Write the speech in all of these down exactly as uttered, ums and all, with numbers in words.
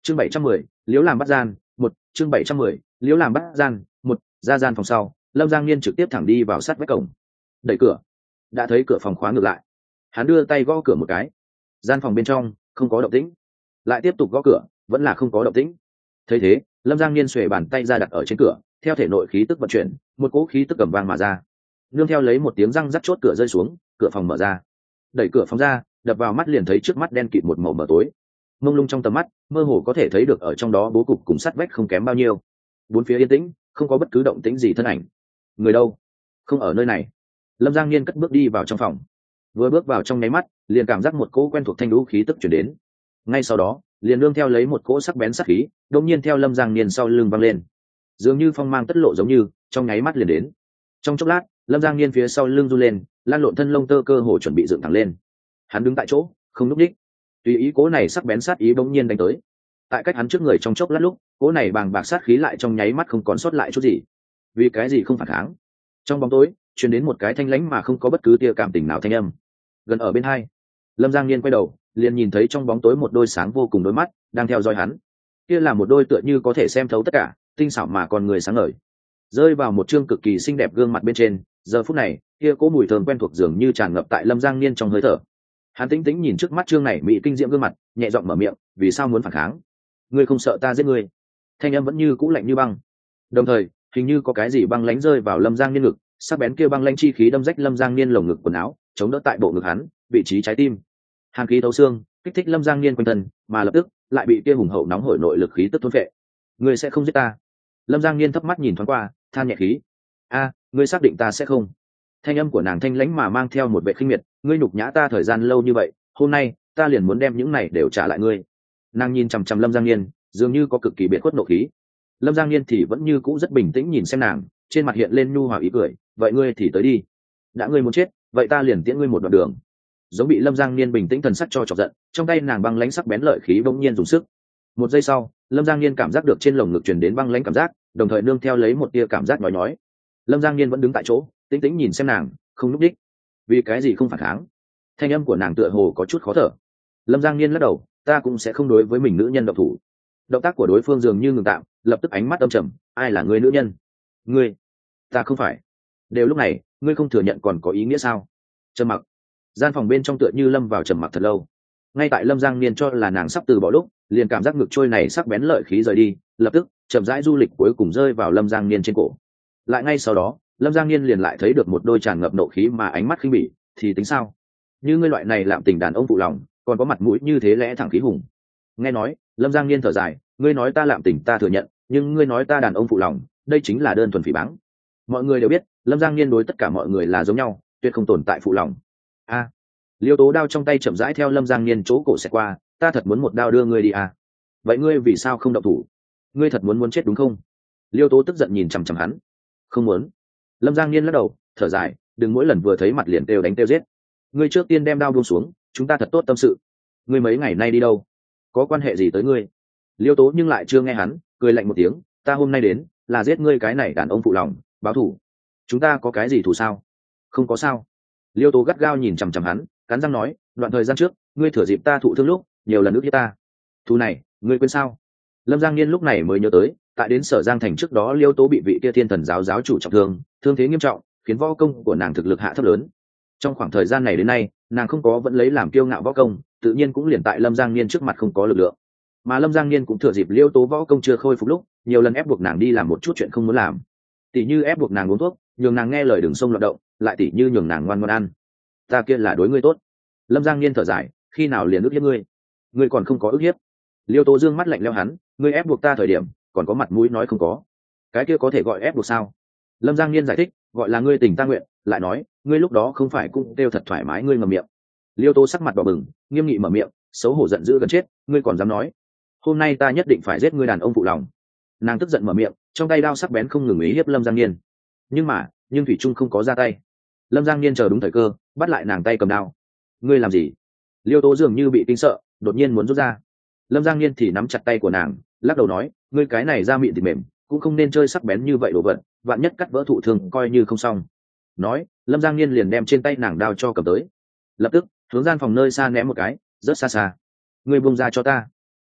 chương bảy trăm mười liễu làm bắt gian một chương bảy trăm mười liễu làm bắt gian một ra gian phòng sau, Lâm Giang Niên trực tiếp thẳng đi vào sát vách cổng, đẩy cửa, đã thấy cửa phòng khóa ngược lại. Hắn đưa tay gõ cửa một cái, gian phòng bên trong không có động tĩnh, lại tiếp tục gõ cửa, vẫn là không có động tĩnh. Thấy thế, Lâm Giang Niên xuề bàn tay ra đặt ở trên cửa, theo thể nội khí tức vận chuyển, một cỗ khí tức cầm vang mà ra, nương theo lấy một tiếng răng rắc chốt cửa rơi xuống, cửa phòng mở ra. Đẩy cửa phòng ra, đập vào mắt liền thấy trước mắt đen kịt một màu mờ tối, mông lung trong tầm mắt, mơ hồ có thể thấy được ở trong đó bố cục cùng sắt vách không kém bao nhiêu. Bốn phía yên tĩnh, không có bất cứ động tĩnh gì thân ảnh. Người đâu? Không ở nơi này. Lâm Giang Niên cất bước đi vào trong phòng. Vừa bước vào trong nháy mắt, liền cảm giác một cỗ quen thuộc thanh lũ khí tức chuyển đến. Ngay sau đó, liền nương theo lấy một cỗ sắc bén sắc khí, đột nhiên theo Lâm Giang Niên sau lưng văng lên, dường như phong mang tất lộ giống như, trong nháy mắt liền đến. Trong chốc lát, Lâm Giang Niên phía sau lưng run lên, lan lộn thân lông tơ cơ hồ chuẩn bị dựng thẳng lên. Hắn đứng tại chỗ, không lúc đích. Tùy ý cỗ này sắc bén sát ý bỗng nhiên đánh tới. Tại cách hắn trước người trong chốc lát lúc, cỗ này bàng bạc sát khí lại trong nháy mắt không còn sót lại chút gì. Vì cái gì không phản kháng? Trong bóng tối, truyền đến một cái thanh lãnh mà không có bất cứ tia cảm tình nào thanh âm. Gần ở bên hai, Lâm Giang Niên quay đầu, liền nhìn thấy trong bóng tối một đôi sáng vô cùng đôi mắt đang theo dõi hắn. Kia là một đôi tựa như có thể xem thấu tất cả, tinh xảo mà còn người sáng ngời, rơi vào một trương cực kỳ xinh đẹp gương mặt bên trên. Giờ phút này, kia cỗ mùi thơm quen thuộc dường như tràn ngập tại Lâm Giang Niên trong hơi thở. Hắn tĩnh tĩnh nhìn trước mắt trương này mỹ kinh diễm gương mặt, nhẹ giọng mở miệng, vì sao muốn phản kháng? Ngươi không sợ ta giết ngươi? Thanh âm vẫn như cũ lạnh như băng. Đồng thời, hình như có cái gì băng lãnh rơi vào Lâm Giang Niên ngực, sắc bén kia băng lãnh chi khí đâm rách Lâm Giang Niên lồng ngực quần áo, chống đỡ tại bộ ngực hắn, vị trí trái tim. Hàn khí thấu xương, kích thích Lâm Giang Niên quanh thân, mà lập tức lại bị kia hùng hậu nóng hổi nội lực khí tức thôn phệ. Ngươi sẽ không giết ta? Lâm Giang Niên thấp mắt nhìn thoáng qua, than nhẹ khí. A, ngươi xác định ta sẽ không? Thanh âm của nàng thanh lãnh mà mang theo một vẻ khinh miệt, ngươi nhục nhã ta thời gian lâu như vậy, hôm nay ta liền muốn đem những này đều trả lại ngươi. Nàng nhìn chằm chằm Lâm Giang Niên, dường như có cực kỳ biệt khuất nộ khí. Lâm Giang Niên thì vẫn như cũ rất bình tĩnh nhìn xem nàng, trên mặt hiện lên nhu hòa ý cười, vậy ngươi thì tới đi. Đã ngươi muốn chết, vậy ta liền tiễn ngươi một đoạn đường. Giống bị Lâm Giang Niên bình tĩnh thần sắc cho chọc giận, trong tay nàng băng lãnh sắc bén lợi khí bỗng nhiên dùng sức. Một giây sau, Lâm Giang Niên cảm giác được trên lồng ngực truyền đến băng lãnh cảm giác, đồng thời nương theo lấy một tia cảm giác nhói nhói. Lâm Giang Niên vẫn đứng tại chỗ, tĩnh tĩnh nhìn xem nàng, không lúc đích. Vì cái gì không phản kháng? Thanh âm của nàng tựa hồ có chút khó thở. Lâm Giang Niên lắc đầu, ta cũng sẽ không đối với mình nữ nhân động thủ. Động tác của đối phương dường như ngừng tạm, lập tức ánh mắt âm trầm, ai là người nữ nhân? Ngươi? Ta không phải. Đều lúc này, ngươi không thừa nhận còn có ý nghĩa sao? Trầm mặc. Gian phòng bên trong tựa như lâm vào trầm mặc thật lâu. Ngay tại Lâm Giang Niên cho là nàng sắp từ bỏ lúc, liền cảm giác ngực trôi này sắc bén lợi khí rời đi, lập tức chậm rãi du lịch cuối cùng rơi vào Lâm Giang Niên trên cổ. Lại ngay sau đó, Lâm Giang Niên liền lại thấy được một đôi tràn ngập nộ khí mà ánh mắt khinh bỉ, thì tính sao? Như ngươi loại này lạm tình đàn ông phụ lòng, còn có mặt mũi như thế lẽ thẳng khí hùng. Nghe nói, Lâm Giang Niên thở dài, ngươi nói ta lạm tình ta thừa nhận, nhưng ngươi nói ta đàn ông phụ lòng, đây chính là đơn thuần phỉ báng. Mọi người đều biết, Lâm Giang Niên đối tất cả mọi người là giống nhau, tuyệt không tồn tại phụ lòng. A, Liêu Tố đao trong tay chậm rãi theo Lâm Giang Niên chỗ cổ xẹt qua, ta thật muốn một đao đưa ngươi đi à? Vậy ngươi vì sao không động thủ? Ngươi thật muốn muốn chết đúng không? Liêu Tố tức giận nhìn chằm chằm hắn. Không muốn. Lâm Giang Niên lắc đầu, thở dài, đừng mỗi lần vừa thấy mặt liền kêu đánh kêu giết. Ngươi trước tiên đem đao buông xuống, chúng ta thật tốt tâm sự. Ngươi mấy ngày nay đi đâu? Có quan hệ gì tới ngươi? Liêu Tố nhưng lại chưa nghe hắn, cười lạnh một tiếng, ta hôm nay đến là giết ngươi cái này đàn ông phụ lòng, báo thù. Chúng ta có cái gì thù sao? Không có sao. Liêu Tố gắt gao nhìn chằm chằm hắn, cắn răng nói, đoạn thời gian trước ngươi thừa dịp ta thụ thương lúc nhiều lần ức hiếp ta, thù này ngươi quên sao? Lâm Giang Niên lúc này mới nhớ tới, tại đến Sở Giang thành trước đó Liêu Tố bị vị kia Thiên Thần giáo giáo chủ trọng thương, thương thế nghiêm trọng, khiến võ công của nàng thực lực hạ thấp lớn. Trong khoảng thời gian này đến nay, nàng không có vẫn lấy làm kiêu ngạo võ công, tự nhiên cũng liền tại Lâm Giang Niên trước mặt không có lực lượng. Mà Lâm Giang Niên cũng thừa dịp Liêu Tố võ công chưa khôi phục lúc, nhiều lần ép buộc nàng đi làm một chút chuyện không muốn làm. Tỷ như ép buộc nàng uống thuốc, nhường nàng nghe lời đừng xông loạn động, lại tỷ như nhường nàng ngoan ngoãn ăn. Ta kia là đối ngươi tốt. Lâm Giang Niên thở dài, khi nào liền ức hiếp ngươi? Ngươi còn không có ức hiếp. Liêu Tố dương mắt lạnh lẽo hắn, ngươi ép buộc ta thời điểm, còn có mặt mũi nói không có. Cái kia có thể gọi ép buộc sao? Lâm Giang Niên giải thích, gọi là ngươi tình ta nguyện, lại nói, ngươi lúc đó không phải cũng kêu thật thoải mái ngươi ngậm miệng. Liêu Tố sắc mặt đỏ bừng, nghiêm nghị mở miệng, xấu hổ giận dữ gần chết, ngươi còn dám nói? Hôm nay ta nhất định phải giết ngươi đàn ông phụ lòng. Nàng tức giận mở miệng, trong tay đao sắc bén không ngừng ý hiếp Lâm Giang Niên. Nhưng mà, nhưng thủy trung không có ra tay. Lâm Giang Niên chờ đúng thời cơ, bắt lại nàng tay cầm đao. Ngươi làm gì? Liêu Tố dường như bị kinh sợ, đột nhiên muốn rút ra. Lâm Giang Niên thì nắm chặt tay của nàng, lắc đầu nói, ngươi cái này da mịn thịt mềm, cũng không nên chơi sắc bén như vậy đồ vật, vạn nhất cắt vỡ thụ thương coi như không xong. Nói, Lâm Giang Niên liền đem trên tay nàng đao cho cầm tới, lập tức hướng gian phòng nơi xa ném một cái, rất xa xa. Ngươi buông ra cho ta.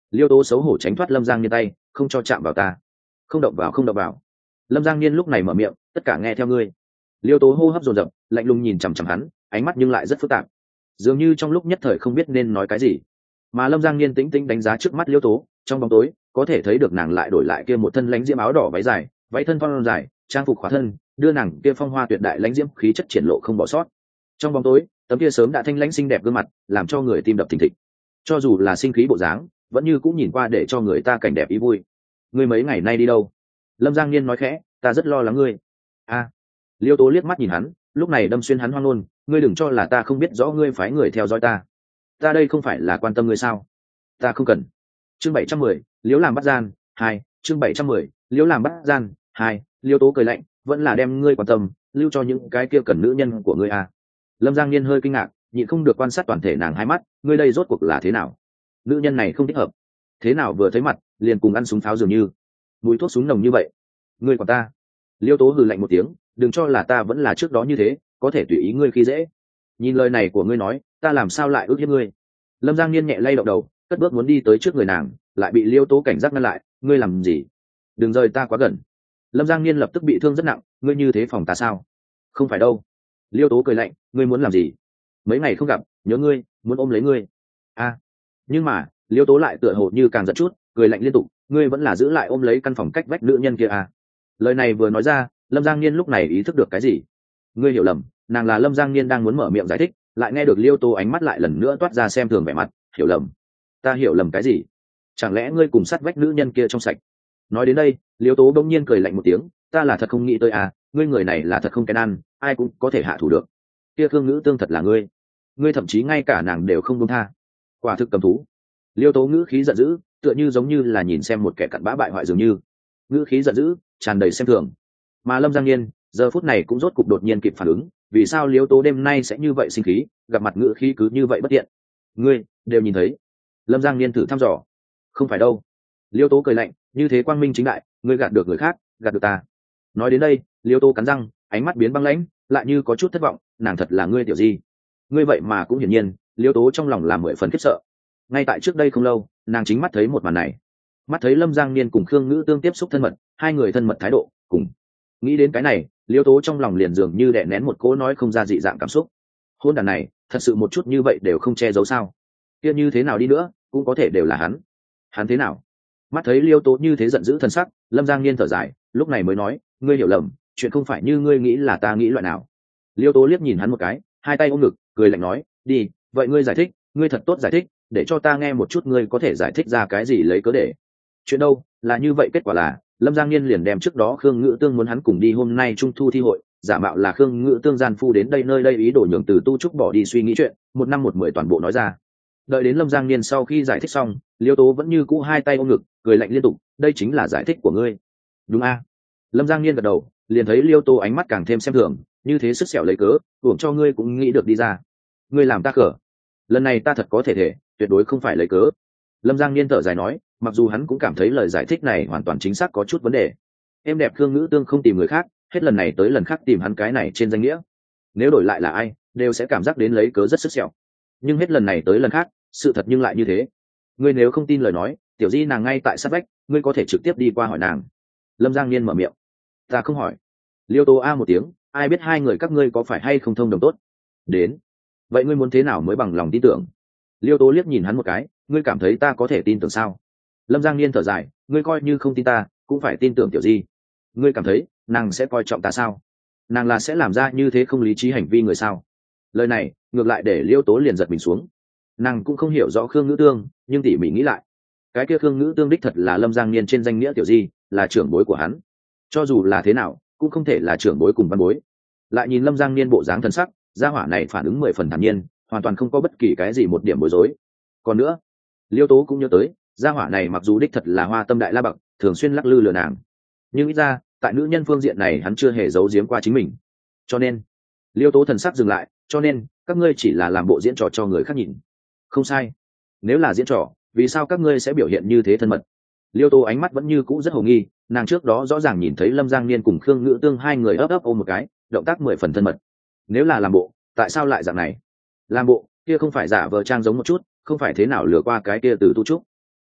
Liêu tố xấu hổ tránh thoát lâm giang niên tay, không cho chạm vào ta. Không động vào, không động vào. Lâm giang niên lúc này mở miệng, tất cả nghe theo ngươi. Liêu tố hô hấp dồn dập, lạnh lùng nhìn chằm chằm hắn, ánh mắt nhưng lại rất phức tạp, dường như trong lúc nhất thời không biết nên nói cái gì. Mà lâm giang niên tĩnh tĩnh đánh giá trước mắt Liêu tố, trong bóng tối có thể thấy được nàng lại đổi lại kia một thân lãnh diễm áo đỏ váy dài, váy thân phong dài, trang phục khóa thân, đưa nàng kia phong hoa tuyệt đại lãnh diễm khí chất triển lộ không bỏ sót. Trong bóng tối, tấm kia sớm đã thanh lãnh xinh đẹp gương mặt, làm cho người tim đập thình thịch. Cho dù là sinh khí bộ dáng, vẫn như cũng nhìn qua để cho người ta cảnh đẹp ý vui. Ngươi mấy ngày nay đi đâu? Lâm Giang Niên nói khẽ, ta rất lo lắng ngươi. A. Liêu tố liếc mắt nhìn hắn, lúc này đâm xuyên hắn hoang ngôn, ngươi đừng cho là ta không biết rõ ngươi phái người theo dõi ta. Ta đây không phải là quan tâm ngươi sao? Ta không cần. Chương bảy trăm mười, Liễu làm bắt gian, hai. Chương bảy trăm mười, Liễu làm bắt gian, hai. Liêu tố cười lạnh, vẫn là đem ngươi quan tâm, lưu cho những cái kia cần nữ nhân của ngươi à? Lâm Giang Niên hơi kinh ngạc, nhịn không được quan sát toàn thể nàng hai mắt, ngươi đây rốt cuộc là thế nào? Nữ nhân này không thích hợp. Thế nào vừa thấy mặt, liền cùng ăn súng pháo dường như, mùi thuốc súng nồng như vậy. Ngươi của ta. Liêu tố hừ lạnh một tiếng, đừng cho là ta vẫn là trước đó như thế, có thể tùy ý ngươi khi dễ. Nhìn lời này của ngươi nói, ta làm sao lại ước hiếp ngươi? Lâm Giang Niên nhẹ lay động đầu, cất bước muốn đi tới trước người nàng, lại bị Liêu tố cảnh giác ngăn lại, ngươi làm gì? Đừng rời ta quá gần. Lâm Giang Niên lập tức bị thương rất nặng, ngươi như thế phòng ta sao? Không phải đâu. Liêu tố cười lạnh, ngươi muốn làm gì? Mấy ngày không gặp, nhớ ngươi, muốn ôm lấy ngươi. A. À, nhưng mà Liêu tố lại tựa hồ như càng giận chút, cười lạnh liên tục, ngươi vẫn là giữ lại ôm lấy căn phòng cách vách nữ nhân kia à? Lời này vừa nói ra, Lâm Giang Niên lúc này ý thức được cái gì. Ngươi hiểu lầm, nàng là Lâm Giang Niên đang muốn mở miệng giải thích, lại nghe được Liêu tố ánh mắt lại lần nữa toát ra xem thường vẻ mặt, hiểu lầm. Ta hiểu lầm cái gì? Chẳng lẽ ngươi cùng sát vách nữ nhân kia trong sạch? Nói đến đây, Liêu tố đông nhiên cười lạnh một tiếng, ta là thật không nghĩ tới à, ngươi người này là thật không kén ăn, ai cũng có thể hạ thủ được. Kia Khương Ngữ Tương thật là ngươi, ngươi thậm chí ngay cả nàng đều không buông tha, quả thực cầm thú. Liêu tố ngữ khí giận dữ, tựa như giống như là nhìn xem một kẻ cặn bã bại hoại dường như, ngữ khí giận dữ tràn đầy xem thường. Mà Lâm Giang Niên giờ phút này cũng rốt cục đột nhiên kịp phản ứng, vì sao Liêu tố đêm nay sẽ như vậy sinh khí, gặp mặt ngữ khí cứ như vậy bất tiện. Ngươi đều nhìn thấy. Lâm Giang Niên thử thăm dò. Không phải đâu. Liêu tố cười lạnh, như thế quang minh chính đại, ngươi gạt được người khác, gạt được ta. Nói đến đây, Liêu tố cắn răng, ánh mắt biến băng lãnh, lại như có chút thất vọng, nàng thật là ngươi tiểu di. Ngươi vậy mà cũng hiển nhiên, Liêu tố trong lòng là mười phần khiếp sợ. Ngay tại trước đây không lâu, nàng chính mắt thấy một màn này, mắt thấy Lâm Giang Niên cùng Khương Ngữ Tương tiếp xúc thân mật, hai người thân mật thái độ cùng. Nghĩ đến cái này, Liêu tố trong lòng liền dường như đè nén một cỗ nói không ra dị dạng cảm xúc. Hôn đàn này, thật sự một chút như vậy đều không che giấu sao? Kia như thế nào đi nữa, cũng có thể đều là hắn. Hắn thế nào? Mắt thấy Liêu tố như thế giận dữ thân sắc, Lâm Giang Niên thở dài, lúc này mới nói, ngươi hiểu lầm, chuyện không phải như ngươi nghĩ là ta nghĩ loại nào. Liêu tố liếc nhìn hắn một cái, hai tay ôm ngực, cười lạnh nói, đi, vậy ngươi giải thích, ngươi thật tốt giải thích, để cho ta nghe một chút ngươi có thể giải thích ra cái gì lấy cớ để. Chuyện đâu, là như vậy, kết quả là Lâm Giang Niên liền đem trước đó Khương Ngữ Tương muốn hắn cùng đi hôm nay trung thu thi hội, giả mạo là Khương Ngữ Tương gian phu đến đây nơi đây ý đồ nhường Từ Tu Trúc bỏ đi suy nghĩ chuyện, một năm một mười toàn bộ nói ra. Đợi đến Lâm Giang Niên sau khi giải thích xong, Liêu tố vẫn như cũ hai tay ôm ngực, cười lạnh liên tục, đây chính là giải thích của ngươi. Đúng a? Lâm Giang Niên gật đầu, liền thấy Liêu tố ánh mắt càng thêm xem thường, như thế sức sẹo lấy cớ, hưởng cho ngươi cũng nghĩ được đi ra. Ngươi làm ta cờ. Lần này ta thật có thể thể, tuyệt đối không phải lấy cớ. Lâm Giang Niên thở dài nói, mặc dù hắn cũng cảm thấy lời giải thích này hoàn toàn chính xác có chút vấn đề. Em đẹp Khương Ngữ Tương không tìm người khác, hết lần này tới lần khác tìm hắn cái này trên danh nghĩa. Nếu đổi lại là ai, đều sẽ cảm giác đến lấy cớ rất sức sẹo. Nhưng hết lần này tới lần khác, sự thật nhưng lại như thế. Ngươi nếu không tin lời nói, tiểu di nàng ngay tại sát vách, ngươi có thể trực tiếp đi qua hỏi nàng. Lâm Giang Niên mở miệng. Ta không hỏi. Liêu tố a một tiếng, ai biết hai người các ngươi có phải hay không thông đồng tốt. Đến. Vậy ngươi muốn thế nào mới bằng lòng tin tưởng? Liêu tố liếc nhìn hắn một cái, ngươi cảm thấy ta có thể tin tưởng sao? Lâm Giang Niên thở dài, ngươi coi như không tin ta, cũng phải tin tưởng tiểu di. Ngươi cảm thấy nàng sẽ coi trọng ta sao? Nàng là sẽ làm ra như thế không lý trí hành vi người sao? Lời này ngược lại để Liêu tố liền giật mình xuống. Nàng cũng không hiểu rõ Khương Ngữ Tương, nhưng tỉ mỉ nghĩ lại, cái kia Khương Ngữ Tương đích thật là Lâm Giang Niên trên danh nghĩa tiểu di, là trưởng bối của hắn. Cho dù là thế nào, cũng không thể là trưởng bối cùng văn bối. Lại nhìn Lâm Giang Niên bộ dáng thần sắc, gia hỏa này phản ứng mười phần thản nhiên, hoàn toàn không có bất kỳ cái gì một điểm bối rối. Còn nữa, Liêu tố cũng nhớ tới, gia hỏa này mặc dù đích thật là hoa tâm đại la bậc, thường xuyên lắc lư lừa nàng, nhưng ít ra tại nữ nhân phương diện này hắn chưa hề giấu giếm qua chính mình. Cho nên, Liêu tố thần sắc dừng lại, cho nên các ngươi chỉ là làm bộ diễn trò cho người khác nhìn. Không sai. Nếu là diễn trò, vì sao các ngươi sẽ biểu hiện như thế thân mật? Liêu tố ánh mắt vẫn như cũ rất hồ nghi, nàng trước đó rõ ràng nhìn thấy Lâm Giang Niên cùng Khương Ngữ Tương hai người ấp ấp ôm một cái, động tác mười phần thân mật. Nếu là làm bộ, tại sao lại dạng này? Làm bộ kia không phải giả vờ trang giống một chút, không phải thế nào lừa qua cái kia Từ Tu Trúc.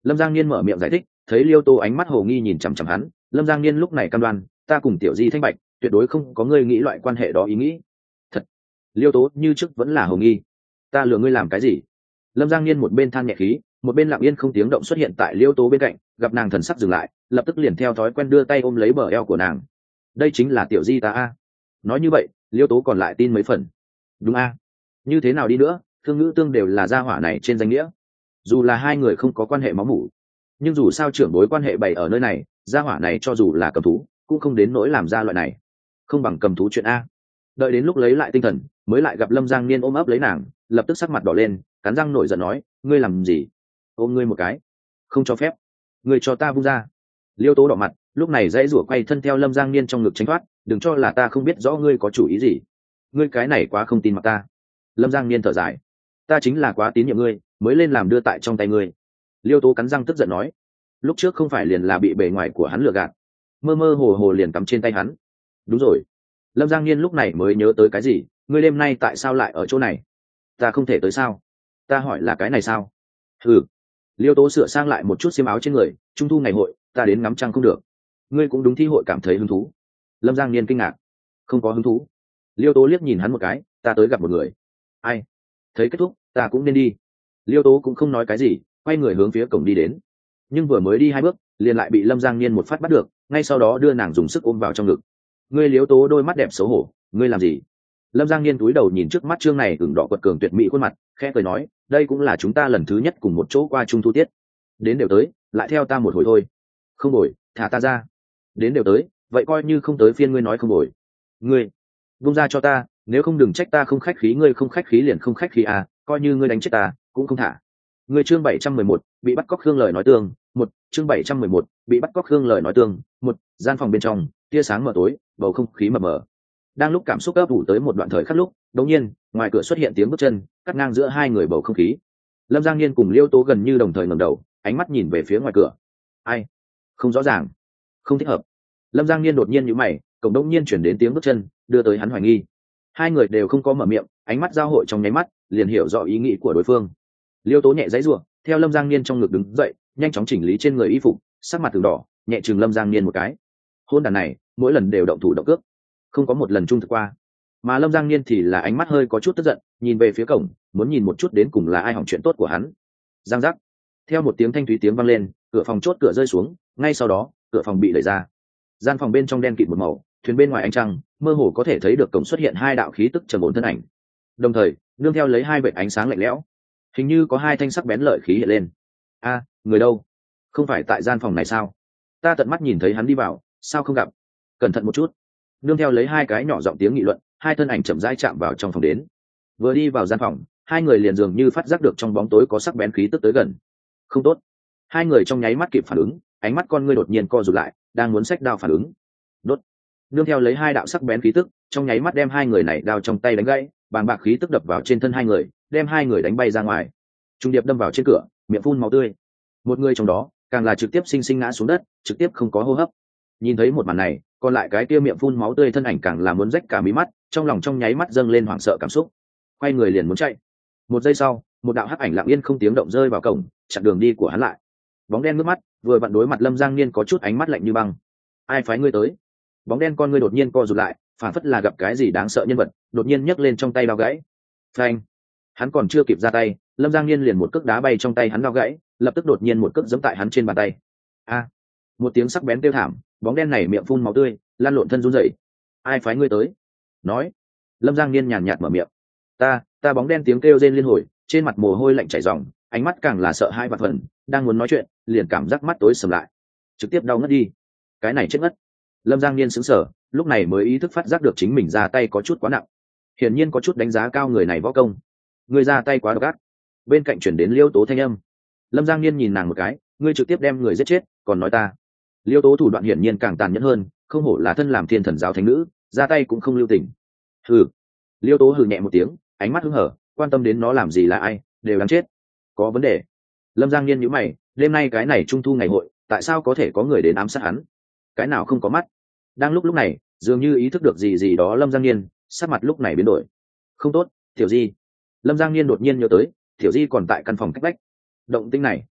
Lâm Giang Niên mở miệng giải thích, thấy Liêu Tố ánh mắt hồ nghi nhìn chằm chằm hắn, Lâm Giang Niên lúc này cam đoan, ta cùng tiểu di thanh bạch tuyệt đối không có ngươi nghĩ loại quan hệ đó ý nghĩ. Thật. Liêu Tố như trước vẫn là hồ nghi. Ta lừa ngươi làm cái gì? Lâm Giang Niên một bên than nhẹ khí, một bên lặng yên không tiếng động xuất hiện tại Liêu Tố bên cạnh, gặp nàng thần sắc dừng lại, lập tức liền theo thói quen đưa tay ôm lấy bờ eo của nàng. Đây chính là tiểu di ta a. Nói như vậy, Liêu Tố còn lại tin mấy phần. Đúng a. Như thế nào đi nữa, thương ngữ tương đều là gia hỏa này trên danh nghĩa. Dù là hai người không có quan hệ máu mủ, nhưng dù sao trưởng bối quan hệ bày ở nơi này, gia hỏa này cho dù là cầm thú cũng không đến nỗi làm ra loại này, không bằng cầm thú chuyện a. Đợi đến lúc lấy lại tinh thần mới lại gặp Lâm Giang Niên ôm ấp lấy nàng, lập tức sắc mặt đỏ lên, cắn răng nổi giận nói, ngươi làm gì? Ôm ngươi một cái, không cho phép, ngươi cho ta vung ra. Liêu Tố đỏ mặt, lúc này dãy rủa quay thân theo Lâm Giang Niên trong ngực tránh thoát, đừng cho là ta không biết rõ ngươi có chủ ý gì, ngươi cái này quá không tin mặc ta. Lâm Giang Niên thở dài, ta chính là quá tín nhiệm ngươi mới lên làm đưa tại trong tay ngươi. Liêu Tố cắn răng tức giận nói, lúc trước không phải liền là bị bề ngoài của hắn lừa gạt, mơ mơ hồ hồ liền cắm trên tay hắn. Đúng rồi. Lâm Giang Niên lúc này mới nhớ tới cái gì, ngươi đêm nay tại sao lại ở chỗ này? Ta không thể tới sao? Ta hỏi là cái này sao? Ừ. Liêu Tố sửa sang lại một chút xiêm áo trên người, trung thu ngày hội ta đến ngắm trăng không được, ngươi cũng đúng thi hội cảm thấy hứng thú? Lâm Giang Niên kinh ngạc, không có hứng thú. Liêu Tố liếc nhìn hắn một cái, ta tới gặp một người. Ai? Thấy kết thúc ta cũng nên đi. Liêu Tố cũng không nói cái gì, quay người hướng phía cổng đi đến, nhưng vừa mới đi hai bước liền lại bị Lâm Giang Niên một phát bắt được, ngay sau đó đưa nàng dùng sức ôm vào trong ngực. Ngươi Liêu Tố đôi mắt đẹp xấu hổ, ngươi làm gì? Lâm Giang Niên cúi đầu nhìn trước mắt trương này ửng đỏ quật cường tuyệt mỹ khuôn mặt, khẽ cười nói, đây cũng là chúng ta lần thứ nhất cùng một chỗ qua trung thu tiết. Đến đều tới, lại theo ta một hồi thôi. Không đổi, thả ta ra. Đến đều tới, vậy coi như không tới phiên ngươi nói không đổi. Ngươi vung ra cho ta, nếu không đừng trách ta không khách khí, ngươi không khách khí liền không khách khí à, coi như ngươi đánh chết ta cũng không thả. Ngươi chương bảy trăm mười một, bị bắt cóc Khương lời nói tương, một, chương bảy trăm mười một, bị bắt cóc Khương lời nói tương, một, gian phòng bên trong, tia sáng mờ tối, bầu không khí mờ mờ. Đang lúc cảm xúc ấp ủ tới một đoạn thời khắc lúc, đột nhiên, ngoài cửa xuất hiện tiếng bước chân, cắt ngang giữa hai người bầu không khí. Lâm Giang Niên cùng Liêu Tố gần như đồng thời ngẩng đầu, ánh mắt nhìn về phía ngoài cửa. Ai? Không rõ ràng, không thích hợp. Lâm Giang Niên đột nhiên nhíu mày, cổng đột nhiên chuyển đến tiếng bước chân, đưa tới hắn hoài nghi. Hai người đều không có mở miệng, ánh mắt giao hội trong nháy mắt, liền hiểu rõ ý nghĩ của đối phương. Liêu Tố nhẹ giãy giụa, theo Lâm Giang Niên trong ngực đứng dậy, nhanh chóng chỉnh lý trên người y phục, sắc mặt từng đỏ, nhẹ chừng Lâm Giang Niên một cái. Hôn đàn này, mỗi lần đều động thủ động cước, không có một lần trung thực qua. Mà Lâm Giang Niên thì là ánh mắt hơi có chút tức giận, nhìn về phía cổng, muốn nhìn một chút đến cùng là ai hỏng chuyện tốt của hắn. Giang giác. Theo một tiếng thanh thúy tiếng vang lên, cửa phòng chốt cửa rơi xuống, ngay sau đó, cửa phòng bị đẩy ra. Gian phòng bên trong đen kịt một màu, thuyền bên ngoài ánh trăng, mơ hồ có thể thấy được cổng xuất hiện hai đạo khí tức trầm ổn thân ảnh. Đồng thời, nương theo lấy hai vệt ánh sáng lạnh lẽo, hình như có hai thanh sắc bén lợi khí hiện lên. A, người đâu? Không phải tại gian phòng này sao? Ta tận mắt nhìn thấy hắn đi vào, sao không gặp? Cẩn thận một chút. Nương theo lấy hai cái nhỏ giọng tiếng nghị luận, hai thân ảnh chậm rãi chạm vào trong phòng đến. Vừa đi vào gian phòng, hai người liền dường như phát giác được trong bóng tối có sắc bén khí tức tới gần. Không tốt. Hai người trong nháy mắt kịp phản ứng, ánh mắt con ngươi đột nhiên co rụt lại, đang muốn xách đao phản ứng. Đốt. Nương theo lấy hai đạo sắc bén khí tức, trong nháy mắt đem hai người này đao trong tay đánh gãy, bàng bạc khí tức đập vào trên thân hai người, đem hai người đánh bay ra ngoài. Trung điệp đâm vào trên cửa, miệng phun máu tươi. Một người trong đó càng là trực tiếp sinh sinh ngã xuống đất, trực tiếp không có hô hấp. Nhìn thấy một màn này, còn lại cái kia miệng phun máu tươi thân ảnh càng là muốn rách cả mí mắt, trong lòng trong nháy mắt dâng lên hoảng sợ cảm xúc, quay người liền muốn chạy. Một giây sau, một đạo hắc ảnh lặng yên không tiếng động rơi vào cổng, chặn đường đi của hắn lại. Bóng đen nước mắt, vừa vặn đối mặt Lâm Giang Niên có chút ánh mắt lạnh như băng. Ai phái ngươi tới? Bóng đen con ngươi đột nhiên co rụt lại, phản phất là gặp cái gì đáng sợ nhân vật, đột nhiên nhấc lên trong tay dao gãy. Phanh! Hắn còn chưa kịp ra tay, Lâm Giang Niên liền một cước đá bay trong tay hắn dao gãy, lập tức đột nhiên một cước giẫm tại hắn trên bàn tay. A! Một tiếng sắc bén kêu thảm, bóng đen này miệng phun máu tươi, lan lộn thân run rẩy. Ai phái ngươi tới? Nói. Lâm Giang Niên nhàn nhạt mở miệng. Ta, ta bóng đen tiếng kêu rên liên hồi, trên mặt mồ hôi lạnh chảy ròng, ánh mắt càng là sợ hãi vạn phần, đang muốn nói chuyện, liền cảm giác mắt tối sầm lại, trực tiếp đau ngất đi. Cái này chết ngất. Lâm Giang Niên sững sờ, lúc này mới ý thức phát giác được chính mình ra tay có chút quá nặng, hiển nhiên có chút đánh giá cao người này võ công. Người ra tay quá độc ác. Bên cạnh chuyển đến Liêu Tố thanh âm. Lâm Giang Niên nhìn nàng một cái, ngươi trực tiếp đem người giết chết, còn nói ta. Liêu Tố thủ đoạn hiển nhiên càng tàn nhẫn hơn, không hổ là thân làm thiên thần giáo thánh nữ, ra tay cũng không lưu tình. Hừ. Liêu Tố hừ nhẹ một tiếng, ánh mắt hứng hở, quan tâm đến nó làm gì là ai, đều đáng chết. Có vấn đề. Lâm Giang Niên nhíu mày, đêm nay cái này trung thu ngày hội, tại sao có thể có người đến ám sát hắn? Cái nào không có mắt? Đang lúc lúc này, dường như ý thức được gì gì đó, Lâm Giang Niên sắc mặt lúc này biến đổi. Không tốt, Tiểu Di. Lâm Giang Niên đột nhiên nhớ tới, Tiểu Di còn tại căn phòng cách vách. Động tĩnh này,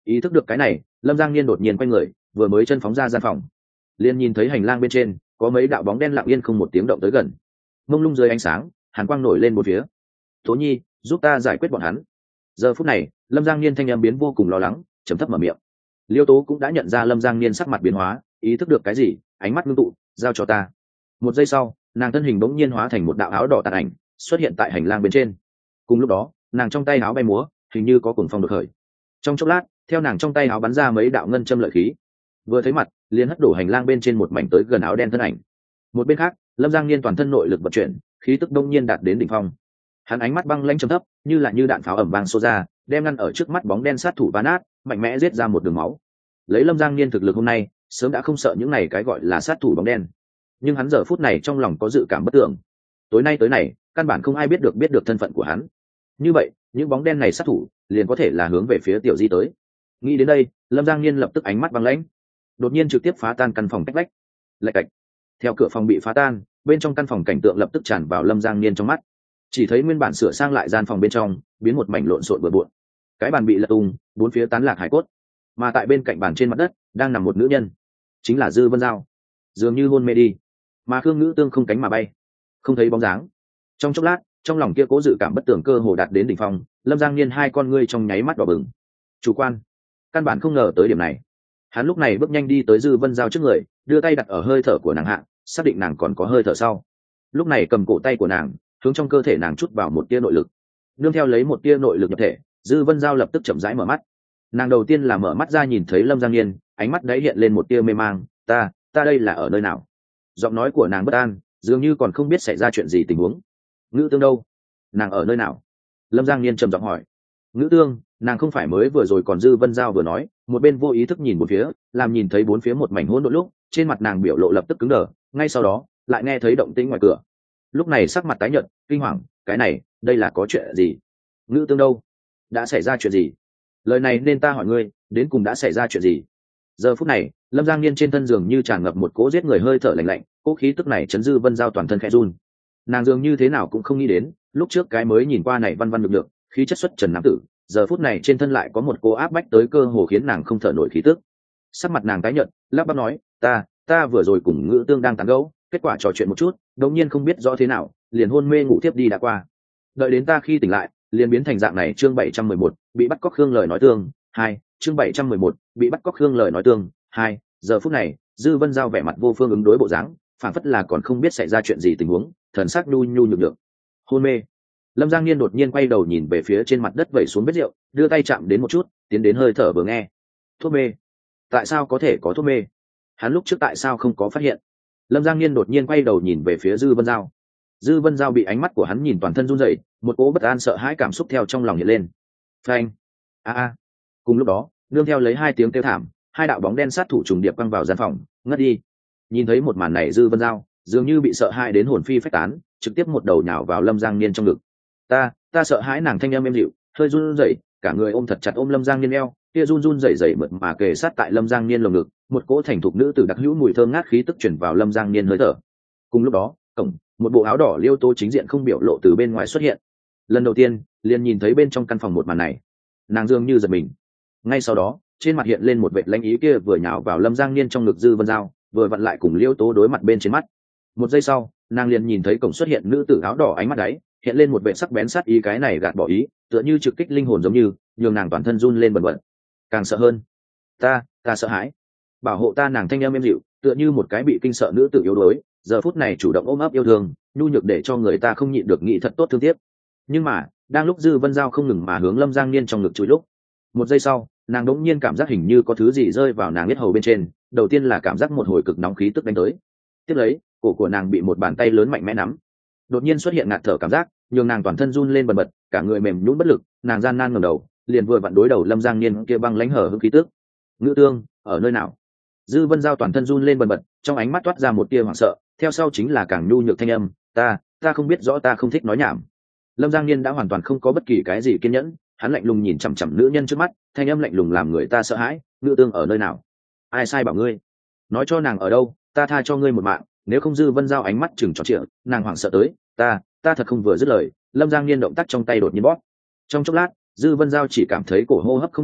Ý thức được cái này, Lâm Giang Niên đột nhiên quay người, vừa mới chân phóng ra gian phòng, liền nhìn thấy hành lang bên trên có mấy đạo bóng đen lặng yên không một tiếng động tới gần. Mông lung dưới ánh sáng, hàn quang nổi lên một phía. Tố Nhi, giúp ta giải quyết bọn hắn. Giờ phút này, Lâm Giang Niên thanh em biến vô cùng lo lắng, trầm thấp mở miệng. Liêu Tố cũng đã nhận ra Lâm Giang Niên sắc mặt biến hóa, ý thức được cái gì, ánh mắt ngưng tụ, giao cho ta. Một giây sau, nàng thân hình bỗng nhiên hóa thành một đạo áo đỏ tàn ảnh, xuất hiện tại hành lang bên trên. Cùng lúc đó, nàng trong tay áo bay múa, hình như có cuồng phong đột khởi. Trong chốc lát, theo nàng trong tay áo bắn ra mấy đạo ngân châm lợi khí, vừa thấy mặt liền hất đổ hành lang bên trên một mảnh tới gần áo đen thân ảnh. Một bên khác, Lâm Giang Niên toàn thân nội lực vận chuyển, khí tức đông nhiên đạt đến đỉnh phong. Hắn ánh mắt băng lãnh trầm thấp, như là như đạn pháo ẩm vang xô ra, đem ngăn ở trước mắt bóng đen sát thủ ván nát, mạnh mẽ giết ra một đường máu. Lấy Lâm Giang Niên thực lực hôm nay, sớm đã không sợ những này cái gọi là sát thủ bóng đen. Nhưng hắn giờ phút này trong lòng có dự cảm bất tưởng. Tối nay tới này, căn bản không ai biết được biết được thân phận của hắn. Như vậy, những bóng đen này sát thủ, liền có thể là hướng về phía Tiểu Di tới. Nghĩ đến đây, Lâm Giang Niên lập tức ánh mắt băng lãnh, đột nhiên trực tiếp phá tan căn phòng cách vách. Lạch cạch. Theo cửa phòng bị phá tan, bên trong căn phòng cảnh tượng lập tức tràn vào Lâm Giang Niên trong mắt. Chỉ thấy nguyên bản sửa sang lại gian phòng bên trong, biến một mảnh lộn xộn bừa bộn. Cái bàn bị lật tung, bốn phía tán lạc hải cốt. Mà tại bên cạnh bàn trên mặt đất, đang nằm một nữ nhân, chính là Dư Vân Giao. Dường như hôn mê đi, mà Khương Ngữ Tương không cánh mà bay, không thấy bóng dáng. Trong chốc lát, trong lòng kia cố dự cảm bất tưởng cơ hồ đạt đến đỉnh phong, Lâm Giang Niên hai con ngươi trong nháy mắt đỏ bừng. Chủ quan, căn bản không ngờ tới điểm này. Hắn lúc này bước nhanh đi tới Dư Vân Giao trước người, đưa tay đặt ở hơi thở của nàng hạ, xác định nàng còn có hơi thở sau. Lúc này cầm cổ tay của nàng, hướng trong cơ thể nàng chút vào một tia nội lực. Nương theo lấy một tia nội lực nhập thể, Dư Vân Giao lập tức chậm rãi mở mắt. Nàng đầu tiên là mở mắt ra nhìn thấy Lâm Giang Niên, ánh mắt đấy hiện lên một tia mê mang. Ta, ta đây là ở nơi nào? Giọng nói của nàng bất an, dường như còn không biết xảy ra chuyện gì tình huống. Ngữ Tương đâu? Nàng ở nơi nào? Lâm Giang Niên trầm giọng hỏi. Ngữ Tương, nàng không phải mới vừa rồi còn Dư Vân Giao vừa nói, một bên vô ý thức nhìn một phía, làm nhìn thấy bốn phía một mảnh hỗn độn lúc, trên mặt nàng biểu lộ lập tức cứng đờ, ngay sau đó, lại nghe thấy động tĩnh ngoài cửa. Lúc này sắc mặt tái nhợt, kinh hoàng, cái này, đây là có chuyện gì? Ngữ Tương đâu? Đã xảy ra chuyện gì? Lời này nên ta hỏi ngươi, đến cùng đã xảy ra chuyện gì? Giờ phút này, Lâm Giang Niên trên thân giường như tràn ngập một cỗ giết người hơi thở lạnh lạnh, cỗ khí tức này chấn Dư Vân Giao toàn thân khẽ run. Nàng dường như thế nào cũng không nghĩ đến, lúc trước cái mới nhìn qua này văn văn lực lượng, khí chất xuất trần nam tử, giờ phút này trên thân lại có một cô áp bách tới cơ hồ khiến nàng không thở nổi khí tức. Sắc mặt nàng tái nhợt, lắp bắp nói, ta, ta vừa rồi cùng Ngữ Tương đang tán gẫu, kết quả trò chuyện một chút, đột nhiên không biết rõ thế nào, liền hôn mê ngủ tiếp đi đã qua. Đợi đến ta khi tỉnh lại, liền biến thành dạng này. Chương bảy trăm mười một, bị bắt cóc Khương lời nói tương, hai, chương bảy trăm mười một, bị bắt cóc Khương lời nói tương, hai. Giờ phút này, Dư Vân Giao vẻ mặt vô phương ứng đối bộ dáng, phản phất là còn không biết xảy ra chuyện gì tình huống, thần sắc nhu nhu nhược nhược. Hôn mê. Lâm Giang Niên đột nhiên quay đầu nhìn về phía trên mặt đất vẩy xuống vết rượu, đưa tay chạm đến một chút, tiến đến hơi thở vừa nghe. Thuốc mê? Tại sao có thể có thuốc mê? Hắn lúc trước tại sao không có phát hiện? Lâm Giang Niên đột nhiên quay đầu nhìn về phía Dư Vân Giao. Dư Vân Giao bị ánh mắt của hắn nhìn toàn thân run rẩy, một cỗ bất an sợ hãi cảm xúc theo trong lòng hiện lên. Phanh! A a! Cùng lúc đó, nương theo lấy hai tiếng kêu thảm, hai đạo bóng đen sát thủ trùng điệp quăng vào gian phòng, ngất đi. Nhìn thấy một màn này, Dư Vân Giao dường như bị sợ hãi đến hồn phi phách tán, trực tiếp một đầu nhào vào Lâm Giang Niên trong ngực. Ta, ta sợ hãi nàng thanh âm êm dịu, hơi run rẩy, cả người ôm thật chặt ôm Lâm Giang Niên eo, kia run run rẩy rẩy mượt mà kề sát tại Lâm Giang Niên lồng ngực, một cỗ thành thục nữ tử đặc hữu mùi thơm ngát khí tức truyền vào Lâm Giang Niên hơi thở. Cùng lúc đó, cổng, một bộ áo đỏ Liêu Tố chính diện không biểu lộ từ bên ngoài xuất hiện. Lần đầu tiên, liền nhìn thấy bên trong căn phòng một màn này, nàng dường như giật mình. Ngay sau đó, trên mặt hiện lên một vệt lãnh ý, kia vừa nhào vào Lâm Giang Niên trong ngực Dư Vân Giao, vừa vặn lại cùng Liêu Tố đối mặt bên trên mắt. Một giây sau, nàng liền nhìn thấy cổng xuất hiện nữ tử áo đỏ, ánh mắt đáy hiện lên một vẻ sắc bén sát ý, cái này gạt bỏ ý, tựa như trực kích linh hồn giống như, nhường nàng toàn thân run lên bần bật. Càng sợ hơn, ta, ta sợ hãi. Bảo hộ ta, nàng thanh âm êm dịu, tựa như một cái bị kinh sợ nữ tử yếu đuối, giờ phút này chủ động ôm ấp yêu thương, nhu nhược để cho người ta không nhịn được nghĩ thật tốt thương tiếc. Nhưng mà, đang lúc Dư Vân Giao không ngừng mà hướng Lâm Giang Niên trong ngực chui lúc, một giây sau, nàng đống nhiên cảm giác hình như có thứ gì rơi vào nàng yết hầu bên trên, đầu tiên là cảm giác một hồi cực nóng khí tức đánh tới. Tiếp lấy, cổ của nàng bị một bàn tay lớn mạnh mẽ nắm. Đột nhiên xuất hiện ngạt thở cảm giác, nhường nàng toàn thân run lên bần bật, cả người mềm nhũn bất lực, nàng gian nan ngẩng đầu, liền vừa vặn đối đầu Lâm Giang Niên kia băng lãnh hở hững khí tức. Ngữ Tương, ở nơi nào? Dư Vân Giao toàn thân run lên bần bật, trong ánh mắt toát ra một tia hoảng sợ, theo sau chính là càng nhu nhược thanh âm, ta, ta không biết rõ, ta không thích nói nhảm. Lâm Giang Niên đã hoàn toàn không có bất kỳ cái gì kiên nhẫn, hắn lạnh lùng nhìn chằm chằm nữ nhân trước mắt, thanh âm lạnh lùng làm người ta sợ hãi. Ngữ Tương ở nơi nào? Ai sai bảo ngươi? Nói cho nàng ở đâu, ta tha cho ngươi một mạng, nếu không. Dư Vân Giao ánh mắt chừng tròn trịa, nàng hoảng sợ tới, ta, ta thật không vừa dứt lời, Lâm Giang Niên động tác trong tay đột nhiên bóp. Trong chốc lát, Dư Vân Giao chỉ cảm thấy cổ hô hấp không được,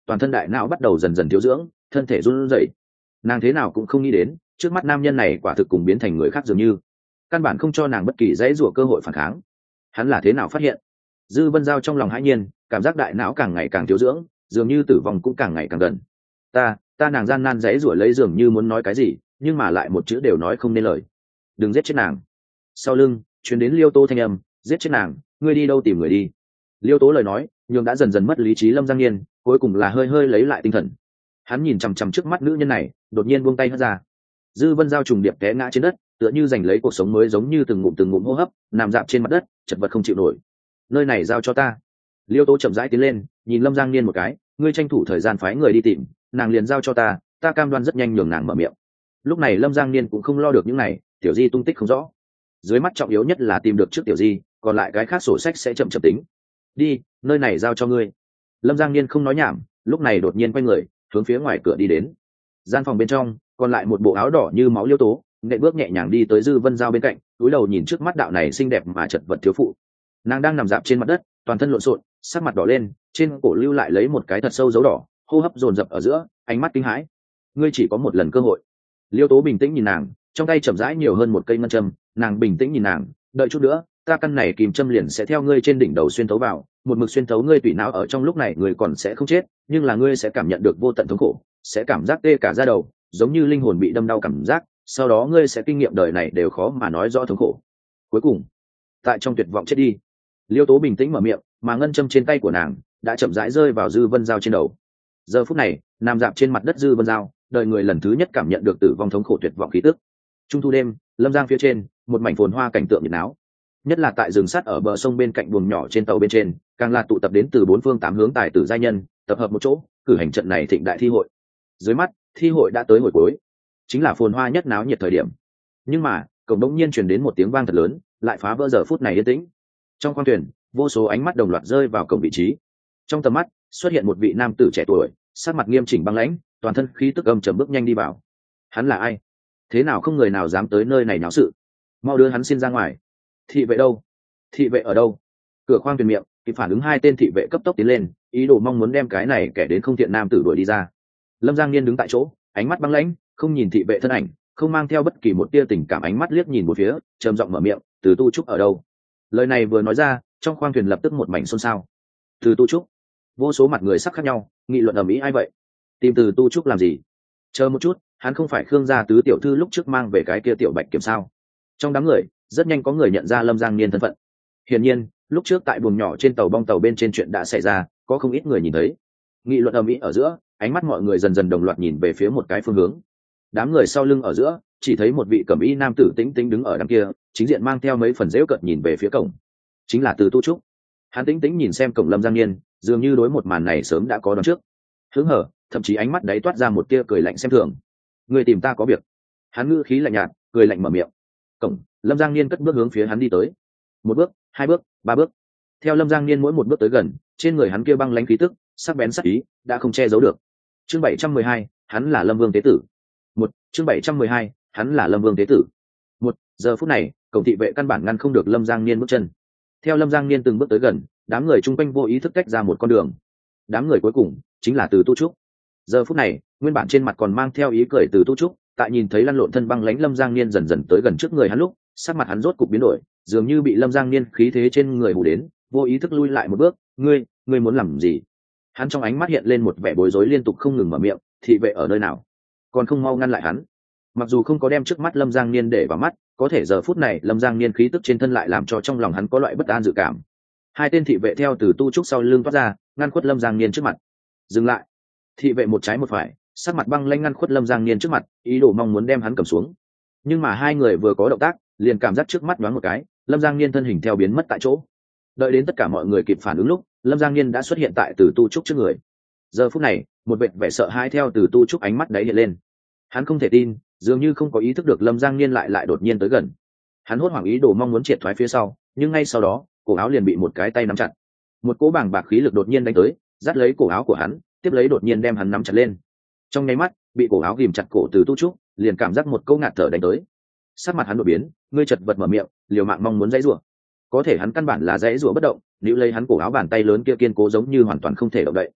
toàn thân đại não bắt đầu dần dần thiếu dưỡng, thân thể run rẩy. Nàng thế nào cũng không nghĩ đến trước mắt nam nhân này quả thực cùng biến thành người khác dường như, căn bản không cho nàng bất kỳ dãy rủa cơ hội phản kháng. Hắn là thế nào phát hiện? Dư Vân Giao trong lòng hãi nhiên, cảm giác đại não càng ngày càng thiếu dưỡng, dường như tử vong cũng càng ngày càng gần. Ta, ta nàng gian nan dãy rủa lấy dường như muốn nói cái gì, nhưng mà lại một chữ đều nói không nên lời. Đừng giết chết nàng. Sau lưng truyền đến Liêu Tố thanh âm, giết chết nàng, ngươi đi đâu tìm người đi. Liêu Tố lời nói nhưng đã dần dần mất lý trí Lâm Giang Niên cuối cùng là hơi hơi lấy lại tinh thần. Hắn nhìn chằm chằm trước mắt nữ nhân này, đột nhiên buông tay hất ra. Dư Vân Giao trùng điệp té ngã trên đất, tựa như giành lấy cuộc sống mới, giống như từng ngụm từng ngụm hô hấp, nằm dạp trên mặt đất, chật vật không chịu nổi. Nơi này giao cho ta. Liêu Tố chậm rãi tiến lên, nhìn Lâm Giang Niên một cái, ngươi tranh thủ thời gian phái người đi tìm, nàng liền giao cho ta, ta cam đoan rất nhanh nhường nàng mở miệng. Lúc này Lâm Giang Niên cũng không lo được những này, Tiểu Di tung tích không rõ, dưới mắt trọng yếu nhất là tìm được trước Tiểu Di, còn lại cái khác sổ sách sẽ chậm chậm tính. Đi, nơi này giao cho ngươi. Lâm Giang Niên không nói nhảm, lúc này đột nhiên quay người hướng phía ngoài cửa đi đến. Gian phòng bên trong còn lại một bộ áo đỏ như máu Liêu Tố, nệ bước nhẹ nhàng đi tới Dư Vân Giao bên cạnh, cúi đầu nhìn trước mắt đạo này xinh đẹp mà chật vật thiếu phụ. Nàng đang nằm dạp trên mặt đất, toàn thân lộn xộn, sắc mặt đỏ lên, trên cổ lưu lại lấy một cái thật sâu dấu đỏ, hô hấp dồn dập ở giữa, ánh mắt kinh hãi. Ngươi chỉ có một lần cơ hội. Liêu Tố bình tĩnh nhìn nàng, trong tay chậm rãi nhiều hơn một cây ngân châm, nàng bình tĩnh nhìn nàng, đợi chút nữa, ta căn này kìm châm liền sẽ theo ngươi trên đỉnh đầu xuyên thấu vào, một mực xuyên thấu ngươi tủy não, ở trong lúc này ngươi còn sẽ không chết, nhưng là ngươi sẽ cảm nhận được vô tận thống khổ, sẽ cảm giác tê cả da đầu, giống như linh hồn bị đâm đau cảm giác, sau đó ngươi sẽ kinh nghiệm đời này đều khó mà nói rõ thống khổ. Cuối cùng, tại trong tuyệt vọng chết đi. Liêu Tố bình tĩnh mở miệng, mà ngân châm trên tay của nàng đã chậm rãi rơi vào Dư Vân Giao trên đầu. Giờ phút này, nằm dạp trên mặt đất Dư Vân Giao, đời người lần thứ nhất cảm nhận được tử vong thống khổ tuyệt vọng khí tức. Trung thu đêm, Lâm Giang phía trên, một mảnh phồn hoa cảnh tượng nhiệt náo. Nhất là tại rừng sắt ở bờ sông bên cạnh buồng nhỏ trên tàu bên trên, càng là tụ tập đến từ bốn phương tám hướng tài tử giai nhân, tập hợp một chỗ, cử hành trận này thịnh đại thi hội. Dưới mắt, thi hội đã tới hồi cuối, chính là phồn hoa nhất náo nhiệt thời điểm. Nhưng mà, cổng đống nhiên truyền đến một tiếng vang thật lớn, lại phá vỡ giờ phút này yên tĩnh. Trong khoang thuyền, vô số ánh mắt đồng loạt rơi vào cổng vị trí. Trong tầm mắt xuất hiện một vị nam tử trẻ tuổi, sắc mặt nghiêm chỉnh băng lãnh, toàn thân khí tức âm trầm bước nhanh đi vào. Hắn là ai? Thế nào không người nào dám tới nơi này náo sự? Mau đưa hắn xin ra ngoài. Thị vệ đâu? Thị vệ ở đâu? Cửa khoang thuyền miệng thì phản ứng hai tên thị vệ cấp tốc tiến lên, ý đồ mong muốn đem cái này kẻ đến không thiện nam tử đuổi đi ra. Lâm Giang Niên đứng tại chỗ, ánh mắt băng lãnh, không nhìn thị vệ thân ảnh, không mang theo bất kỳ một tia tình cảm, ánh mắt liếc nhìn một phía, trầm giọng mở miệng, Từ Tu Trúc ở đâu? Lời này vừa nói ra, trong khoang thuyền lập tức một mảnh xôn xao. Từ Tu Trúc? Vô số mặt người sắc khác nhau, nghị luận ầm ĩ. Ai vậy? Tìm Từ Tu Trúc làm gì? Chờ một chút, hắn không phải Khương gia tứ tiểu thư lúc trước mang về cái kia tiểu bạch kiểm sao? Trong đám người, rất nhanh có người nhận ra Lâm Giang Niên thân phận. Hiển nhiên, lúc trước tại buồng nhỏ trên tàu bong tàu bên trên chuyện đã xảy ra, có không ít người nhìn thấy. Nghị luận ầm ĩ ở giữa, ánh mắt mọi người dần dần đồng loạt nhìn về phía một cái phương hướng. Đám người sau lưng ở giữa, chỉ thấy một vị cẩm y nam tử tĩnh tĩnh đứng ở đằng kia, chính diện mang theo mấy phần dễu cợt nhìn về phía cổng. Chính là Từ Tu Trúc. Hắn tĩnh tĩnh nhìn xem cổng Lâm Giang Niên, dường như đối một màn này sớm đã có đoán trước. Hứng hở, thậm chí ánh mắt đấy toát ra một tia cười lạnh xem thường. Người tìm ta có việc. Hắn ngữ khí lạnh nhạt, cười lạnh mở miệng. Cổng, Lâm Giang Niên cất bước hướng phía hắn đi tới. Một bước, hai bước, ba bước. Theo Lâm Giang Niên mỗi một bước tới gần, trên người hắn kia băng lãnh khí tức, sắc bén sắc ý, đã không che giấu được. Chương bảy trăm mười hai, hắn là Lâm Vương Tế Tử. Một, chương bảy trăm mười hai, hắn là Lâm Vương Tế Tử. Một, giờ phút này, cổng thị vệ căn bản ngăn không được Lâm Giang Niên bước chân. Theo Lâm Giang Niên từng bước tới gần, đám người chung quanh vô ý thức tách ra một con đường. Đám người cuối cùng chính là Từ Tu Trúc. Giờ phút này, nguyên bản trên mặt còn mang theo ý cười Từ Tu Trúc, tại nhìn thấy lăn lộn thân băng lãnh Lâm Giang Niên dần dần tới gần trước người hắn lúc, sắc mặt hắn rốt cục biến đổi, dường như bị Lâm Giang Niên khí thế trên người hù đến, vô ý thức lui lại một bước. Ngươi, ngươi muốn làm gì? Hắn trong ánh mắt hiện lên một vẻ bối rối, liên tục không ngừng mở miệng. Thị vệ ở nơi nào? Còn không mau ngăn lại hắn. Mặc dù không có đem trước mắt Lâm Giang Niên để vào mắt, có thể giờ phút này Lâm Giang Niên khí tức trên thân lại làm cho trong lòng hắn có loại bất an dự cảm. Hai tên thị vệ theo Từ Tu Trúc sau lưng toát ra, ngăn khuất Lâm Giang Niên trước mặt. Dừng lại. Thị vệ một trái một phải, sắc mặt băng lãnh ngăn khuất Lâm Giang Niên trước mặt, ý đồ mong muốn đem hắn cầm xuống. Nhưng mà hai người vừa có động tác, liền cảm giác trước mắt nhoáng một cái, Lâm Giang Niên thân hình theo biến mất tại chỗ. Đợi đến tất cả mọi người kịp phản ứng lúc, Lâm Giang Niên đã xuất hiện tại Từ Tu Trúc trước người. Giờ phút này, một vệt vẻ sợ hãi theo Từ Tu Trúc ánh mắt đấy hiện lên. Hắn không thể tin, dường như không có ý thức được Lâm Giang Niên lại lại đột nhiên tới gần. Hắn hốt hoảng ý đồ mong muốn triệt thoái phía sau, nhưng ngay sau đó, cổ áo liền bị một cái tay nắm chặt. Một cỗ bàng bạc khí lực đột nhiên đánh tới, dắt lấy cổ áo của hắn, tiếp lấy đột nhiên đem hắn nắm chặt lên. Trong nháy mắt, bị cổ áo ghìm chặt cổ Từ Tu Trúc, liền cảm giác một câu ngạt thở đánh tới. Sắc mặt hắn đổi biến, ngươi chật vật mở miệng, liều mạng mong muốn dãy rủa. Có thể hắn căn bản là dãy rủa bất động, níu lấy hắn cổ áo, bàn tay lớn kia kiên cố giống như hoàn toàn không thể động đậy.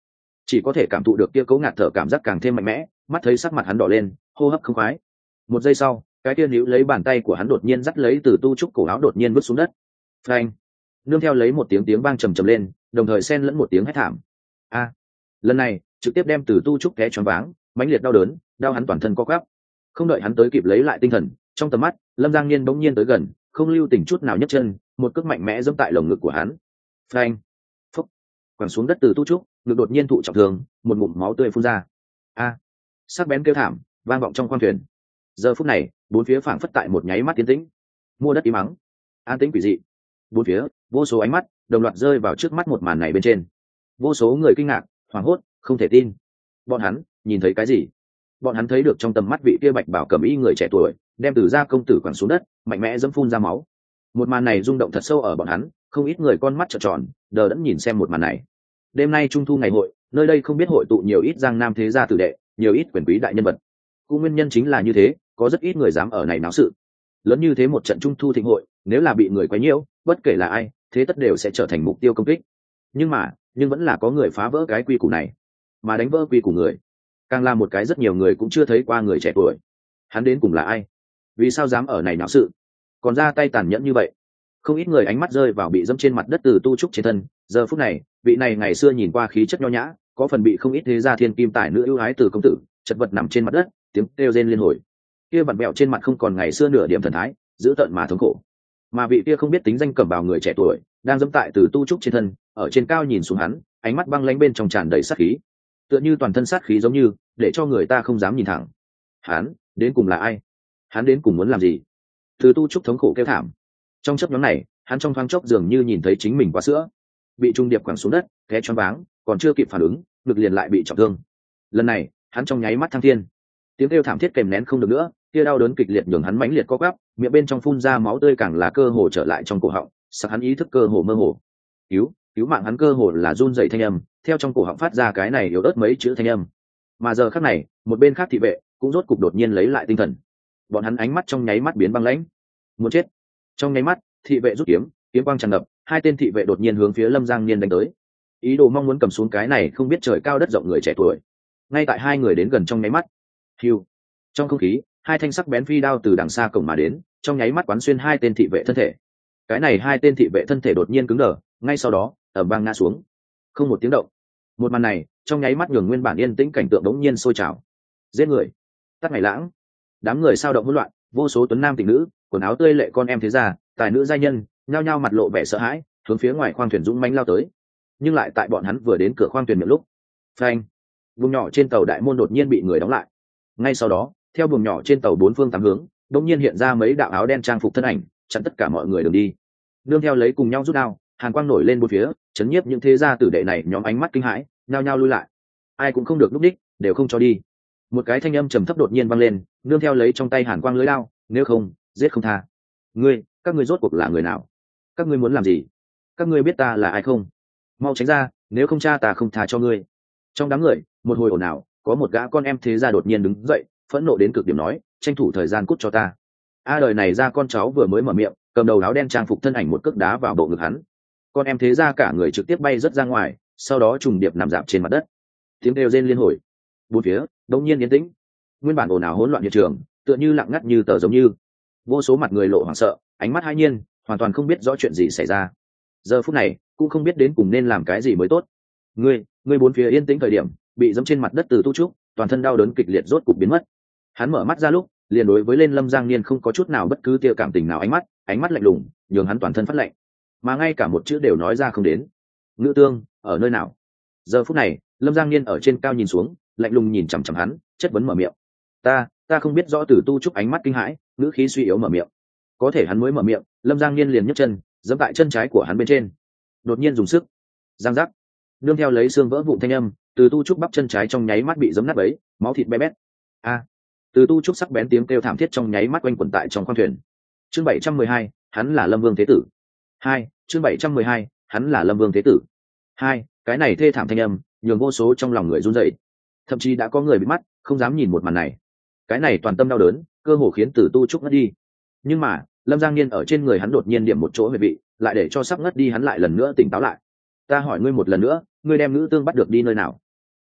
chỉ có thể cảm thụ được kia cố ngạt thở cảm giác càng thêm mạnh mẽ, mắt thấy sắc mặt hắn đỏ lên, hô hấp không khoái. Một giây sau, cái kia níu lấy bàn tay của hắn đột nhiên dắt lấy Từ Tu Trúc cổ áo đột nhiên vứt xuống đất. Phanh! Nương theo lấy một tiếng tiếng vang trầm trầm lên, đồng thời xen lẫn một tiếng hét thảm. A! Lần này, trực tiếp đem Từ Tu Trúc té choáng váng, mãnh liệt đau đớn, đau hắn toàn thân co quắp. Không đợi hắn tới kịp lấy lại tinh thần, trong tầm mắt, Lâm Giang Niên bỗng nhiên tới gần, không lưu tình chút nào nhấc chân, một cước mạnh mẽ giẫm tại lồng ngực của hắn. Phanh! Phúc! Quẳng xuống đất Từ Tu Trúc, ngực đột nhiên thụ trọng thương, một ngụm máu tươi phun ra. A! Sắc bén kêu thảm, vang vọng trong khoang thuyền. Giờ phút này, bốn phía phảng phất tại một nháy mắt tiến tĩnh. Mua đất im mắng, an tĩnh quỷ dị. Bốn phía, vô số ánh mắt đồng loạt rơi vào trước mắt một màn này bên trên. Vô số người kinh ngạc, hoảng hốt, không thể tin. Bọn hắn nhìn thấy cái gì? Bọn hắn thấy được trong tầm mắt vị kia bạch bảo cầm y người trẻ tuổi, đem Từ gia công tử quẳng xuống đất, mạnh mẽ dẫm phun ra máu. Một màn này rung động thật sâu ở bọn hắn, không ít người con mắt trợn tròn, đờ đẫn nhìn xem một màn này. Đêm nay trung thu ngày hội, nơi đây không biết hội tụ nhiều ít giang nam thế gia tử đệ, nhiều ít quyền quý đại nhân vật. Cũng nguyên nhân chính là như thế, có rất ít người dám ở này náo sự. Lớn như thế một trận trung thu thịnh hội, nếu là bị người quấy nhiễu, bất kể là ai, thế tất đều sẽ trở thành mục tiêu công kích. Nhưng mà, nhưng vẫn là có người phá vỡ cái quy củ này, mà đánh vỡ quy củ người, càng là một cái rất nhiều người cũng chưa thấy qua người trẻ tuổi. Hắn đến cùng là ai? Vì sao dám ở này náo sự? Còn ra tay tàn nhẫn như vậy? Không ít người ánh mắt rơi vào bị dẫm trên mặt đất Từ Tu Trúc trên thân. Giờ phút này, vị này ngày xưa nhìn qua khí chất nho nhã, có phần bị không ít thế gia thiên kim tài nữ ưu ái Từ công tử, chật vật nằm trên mặt đất, tiếng kêu rên liên hồi. Kia vặn bẹo trên mặt không còn ngày xưa nửa điểm thần thái, dữ tợn mà thống khổ. Mà vị kia không biết tính danh cẩm bào người trẻ tuổi, đang dẫm tại Từ Tu Trúc trên thân, ở trên cao nhìn xuống hắn, ánh mắt băng lãnh bên trong tràn đầy sát khí, tựa như toàn thân sát khí giống như, để cho người ta không dám nhìn thẳng. Hắn đến cùng là ai? Hắn đến cùng muốn làm gì? Từ Tu Trúc thống khổ kêu thảm. Trong chớp nhoáng này, hắn trong thoáng chốc dường như nhìn thấy chính mình quá sữa, bị trung điệp quẳng xuống đất, té choáng váng, còn chưa kịp phản ứng, ngực liền lại bị trọng thương. Lần này, hắn trong nháy mắt thăng thiên. Tiếng kêu thảm thiết kèm nén không được nữa, kia đau đớn kịch liệt nhường hắn mãnh liệt co quắp, miệng bên trong phun ra máu tươi càng là cơ hồ trở lại trong cổ họng, sắc hắn ý thức cơ hồ mơ hồ. Cứu, cứu mạng hắn cơ hồ là run rẩy thanh âm, theo trong cổ họng phát ra cái này yếu ớt mấy chữ thanh âm. Mà giờ khắc này, một bên khác thị vệ cũng rốt cục đột nhiên lấy lại tinh thần. Bọn hắn ánh mắt trong nháy mắt biến băng lãnh. Muốn chết. Trong nháy mắt, thị vệ rút kiếm, kiếm quang tràn ngập, hai tên thị vệ đột nhiên hướng phía Lâm Giang Niên đánh tới. Ý đồ mong muốn cầm xuống cái này không biết trời cao đất rộng người trẻ tuổi. Ngay tại hai người đến gần trong nháy mắt, hưu, trong không khí, hai thanh sắc bén phi đao từ đằng xa cổng mà đến, trong nháy mắt quán xuyên hai tên thị vệ thân thể. Cái này hai tên thị vệ thân thể đột nhiên cứng đờ, ngay sau đó, ầm vang ngã xuống, không một tiếng động. Một màn này, trong nháy mắt nhường nguyên bản yên tĩnh cảnh tượng đống nhiên sôi trào. Giết người, tắt ngày lãng. Đám người sao động hỗn loạn, vô số tuấn nam tịnh nữ, quần áo tươi lệ con em thế gia, tài nữ giai nhân, nhao nhao mặt lộ vẻ sợ hãi, hướng phía ngoài khoang thuyền dũng mãnh lao tới. Nhưng lại tại bọn hắn vừa đến cửa khoang thuyền miệng lúc, phanh, vùng nhỏ trên tàu đại môn đột nhiên bị người đóng lại. Ngay sau đó, theo buồng nhỏ trên tàu bốn phương tám hướng, đột nhiên hiện ra mấy đạo áo đen trang phục thân ảnh, chặn tất cả mọi người đường đi. Nương theo lấy cùng nhau rút đao, hàn quang nổi lên bốn phía, chấn nhiếp những thế gia tử đệ này nhóm ánh mắt kinh hãi, nhao nhao lui lại. Ai cũng không được lúc đích, đều không cho đi. Một cái thanh âm trầm thấp đột nhiên vang lên, nương theo lấy trong tay hàn quang lưới đao, nếu không, giết không tha. Ngươi, các ngươi rốt cuộc là người nào? Các ngươi muốn làm gì? Các ngươi biết ta là ai không? Mau tránh ra, nếu không cha ta không tha cho ngươi. Trong đám người, một hồi ồn ào, có một gã con em thế gia đột nhiên đứng dậy, phẫn nộ đến cực điểm nói, tranh thủ thời gian cút cho ta. A đời này ra con cháu vừa mới mở miệng, cầm đầu áo đen trang phục thân ảnh một cước đá vào bộ ngực hắn. Con em thế gia cả người trực tiếp bay rất ra ngoài, sau đó trùng điệp nằm dạp trên mặt đất. Tiếng kêu rên liên hồi. Bốn phía đống nhiên yên tĩnh. Nguyên bản ồn ào hỗn loạn hiện trường, tựa như lặng ngắt như tờ giống như. Vô số mặt người lộ hoảng sợ, ánh mắt hai nhiên, hoàn toàn không biết rõ chuyện gì xảy ra. Giờ phút này, cũng không biết đến cùng nên làm cái gì mới tốt. Ngươi, ngươi bốn phía yên tĩnh thời điểm, bị giẫm trên mặt đất Từ Tu Trúc, toàn thân đau đớn kịch liệt rốt cục biến mất. Hắn mở mắt ra lúc, liền đối với lên Lâm Giang Niên không có chút nào bất cứ tia cảm tình nào ánh mắt, ánh mắt lạnh lùng, nhường hắn toàn thân phát lạnh, mà ngay cả một chữ đều nói ra không đến. Ngữ Tương, ở nơi nào? Giờ phút này, Lâm Giang Niên ở trên cao nhìn xuống, lạnh lùng nhìn chằm chằm hắn, chất vấn mở miệng. Ta, ta không biết rõ Từ Tu Trúc ánh mắt kinh hãi, ngữ khí suy yếu mở miệng. Có thể hắn mới mở miệng, Lâm Giang Niên liền nhấc chân, giẫm tại chân trái của hắn bên trên. Đột nhiên dùng sức, giang giác, nương theo lấy xương vỡ vụn thanh âm, Từ Tu Trúc bắp chân trái trong nháy mắt bị giẫm nát bấy, máu thịt be bét. A, Từ Tu Trúc sắc bén tiếng kêu thảm thiết trong nháy mắt quanh quẩn tại trong khoang thuyền. Chương bảy trăm mười hai, hắn là Lâm Vương Thế Tử. Hai, chương bảy trăm mười hai, hắn là Lâm Vương Thế Tử. Hai, cái này thê thảm thanh âm, nhường vô số trong lòng người run rẩy. Thậm chí đã có người bị mắt, không dám nhìn một màn này. Cái này toàn tâm đau đớn, cơ hồ khiến Từ Tu Trúc ngất đi. Nhưng mà, Lâm Giang Niên ở trên người hắn đột nhiên điểm một chỗ huyệt vị, lại để cho sắp ngất đi hắn lại lần nữa tỉnh táo lại. Ta hỏi ngươi một lần nữa, ngươi đem Ngữ Tương bắt được đi nơi nào?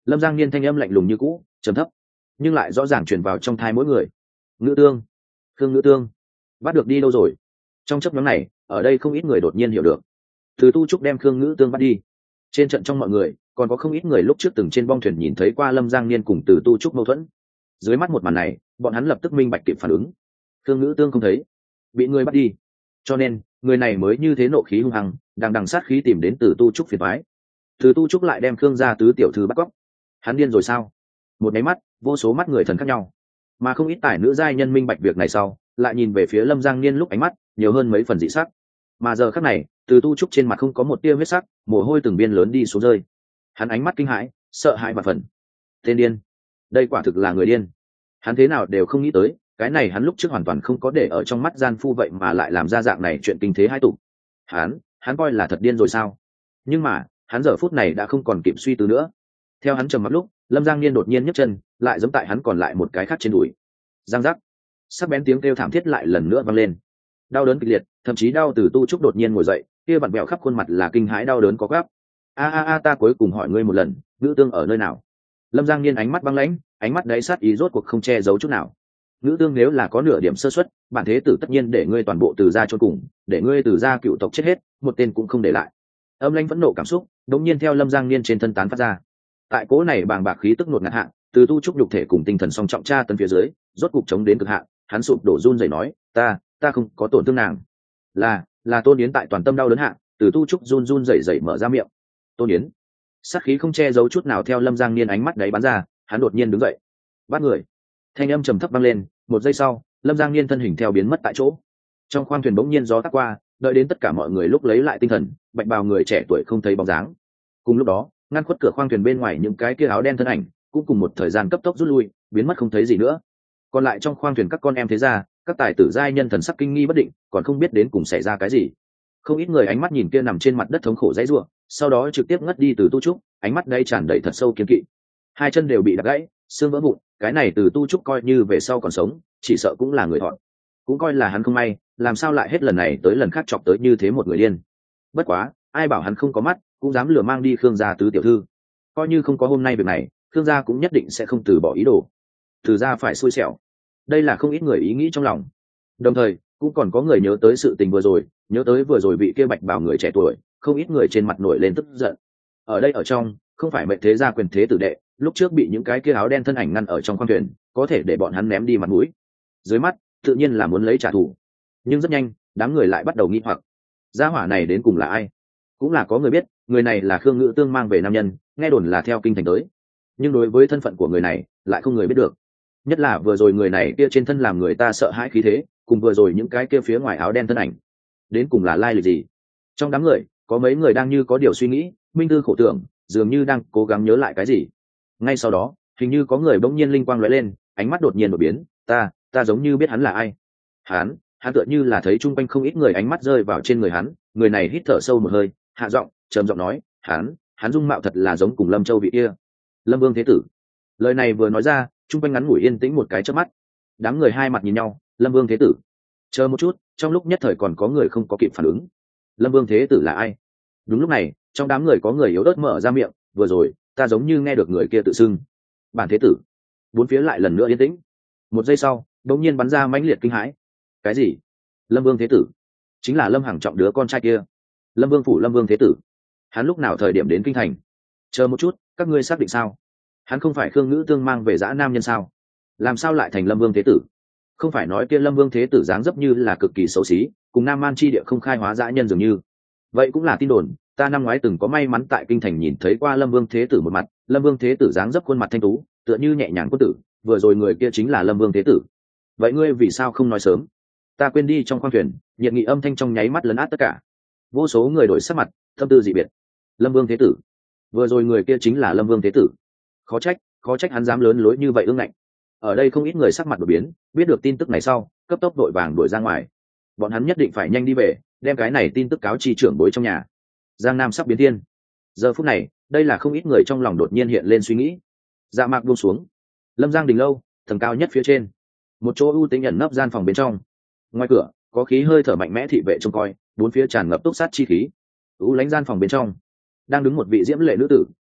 Lâm Giang Niên thanh âm lạnh lùng như cũ, trầm thấp nhưng lại rõ ràng truyền vào trong thai mỗi người. Ngữ Tương, Khương Ngữ Tương, bắt được đi đâu rồi? Trong chấp nhóm này, ở đây không ít người đột nhiên hiểu được. Từ Tu Trúc đem Khương Ngữ Tương bắt đi. Trên trận trong mọi người, còn có không ít người lúc trước từng trên bong thuyền nhìn thấy qua Lâm Giang Niên cùng Từ Tu Trúc mâu thuẫn. Dưới mắt một màn này, bọn hắn lập tức minh bạch kịp phản ứng. Khương Ngữ Tương không thấy, bị người bắt đi. Cho nên, người này mới như thế nộ khí hung hăng, đang đằng sát khí tìm đến Từ Tu Trúc phiền toái. Từ Tu Trúc lại đem Khương gia tứ tiểu thư bắt cóc. Hắn điên rồi sao? Một máy mắt, vô số mắt người thần khác nhau, mà không ít tài nữ giai nhân minh bạch việc này sau, lại nhìn về phía Lâm Giang Niên lúc ánh mắt nhiều hơn mấy phần dị sắc. Mà giờ khắc này, Từ Tu Trúc trên mặt không có một tia huyết sắc, mồ hôi từng biên lớn đi xuống rơi. Hắn ánh mắt kinh hãi, sợ hãi và phần. Tên điên, đây quả thực là người điên. Hắn thế nào đều không nghĩ tới, cái này hắn lúc trước hoàn toàn không có để ở trong mắt gian phu vậy mà lại làm ra dạng này chuyện kinh thế hai tục. Hắn, hắn coi là thật điên rồi sao? Nhưng mà, hắn giờ phút này đã không còn kịp suy tư nữa. Theo hắn trầm mặc lúc, Lâm Giang Niên đột nhiên nhấc chân, lại giẫm tại hắn còn lại một cái khác trên đùi. Giang giác, sắc bén tiếng kêu thảm thiết lại lần nữa vang lên. Đau đớn kịch liệt, thậm chí đau Từ Tu Trúc đột nhiên ngồi dậy, kia vặn vẹo khắp khuôn mặt là kinh hãi đau đớn có gáp. A a a, ta cuối cùng hỏi ngươi một lần, Ngữ Tương ở nơi nào? Lâm Giang Niên ánh mắt băng lãnh, ánh mắt đáy sát ý rốt cuộc không che giấu chút nào. Ngữ Tương nếu là có nửa điểm sơ suất, bản thế tử tất nhiên để ngươi toàn bộ Từ gia chôn cùng, để ngươi Từ gia cựu tộc chết hết, một tên cũng không để lại. Âm lãnh phẫn nộ cảm xúc, đột nhiên theo Lâm Giang Niên trên thân tán phát ra. Tại cỗ này bàng bạc khí tức ngột ngạt hạ, Từ Tu Trúc nhục thể cùng tinh thần song trọng tra tấn phía dưới, rốt cục chống đến cực hạn, hắn sụp đổ run rẩy nói, "Ta, ta không có tổn thương nàng." Là, là Tôn Yến tại toàn tâm đau đớn hạ, Từ Tu Trúc run run rẩy rẩy mở ra miệng. Tôn Yến. Sát khí không che giấu chút nào theo Lâm Giang Niên ánh mắt đấy bắn ra, hắn đột nhiên đứng dậy. Bắt người. Thanh âm trầm thấp vang lên, một giây sau, Lâm Giang Niên thân hình theo biến mất tại chỗ. Trong khoang thuyền bỗng nhiên gió tắt qua, đợi đến tất cả mọi người lúc lấy lại tinh thần, bạch bào người trẻ tuổi không thấy bóng dáng. Cùng lúc đó, ngăn khuất cửa khoang thuyền bên ngoài những cái kia áo đen thân ảnh cũng cùng một thời gian cấp tốc rút lui, biến mất không thấy gì nữa. Còn lại trong khoang thuyền các con em thế gia, các tài tử giai nhân thần sắc kinh nghi bất định, còn không biết đến cùng xảy ra cái gì. Không ít người ánh mắt nhìn kia nằm trên mặt đất thống khổ dãy rủa, sau đó trực tiếp ngất đi Từ Tu Trúc, ánh mắt đây tràn đầy thật sâu kiên kỵ. Hai chân đều bị đập gãy, xương vỡ vụn, cái này Từ Tu Trúc coi như về sau còn sống, chỉ sợ cũng là người thọn. Cũng coi là hắn không may, làm sao lại hết lần này tới lần khác chọc tới như thế một người điên. Bất quá, ai bảo hắn không có mắt, cũng dám lừa mang đi Khương gia tứ tiểu thư. Coi như không có hôm nay việc này, Khương gia cũng nhất định sẽ không từ bỏ ý đồ. Từ gia phải xui xẻo. Đây là không ít người ý nghĩ trong lòng. Đồng thời, cũng còn có người nhớ tới sự tình vừa rồi, nhớ tới vừa rồi bị kia bạch bào người trẻ tuổi, không ít người trên mặt nổi lên tức giận. Ở đây ở trong, không phải mệnh thế gia quyền thế tử đệ, lúc trước bị những cái kia áo đen thân ảnh ngăn ở trong khoang thuyền, có thể để bọn hắn ném đi mặt mũi. Dưới mắt, tự nhiên là muốn lấy trả thù. Nhưng rất nhanh, đám người lại bắt đầu nghi hoặc, gia hỏa này đến cùng là ai? Cũng là có người biết, người này là Khương Ngữ Tương mang về nam nhân, nghe đồn là theo kinh thành tới. Nhưng đối với thân phận của người này, lại không người biết được. Nhất là vừa rồi người này kia trên thân làm người ta sợ hãi khí thế, cùng vừa rồi những cái kia phía ngoài áo đen thân ảnh, đến cùng là lai lịch gì? Trong đám người, có mấy người đang như có điều suy nghĩ, minh tư khổ tưởng, dường như đang cố gắng nhớ lại cái gì. Ngay sau đó, hình như có người bỗng nhiên linh quang lóe lên, ánh mắt đột nhiên đổi biến, ta, ta giống như biết hắn là ai. Hắn, hắn tựa như là thấy chung quanh không ít người ánh mắt rơi vào trên người hắn, người này hít thở sâu một hơi, hạ giọng, trầm giọng nói, hắn, hắn dung mạo thật là giống cùng Lâm Châu vị kia. Lâm Vương Thế Tử. Lời này vừa nói ra, chung quanh ngắn ngủi yên tĩnh một cái chớp mắt. Đám người hai mặt nhìn nhau, Lâm Vương Thế Tử. Chờ một chút, trong lúc nhất thời còn có người không có kịp phản ứng. Lâm Vương Thế Tử là ai? Đúng lúc này, trong đám người có người yếu ớt mở ra miệng, vừa rồi, ta giống như nghe được người kia tự xưng bản thế tử. Bốn phía lại lần nữa yên tĩnh. Một giây sau, đột nhiên bắn ra mãnh liệt kinh hãi. Cái gì? Lâm Vương Thế Tử? Chính là Lâm Hằng Trọng đứa con trai kia. Lâm Vương phủ Lâm Vương Thế Tử. Hắn lúc nào thời điểm đến kinh thành? Chờ một chút, các ngươi xác định sao? Hắn không phải Khương Ngữ Tương mang về dã nam nhân sao? Làm sao lại thành Lâm Vương Thế Tử? Không phải nói kia Lâm Vương Thế Tử dáng dấp như là cực kỳ xấu xí, cùng Nam Man chi địa không khai hóa dã nhân dường như. Vậy cũng là tin đồn, ta năm ngoái từng có may mắn tại kinh thành nhìn thấy qua Lâm Vương Thế Tử một mặt. Lâm Vương Thế Tử dáng dấp khuôn mặt thanh tú, tựa như nhẹ nhàng quân tử, vừa rồi người kia chính là Lâm Vương Thế Tử. Vậy ngươi vì sao không nói sớm? Ta quên đi. Trong khoang thuyền, nhiệt nghị âm thanh trong nháy mắt lấn át tất cả. Vô số người đổi sắc mặt, tâm tư dị biệt. Lâm Vương Thế Tử, vừa rồi người kia chính là Lâm Vương Thế Tử. Khó trách, khó trách hắn dám lớn lối như vậy ương ngạnh. Ở đây không ít người sắc mặt đổi biến, biết được tin tức này sau, cấp tốc đội vàng đuổi ra ngoài. Bọn hắn nhất định phải nhanh đi về, đem cái này tin tức cáo chi trưởng bối trong nhà. Giang Nam sắp biến thiên. Giờ phút này, đây là không ít người trong lòng đột nhiên hiện lên suy nghĩ. Dạ mạc buông xuống. Lâm Giang đình lâu, tầng cao nhất phía trên, một chỗ ưu tĩnh ẩn nấp gian phòng bên trong. Ngoài cửa, có khí hơi thở mạnh mẽ thị vệ trông coi, bốn phía tràn ngập túc sát chi khí. U lánh gian phòng bên trong, đang đứng một vị diễm lệ nữ tử,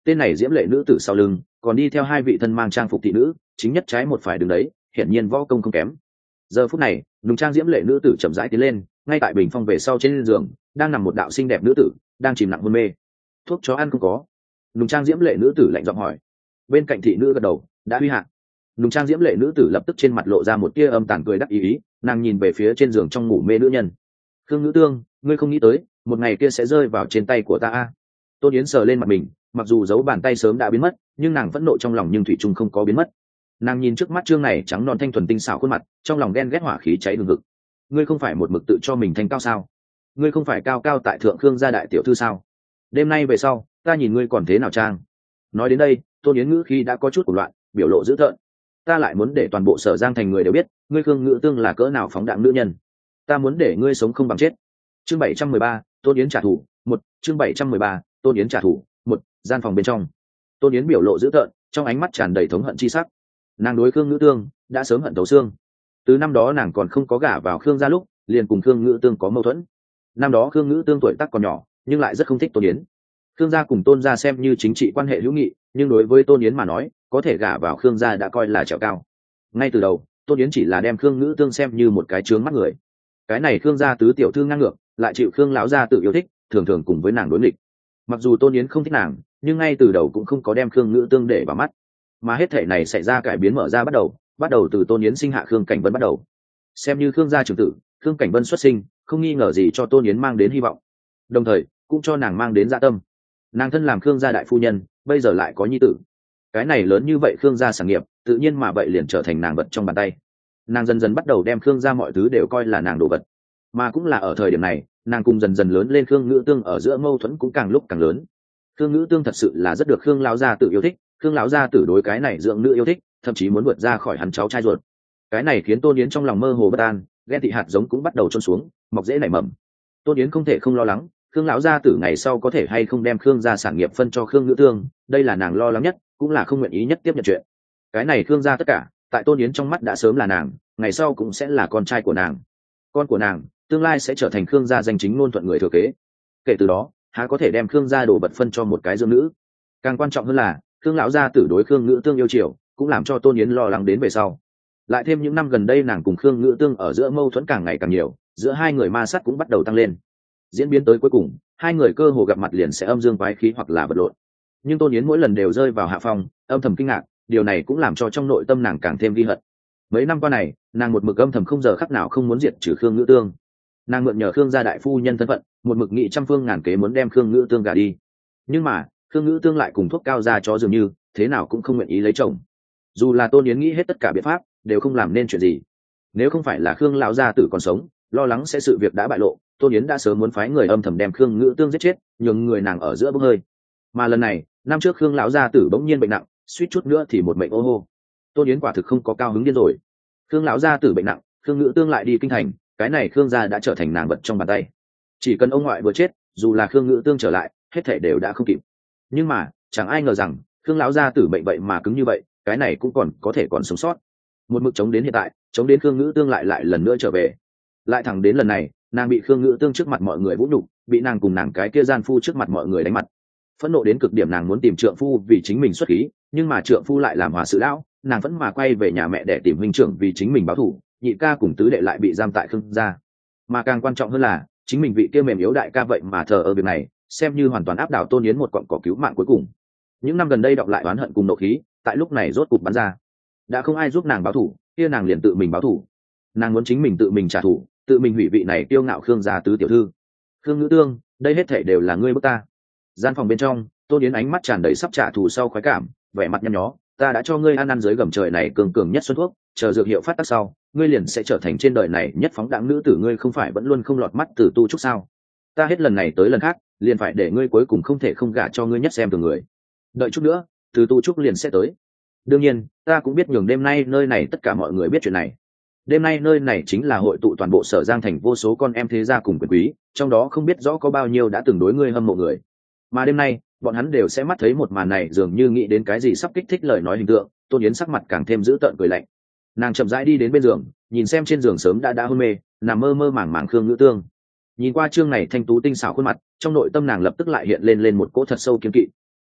tên này diễm lệ nữ tử sau lưng còn đi theo hai vị thân mang trang phục thị nữ, chính nhất trái một phải đứng đấy, hiển nhiên võ công không kém. Giờ phút này nùng trang diễm lệ nữ tử chậm rãi tiến lên, ngay tại bình phong về sau trên giường đang nằm một đạo xinh đẹp nữ tử đang chìm nặng hôn mê. Thuốc chó ăn không có? Nùng trang diễm lệ nữ tử lạnh giọng hỏi. Bên cạnh thị nữ gật đầu, đã huy hạ. Nùng trang diễm lệ nữ tử lập tức trên mặt lộ ra một tia âm tàn cười đắc ý, ý nàng nhìn về phía trên giường trong ngủ mê nữ nhân. Khương Ngữ Tương, ngươi không nghĩ tới một ngày kia sẽ rơi vào trên tay của ta a? Tôn Yến sờ lên mặt mình, mặc dù dấu bàn tay sớm đã biến mất, nhưng nàng phẫn nộ trong lòng nhưng thủy chung không có biến mất. Nàng nhìn trước mắt trương này trắng non thanh thuần tinh xảo khuôn mặt, trong lòng ghen ghét hỏa khí cháy hừng hực. Ngươi không phải một mực tự cho mình thanh cao sao? Ngươi không phải cao cao tại thượng Khương gia đại tiểu thư sao? Đêm nay về sau, ta nhìn ngươi còn thế nào trang? Nói đến đây, Tôn Yến ngữ khí đã có chút hỗn loạn, biểu lộ dữ tợn. Ta lại muốn để toàn bộ Sở Giang thành người đều biết, ngươi Khương Ngữ Tương là cỡ nào phóng đãng nữ nhân. Ta muốn để ngươi sống không bằng chết. Chương bảy trăm mười ba, Tôn Yến trả thù, một, chương bảy trăm mười ba, Tôn Yến trả thù, một, gian phòng bên trong. Tôn Yến biểu lộ dữ tợn, trong ánh mắt tràn đầy thống hận chi sắc. Nàng đối Khương Ngữ Tương đã sớm hận thấu xương. Từ năm đó nàng còn không có gả vào Khương gia lúc, liền cùng Khương Ngữ Tương có mâu thuẫn. Năm đó Khương Ngữ Tương tuổi tác còn nhỏ, nhưng lại rất không thích Tôn Yến. Khương gia cùng Tôn gia xem như chính trị quan hệ hữu nghị, nhưng đối với Tôn Yến mà nói, có thể gả vào Khương gia đã coi là trèo cao. Ngay từ đầu, Tôn Yến chỉ là đem Khương Ngữ Tương xem như một cái trướng mắt người. Cái này Khương gia tứ tiểu thư ngang ngược, lại chịu Khương lão gia tự yêu thích, thường thường cùng với nàng đối nghịch. Mặc dù Tôn Yến không thích nàng, nhưng ngay từ đầu cũng không có đem Khương Ngữ Tương để vào mắt. Mà hết thể này xảy ra cải biến mở ra bắt đầu, bắt đầu từ Tôn Yến sinh hạ Khương Cảnh Vân bắt đầu. Xem như Khương gia trưởng tử, Khương Cảnh Vân xuất sinh, không nghi ngờ gì cho Tôn Yến mang đến hy vọng, đồng thời cũng cho nàng mang đến dạ tâm. Nàng thân làm Khương gia đại phu nhân, bây giờ lại có nhi tử. Cái này lớn như vậy Khương gia sản nghiệp, tự nhiên mà vậy liền trở thành nàng vật trong bàn tay. Nàng dần dần bắt đầu đem Khương gia mọi thứ đều coi là nàng đồ vật. Mà cũng là ở thời điểm này, nàng cùng dần dần lớn lên Khương Ngữ Tương ở giữa mâu thuẫn cũng càng lúc càng lớn. Khương Ngữ Tương thật sự là rất được Khương lão gia tử yêu thích, Khương lão gia tử đối cái này dưỡng nữ yêu thích, thậm chí muốn vượt ra khỏi hắn cháu trai ruột. Cái này khiến Tôn Yến trong lòng mơ hồ bất an, ghen tị hạt giống cũng bắt đầu trôn xuống, mọc dễ nảy mầm. Tôn Yến không thể không lo lắng, Khương lão gia tử ngày sau có thể hay không đem Khương gia sản nghiệp phân cho Khương Ngữ Tương, đây là nàng lo lắng nhất, cũng là không nguyện ý nhất tiếp nhận chuyện. Cái này Khương gia tất cả, tại Tôn Yến trong mắt đã sớm là nàng, ngày sau cũng sẽ là con trai của nàng. Con của nàng, tương lai sẽ trở thành Khương gia danh chính ngôn thuận người thừa kế. Kể từ đó, há có thể đem Khương gia đổ bật phân cho một cái dưỡng nữ. Càng quan trọng hơn là, Khương lão gia tử đối Khương Ngữ Tương yêu chiều, cũng làm cho Tôn Yến lo lắng đến về sau. Lại thêm những năm gần đây nàng cùng Khương Ngữ Tương ở giữa mâu thuẫn càng ngày càng nhiều, giữa hai người ma sát cũng bắt đầu tăng lên. Diễn biến tới cuối cùng, hai người cơ hồ gặp mặt liền sẽ âm dương quái khí hoặc là vật lộn. Nhưng Tôn Yến mỗi lần đều rơi vào hạ phong, âm thầm kinh ngạc, điều này cũng làm cho trong nội tâm nàng càng thêm ghi hận. Mấy năm qua này, nàng một mực âm thầm không giờ khắc nào không muốn diệt trừ Khương Ngữ Tương. Nàng mượn nhờ Khương gia đại phu nhân thân phận, một mực nghị trăm phương ngàn kế muốn đem Khương Ngữ Tương gả đi. Nhưng mà, Khương Ngữ Tương lại cùng thuốc cao ra chó dường như, thế nào cũng không nguyện ý lấy chồng. Dù là Tôn Yến nghĩ hết tất cả biện pháp, đều không làm nên chuyện gì. Nếu không phải là Khương lão gia tử còn sống, lo lắng sẽ sự việc đã bại lộ, Tôn Yến đã sớm muốn phái người âm thầm đem Khương Ngữ Tương giết chết, nhường người nàng ở giữa bốc hơi. Mà lần này, năm trước Khương lão gia tử bỗng nhiên bệnh nặng, suýt chút nữa thì một mệnh ô hô. Tôn Yến quả thực không có cao hứng điên rồi. Khương lão gia tử bệnh nặng, Khương Ngữ Tương lại đi kinh thành, cái này Khương gia đã trở thành nàng vật trong bàn tay. Chỉ cần ông ngoại vừa chết, dù là Khương Ngữ Tương trở lại, hết thảy đều đã không kịp. Nhưng mà, chẳng ai ngờ rằng, Khương lão gia tử bệnh vậy mà cứng như vậy, cái này cũng còn có thể còn sống sót. Một mực chống đến hiện tại, chống đến Khương Ngữ Tương lại lại lần nữa trở về. Lại thẳng đến lần này, nàng bị Khương Ngữ Tương trước mặt mọi người vũ nhục, bị nàng cùng nàng cái kia gian phu trước mặt mọi người đánh mặt. Phẫn nộ đến cực điểm, nàng muốn tìm trượng phu vì chính mình xuất khí, nhưng mà trượng phu lại làm hòa sự lão, nàng vẫn mà quay về nhà mẹ để tìm huynh trưởng vì chính mình báo thù, nhị ca cùng tứ đệ lại bị giam tại Khương gia. Mà càng quan trọng hơn là, chính mình vị kia mềm yếu đại ca vậy mà thờ ở việc này, xem như hoàn toàn áp đảo Tôn Yến một cọng cỏ cứu mạng cuối cùng. Những năm gần đây đọng lại oán hận cùng nộ khí, tại lúc này rốt cục bắn ra. Đã không ai giúp nàng báo thù, kia nàng liền tự mình báo thù. Nàng muốn chính mình tự mình trả thù, tự mình hủy vị này kiêu ngạo Khương gia tứ tiểu thư. Khương Ngữ Tương, đây hết thảy đều là ngươi bức ta. Gian phòng bên trong, Tôn Yến ánh mắt tràn đầy sắp trả thù sau khoái cảm, vẻ mặt nhăn nhó, ta đã cho ngươi ăn ăn dưới gầm trời này cường cường nhất xuân thuốc, chờ dược hiệu phát tác sau, ngươi liền sẽ trở thành trên đời này nhất phóng đãng nữ tử, ngươi không phải vẫn luôn không lọt mắt từ tu trúc sao? Ta hết lần này tới lần khác, liền phải để ngươi cuối cùng không thể không gả cho ngươi nhất xem từ người. Đợi chút nữa, từ tu trúc liền sẽ tới. Đương nhiên, ta cũng biết nhường đêm nay nơi này tất cả mọi người biết chuyện này. Đêm nay nơi này chính là hội tụ toàn bộ Sở Giang thành vô số con em thế gia cùng quyền quý, trong đó không biết rõ có bao nhiêu đã từng đối ngươi hâm mộ người. Mà đêm nay, bọn hắn đều sẽ mắt thấy một màn này, dường như nghĩ đến cái gì sắp kích thích lời nói hình tượng. Tôn Yến sắc mặt càng thêm dữ tợn cười lạnh. Nàng chậm rãi đi đến bên giường, nhìn xem trên giường sớm đã đã hôn mê, nằm mơ mơ màng màng Khương Ngữ Tương. Nhìn qua chương này thanh tú tinh xảo khuôn mặt, trong nội tâm nàng lập tức lại hiện lên lên một cỗ thật sâu kiên kỵ.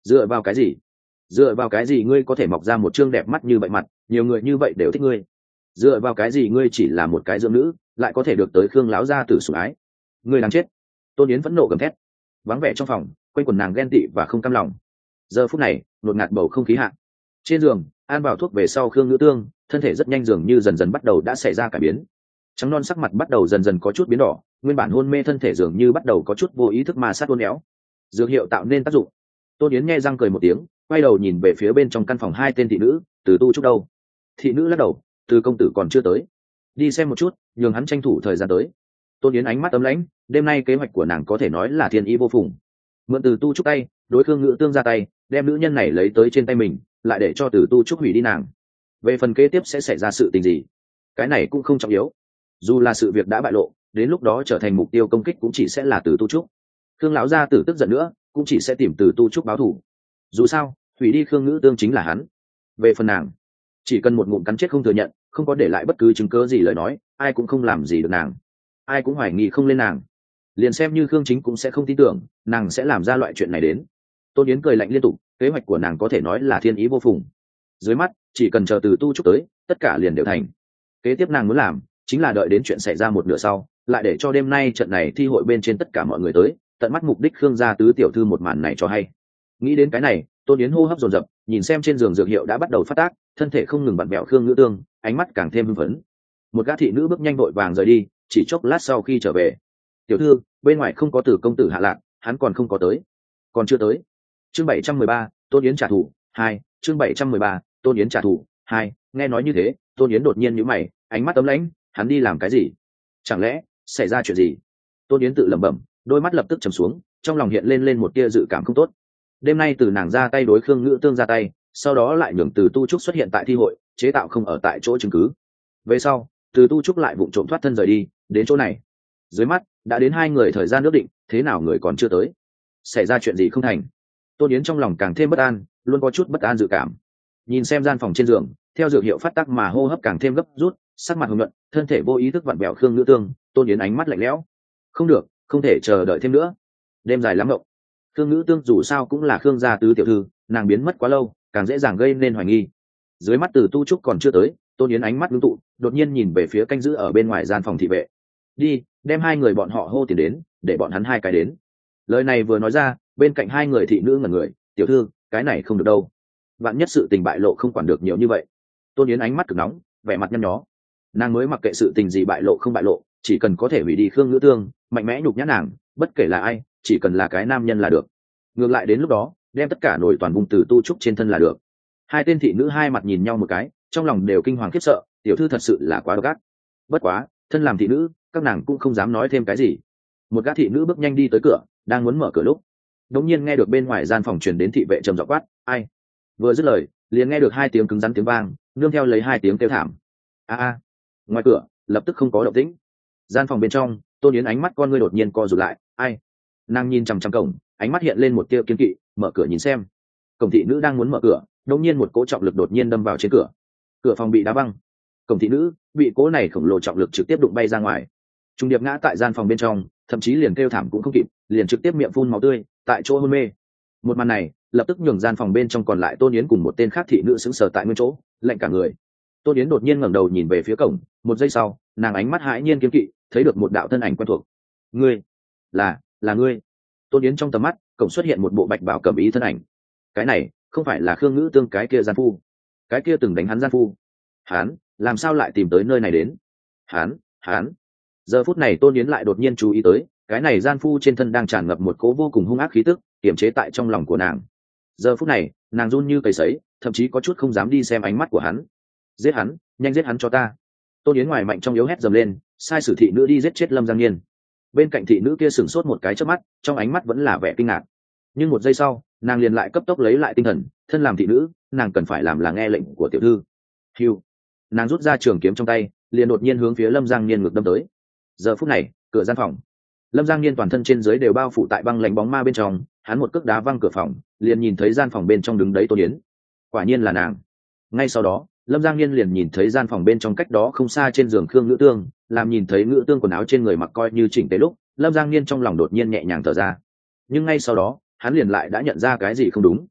Dựa vào cái gì? Dựa vào cái gì ngươi có thể mọc ra một trương đẹp mắt như vậy mặt, nhiều người như vậy đều thích ngươi? Dựa vào cái gì ngươi chỉ là một cái dưỡng nữ lại có thể được tới Khương lão gia tử sủng ái? Ngươi đáng chết! Tôn Yến phẫn nộ gầm thét. Vắng vẻ trong phòng, quanh quần nàng ghen tị và không cam lòng. Giờ phút này, ngột ngạt bầu không khí hạ. Trên giường, an vào thuốc về sau Khương Ngữ Tương, thân thể rất nhanh dường như dần dần bắt đầu đã xảy ra cải biến. Trắng non sắc mặt bắt đầu dần dần có chút biến đỏ, nguyên bản hôn mê thân thể dường như bắt đầu có chút vô ý thức ma sát uốn éo. Dược hiệu tạo nên tác dụng. Tôn Yến nghe răng cười một tiếng, quay đầu nhìn về phía bên trong căn phòng hai tên thị nữ, Từ Tu Trúc đâu? Thị nữ lắc đầu, Từ công tử còn chưa tới. Đi xem một chút, nhường hắn tranh thủ thời gian tới. Tôn Yến ánh mắt ấm lãnh, đêm nay kế hoạch của nàng có thể nói là thiên ý vô phùng. Mượn Từ Tu Trúc tay, đối Khương Ngữ Tương ra tay, đem nữ nhân này lấy tới trên tay mình, lại để cho Từ Tu Trúc hủy đi nàng. Về phần kế tiếp sẽ xảy ra sự tình gì, cái này cũng không trọng yếu. Dù là sự việc đã bại lộ, đến lúc đó trở thành mục tiêu công kích cũng chỉ sẽ là Từ Tu Trúc. Khương lão gia tử tức giận nữa, cũng chỉ sẽ tìm Từ Tu Trúc báo thù. Dù sao, hủy đi Khương Ngữ Tương chính là hắn. Về phần nàng, chỉ cần một ngụm cắn chết không thừa nhận, không có để lại bất cứ chứng cớ gì lời nói, ai cũng không làm gì được nàng, ai cũng hoài nghi không lên nàng. Liền xem như Khương Chính cũng sẽ không tin tưởng nàng sẽ làm ra loại chuyện này đến. Tôn Yến cười lạnh liên tục, kế hoạch của nàng có thể nói là thiên ý vô phùng. Dưới mắt, chỉ cần chờ Từ Tu Trúc tới, tất cả liền đều thành. Kế tiếp nàng muốn làm chính là đợi đến chuyện xảy ra một nửa sau, lại để cho đêm nay trận này thi hội bên trên tất cả mọi người tới, tận mắt mục đích Khương gia tứ tiểu thư một màn này cho hay. Nghĩ đến cái này, Tôn Yến hô hấp dồn dập, nhìn xem trên giường dược hiệu đã bắt đầu phát tác, thân thể không ngừng vặn vẹo Khương Ngữ Tương, ánh mắt càng thêm hưng phấn. Một gã thị nữ bước nhanh vội vàng rời đi, chỉ chốc lát sau khi trở về, tiểu thư, bên ngoài không có Từ công tử hạ lạc, hắn còn không có tới. Còn chưa tới. Chương bảy trăm mười ba, Tôn Yến trả thù hai. Chương bảy trăm mười ba, Tôn Yến trả thù hai. Nghe nói như thế, Tôn Yến đột nhiên nhíu mày, ánh mắt ấm lãnh, hắn đi làm cái gì? Chẳng lẽ xảy ra chuyện gì? Tôn Yến tự lẩm bẩm, đôi mắt lập tức trầm xuống, trong lòng hiện lên lên một tia dự cảm không tốt. Đêm nay từ nàng ra tay đối Khương Ngữ Tương ra tay, sau đó lại nhường Từ Tu Trúc xuất hiện tại thi hội, chế tạo không ở tại chỗ chứng cứ. Về sau, Từ Tu Trúc lại vụng trộm thoát thân rời đi, đến chỗ này. Dưới mắt đã đến hai người thời gian ước định, thế nào người còn chưa tới? Xảy ra chuyện gì không thành? Tôn Yến trong lòng càng thêm bất an, luôn có chút bất an dự cảm. Nhìn xem gian phòng trên giường, theo dược hiệu phát tác mà hô hấp càng thêm gấp rút, sắc mặt hồng nhuận, thân thể vô ý thức vặn vẹo Khương Ngữ Tương, Tôn Yến ánh mắt lạnh lẽo. Không được, không thể chờ đợi thêm nữa. Đêm dài lắm ngộng. Khương Ngữ Tương dù sao cũng là Khương gia tứ tiểu thư, nàng biến mất quá lâu, càng dễ dàng gây nên hoài nghi. Dưới mắt Từ Tu Trúc còn chưa tới, Tôn Yến ánh mắt ngưng tụ, đột nhiên nhìn về phía canh giữ ở bên ngoài gian phòng thị vệ. Đi, đem hai người bọn họ hô tiền đến, để bọn hắn hai cái đến. Lời này vừa nói ra, bên cạnh hai người thị nữ ngẩn người, tiểu thư, cái này không được đâu. Vạn nhất sự tình bại lộ không quản được nhiều như vậy. Tôn Yến ánh mắt cực nóng, vẻ mặt nhăn nhó. Nàng mới mặc kệ sự tình gì bại lộ không bại lộ, chỉ cần có thể hủy đi Khương Ngữ Tương, mạnh mẽ nhục nhã nàng, bất kể là ai, chỉ cần là cái nam nhân là được. Ngược lại đến lúc đó, đem tất cả nổi toàn vùng Từ Tu Trúc trên thân là được. Hai tên thị nữ hai mặt nhìn nhau một cái, trong lòng đều kinh hoàng khiếp sợ, tiểu thư thật sự là quá độc ác. Bất quá, thân làm thị nữ, các nàng cũng không dám nói thêm cái gì. Một gã thị nữ bước nhanh đi tới cửa, đang muốn mở cửa lúc, đột nhiên nghe được bên ngoài gian phòng truyền đến thị vệ trầm giọng quát, "Ai?" Vừa dứt lời, liền nghe được hai tiếng cứng rắn tiếng vang, nương theo lấy hai tiếng kêu thảm. A a. Ngoài cửa, lập tức không có động tĩnh. Gian phòng bên trong, Tôn Yến ánh mắt con ngươi đột nhiên co rụt lại, "Ai?" Nàng nhìn chằm chằm cổng, ánh mắt hiện lên một tia kiên kỵ, mở cửa nhìn xem. Cổng thị nữ đang muốn mở cửa, đột nhiên một cỗ trọng lực đột nhiên đâm vào trên cửa. Cửa phòng bị đá văng. Cổng thị nữ bị cỗ này khổng lồ trọng lực trực tiếp đụng bay ra ngoài. Trung điệp ngã tại gian phòng bên trong, thậm chí liền kêu thảm cũng không kịp, liền trực tiếp miệng phun máu tươi, tại chỗ hôn mê. Một màn này lập tức nhường gian phòng bên trong còn lại Tôn Yến cùng một tên khác thị nữ sững sờ tại nguyên chỗ, lạnh cả người. Tôn Yến đột nhiên ngẩng đầu nhìn về phía cổng, một giây sau, nàng ánh mắt hãi nhiên kiên kỵ, thấy được một đạo thân ảnh quen thuộc. "Ngươi, là, là ngươi?" Tôn Yến trong tầm mắt, cổng xuất hiện một bộ bạch bào cẩm ý thân ảnh. Cái này, không phải là Khương Ngữ Tương cái kia gian phu? Cái kia từng đánh hắn gian phu? Hắn, làm sao lại tìm tới nơi này đến? Hắn, hắn. Giờ phút này Tôn Yến lại đột nhiên chú ý tới, cái này gian phu trên thân đang tràn ngập một cỗ vô cùng hung ác khí tức, kiềm chế tại trong lòng của nàng. Giờ phút này, nàng run như cầy sấy, thậm chí có chút không dám đi xem ánh mắt của hắn. "Giết hắn, nhanh giết hắn cho ta!" Tôn Yến ngoài mạnh trong yếu hét dầm lên, sai sử thị nữ đi giết chết Lâm Giang Nghiên. Bên cạnh thị nữ kia sửng sốt một cái chớp mắt, trong ánh mắt vẫn là vẻ kinh ngạc. Nhưng một giây sau, nàng liền lại cấp tốc lấy lại tinh thần, thân làm thị nữ, nàng cần phải làm là nghe lệnh của tiểu thư. Hưu. Nàng rút ra trường kiếm trong tay, liền đột nhiên hướng phía Lâm Giang Nghiên ngược đâm tới. Giờ phút này, cửa gian phòng, Lâm Giang Nghiên toàn thân trên dưới đều bao phủ tại băng lãnh bóng ma bên trong, hắn một cước đá văng cửa phòng, liền nhìn thấy gian phòng bên trong đứng đấy Tôn Yến. Quả nhiên là nàng. Ngay sau đó, Lâm Giang Nghiên liền nhìn thấy gian phòng bên trong cách đó không xa trên giường Khương Ngữ Tương, làm nhìn thấy Ngữ Tương quần áo trên người mặc coi như chỉnh tề lúc, Lâm Giang Nghiên trong lòng đột nhiên nhẹ nhàng thở ra. Nhưng ngay sau đó, hắn liền lại đã nhận ra cái gì không đúng,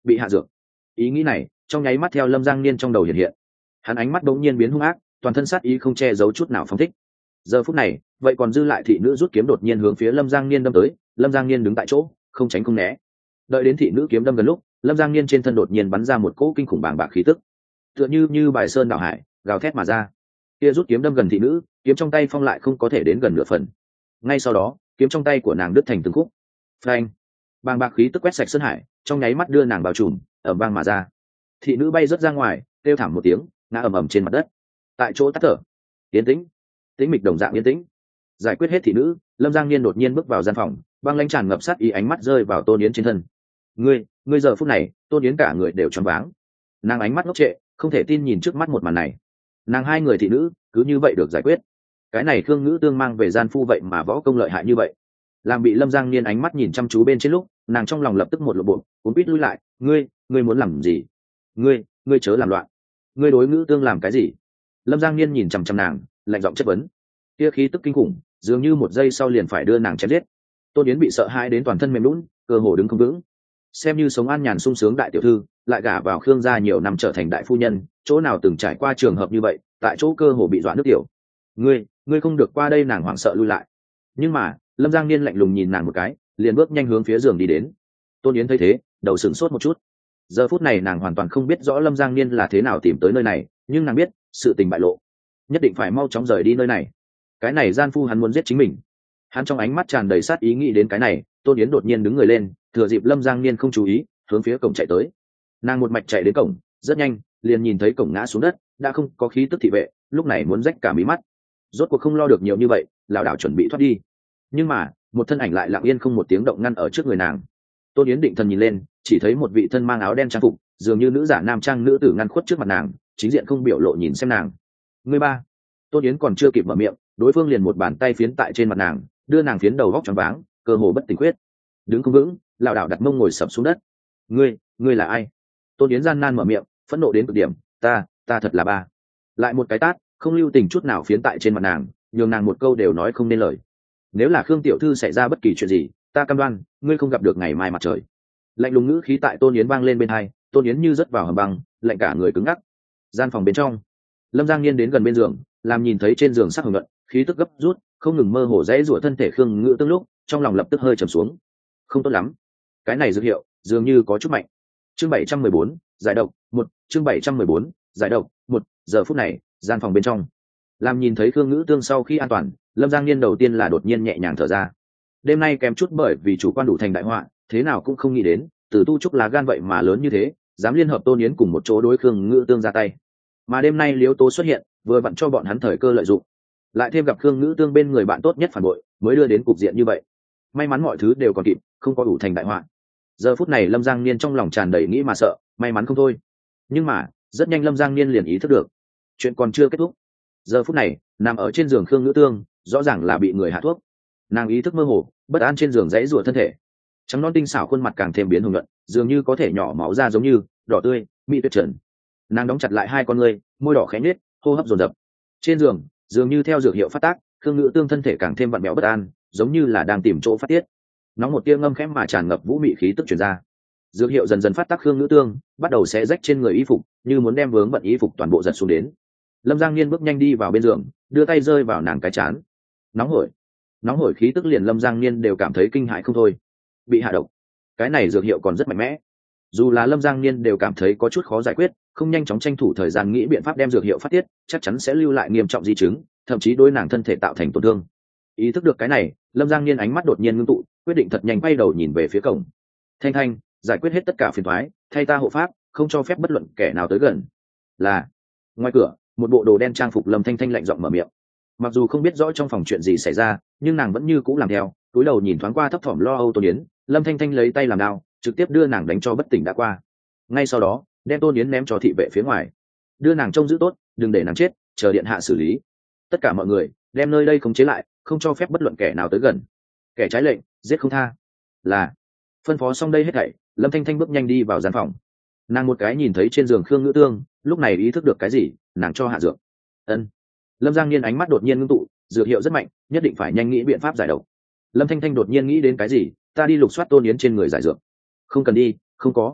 bị hạ dược. Ý nghĩ này trong nháy mắt theo Lâm Giang Niên trong đầu hiện hiện, hắn ánh mắt bỗng nhiên biến hung ác, toàn thân sát ý không che giấu chút nào phóng thích. Giờ phút này vậy còn dư lại thị nữ rút kiếm đột nhiên hướng phía Lâm Giang Niên đâm tới. Lâm Giang Niên đứng tại chỗ không tránh không né, đợi đến thị nữ kiếm đâm gần lúc, Lâm Giang Niên trên thân đột nhiên bắn ra một cỗ kinh khủng bàng bạc khí tức, tựa như như bài sơn đảo hải gào thét mà ra. Kia rút kiếm đâm gần thị nữ, kiếm trong tay phong lại không có thể đến gần nửa phần. Ngay sau đó kiếm trong tay của nàng đứt thành từng khúc. Phanh! Bàng bạc khí tức quét sạch sơn hải, trong nháy mắt đưa nàng bao trùm, ầm vang mà ra. Thị nữ bay rớt ra ngoài, kêu thảm một tiếng, ngã ầm ầm trên mặt đất. Tại chỗ tắt thở. Yên tĩnh, tĩnh mịch đồng dạng yên tĩnh. Giải quyết hết thị nữ, Lâm Giang Niên đột nhiên bước vào gian phòng, băng lãnh tràn ngập sát ý ánh mắt rơi vào Tôn Yến trên thân. Ngươi, ngươi giờ phút này, Tôn Yến cả người đều choáng váng. Nàng ánh mắt ngốc trệ, không thể tin nhìn trước mắt một màn này. Nàng hai người thị nữ cứ như vậy được giải quyết. Cái này Khương Ngữ Tương mang về gian phu vậy mà võ công lợi hại như vậy. Làm bị Lâm Giang Niên ánh mắt nhìn chăm chú bên trên lúc, nàng trong lòng lập tức một lộ bộ, cuốn quýt lui lại. Ngươi, ngươi muốn làm gì? Ngươi, ngươi chớ làm loạn. Ngươi đối Ngữ Tương làm cái gì? Lâm Giang Niên nhìn chằm chằm nàng, lạnh giọng chất vấn. Kia khí tức kinh khủng, dường như một giây sau liền phải đưa nàng chém giết. Tôn Yến bị sợ hãi đến toàn thân mềm lún, cơ hồ đứng không vững. Xem như sống an nhàn sung sướng đại tiểu thư, lại gả vào Khương gia nhiều năm trở thành đại phu nhân, chỗ nào từng trải qua trường hợp như vậy, tại chỗ cơ hồ bị dọa nước tiểu. Ngươi, ngươi không được qua đây. Nàng hoảng sợ lui lại. Nhưng mà Lâm Giang Niên lạnh lùng nhìn nàng một cái, liền bước nhanh hướng phía giường đi đến. Tôn Yến thấy thế, đầu sửng sốt một chút. Giờ phút này nàng hoàn toàn không biết rõ Lâm Giang Niên là thế nào tìm tới nơi này, nhưng nàng biết sự tình bại lộ, nhất định phải mau chóng rời đi nơi này. Cái này gian phu hắn muốn giết chính mình. Hắn trong ánh mắt tràn đầy sát ý nghĩ đến cái này, Tôn Yến đột nhiên đứng người lên, thừa dịp Lâm Giang Niên không chú ý, hướng phía cổng chạy tới. Nàng một mạch chạy đến cổng, rất nhanh liền nhìn thấy cổng ngã xuống đất, đã không có khí tức thị vệ, lúc này muốn rách cả mí mắt. Rốt cuộc không lo được nhiều như vậy, lảo đảo chuẩn bị thoát đi. Nhưng mà một thân ảnh lại lặng yên không một tiếng động ngăn ở trước người nàng. Tôn Yến định thần nhìn lên, chỉ thấy một vị thân mang áo đen trang phục, dường như nữ giả nam trang nữ tử ngăn khuất trước mặt nàng, chính diện không biểu lộ nhìn xem nàng. Người ba. Tôn Yến còn chưa kịp mở miệng, đối phương liền một bàn tay phiến tại trên mặt nàng, đưa nàng phiến đầu vóc choáng váng, cơ hồ bất tỉnh quyết. Đứng không vững, lảo đảo đặt mông ngồi sập xuống đất. Ngươi, ngươi là ai? Tôn Yến gian nan mở miệng, phẫn nộ đến cực điểm. Ta, ta thật là ba. Lại một cái tát, không lưu tình chút nào phiến tại trên mặt nàng, nhường nàng một câu đều nói không nên lời. Nếu là Khương tiểu thư xảy ra bất kỳ chuyện gì, ta cam đoan ngươi không gặp được ngày mai mặt trời. Lạnh lùng ngữ khí tại Tôn Yến vang lên bên tai, Tôn Yến như rớt vào hầm băng, lạnh cả người cứng ngắc. Gian phòng bên trong, Lâm Giang Niên đến gần bên giường, làm nhìn thấy trên giường sắc hồng nhuận, khí tức gấp rút, không ngừng mơ hồ dãy rủa thân thể Khương Ngữ Tương lúc, trong lòng lập tức hơi trầm xuống. Không tốt lắm, cái này dấu hiệu dường như có chút mạnh. Chương bảy trăm mười bốn, giải độc, một, chương bảy trăm mười bốn, giải độc, một. Giờ phút này, gian phòng bên trong, làm nhìn thấy Khương Ngữ Tương sau khi an toàn, Lâm Giang Niên đầu tiên là đột nhiên nhẹ nhàng thở ra. Đêm nay kém chút bởi vì chủ quan đủ thành đại họa, thế nào cũng không nghĩ đến, Từ Tu Trúc lá gan vậy mà lớn như thế, dám liên hợp Tôn Yến cùng một chỗ đối Khương Ngữ Tương ra tay. Mà đêm nay Liễu Tố xuất hiện, vừa vặn cho bọn hắn thời cơ lợi dụng. Lại thêm gặp Khương Ngữ Tương bên người bạn tốt nhất phản bội, mới đưa đến cục diện như vậy. May mắn mọi thứ đều còn kịp, không có đủ thành đại họa. Giờ phút này Lâm Giang Niên trong lòng tràn đầy nghĩ mà sợ, may mắn không thôi. Nhưng mà rất nhanh Lâm Giang Niên liền ý thức được, chuyện còn chưa kết thúc. Giờ phút này nằm ở trên giường Khương Ngữ Tương rõ ràng là bị người hạ thuốc. Nàng ý thức mơ hồ, bất an trên giường dãy rủa thân thể, trắng non tinh xảo khuôn mặt càng thêm biến hồng nhuận, dường như có thể nhỏ máu ra, giống như đỏ tươi mỹ tuyệt trần. Nàng đóng chặt lại hai con ngươi, môi đỏ khẽ nhếch, hô hấp dồn dập. Trên giường dường như theo dược hiệu phát tác, Khương Ngữ Tương thân thể càng thêm vặn vẹo bất an, giống như là đang tìm chỗ phát tiết. Nóng một tia ngâm khẽ mà tràn ngập vũ mị khí tức truyền ra. Dược hiệu dần dần phát tác, Khương Ngữ Tương bắt đầu xé rách trên người y phục, như muốn đem vướng bận y phục toàn bộ giật xuống đến. Lâm Giang Niên bước nhanh đi vào bên giường, đưa tay rơi vào nàng cái trán. Nóng hổi, nóng hổi khí tức liền Lâm Giang Niên đều cảm thấy kinh hãi không thôi. Bị hạ độc, cái này dược hiệu còn rất mạnh mẽ. Dù là Lâm Giang Niên đều cảm thấy có chút khó giải quyết, không nhanh chóng tranh thủ thời gian nghĩ biện pháp đem dược hiệu phát tiết, chắc chắn sẽ lưu lại nghiêm trọng di chứng, thậm chí đối nàng thân thể tạo thành tổn thương. Ý thức được cái này, Lâm Giang Niên ánh mắt đột nhiên ngưng tụ, quyết định thật nhanh quay đầu nhìn về phía cổng. Thanh Thanh, giải quyết hết tất cả phiền toái, thay ta hộ pháp, không cho phép bất luận kẻ nào tới gần. Là. Ngoài cửa, một bộ đồ đen trang phục Lâm Thanh Thanh lạnh giọng mở miệng. Mặc dù không biết rõ trong phòng chuyện gì xảy ra, nhưng nàng vẫn như cũ làm theo, cúi đầu nhìn thoáng qua thấp thỏm lo âu Tôn Yến. Lâm Thanh Thanh lấy tay làm đao, trực tiếp đưa nàng đánh cho bất tỉnh đã qua. Ngay sau đó đem Tôn Yến ném cho thị vệ phía ngoài, đưa nàng trông giữ tốt, đừng để nàng chết, chờ điện hạ xử lý. Tất cả mọi người đem nơi đây khống chế lại, không cho phép bất luận kẻ nào tới gần, kẻ trái lệnh giết không tha. Là. Phân phó xong đây hết thảy, Lâm Thanh Thanh bước nhanh đi vào gian phòng. Nàng một cái nhìn thấy trên giường Khương Ngữ Tương, lúc này ý thức được cái gì, nàng cho hạ dược. Ân. Lâm Giang Niên ánh mắt đột nhiên ngưng tụ, dược hiệu rất mạnh, nhất định phải nhanh nghĩ biện pháp giải độc. Lâm Thanh Thanh đột nhiên nghĩ đến cái gì, ta đi lục soát Tôn Yến trên người giải dược. Không cần đi, không có.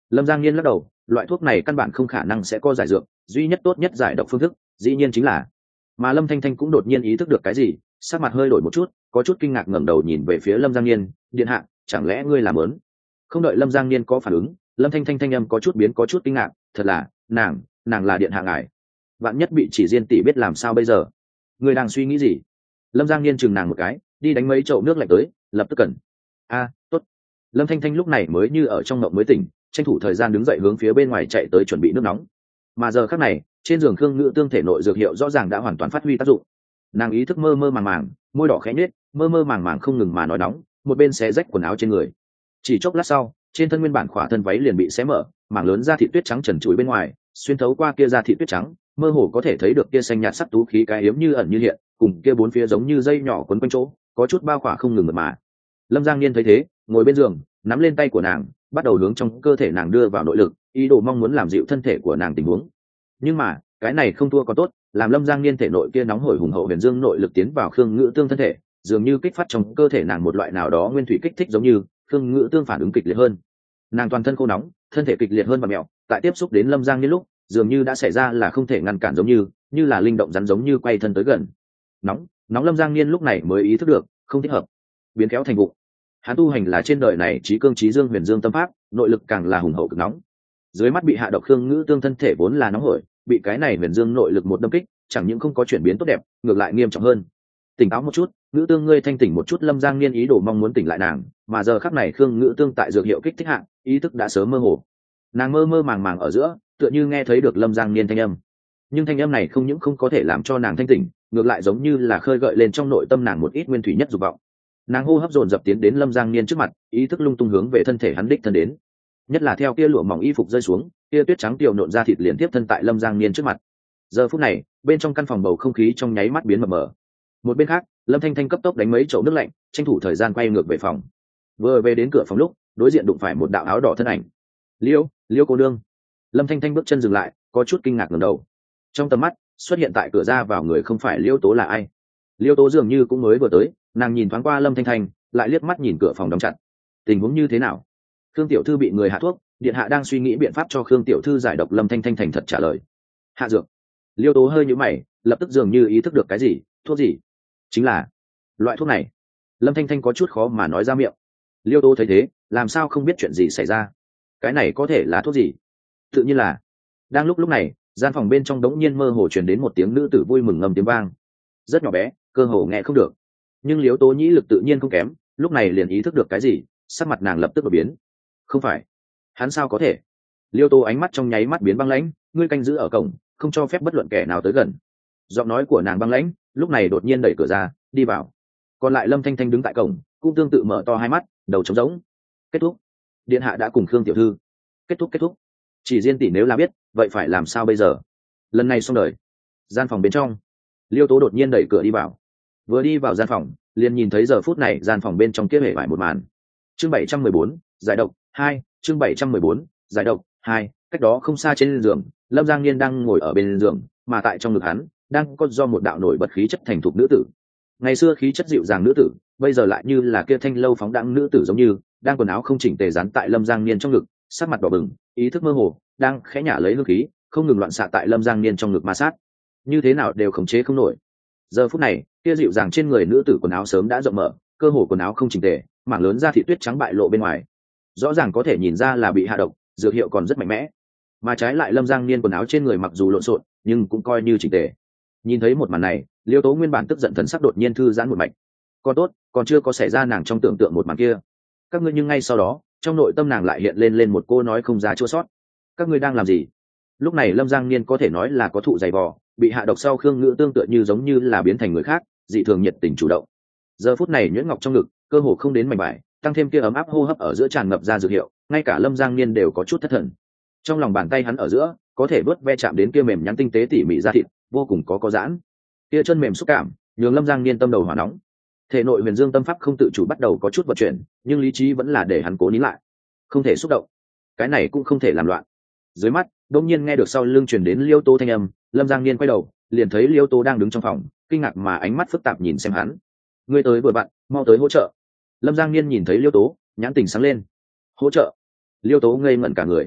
Lâm Giang Niên lắc đầu, loại thuốc này căn bản không khả năng sẽ có giải dược, duy nhất tốt nhất giải độc phương thức dĩ nhiên chính là. Mà Lâm Thanh Thanh cũng đột nhiên ý thức được cái gì, sắc mặt hơi đổi một chút, có chút kinh ngạc ngẩng đầu nhìn về phía Lâm Giang Niên, điện hạ, chẳng lẽ ngươi làm ớn? Không đợi Lâm Giang Niên có phản ứng, Lâm Thanh Thanh thanh âm có chút biến có chút kinh ngạc, thật là, nàng, nàng là điện hạ ngài. Vạn nhất bị chỉ Diên tỷ biết làm sao bây giờ? Ngươi đang suy nghĩ gì? Lâm Giang Niên chừng nàng một cái, đi đánh mấy chậu nước lạnh tới, lập tức cần. A, tốt. Lâm Thanh Thanh lúc này mới như ở trong mộng mới tỉnh, tranh thủ thời gian đứng dậy hướng phía bên ngoài chạy tới chuẩn bị nước nóng. Mà giờ khắc này, trên giường Khương Ngữ Tương thể nội dược hiệu rõ ràng đã hoàn toàn phát huy tác dụng. Nàng ý thức mơ mơ màng màng, môi đỏ khẽ nhếch, mơ mơ màng màng không ngừng mà nói nóng, một bên xé rách quần áo trên người. Chỉ chốc lát sau, trên thân nguyên bản khỏa thân váy liền bị xé mở, mảng lớn da thịt tuyết trắng trần trụi bên ngoài, xuyên thấu qua kia da thịt tuyết trắng, mơ hồ có thể thấy được kia xanh nhạt sắc tú khí cái hiếm như ẩn như hiện, cùng kia bốn phía giống như dây nhỏ quấn quanh chỗ, có chút bao khỏa không ngừng mật mà. Lâm Giang Niên thấy thế, ngồi bên giường, nắm lên tay của nàng, bắt đầu hướng trong cơ thể nàng đưa vào nội lực, ý đồ mong muốn làm dịu thân thể của nàng tình huống. Nhưng mà, cái này không thua có tốt, làm Lâm Giang Niên thể nội kia nóng hổi hùng hậu huyền dương nội lực tiến vào Khương Ngữ Tương thân thể, dường như kích phát trong cơ thể nàng một loại nào đó nguyên thủy kích thích giống như, Khương Ngữ Tương phản ứng kịch liệt hơn. Nàng toàn thân khô nóng, thân thể kịch liệt hơn và mèo, tại tiếp xúc đến Lâm Giang Niên lúc, dường như đã xảy ra là không thể ngăn cản giống như, như là linh động rắn giống như quay thân tới gần. Nóng, nóng Lâm Giang Niên lúc này mới ý thức được, không thích hợp. Biến kéo thành vụ. Hắn tu hành là trên đời này trí cương trí dương huyền dương tâm pháp, nội lực càng là hùng hậu cực nóng. Dưới mắt bị hạ độc Khương Ngữ Tương thân thể vốn là nóng hổi, bị cái này huyền dương nội lực một đâm kích, chẳng những không có chuyển biến tốt đẹp, ngược lại nghiêm trọng hơn. Tỉnh táo một chút, Ngữ Tương ngươi thanh tỉnh một chút. Lâm Giang Niên ý đồ mong muốn tỉnh lại nàng, mà giờ khắc này Khương Ngữ Tương tại dược hiệu kích thích hạng, ý thức đã sớm mơ hồ. Nàng mơ mơ màng màng ở giữa, tựa như nghe thấy được Lâm Giang Niên thanh âm, nhưng thanh âm này không những không có thể làm cho nàng thanh tỉnh, ngược lại giống như là khơi gợi lên trong nội tâm nàng một ít nguyên thủy nhất dục vọng. Nàng hô hấp dồn dập tiến đến Lâm Giang Niên trước mặt, ý thức lung tung hướng về thân thể hắn đích thân đến, nhất là theo kia lụa mỏng y phục rơi xuống, kia tuyết trắng tiểu nộn ra thịt liền tiếp thân tại Lâm Giang Niên trước mặt. Giờ phút này, bên trong căn phòng bầu không khí trong nháy mắt biến mờ mờ. Một bên khác, Lâm Thanh Thanh cấp tốc đánh mấy chậu nước lạnh, tranh thủ thời gian quay ngược về phòng. Vừa về đến cửa phòng lúc, đối diện đụng phải một đạo áo đỏ thân ảnh. Liêu, Liêu cô nương. Lâm Thanh Thanh bước chân dừng lại, có chút kinh ngạc ngẩng đầu. Trong tầm mắt xuất hiện tại cửa ra vào người không phải Liêu Tố là ai? Liêu Tố dường như cũng mới vừa tới, nàng nhìn thoáng qua Lâm Thanh Thanh, lại liếc mắt nhìn cửa phòng đóng chặt. Tình huống như thế nào? Khương tiểu thư bị người hạ thuốc, điện hạ đang suy nghĩ biện pháp cho Khương tiểu thư giải độc. Lâm Thanh Thanh thành thật trả lời. Hạ dược? Liêu Tố hơi nhíu mày, lập tức dường như ý thức được cái gì. Thuốc gì? Chính là loại thuốc này. Lâm Thanh Thanh có chút khó mà nói ra miệng. Liêu Tố thấy thế, làm sao không biết chuyện gì xảy ra? Cái này có thể là thuốc gì? Tự nhiên là. Đang lúc lúc này, gian phòng bên trong đống nhiên mơ hồ truyền đến một tiếng nữ tử vui mừng ngầm tiếng vang, rất nhỏ bé, cơ hồ nghe không được. Nhưng Liêu Tố nhĩ lực tự nhiên không kém, lúc này liền ý thức được cái gì, sắc mặt nàng lập tức đổi biến. Không phải, hắn sao có thể? Liêu Tố ánh mắt trong nháy mắt biến băng lãnh, ngươi canh giữ ở cổng, không cho phép bất luận kẻ nào tới gần. Giọng nói của nàng băng lãnh, lúc này đột nhiên đẩy cửa ra, đi vào. Còn lại Lâm Thanh Thanh đứng tại cổng, cũng tương tự mở to hai mắt, đầu trống rỗng. Kết thúc. Điện hạ đã cùng Khương tiểu thư. Kết thúc kết thúc. Chỉ Diên tỷ nếu là biết, vậy phải làm sao bây giờ? Lần này xong đời. Gian phòng bên trong, Liêu Tố đột nhiên đẩy cửa đi vào. Vừa đi vào gian phòng, liền nhìn thấy giờ phút này gian phòng bên trong kia hề vải một màn. Chương bảy trăm mười bốn, giải độc hai. Chương bảy trăm mười bốn, giải độc hai. Cách đó không xa trên giường, Lâm Giang Niên đang ngồi ở bên giường, mà tại trong ngực hắn đang có do một đạo nổi bật khí chất thành thục nữ tử. Ngày xưa khí chất dịu dàng nữ tử, bây giờ lại như là kia thanh lâu phóng đãng nữ tử giống như, đang quần áo không chỉnh tề dán tại Lâm Giang Niên trong ngực, sắc mặt đỏ bừng, ý thức mơ hồ, đang khẽ nhả lấy hương khí, không ngừng loạn xạ tại Lâm Giang Niên trong ngực ma sát. Như thế nào đều khống chế không nổi. Giờ phút này, kia dịu dàng trên người nữ tử quần áo sớm đã rộng mở, cơ hồ quần áo không chỉnh tề, mảng lớn da thịt tuyết trắng bại lộ bên ngoài. Rõ ràng có thể nhìn ra là bị hạ độc, dược hiệu còn rất mạnh mẽ. Mà trái lại Lâm Giang Niên quần áo trên người mặc dù lộn xộn, nhưng cũng coi như chỉnh tề. Nhìn thấy một màn này, Liêu Tố nguyên bản tức giận thần sắc đột nhiên thư giãn một mạch. Còn tốt, còn chưa có xảy ra nàng trong tưởng tượng một màn kia. Các ngươi nhưng ngay sau đó, trong nội tâm nàng lại hiện lên lên một cô nói không ra chua sót. Các ngươi đang làm gì? Lúc này Lâm Giang Niên có thể nói là có thụ dày vò, bị hạ độc sau Khương Ngữ tương tựa như giống như là biến thành người khác, dị thường nhiệt tình chủ động. Giờ phút này nhuyễn ngọc trong ngực, cơ hồ không đến mảnh vải, tăng thêm kia ấm áp hô hấp ở giữa tràn ngập ra dược hiệu, ngay cả Lâm Giang Niên đều có chút thất thần. Trong lòng bàn tay hắn ở giữa, có thể vớt ve chạm đến kia mềm nhắn tinh tế tỉ mỉ da thịt, vô cùng có có giãn. Kia chân mềm xúc cảm, nhường Lâm Giang Niên tâm đầu hỏa nóng. Thể nội huyền dương tâm pháp không tự chủ bắt đầu có chút vận chuyển, nhưng lý trí vẫn là để hắn cố nín lại, không thể xúc động, cái này cũng không thể làm loạn. Dưới mắt đột nhiên nghe được sau lưng truyền đến Liêu Tố thanh âm, Lâm Giang Niên quay đầu, liền thấy Liêu Tố đang đứng trong phòng, kinh ngạc mà ánh mắt phức tạp nhìn xem hắn. Ngươi tới vừa bạn, mau tới hỗ trợ. Lâm Giang Niên nhìn thấy Liêu Tố, nhãn tình sáng lên. Hỗ trợ? Liêu Tố ngây ngẩn cả người,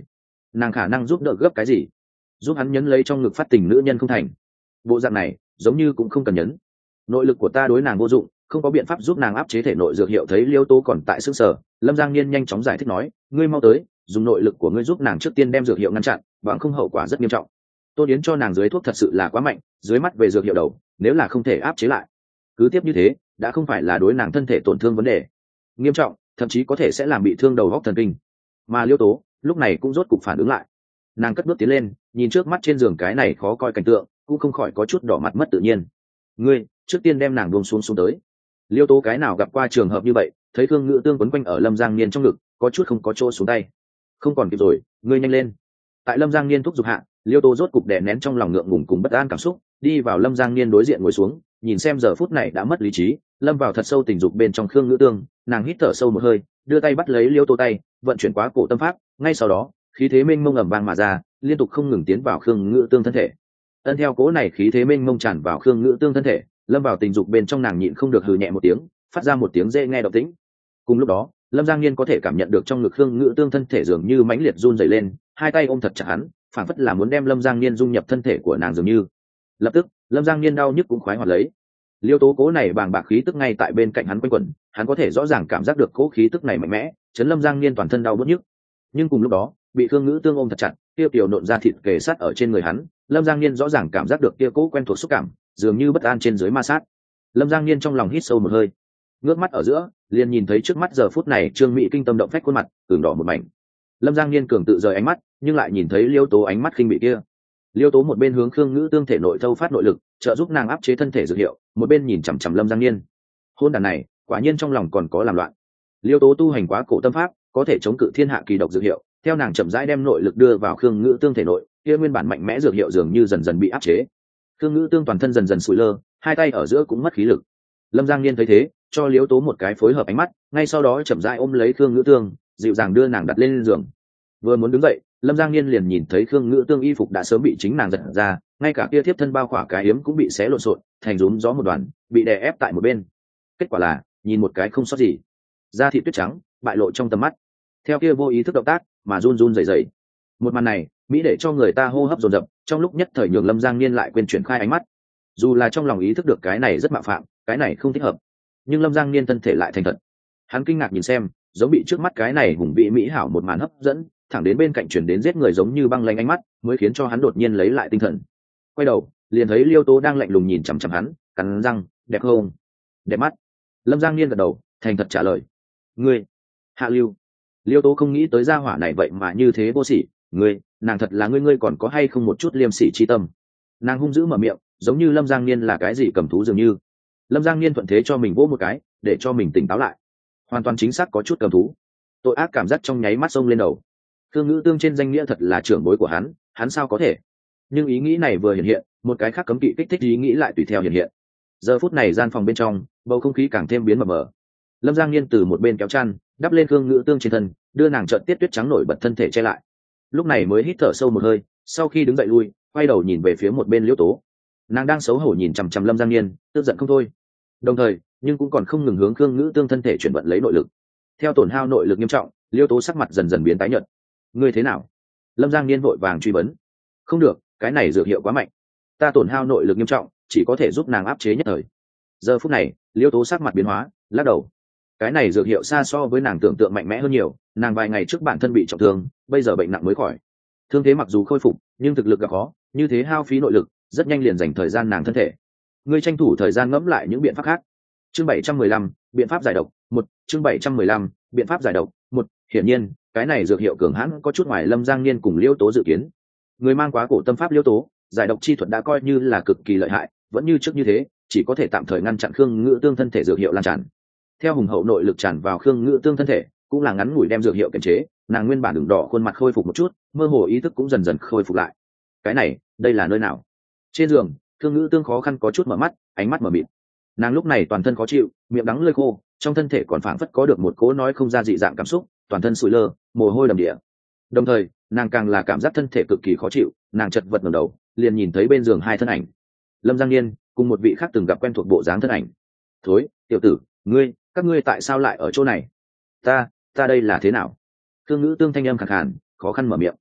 nàng khả năng giúp đỡ gấp cái gì? Giúp hắn nhấn lấy trong ngực phát tình nữ nhân không thành? Bộ dạng này giống như cũng không cần nhấn. Nội lực của ta đối nàng vô dụng, không có biện pháp giúp nàng áp chế thể nội dược hiệu. Thấy Liêu Tố còn tại sức sở, Lâm Giang Niên nhanh chóng giải thích nói, ngươi mau tới, dùng nội lực của ngươi giúp nàng trước tiên đem dược hiệu ngăn chặn, bằng không hậu quả rất nghiêm trọng. Tô Yến cho nàng dưới thuốc thật sự là quá mạnh, dưới mắt về dược hiệu đầu, nếu là không thể áp chế lại, cứ tiếp như thế, đã không phải là đối nàng thân thể tổn thương vấn đề nghiêm trọng, thậm chí có thể sẽ làm bị thương đầu óc thần kinh. Mà Liêu Tố lúc này cũng rốt cục phản ứng lại, nàng cất bước tiến lên, nhìn trước mắt trên giường cái này khó coi cảnh tượng, cũng không khỏi có chút đỏ mặt mất tự nhiên. Ngươi trước tiên đem nàng buông xuống xuống tới. Liêu Tố cái nào gặp qua trường hợp như vậy, thấy Thương Ngữ Tương quấn quanh ở Lâm Giang Niên trong ngực, có chút không có chỗ xuống tay. Không còn kịp rồi, ngươi nhanh lên. Tại Lâm Giang Niên thúc giục hạ, Liêu Tố rốt cục đè nén trong lòng ngượng ngùng cùng bất an cảm xúc, đi vào Lâm Giang Niên đối diện ngồi xuống, nhìn xem giờ phút này đã mất lý trí, lâm vào thật sâu tình dục bên trong Khương Ngữ Tương, nàng hít thở sâu một hơi, đưa tay bắt lấy Liêu Tố tay, vận chuyển quá cổ tâm pháp, ngay sau đó, khí thế mênh mông ầm vang mà ra, liên tục không ngừng tiến vào Khương Ngữ Tương thân thể. Ân theo cố này khí thế mênh mông tràn vào Khương Ngữ Tương thân thể, lâm vào tình dục bên trong nàng nhịn không được hừ nhẹ một tiếng, phát ra một tiếng dễ nghe động tĩnh. Cùng lúc đó, Lâm Giang Niên có thể cảm nhận được trong ngực Khương Ngữ Tương thân thể dường như mãnh liệt run rẩy lên, hai tay ôm thật chặt hắn, phản phất là muốn đem Lâm Giang Niên dung nhập thân thể của nàng dường như. Lập tức, Lâm Giang Niên đau nhức cũng khoái hoạt lấy. Liêu Tố cố này bàng bạc khí tức ngay tại bên cạnh hắn quanh quẩn, hắn có thể rõ ràng cảm giác được cố khí tức này mạnh mẽ, chấn Lâm Giang Niên toàn thân đau bứt nhức. Nhưng cùng lúc đó, bị Khương Ngữ Tương ôm thật chặt, tiêu tiểu nộn ra thịt kề sát ở trên người hắn, Lâm Giang Niên rõ ràng cảm giác được kia cố quen thuộc xúc cảm, dường như bất an trên dưới ma sát. Lâm Giang Niên trong lòng hít sâu một hơi, ngước mắt ở giữa, liền nhìn thấy trước mắt giờ phút này Trương Mỹ kinh tâm động phách khuôn mặt, ửng đỏ một mảnh. Lâm Giang Niên cường tự rời ánh mắt, nhưng lại nhìn thấy Liêu Tố ánh mắt khinh bị kia. Liêu Tố một bên hướng Khương Ngữ Tương thể nội thâu phát nội lực, trợ giúp nàng áp chế thân thể dược hiệu, một bên nhìn chằm chằm Lâm Giang Niên. Hôn đàn này, quả nhiên trong lòng còn có làm loạn. Liêu Tố tu hành quá cổ tâm pháp, có thể chống cự thiên hạ kỳ độc dược hiệu, theo nàng chậm rãi đem nội lực đưa vào Khương Ngữ Tương thể nội, kia nguyên bản mạnh mẽ dược hiệu dường như dần dần bị áp chế. Khương Ngữ Tương toàn thân dần dần sụi lơ, hai tay ở giữa cũng mất khí lực. Lâm Giang Niên thấy thế, cho Liêu Tố một cái phối hợp ánh mắt, ngay sau đó chậm rãi ôm lấy Khương Ngữ Tương, dịu dàng đưa nàng đặt lên giường. Vừa muốn đứng dậy, Lâm Giang Niên liền nhìn thấy Khương Ngữ Tương y phục đã sớm bị chính nàng giật ra, ngay cả kia thiếp thân bao khỏa cái yếm cũng bị xé lộn xộn, thành rúm gió một đoàn, bị đè ép tại một bên. Kết quả là, nhìn một cái không sót gì, da thịt tuyết trắng, bại lộ trong tầm mắt. Theo kia vô ý thức động tác, mà run run rẩy rẩy. Một màn này, mỹ để cho người ta hô hấp dồn dập, trong lúc nhất thời nhường Lâm Giang Niên lại quên chuyển khai ánh mắt. Dù là trong lòng ý thức được cái này rất mạo phạm, cái này không thích hợp, nhưng Lâm Giang Niên thân thể lại thành thật. Hắn kinh ngạc nhìn xem, giống bị trước mắt cái này hùng vĩ mỹ hảo một màn hấp dẫn, thẳng đến bên cạnh chuyển đến giết người giống như băng lanh ánh mắt, mới khiến cho hắn đột nhiên lấy lại tinh thần. Quay đầu, liền thấy Liêu Tố đang lạnh lùng nhìn chằm chằm hắn, cắn răng, đẹp không? Đẹp mắt. Lâm Giang Niên gật đầu, thành thật trả lời. Ngươi, Hạ Lưu. Liêu Tố không nghĩ tới gia hỏa này vậy mà như thế vô sỉ, ngươi, nàng thật là ngươi ngươi còn có hay không một chút liêm sỉ chi tâm. Nàng hung dữ mở miệng, giống như Lâm Giang Niên là cái gì cầm thú dường như. Lâm Giang Niên thuận thế cho mình vỗ một cái, để cho mình tỉnh táo lại. Hoàn toàn chính xác có chút cầm thú. Tội ác cảm giác trong nháy mắt xông lên đầu. Khương Ngữ Tương trên danh nghĩa thật là trưởng bối của hắn, hắn sao có thể? Nhưng ý nghĩ này vừa hiện hiện, một cái khác cấm kỵ kích thích ý nghĩ lại tùy theo hiện hiện. Giờ phút này gian phòng bên trong, bầu không khí càng thêm biến mờ mờ. Lâm Giang Niên từ một bên kéo chăn, đắp lên Khương Ngữ Tương trên thân, đưa nàng trợn tiết tuyết trắng nổi bật thân thể che lại. Lúc này mới hít thở sâu một hơi, sau khi đứng dậy lui, quay đầu nhìn về phía một bên Liễu Tố. Nàng đang xấu hổ nhìn chằm chằm Lâm Giang Niên, tức giận không thôi. Đồng thời, nhưng cũng còn không ngừng hướng Khương Ngữ Tương thân thể chuyển vận lấy nội lực. Theo tổn hao nội lực nghiêm trọng, Liễu Tố sắc mặt dần dần biến tái nhợt. Ngươi thế nào? Lâm Giang Niên vội vàng truy vấn. Không được, cái này dược hiệu quá mạnh, ta tổn hao nội lực nghiêm trọng, chỉ có thể giúp nàng áp chế nhất thời. Giờ phút này, Liễu Tố sắc mặt biến hóa, lắc đầu. Cái này dược hiệu xa so với nàng tưởng tượng mạnh mẽ hơn nhiều, nàng vài ngày trước bản thân bị trọng thương, bây giờ bệnh nặng mới khỏi. Thương thế mặc dù khôi phục, nhưng thực lực gặp khó, như thế hao phí nội lực, rất nhanh liền dành thời gian nàng thân thể. Ngươi tranh thủ thời gian ngẫm lại những biện pháp khác. Chương bảy trăm mười lăm, biện pháp giải độc, một, chương bảy trăm mười lăm, biện pháp giải độc, một. Hiển nhiên, cái này dược hiệu cường hãn có chút ngoài Lâm Giang Niên cùng Liễu Tố dự kiến. Người mang quá cổ tâm pháp Liễu Tố, giải độc chi thuật đã coi như là cực kỳ lợi hại, vẫn như trước như thế, chỉ có thể tạm thời ngăn chặn Khương Ngữ Tương thân thể dược hiệu lan tràn. Theo hùng hậu nội lực tràn vào Khương Ngữ Tương thân thể, cũng là ngắn ngủi đem dược hiệu kiềm chế, nàng nguyên bản đường đỏ khuôn mặt khôi phục một chút, mơ hồ ý thức cũng dần dần khôi phục lại. Cái này, đây là nơi nào? Trên giường, Khương Ngữ Tương khó khăn có chút mở mắt, ánh mắt mở mịt. Nàng lúc này toàn thân khó chịu, miệng đắng lưỡi khô, trong thân thể còn phảng phất có được một cỗ nói không ra dị dạng cảm xúc, toàn thân sụi lơ, mồ hôi đầm đìa. Đồng thời, nàng càng là cảm giác thân thể cực kỳ khó chịu, nàng chật vật ngẩng đầu, liền nhìn thấy bên giường hai thân ảnh. Lâm Giang Niên cùng một vị khác từng gặp quen thuộc bộ dáng thân ảnh. "Thối, tiểu tử, ngươi, các ngươi tại sao lại ở chỗ này?" "Ta, ta đây là thế nào?" Khương Ngữ Tương thanh âm khàn khàn, khó khăn mở miệng.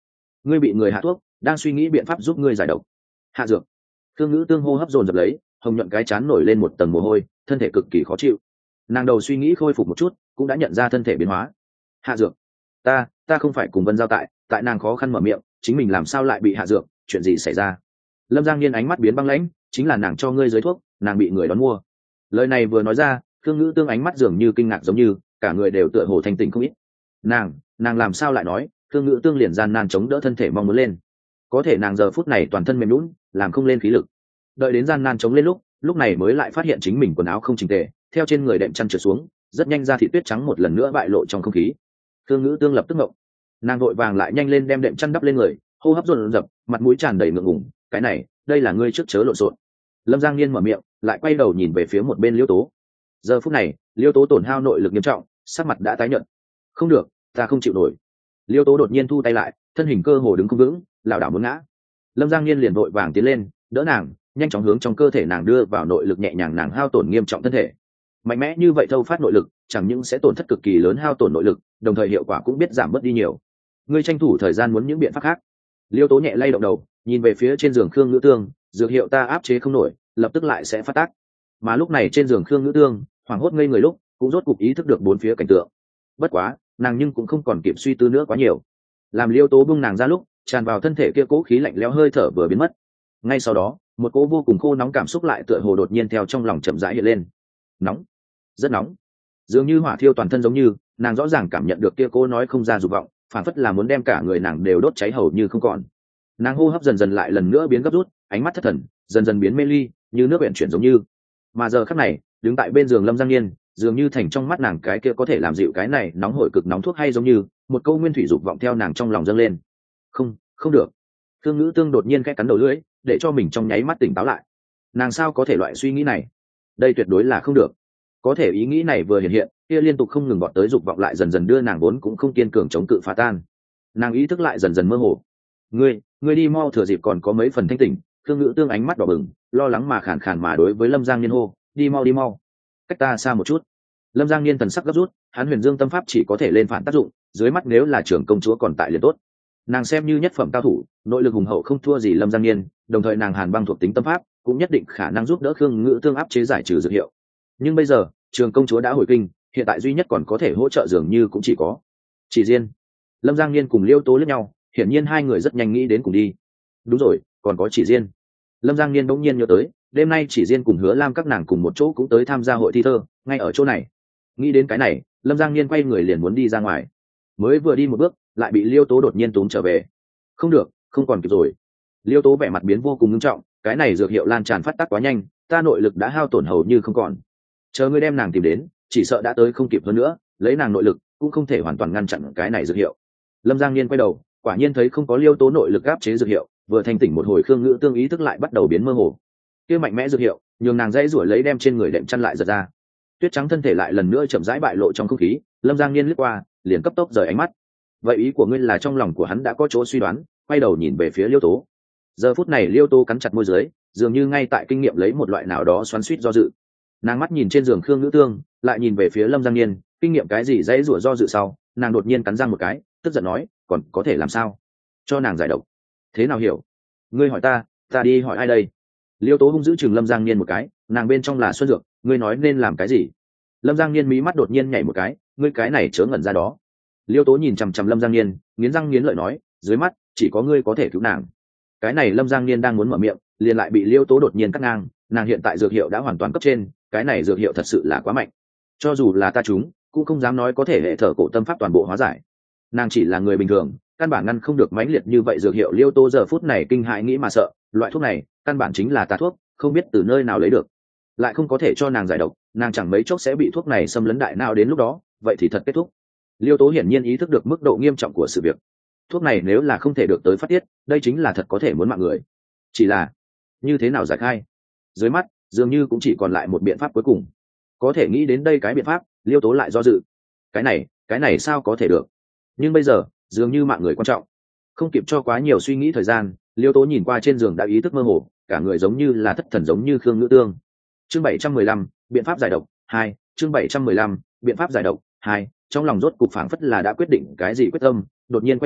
ngươi bị người hạ thuốc, đang suy nghĩ biện pháp giúp ngươi giải độc. Hạ dược. Thương ngữ tương hô hấp dồn dập lấy, hồng nhuận cái chán nổi lên một tầng mồ hôi, thân thể cực kỳ khó chịu. Nàng đầu suy nghĩ khôi phục một chút, cũng đã nhận ra thân thể biến hóa. Hạ dược. ta ta không phải cùng Vân Giao tại tại nàng khó khăn mở miệng, chính mình làm sao lại bị hạ dược, chuyện gì xảy ra? Lâm Giang Niên ánh mắt biến băng lãnh, chính là nàng cho ngươi dưới thuốc, nàng bị người đón mua. Lời này vừa nói ra, Thương ngữ tương ánh mắt dường như kinh ngạc, giống như cả người đều tựa hồ thanh tỉnh không ít. nàng nàng làm sao lại nói? Thương ngữ tương liền gian nan chống đỡ thân thể mong muốn lên, có thể nàng giờ phút này toàn thân mềm lún, làm không lên khí lực. Đợi đến gian nan chống lên lúc lúc này mới lại phát hiện chính mình quần áo không chỉnh tề, theo trên người đệm chăn trượt xuống, rất nhanh ra thị tuyết trắng một lần nữa bại lộ trong không khí. Thương ngữ tương lập tức ngộng, nàng vội vàng lại nhanh lên đem đệm chăn đắp lên người, hô hấp dồn dập, mặt mũi tràn đầy ngượng ngùng. Cái này đây là ngươi trước chớ lộn xộn. Lâm Giang Niên mở miệng, lại quay đầu nhìn về phía một bên Liêu Tố. Giờ phút này Liêu Tố tổn hao nội lực nghiêm trọng, sắc mặt đã tái nhợt. Không được, ta không chịu nổi. Liêu Tố đột nhiên thu tay lại, thân hình cơ hồ đứng không vững, lảo đảo muốn ngã. Lâm Giang Niên liền vội vàng tiến lên đỡ nàng, nhanh chóng hướng trong cơ thể nàng đưa vào nội lực, nhẹ nhàng nàng hao tổn nghiêm trọng thân thể. Mạnh mẽ như vậy thâu phát nội lực chẳng những sẽ tổn thất cực kỳ lớn hao tổn nội lực, đồng thời hiệu quả cũng biết giảm bớt đi nhiều. Ngươi tranh thủ thời gian muốn những biện pháp khác. Liêu Tố nhẹ lay động đầu, nhìn về phía trên giường Khương Ngữ Tương, dược hiệu ta áp chế không nổi, lập tức lại sẽ phát tác. Mà lúc này trên giường Khương Ngữ Tương hoảng hốt ngây người lúc, cũng rốt cục ý thức được bốn phía cảnh tượng. Bất quá nàng nhưng cũng không còn kịp suy tư nữa quá nhiều. Làm Liêu Tố buông nàng ra lúc, tràn vào thân thể kia cố khí lạnh lẽo hơi thở vừa biến mất. Ngay sau đó một cỗ vô cùng khô nóng cảm xúc lại tựa hồ đột nhiên theo trong lòng chậm rãi hiện lên. Nóng, rất nóng, dường như hỏa thiêu toàn thân, giống như nàng rõ ràng cảm nhận được kia cô nói không ra dục vọng, phản phất là muốn đem cả người nàng đều đốt cháy hầu như không còn. Nàng hô hấp dần dần lại lần nữa biến gấp rút, ánh mắt thất thần dần dần biến mê ly, như nước biển chuyển giống như. Mà giờ khắc này đứng tại bên giường Lâm Giang Niên, dường như thành trong mắt nàng cái kia có thể làm dịu cái này nóng hổi cực nóng thuốc hay, giống như một câu nguyên thủy dục vọng theo nàng trong lòng dâng lên. Không, không được. Thương Ngữ Tương đột nhiên khẽ cắn đầu lưỡi, để cho mình trong nháy mắt tỉnh táo lại. Nàng sao có thể loại suy nghĩ này? Đây tuyệt đối là không được. Có thể ý nghĩ này vừa hiện hiện, kia liên tục không ngừng bọn tới dục vọng lại dần dần đưa nàng vốn cũng không kiên cường chống cự phá tan. Nàng ý thức lại dần dần mơ hồ. Ngươi, ngươi đi mau, thừa dịp còn có mấy phần thanh tỉnh. Thương Ngữ Tương ánh mắt đỏ bừng, lo lắng mà khàn khàn mà đối với Lâm Giang Niên hô, đi mau đi mau, cách ta xa một chút. Lâm Giang Niên thần sắc gấp rút, hắn Huyền Dương tâm pháp chỉ có thể lên phản tác dụng, dưới mắt nếu là trưởng công chúa còn tại liền tốt. Nàng xem như nhất phẩm cao thủ, nội lực hùng hậu không thua gì Lâm Giang Niên, đồng thời nàng Hàn Băng thuộc tính tâm pháp cũng nhất định khả năng giúp đỡ Khương Ngữ Tương áp chế giải trừ dược hiệu. Nhưng bây giờ trường công chúa đã hồi kinh, hiện tại duy nhất còn có thể hỗ trợ dường như cũng chỉ có Chỉ Diên. Lâm Giang Niên cùng Liêu Tố liếc nhau, hiển nhiên hai người rất nhanh nghĩ đến cùng đi. Đúng rồi, còn có Chỉ Diên. Lâm Giang Niên bỗng nhiên nhớ tới, đêm nay Chỉ Diên cùng Hứa Lam các nàng cùng một chỗ cũng tới tham gia hội thi thơ, ngay ở chỗ này. Nghĩ đến cái này, Lâm Giang Niên quay người liền muốn đi ra ngoài, mới vừa đi một bước lại bị Liêu Tố đột nhiên túm trở về. Không được, không còn kịp rồi. Liêu Tố vẻ mặt biến vô cùng nghiêm trọng, cái này dược hiệu lan tràn phát tác quá nhanh, ta nội lực đã hao tổn hầu như không còn. Chờ ngươi đem nàng tìm đến, chỉ sợ đã tới không kịp hơn nữa, lấy nàng nội lực cũng không thể hoàn toàn ngăn chặn cái này dược hiệu. Lâm Giang Niên quay đầu, quả nhiên thấy không có Liêu Tố nội lực áp chế dược hiệu, vừa thanh tỉnh một hồi Khương Ngữ Tương ý thức lại bắt đầu biến mơ hồ. Kia mạnh mẽ dược hiệu, nhường nàng dãy rủi lấy đem trên người đệm chăn lại giật ra. Tuyết trắng thân thể lại lần nữa chậm rãi bại lộ trong không khí. Lâm Giang Niên liếc qua, liền cấp tốc rời ánh mắt. Vậy ý của ngươi là trong lòng của hắn đã có chỗ suy đoán, quay đầu nhìn về phía Liêu Tố. Giờ phút này Liêu Tố cắn chặt môi dưới, dường như ngay tại kinh nghiệm lấy một loại nào đó xoắn xuýt do dự. Nàng mắt nhìn trên giường Khương Ngữ Tương, lại nhìn về phía Lâm Giang Niên, kinh nghiệm cái gì dãy rủa do dự sau, nàng đột nhiên cắn răng một cái, tức giận nói, còn có thể làm sao? Cho nàng giải độc. Thế nào hiểu? Ngươi hỏi ta, ta đi hỏi ai đây? Liêu Tố hung dữ chừng Lâm Giang Niên một cái, nàng bên trong là xuân dược, ngươi nói nên làm cái gì? Lâm Giang Niên mí mắt đột nhiên nhảy một cái, ngươi cái này chớ ngẩn ra đó. Liêu Tố nhìn chằm chằm Lâm Giang Niên, nghiến răng nghiến lợi nói, dưới mắt chỉ có ngươi có thể cứu nàng. Cái này Lâm Giang Niên đang muốn mở miệng, liền lại bị Liêu Tố đột nhiên cắt ngang, nàng hiện tại dược hiệu đã hoàn toàn cấp trên, cái này dược hiệu thật sự là quá mạnh, cho dù là ta chúng cũng không dám nói có thể hệ thở cổ tâm pháp toàn bộ hóa giải. Nàng chỉ là người bình thường, căn bản ngăn không được mãnh liệt như vậy dược hiệu. Liêu Tố giờ phút này kinh hãi nghĩ mà sợ, loại thuốc này căn bản chính là tà thuốc, không biết từ nơi nào lấy được, lại không có thể cho nàng giải độc, nàng chẳng mấy chốc sẽ bị thuốc này xâm lấn đại nào, đến lúc đó vậy thì thật kết thúc. Liêu Tố hiển nhiên ý thức được mức độ nghiêm trọng của sự việc, thuốc này nếu là không thể được tới phát tiết, đây chính là thật có thể muốn mạng người. Chỉ là như thế nào giải khai, dưới mắt dường như cũng chỉ còn lại một biện pháp cuối cùng. Có thể nghĩ đến đây cái biện pháp, Liêu Tố lại do dự. Cái này, cái này sao có thể được? Nhưng bây giờ dường như mạng người quan trọng, không kịp cho quá nhiều suy nghĩ thời gian. Liêu Tố nhìn qua trên giường đã ý thức mơ hồ, cả người giống như là thất thần, giống như Khương Ngữ Tương. Chương bảy trăm mười lăm, biện pháp giải độc hai. Chương bảy trăm mười lăm, biện pháp giải độc hai. Trong lòng rốt cục phảng phất là đã quyết định cái gì quyết tâm, đột nhiên quay đầu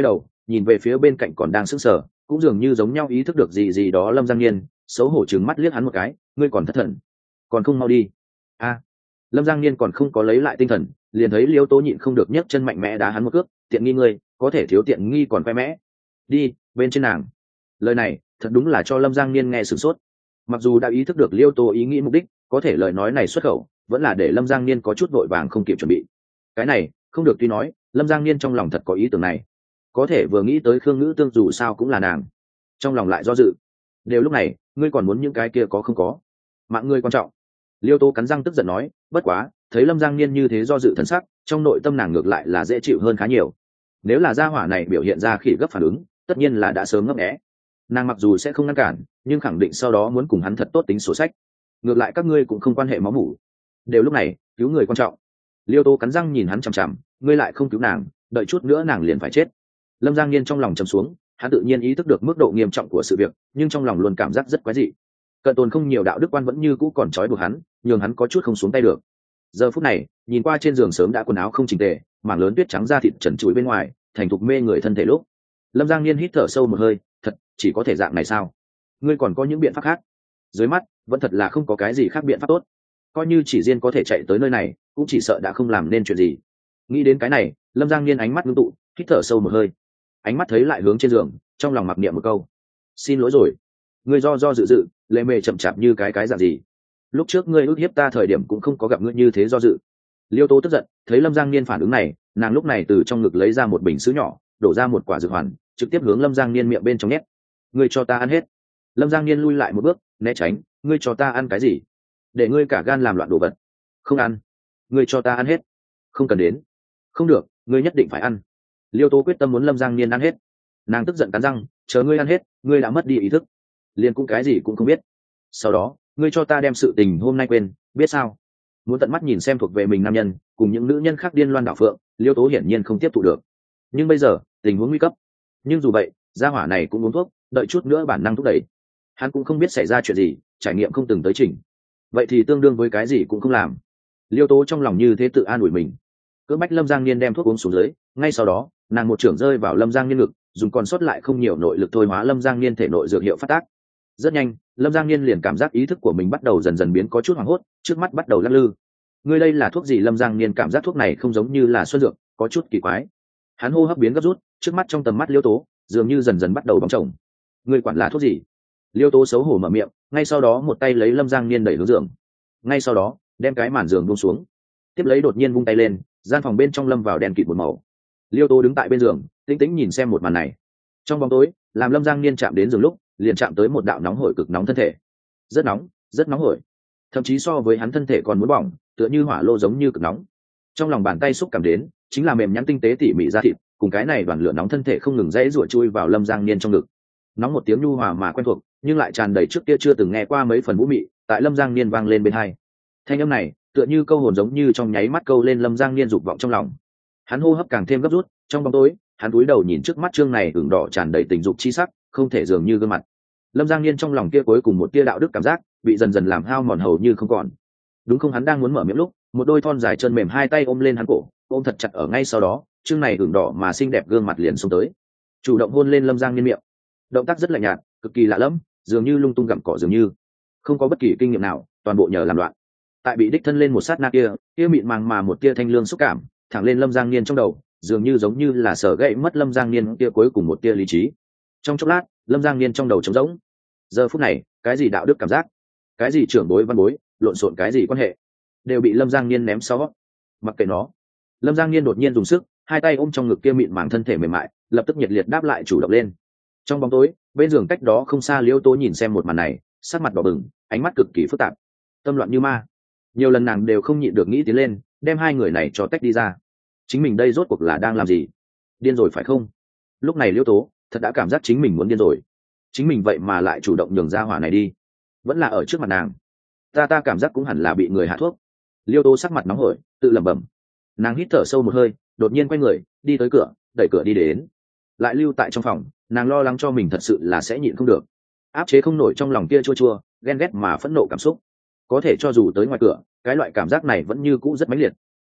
nhìn về phía bên cạnh còn đang sững sờ, cũng dường như giống nhau ý thức được gì gì đó Lâm Giang Niên, xấu hổ trừng mắt liếc hắn một cái, ngươi còn thất thần, còn không mau đi. A. Lâm Giang Niên còn không có lấy lại tinh thần, liền thấy Liêu Tố nhịn không được nhấc chân mạnh mẽ đá hắn một cước, tiện nghi ngươi, có thể thiếu tiện nghi còn khoe mẽ. Đi, bên trên nàng. Lời này, thật đúng là cho Lâm Giang Niên nghe sửng sốt. Mặc dù đã ý thức được Liêu Tố ý nghĩ mục đích, có thể lời nói này xuất khẩu, vẫn là để Lâm Giang Niên có chút vội vàng không kịp chuẩn bị. Cái này, không được tuy nói, Lâm Giang Niên trong lòng thật có ý tưởng này. Có thể vừa nghĩ tới Khương Ngữ Tương dù sao cũng là nàng, trong lòng lại do dự. Đều lúc này, ngươi còn muốn những cái kia có không có? Mạng ngươi quan trọng. Liêu Tố cắn răng tức giận nói, bất quá, thấy Lâm Giang Niên như thế do dự thần sắc, trong nội tâm nàng ngược lại là dễ chịu hơn khá nhiều. Nếu là gia hỏa này biểu hiện ra khỉ gấp phản ứng, tất nhiên là đã sớm ngấp nghé. Nàng mặc dù sẽ không ngăn cản, nhưng khẳng định sau đó muốn cùng hắn thật tốt tính sổ sách. Ngược lại các ngươi cũng không quan hệ máu mủ. Đều lúc này, cứu người quan trọng. Liêu Tố cắn răng nhìn hắn chằm chằm, ngươi lại không cứu nàng, đợi chút nữa nàng liền phải chết. Lâm Giang Niên trong lòng trầm xuống, hắn tự nhiên ý thức được mức độ nghiêm trọng của sự việc, nhưng trong lòng luôn cảm giác rất quái dị. Cận tồn không nhiều đạo đức quan vẫn như cũ còn trói buộc hắn, nhường hắn có chút không xuống tay được. Giờ phút này, nhìn qua trên giường sớm đã quần áo không chỉnh tề, mảng lớn tuyết trắng da thịt trần trụi bên ngoài, thành thục mê người thân thể lúc. Lâm Giang Niên hít thở sâu một hơi, thật, chỉ có thể dạng này sao? Ngươi còn có những biện pháp khác? Dưới mắt, vẫn thật là không có cái gì khác biện pháp tốt. Coi như chỉ riêng có thể chạy tới nơi này, cũng chỉ sợ đã không làm nên chuyện gì. Nghĩ đến cái này, Lâm Giang Niên ánh mắt ngưng tụ, hít thở sâu một hơi. Ánh mắt thấy lại hướng trên giường, trong lòng mặc niệm một câu: xin lỗi rồi. Ngươi do do dự dự, lệ mề chậm chạp như cái cái dạng gì? Lúc trước ngươi ức hiếp ta thời điểm cũng không có gặp ngươi như thế do dự. Liêu Tố tức giận, thấy Lâm Giang Niên phản ứng này, nàng lúc này từ trong ngực lấy ra một bình sứ nhỏ, đổ ra một quả dược hoàn, trực tiếp hướng Lâm Giang Niên miệng bên trong nhét. Ngươi cho ta ăn hết. Lâm Giang Niên lui lại một bước, né tránh. Ngươi cho ta ăn cái gì? Để ngươi cả gan làm loạn đồ vật. Không ăn. Ngươi cho ta ăn hết. Không cần đến. Không được, ngươi nhất định phải ăn. Liêu Tố quyết tâm muốn Lâm Giang Niên ăn hết. Nàng tức giận cắn răng, chờ ngươi ăn hết, ngươi đã mất đi ý thức, liền cũng cái gì cũng không biết. Sau đó, ngươi cho ta đem sự tình hôm nay quên, biết sao? Muốn tận mắt nhìn xem thuộc về mình nam nhân cùng những nữ nhân khác điên loan đảo phượng, Liêu Tố hiển nhiên không tiếp thụ được. Nhưng bây giờ, tình huống nguy cấp. Nhưng dù vậy, gia hỏa này cũng uống thuốc, đợi chút nữa bản năng thúc đẩy. Hắn cũng không biết xảy ra chuyện gì, trải nghiệm không từng tới trình. Vậy thì tương đương với cái gì cũng không làm. Liêu Tố trong lòng như thế tự an ủi mình. Cưỡng bách Lâm Giang Niên đem thuốc uống xuống dưới, ngay sau đó, nàng một trưởng rơi vào Lâm Giang Niên ngực, dùng còn sót lại không nhiều nội lực thôi hóa Lâm Giang Niên thể nội dược hiệu phát tác. Rất nhanh, Lâm Giang Niên liền cảm giác ý thức của mình bắt đầu dần dần biến có chút hoảng hốt, trước mắt bắt đầu lắc lư. Ngươi đây là thuốc gì? Lâm Giang Niên cảm giác thuốc này không giống như là xuân dược, có chút kỳ quái. Hắn hô hấp biến gấp rút, trước mắt trong tầm mắt Liêu Tố dường như dần dần bắt đầu bóng chồng. Ngươi quản là thuốc gì? Liêu Tố xấu hổ mở miệng, ngay sau đó một tay lấy Lâm Giang Niên đẩy hướng giường, ngay sau đó đem cái màn giường buông xuống, tiếp lấy đột nhiên vung tay lên, gian phòng bên trong lâm vào đèn kịt một màu. Liêu Tố đứng tại bên giường, tĩnh tĩnh nhìn xem một màn này. Trong bóng tối, làm Lâm Giang Niên chạm đến giường lúc, liền chạm tới một đạo nóng hổi cực nóng thân thể, rất nóng, rất nóng hổi, thậm chí so với hắn thân thể còn muốn bỏng, tựa như hỏa lô giống như cực nóng. Trong lòng bàn tay xúc cảm đến, chính là mềm nhẵn tinh tế tỉ mỉ da thịt, cùng cái này đoàn lửa nóng thân thể không ngừng dãy rủa chui vào Lâm Giang Niên trong ngực. Nóng một tiếng nhu hòa mà quen thuộc, nhưng lại tràn đầy trước kia chưa từng nghe qua mấy phần vũ mị, tại Lâm Giang Niên vang lên bên tai. Thanh âm này, tựa như câu hồn giống như trong nháy mắt câu lên Lâm Giang Niên dục vọng trong lòng. Hắn hô hấp càng thêm gấp rút, trong bóng tối, hắn cúi đầu nhìn trước mắt trương này ửng đỏ tràn đầy tình dục chi sắc, không thể dường như gương mặt. Lâm Giang Niên trong lòng kia cuối cùng một tia đạo đức cảm giác bị dần dần làm hao mòn hầu như không còn. Đúng không, hắn đang muốn mở miệng lúc, một đôi thon dài chân mềm hai tay ôm lên hắn cổ, ôm thật chặt ở ngay sau đó, trương này ửng đỏ mà xinh đẹp gương mặt liền xông tới, chủ động hôn lên Lâm Giang Niên miệng. Động tác rất lạnh nhạt, cực kỳ lạ lẫm, dường như lung tung gặm cỏ dường như, không có bất kỳ kinh nghiệm nào, toàn bộ nhờ làm loạn. Tại bị đích thân lên một sát na kia, kia mịn màng mà một tia thanh lương xúc cảm thẳng lên Lâm Giang Niên trong đầu, dường như giống như là sở gãy mất Lâm Giang Niên kia cuối cùng một tia lý trí. Trong chốc lát, Lâm Giang Niên trong đầu trống rỗng. Giờ phút này, cái gì đạo đức cảm giác, cái gì trưởng bối văn bối, lộn xộn cái gì quan hệ, đều bị Lâm Giang Niên ném sau. Mặc kệ nó. Lâm Giang Niên đột nhiên dùng sức, hai tay ôm trong ngực kia mịn màng thân thể mềm mại, lập tức nhiệt liệt đáp lại chủ động lên. Trong bóng tối, bên giường cách đó không xa Liêu Tố nhìn xem một màn này, sắc mặt đỏ bừng, ánh mắt cực kỳ phức tạp, tâm loạn như ma. Nhiều lần nàng đều không nhịn được nghĩ tiến lên, đem hai người này cho tách đi ra. Chính mình đây rốt cuộc là đang làm gì? Điên rồi phải không? Lúc này Liêu Tố thật đã cảm giác chính mình muốn điên rồi. Chính mình vậy mà lại chủ động nhường ra hỏa này đi, vẫn là ở trước mặt nàng. Ta ta cảm giác cũng hẳn là bị người hạ thuốc. Liêu Tố sắc mặt nóng hổi, tự lẩm bẩm. Nàng hít thở sâu một hơi, đột nhiên quay người, đi tới cửa, đẩy cửa đi đến. Lại lưu tại trong phòng, nàng lo lắng cho mình thật sự là sẽ nhịn không được, áp chế không nổi trong lòng kia chua chua, ghen ghét mà phẫn nộ cảm xúc. Có thể cho dù tới ngoài cửa, cái loại cảm giác này vẫn như cũ rất mãnh liệt.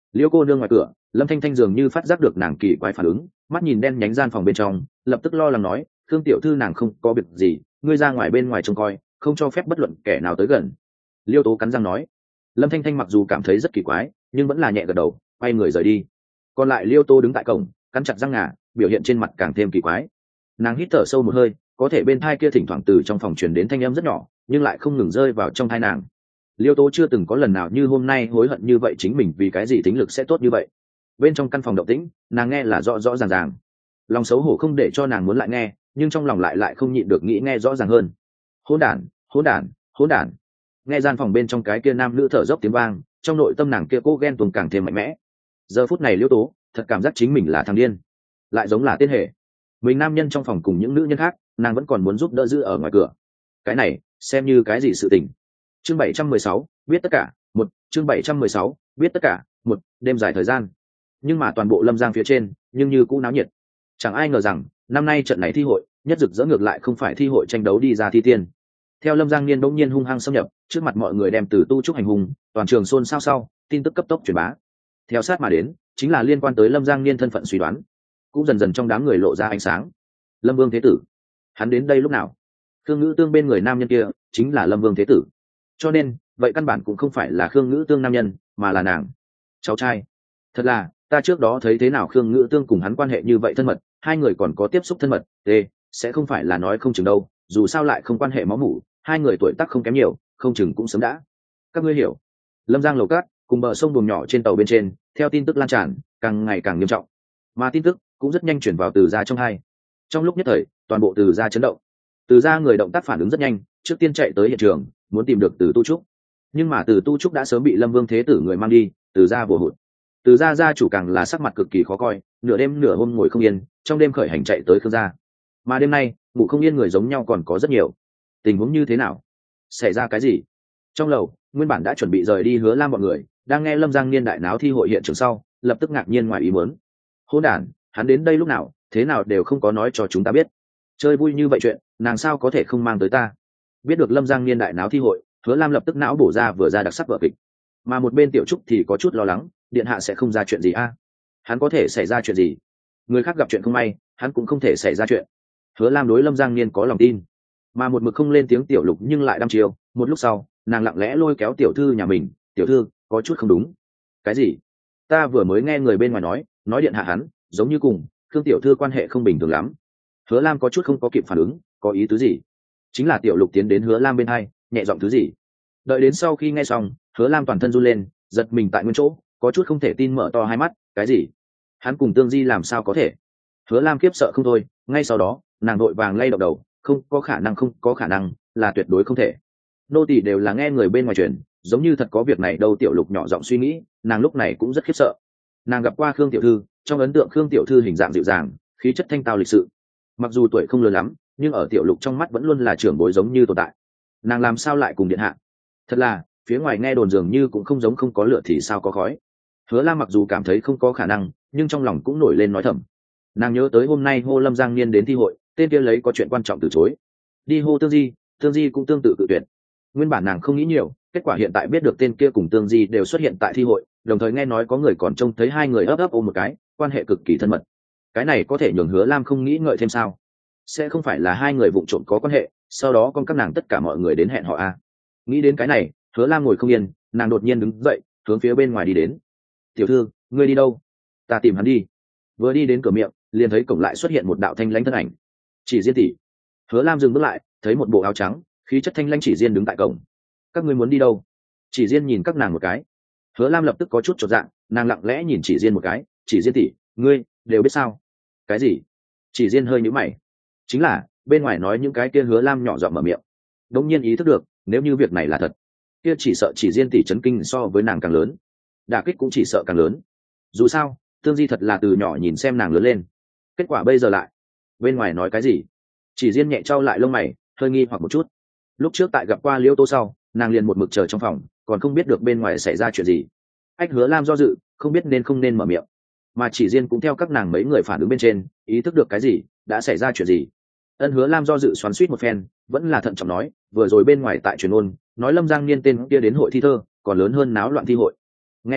Liêu cô nương ngoài cửa, Lâm Thanh Thanh dường như phát giác được nàng kỳ quái phản ứng, mắt nhìn đen nhánh gian phòng bên trong, lập tức lo lắng nói, Khương tiểu thư nàng không có việc gì, ngươi ra ngoài bên ngoài trông coi, không cho phép bất luận kẻ nào tới gần. Liêu Tố cắn răng nói. Lâm Thanh Thanh mặc dù cảm thấy rất kỳ quái, nhưng vẫn là nhẹ gật đầu, quay người rời đi. Còn lại Liêu Tố đứng tại cổng, cắn chặt răng ngà, biểu hiện trên mặt càng thêm kỳ quái. Nàng hít thở sâu một hơi, có thể bên tai kia thỉnh thoảng từ trong phòng truyền đến thanh âm rất nhỏ, nhưng lại không ngừng rơi vào trong tai nàng. Liêu Tố chưa từng có lần nào như hôm nay hối hận như vậy chính mình vì cái gì tính lực sẽ tốt như vậy. Bên trong căn phòng động tĩnh, nàng nghe là rõ rõ ràng ràng. Lòng xấu hổ không để cho nàng muốn lại nghe, nhưng trong lòng lại lại không nhịn được nghĩ nghe rõ ràng hơn. Hỗn đản, hỗn đản, hỗn đản. Nghe gian phòng bên trong cái kia nam nữ thở dốc tiếng vang, trong nội tâm nàng kia cố ghen tuồng càng thêm mạnh mẽ. Giờ phút này Liêu Tố thật cảm giác chính mình là thằng điên, lại giống là tên hệ. Mình nam nhân trong phòng cùng những nữ nhân khác, nàng vẫn còn muốn giúp đỡ giữ ở ngoài cửa. Cái này xem như cái gì sự tình. Chương bảy trăm mười sáu, biết tất cả, một, chương bảy trăm mười sáu, biết tất cả, một, đêm dài thời gian. Nhưng mà toàn bộ Lâm Giang phía trên, nhưng như cũ náo nhiệt. Chẳng ai ngờ rằng, năm nay trận này thi hội, nhất rực rỡ ngược lại không phải thi hội tranh đấu đi ra thi tiên. Theo Lâm Giang Niên bỗng nhiên hung hăng xâm nhập, trước mặt mọi người đem từ tu trúc hành hung, toàn trường xôn xao sau, tin tức cấp tốc truyền bá. Theo sát mà đến, chính là liên quan tới Lâm Giang Niên thân phận suy đoán, cũng dần dần trong đám người lộ ra ánh sáng. Lâm Vương Thế Tử, hắn đến đây lúc nào? Khương Ngữ Tương bên người nam nhân kia, chính là Lâm Vương Thế Tử. Cho nên, vậy căn bản cũng không phải là Khương Ngữ Tương nam nhân, mà là nàng cháu trai. Thật là, ta trước đó thấy thế nào Khương Ngữ Tương cùng hắn quan hệ như vậy thân mật, hai người còn có tiếp xúc thân mật, t sẽ không phải là nói không chừng đâu, dù sao lại không quan hệ máu mủ, hai người tuổi tác không kém nhiều, không chừng cũng sớm đã. Các ngươi hiểu. Lâm Giang lầu cát cùng bờ sông buồm nhỏ trên tàu bên trên, theo tin tức lan tràn, càng ngày càng nghiêm trọng, mà tin tức cũng rất nhanh chuyển vào Từ gia trong hai. Trong lúc nhất thời, toàn bộ Từ gia chấn động. Từ gia người động tác phản ứng rất nhanh, trước tiên chạy tới hiện trường, muốn tìm được Từ Tu Trúc. Nhưng mà Từ Tu Trúc đã sớm bị Lâm Vương Thế Tử người mang đi, Từ gia vồ hụt. Từ gia gia chủ càng là sắc mặt cực kỳ khó coi, nửa đêm nửa hôm ngồi không yên, trong đêm khởi hành chạy tới Khương gia. Mà đêm nay, ngủ không yên người giống nhau còn có rất nhiều. Tình huống như thế nào? Xảy ra cái gì? Trong lầu, nguyên bản đã chuẩn bị rời đi Hứa Lam bọn người, đang nghe Lâm Giang Niên đại náo thi hội hiện trường sau, lập tức ngạc nhiên ngoài ý muốn. Hỗn đản, hắn đến đây lúc nào, thế nào đều không có nói cho chúng ta biết. Chơi vui như vậy chuyện, nàng sao có thể không mang tới ta? Biết được Lâm Giang Niên đại náo thi hội, Hứa Lam lập tức não bổ ra vừa ra đặc sắc vở kịch. Mà một bên Tiểu Trúc thì có chút lo lắng, điện hạ sẽ không ra chuyện gì a? Hắn có thể xảy ra chuyện gì? Người khác gặp chuyện không may, hắn cũng không thể xảy ra chuyện. Hứa Lam đối Lâm Giang Niên có lòng tin, mà một mực không lên tiếng Tiểu Lục nhưng lại đăm chiêu. Một lúc sau, nàng lặng lẽ lôi kéo tiểu thư nhà mình, tiểu thư, có chút không đúng. Cái gì? Ta vừa mới nghe người bên ngoài nói, nói điện hạ hắn, giống như cùng Khương tiểu thư quan hệ không bình thường lắm. Hứa Lam có chút không có kịp phản ứng, có ý tứ gì? Chính là Tiểu Lục tiến đến Hứa Lam bên hai, nhẹ giọng thứ gì. Đợi đến sau khi nghe xong, Hứa Lam toàn thân run lên, giật mình tại nguyên chỗ, có chút không thể tin mở to hai mắt. Cái gì? Hắn cùng Tương Di làm sao có thể? Hứa Lam khiếp sợ không thôi, ngay sau đó, nàng đội vàng lay động đầu, không có khả năng, không có khả năng, là tuyệt đối không thể. Nô tỳ đều là nghe người bên ngoài truyền, giống như thật có việc này đâu. Tiểu Lục nhỏ giọng suy nghĩ, nàng lúc này cũng rất khiếp sợ. Nàng gặp qua Khương tiểu thư, trong ấn tượng Khương tiểu thư hình dạng dịu dàng, khí chất thanh tao lịch sự, mặc dù tuổi không lớn lắm, nhưng ở Tiểu Lục trong mắt vẫn luôn là trưởng bối giống như tồn tại. Nàng làm sao lại cùng điện hạ? Thật là, phía ngoài nghe đồn dường như cũng không giống không có lửa thì sao có khói. Hứa Lam mặc dù cảm thấy không có khả năng, nhưng trong lòng cũng nổi lên nói thầm. Nàng nhớ tới hôm nay hô Lâm Giang Niên đến thi hội, tên kia lấy có chuyện quan trọng từ chối. Đi hô Tương Di, Tương Di cũng tương tự cự tuyệt. Nguyên bản nàng không nghĩ nhiều, kết quả hiện tại biết được tên kia cùng Tương Di đều xuất hiện tại thi hội, đồng thời nghe nói có người còn trông thấy hai người ấp ấp ôm một cái, quan hệ cực kỳ thân mật. Cái này có thể nhường Hứa Lam không nghĩ ngợi thêm sao? Sẽ không phải là hai người vụng trộm có quan hệ, sau đó con các nàng tất cả mọi người đến hẹn họ à? Nghĩ đến cái này, Hứa Lam ngồi không yên, nàng đột nhiên đứng dậy, hướng phía bên ngoài đi đến. Tiểu thư, ngươi đi đâu? Ta tìm hắn đi. Vừa đi đến cửa miệng, liền thấy cổng lại xuất hiện một đạo thanh lãnh thân ảnh. Chỉ Diên tỷ. Hứa Lam dừng bước lại, thấy một bộ áo trắng, khí chất thanh lãnh Chỉ Diên đứng tại cổng. Các ngươi muốn đi đâu? Chỉ Diên nhìn các nàng một cái. Hứa Lam lập tức có chút chột dạ, nàng lặng lẽ nhìn Chỉ Diên một cái. Chỉ Diên tỷ, ngươi đều biết sao? Cái gì? Chỉ Diên hơi nhíu mày. Chính là bên ngoài nói những cái kia. Hứa Lam nhỏ giọng mở miệng. Đống nhiên ý thức được, nếu như việc này là thật, kia chỉ sợ Chỉ Diên tỷ chấn kinh so với nàng càng lớn, đả kích cũng chỉ sợ càng lớn. Dù sao, Tương Di thật là từ nhỏ nhìn xem nàng lớn lên, kết quả bây giờ lại bên ngoài nói cái gì? Chỉ Diên nhẹ trao lại lông mày, hơi nghi hoặc một chút. Lúc trước tại gặp qua Liễu Tô sau, nàng liền một mực chờ trong phòng, còn không biết được bên ngoài xảy ra chuyện gì. Ách Hứa Lam do dự, không biết nên không nên mở miệng, mà Chỉ Diên cũng theo các nàng mấy người phản ứng bên trên, ý thức được cái gì đã xảy ra chuyện gì. Ân Hứa Lam do dự xoắn xuýt một phen, vẫn là thận trọng nói, vừa rồi bên ngoài tại truyền ôn, nói Lâm Giang Niên tên kia đến hội thi thơ, còn lớn hơn náo loạn thi hội. Nghe nói,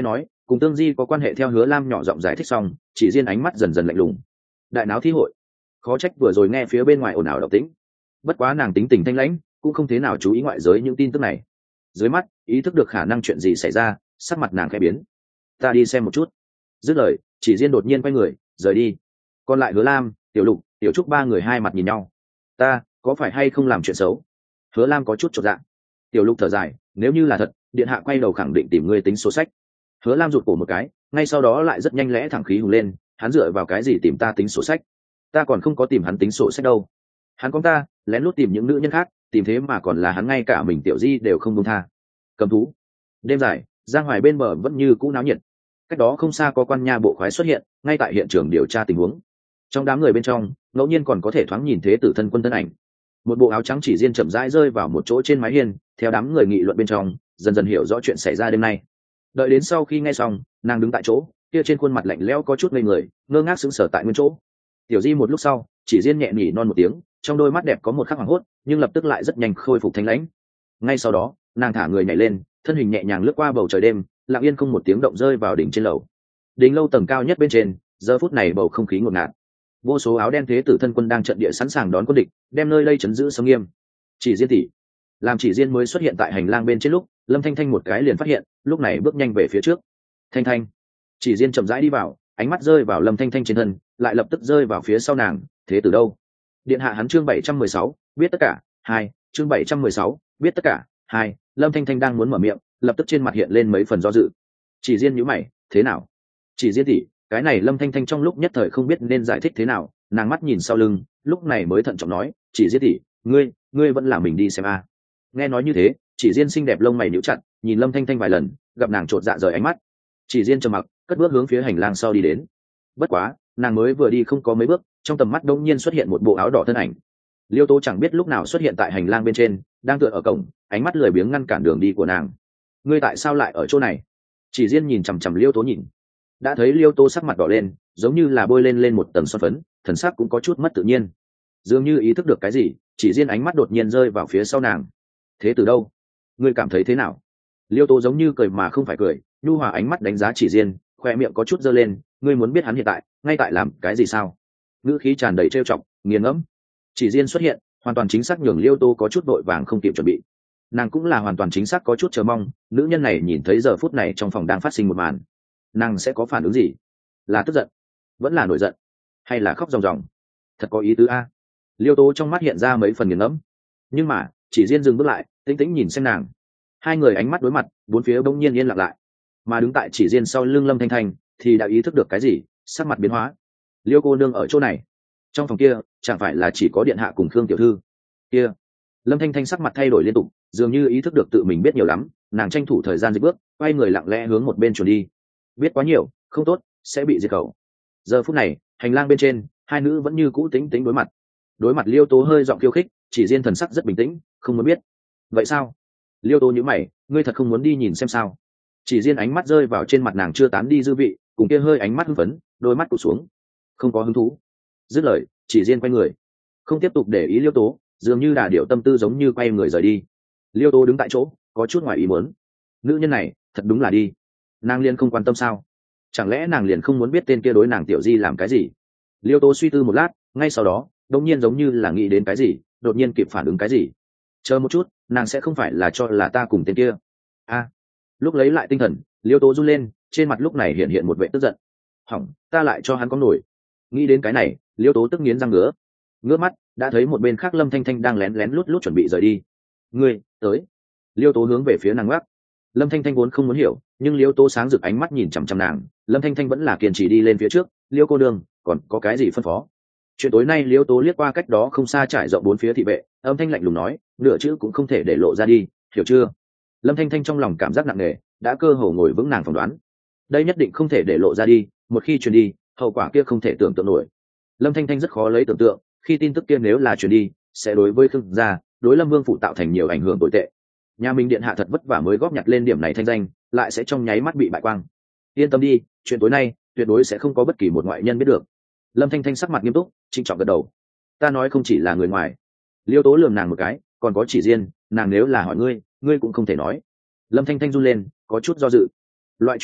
cùng tương di có quan hệ theo Hứa Lam nhỏ giọng giải thích xong, chỉ riêng ánh mắt dần dần lạnh lùng. Đại náo thi hội, khó trách vừa rồi nghe phía bên ngoài ồn ào động tĩnh. Bất quá nàng tính tình thanh lãnh, cũng không thế nào chú ý ngoại giới những tin tức này. Dưới mắt ý thức được khả năng chuyện gì xảy ra, sắc mặt nàng khẽ biến. Ta đi xem một chút. Dứt lời, chỉ riêng đột nhiên quay người rời đi. Còn lại Hứa Lam, Tiểu Lục, Tiểu Trúc ba người hai mặt nhìn nhau. Ta có phải hay không làm chuyện xấu? Hứa Lam có chút chột dạ. Tiểu Lục thở dài, nếu như là thật, điện hạ quay đầu khẳng định tìm ngươi tính số sách. Hứa Lam rụt cổ một cái, ngay sau đó lại rất nhanh lẽ thẳng khí hùng lên, hắn dựa vào cái gì tìm ta tính sổ sách? Ta còn không có tìm hắn tính sổ sách đâu. Hắn con ta lén lút tìm những nữ nhân khác, tìm thế mà còn là hắn, ngay cả mình Tiểu Di đều không buông tha. Cầm thú. Đêm dài, Giang Hoài bên bờ vẫn như cũ náo nhiệt. Cách đó không xa có quan nha bộ khoái xuất hiện, ngay tại hiện trường điều tra tình huống. Trong đám người bên trong, ngẫu nhiên còn có thể thoáng nhìn thế tử thân quân thân ảnh. Một bộ áo trắng chỉ riêng chậm rãi rơi vào một chỗ trên mái hiên, theo đám người nghị luận bên trong, dần dần hiểu rõ chuyện xảy ra đêm nay. Đợi đến sau khi nghe xong, nàng đứng tại chỗ, kia trên khuôn mặt lạnh lẽo có chút ngây người, ngơ ngác sững sờ tại nguyên chỗ. Tiểu Di một lúc sau, chỉ riêng nhẹ nhỉ non một tiếng, trong đôi mắt đẹp có một khắc hoảng hốt, nhưng lập tức lại rất nhanh khôi phục thanh lãnh. Ngay sau đó, nàng thả người nhảy lên, thân hình nhẹ nhàng lướt qua bầu trời đêm, lặng yên không một tiếng động rơi vào đỉnh trên lầu. Đỉnh lâu tầng cao nhất bên trên, giờ phút này bầu không khí ngột ngạt. Vô số áo đen thế tử thân quân đang trận địa sẵn sàng đón quân địch, đem nơi đây trấn giữ sông nghiêm. Chỉ riêng tỷ, làm chỉ riêng mới xuất hiện tại hành lang bên trên lúc, Lâm Thanh Thanh một cái liền phát hiện, lúc này bước nhanh về phía trước. Thanh Thanh, chỉ riêng chậm rãi đi vào, ánh mắt rơi vào Lâm Thanh Thanh trên thân, lại lập tức rơi vào phía sau nàng. Thế tử đâu? Điện hạ hắn chương bảy trăm mười sáu, biết tất cả. Hai, chương bảy trăm mười sáu, biết tất cả. Hai, Lâm Thanh Thanh đang muốn mở miệng, lập tức trên mặt hiện lên mấy phần do dự. Chỉ riêng nhíu mày, thế nào? Chỉ riêng tỷ, cái này Lâm Thanh Thanh trong lúc nhất thời không biết nên giải thích thế nào, nàng mắt nhìn sau lưng, lúc này mới thận trọng nói, chỉ riêng tỷ, ngươi, ngươi vẫn là mình đi xem a. Nghe nói như thế, chỉ riêng xinh đẹp lông mày nhíu chặt, nhìn Lâm Thanh Thanh vài lần, gặp nàng trột dạ rời ánh mắt. Chỉ riêng trầm mặc, cất bước hướng phía hành lang sau đi đến. Bất quá, nàng mới vừa đi không có mấy bước, trong tầm mắt đột nhiên xuất hiện một bộ áo đỏ thân ảnh. Liêu Tố chẳng biết lúc nào xuất hiện tại hành lang bên trên, đang tựa ở cổng, ánh mắt lười biếng ngăn cản đường đi của nàng. Ngươi tại sao lại ở chỗ này? Chỉ riêng nhìn chằm chằm Liêu Tố nhìn. Đã thấy Liêu Tố sắc mặt đỏ lên, giống như là bôi lên lên một tầng son phấn, thần sắc cũng có chút mất tự nhiên. Dường như ý thức được cái gì, chỉ riêng ánh mắt đột nhiên rơi vào phía sau nàng. Thế từ đâu? Ngươi cảm thấy thế nào? Liêu Tố giống như cười mà không phải cười, nhu hòa ánh mắt đánh giá chỉ riêng, khoe miệng có chút giơ lên. Ngươi muốn biết hắn hiện tại ngay tại làm cái gì sao? Ngữ khí tràn đầy trêu chọc, nghiền ngẫm. Chỉ riêng xuất hiện, hoàn toàn chính xác nhường Liêu Tố có chút vội vàng không kịp chuẩn bị. Nàng cũng là hoàn toàn chính xác có chút chờ mong, nữ nhân này nhìn thấy giờ phút này trong phòng đang phát sinh một màn, nàng sẽ có phản ứng gì? Là tức giận, vẫn là nổi giận, hay là khóc ròng ròng? Thật có ý tứ a. Liêu Tố trong mắt hiện ra mấy phần nghiền ngẫm, nhưng mà chỉ riêng dừng bước lại, tĩnh tĩnh nhìn xem nàng. Hai người ánh mắt đối mặt, bốn phía bỗng nhiên yên lặng lại. Mà đứng tại chỉ riêng sau lưng Lâm Thanh Thanh thì đã ý thức được cái gì, sắc mặt biến hóa. Liêu cô nương ở chỗ này, trong phòng kia chẳng phải là chỉ có điện hạ cùng Khương tiểu thư kia? Lâm Thanh Thanh sắc mặt thay đổi liên tục, dường như ý thức được tự mình biết nhiều lắm, nàng tranh thủ thời gian dịch bước, quay người lặng lẽ hướng một bên chuồn đi. Biết quá nhiều không tốt, sẽ bị diệt khẩu. Giờ phút này, hành lang bên trên, hai nữ vẫn như cũ tĩnh tĩnh đối mặt. Đối mặt Liêu Tố hơi giọng khiêu khích, chỉ riêng thần sắc rất bình tĩnh, không muốn biết. Vậy sao? Liêu Tố nhíu mày, ngươi thật không muốn đi nhìn xem sao? Chỉ riêng ánh mắt rơi vào trên mặt nàng chưa tán đi dư vị, cùng kia hơi ánh mắt hưng phấn, đôi mắt cụp xuống. Không có hứng thú. Dứt lời, chỉ riêng quay người, không tiếp tục để ý Liêu Tố, dường như đà điệu tâm tư giống như quay người rời đi. Liêu Tố đứng tại chỗ, có chút ngoài ý muốn. Nữ nhân này, thật đúng là đi. Nàng liền không quan tâm sao? Chẳng lẽ nàng liền không muốn biết tên kia đối nàng Tiểu Di làm cái gì? Liêu Tố suy tư một lát, ngay sau đó, đột nhiên giống như là nghĩ đến cái gì, đột nhiên kịp phản ứng cái gì. Chờ một chút, nàng sẽ không phải là cho là ta cùng tên kia? A. À, lúc lấy lại tinh thần, Liêu Tố run lên, trên mặt lúc này hiện hiện một vẻ tức giận. Hỏng, ta lại cho hắn có nổi. Nghĩ đến cái này, Liêu Tố tức nghiến răng ngứa. Ngước mắt, đã thấy một bên khác Lâm Thanh Thanh đang lén lén lút lút chuẩn bị rời đi. Ngươi, tới. Liêu Tố hướng về phía nàng ngoắc. Lâm Thanh Thanh vốn không muốn hiểu, nhưng Liêu Tố sáng rực ánh mắt nhìn chằm chằm nàng, Lâm Thanh Thanh vẫn là kiên trì đi lên phía trước. Liêu cô đương, còn có cái gì phân phó? Chuyện tối nay Liêu Tố liếc qua cách đó không xa trải rộng bốn phía thị vệ, âm thanh lạnh lùng nói, nửa chữ cũng không thể để lộ ra đi, hiểu chưa? Lâm Thanh Thanh trong lòng cảm giác nặng nề, đã cơ hồ ngồi vững nàng phỏng đoán. Đây nhất định không thể để lộ ra đi, một khi truyền đi, hậu quả kia không thể tưởng tượng nổi. Lâm Thanh Thanh rất khó lấy tưởng tượng, khi tin tức kia nếu là truyền đi, sẽ đối với Khương gia, đối Lâm Vương phụ tạo thành nhiều ảnh hưởng tồi tệ. Nhà mình điện hạ thật vất vả mới góp nhặt lên điểm này thanh danh, lại sẽ trong nháy mắt bị bại quang. Yên tâm đi, chuyện tối nay tuyệt đối sẽ không có bất kỳ một ngoại nhân biết được. Lâm Thanh Thanh sắc mặt nghiêm túc, trịnh trọng gật đầu. Ta nói không chỉ là người ngoài. Liêu Tố lườm nàng một cái, còn có chỉ riêng, nàng nếu là hỏi ngươi, ngươi cũng không thể nói. Lâm Thanh Thanh run lên, có chút do dự. Loại chuyện này,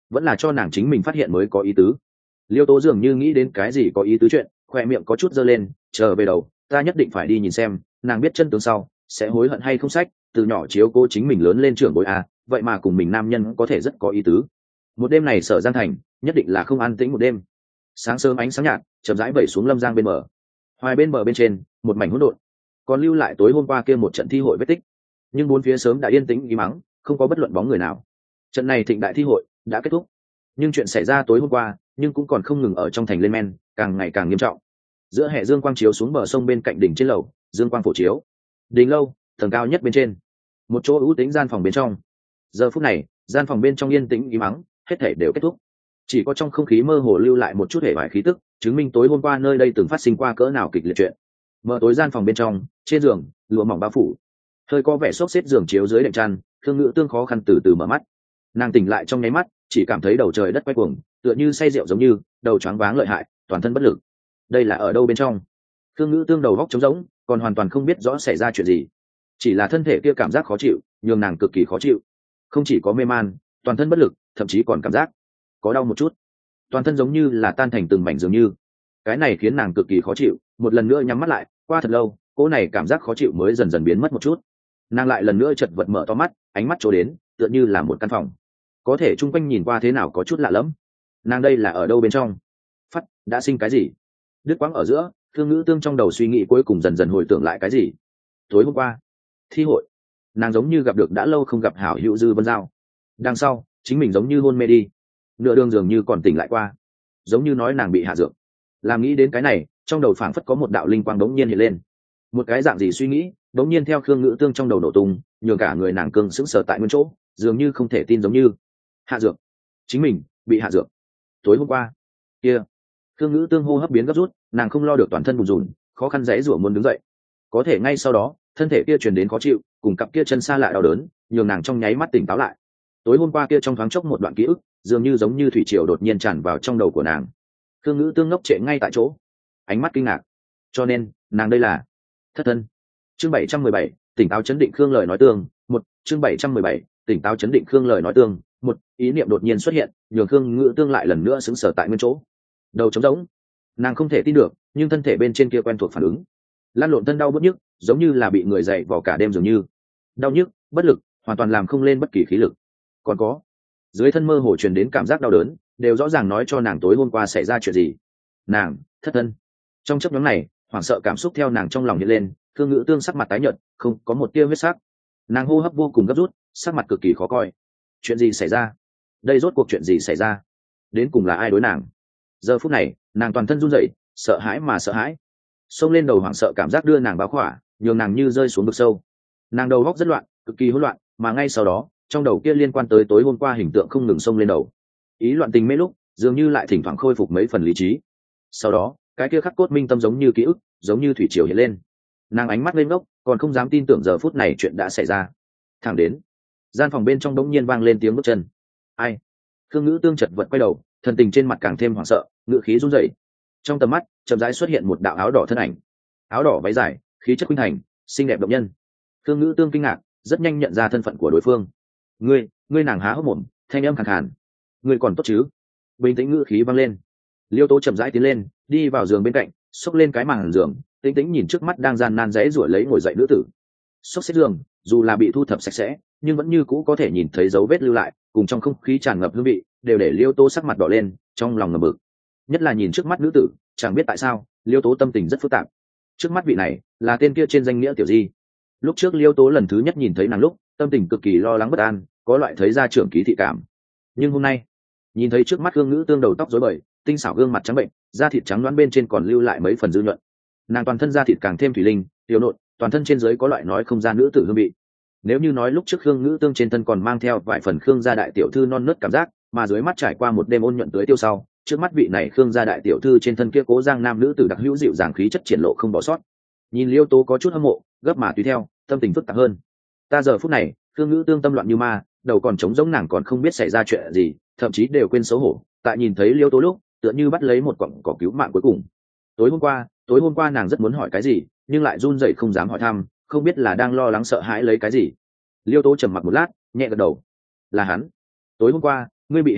vẫn là cho nàng chính mình phát hiện mới có ý tứ. Liêu tố dường như nghĩ đến cái gì có ý tứ chuyện, khoe miệng có chút giơ lên, chờ về đầu ta nhất định phải đi nhìn xem nàng biết chân tướng sau sẽ hối hận hay không. Sách từ nhỏ chiếu cô chính mình lớn lên trưởng bối à, vậy mà cùng mình nam nhân có thể rất có ý tứ. Một đêm này Sở Giang Thành nhất định là không an tĩnh một đêm. Sáng sớm ánh sáng nhạt chậm rãi vẩy xuống Lâm Giang bên bờ. Hoài bên bờ bên trên một mảnh hỗn độn, còn lưu lại tối hôm qua kia một trận thi hội vết tích, nhưng bốn phía sớm đã yên tĩnh im mắng, không có bất luận bóng người nào. Trận này thịnh đại thi hội đã kết thúc, nhưng chuyện xảy ra tối hôm qua nhưng cũng còn không ngừng ở trong thành lên men, càng ngày càng nghiêm trọng. Giữa hệ dương quang chiếu xuống bờ sông bên cạnh đỉnh trên lầu, dương quang phổ chiếu đỉnh lâu tầng cao nhất bên trên, một chỗ ưu tĩnh gian phòng bên trong. Giờ phút này gian phòng bên trong yên tĩnh im mắng, hết thể đều kết thúc, chỉ có trong không khí mơ hồ lưu lại một chút hề vải khí tức, chứng minh tối hôm qua nơi đây từng phát sinh qua cỡ nào kịch liệt chuyện. Mở tối gian phòng bên trong, trên giường lụa mỏng bao phủ, hơi có vẻ xốc xếp giường chiếu dưới đệm chăn. Thương Ngữ Tương khó khăn từ từ mở mắt, nàng tỉnh lại trong nháy mắt chỉ cảm thấy đầu trời đất quay cuồng, tựa như say rượu giống như, đầu choáng váng lợi hại, toàn thân bất lực. Đây là ở đâu bên trong? Thương Ngữ Tương đầu góc trống rỗng, còn hoàn toàn không biết rõ xảy ra chuyện gì, chỉ là thân thể kia cảm giác khó chịu, nhường nàng cực kỳ khó chịu. Không chỉ có mê man, toàn thân bất lực, thậm chí còn cảm giác có đau một chút, toàn thân giống như là tan thành từng mảnh dường như. Cái này khiến nàng cực kỳ khó chịu, một lần nữa nhắm mắt lại. Qua thật lâu, cỗ này cảm giác khó chịu mới dần dần biến mất một chút. Nàng lại lần nữa chật vật mở to mắt, ánh mắt trố đến tựa như là một căn phòng, có thể chung quanh nhìn qua thế nào có chút lạ lẫm. Nàng đây là ở đâu bên trong? Phát đã sinh cái gì? Đứt quãng ở giữa, Thương Ngữ Tương trong đầu suy nghĩ cuối cùng dần dần hồi tưởng lại cái gì. Tối hôm qua thi hội, nàng giống như gặp được đã lâu không gặp hảo hữu Dư Vân Giao. Đằng sau chính mình giống như hôn mê đi, nửa đường dường như còn tỉnh lại qua, giống như nói nàng bị hạ dược. Làm nghĩ đến cái này, trong đầu phảng phất có một đạo linh quang đống nhiên hiện lên. Một cái dạng gì suy nghĩ đống nhiên theo Khương Ngữ Tương trong đầu nổ tung, nhường cả người nàng cương sững sờ tại nguyên chỗ, dường như không thể tin, giống như hạ dược, chính mình bị hạ dược. Tối hôm qua kia. Khương Ngữ Tương hô hấp biến gấp rút, nàng không lo được toàn thân bùn rùn, khó khăn dãy rủa muốn đứng dậy. Có thể ngay sau đó thân thể kia truyền đến khó chịu, cùng cặp kia chân xa lạ đau đớn, nhường nàng trong nháy mắt tỉnh táo lại. Tối hôm qua kia trong thoáng chốc một đoạn ký ức, dường như giống như thủy triều đột nhiên tràn vào trong đầu của nàng. Khương Ngữ Tương ngốc trệ ngay tại chỗ, ánh mắt kinh ngạc. Cho nên nàng đây là thất thân. Chương bảy trăm mười bảy, tỉnh táo chấn định Khương lời nói tương. Một chương bảy trăm mười bảy, tỉnh táo chấn định Khương lời nói tương. Một ý niệm đột nhiên xuất hiện, nhường Khương Ngữ Tương lại lần nữa sững sờ tại nguyên chỗ, đầu trống rỗng. Nàng không thể tin được, nhưng thân thể bên trên kia quen thuộc phản ứng, lan lộn thân đau bứt nhức, giống như là bị người dậy vò cả đêm dường như. Đau nhức, bất lực, hoàn toàn làm không lên bất kỳ khí lực. Còn có dưới thân mơ hồ truyền đến cảm giác đau đớn, đều rõ ràng nói cho nàng tối hôm qua xảy ra chuyện gì. Nàng thất thân. Trong chốc nhóm này, hoảng sợ cảm xúc theo nàng trong lòng hiện lên. Thương Ngữ Tương sắc mặt tái nhợt, không có một tia huyết sắc, nàng hô hấp vô cùng gấp rút, sắc mặt cực kỳ khó coi. Chuyện gì xảy ra? Đây rốt cuộc chuyện gì xảy ra? Đến cùng là ai đối nàng? Giờ phút này nàng toàn thân run rẩy, sợ hãi mà sợ hãi, xông lên đầu hoảng sợ cảm giác đưa nàng bao khỏa, nhường nàng như rơi xuống vực sâu. Nàng đầu óc rất loạn, cực kỳ hỗn loạn, mà ngay sau đó trong đầu kia liên quan tới tối hôm qua hình tượng không ngừng xông lên đầu. Ý loạn tình mê lúc, dường như lại thỉnh thoảng khôi phục mấy phần lý trí. Sau đó cái kia khắc cốt minh tâm giống như ký ức, giống như thủy triều hiện lên. Nàng ánh mắt lên ngốc, còn không dám tin tưởng giờ phút này chuyện đã xảy ra. Thẳng đến gian phòng bên trong đống nhiên vang lên tiếng bước chân. Ai? Khương Ngữ Tương chật vật quay đầu, thần tình trên mặt càng thêm hoảng sợ, ngữ khí run rẩy. Trong tầm mắt chậm rãi xuất hiện một đạo áo đỏ thân ảnh, áo đỏ váy dài, khí chất khuynh thành, xinh đẹp động nhân. Khương Ngữ Tương kinh ngạc, rất nhanh nhận ra thân phận của đối phương. Ngươi, ngươi nàng há hốc mồm, thanh âm khàn khàn. Ngươi còn tốt chứ? Bình tĩnh ngữ khí vang lên. Liêu Tố chậm rãi tiến lên, đi vào giường bên cạnh, xốc lên cái màn giường, tĩnh tĩnh nhìn trước mắt đang gian nan giãy giụa lấy ngồi dậy nữ tử. Xốc xếp giường, dù là bị thu thập sạch sẽ, nhưng vẫn như cũ có thể nhìn thấy dấu vết lưu lại, cùng trong không khí tràn ngập hương vị, đều để Liêu Tố sắc mặt đỏ lên, trong lòng ngầm bực. Nhất là nhìn trước mắt nữ tử, chẳng biết tại sao, Liêu Tố tâm tình rất phức tạp. Trước mắt vị này là tên kia trên danh nghĩa Tiểu Di. Lúc trước Liêu Tố lần thứ nhất nhìn thấy nàng lúc, tâm tình cực kỳ lo lắng bất an, có loại thấy ra trưởng ký thị cảm. Nhưng hôm nay, nhìn thấy trước mắt Khương Ngữ Tương đầu tóc rối bời, tinh xảo gương mặt trắng bệnh, da thịt trắng loáng bên trên còn lưu lại mấy phần dư nhuận. Nàng toàn thân da thịt càng thêm thủy linh, tiểu nộn, toàn thân trên dưới có loại nói không ra nữ tử hương vị. Nếu như nói lúc trước Khương Ngữ Tương trên thân còn mang theo vài phần Khương gia đại tiểu thư non nớt cảm giác, mà dưới mắt trải qua một đêm ôn nhuận tới tiêu sau, trước mắt vị này Khương gia đại tiểu thư trên thân kia cố giang nam nữ tử đặc hữu dịu dàng khí chất triển lộ không bỏ sót. Nhìn Liêu Tố có chút hâm mộ, gấp mà tùy theo, tâm tình phức tạp hơn. Ta giờ phút này, Khương Ngữ Tương tâm loạn như ma, đầu còn trống rỗng, nàng còn không biết xảy ra chuyện gì, thậm chí đều quên xấu hổ. Tại nhìn thấy Liêu Tố lúc, tựa như bắt lấy một quặng cỏ cứu mạng cuối cùng. Tối hôm qua, tối hôm qua nàng rất muốn hỏi cái gì, nhưng lại run rẩy không dám hỏi thăm, không biết là đang lo lắng sợ hãi lấy cái gì. Liêu Tố trầm mặc một lát, nhẹ gật đầu. Là hắn. Tối hôm qua, ngươi bị hạ độc,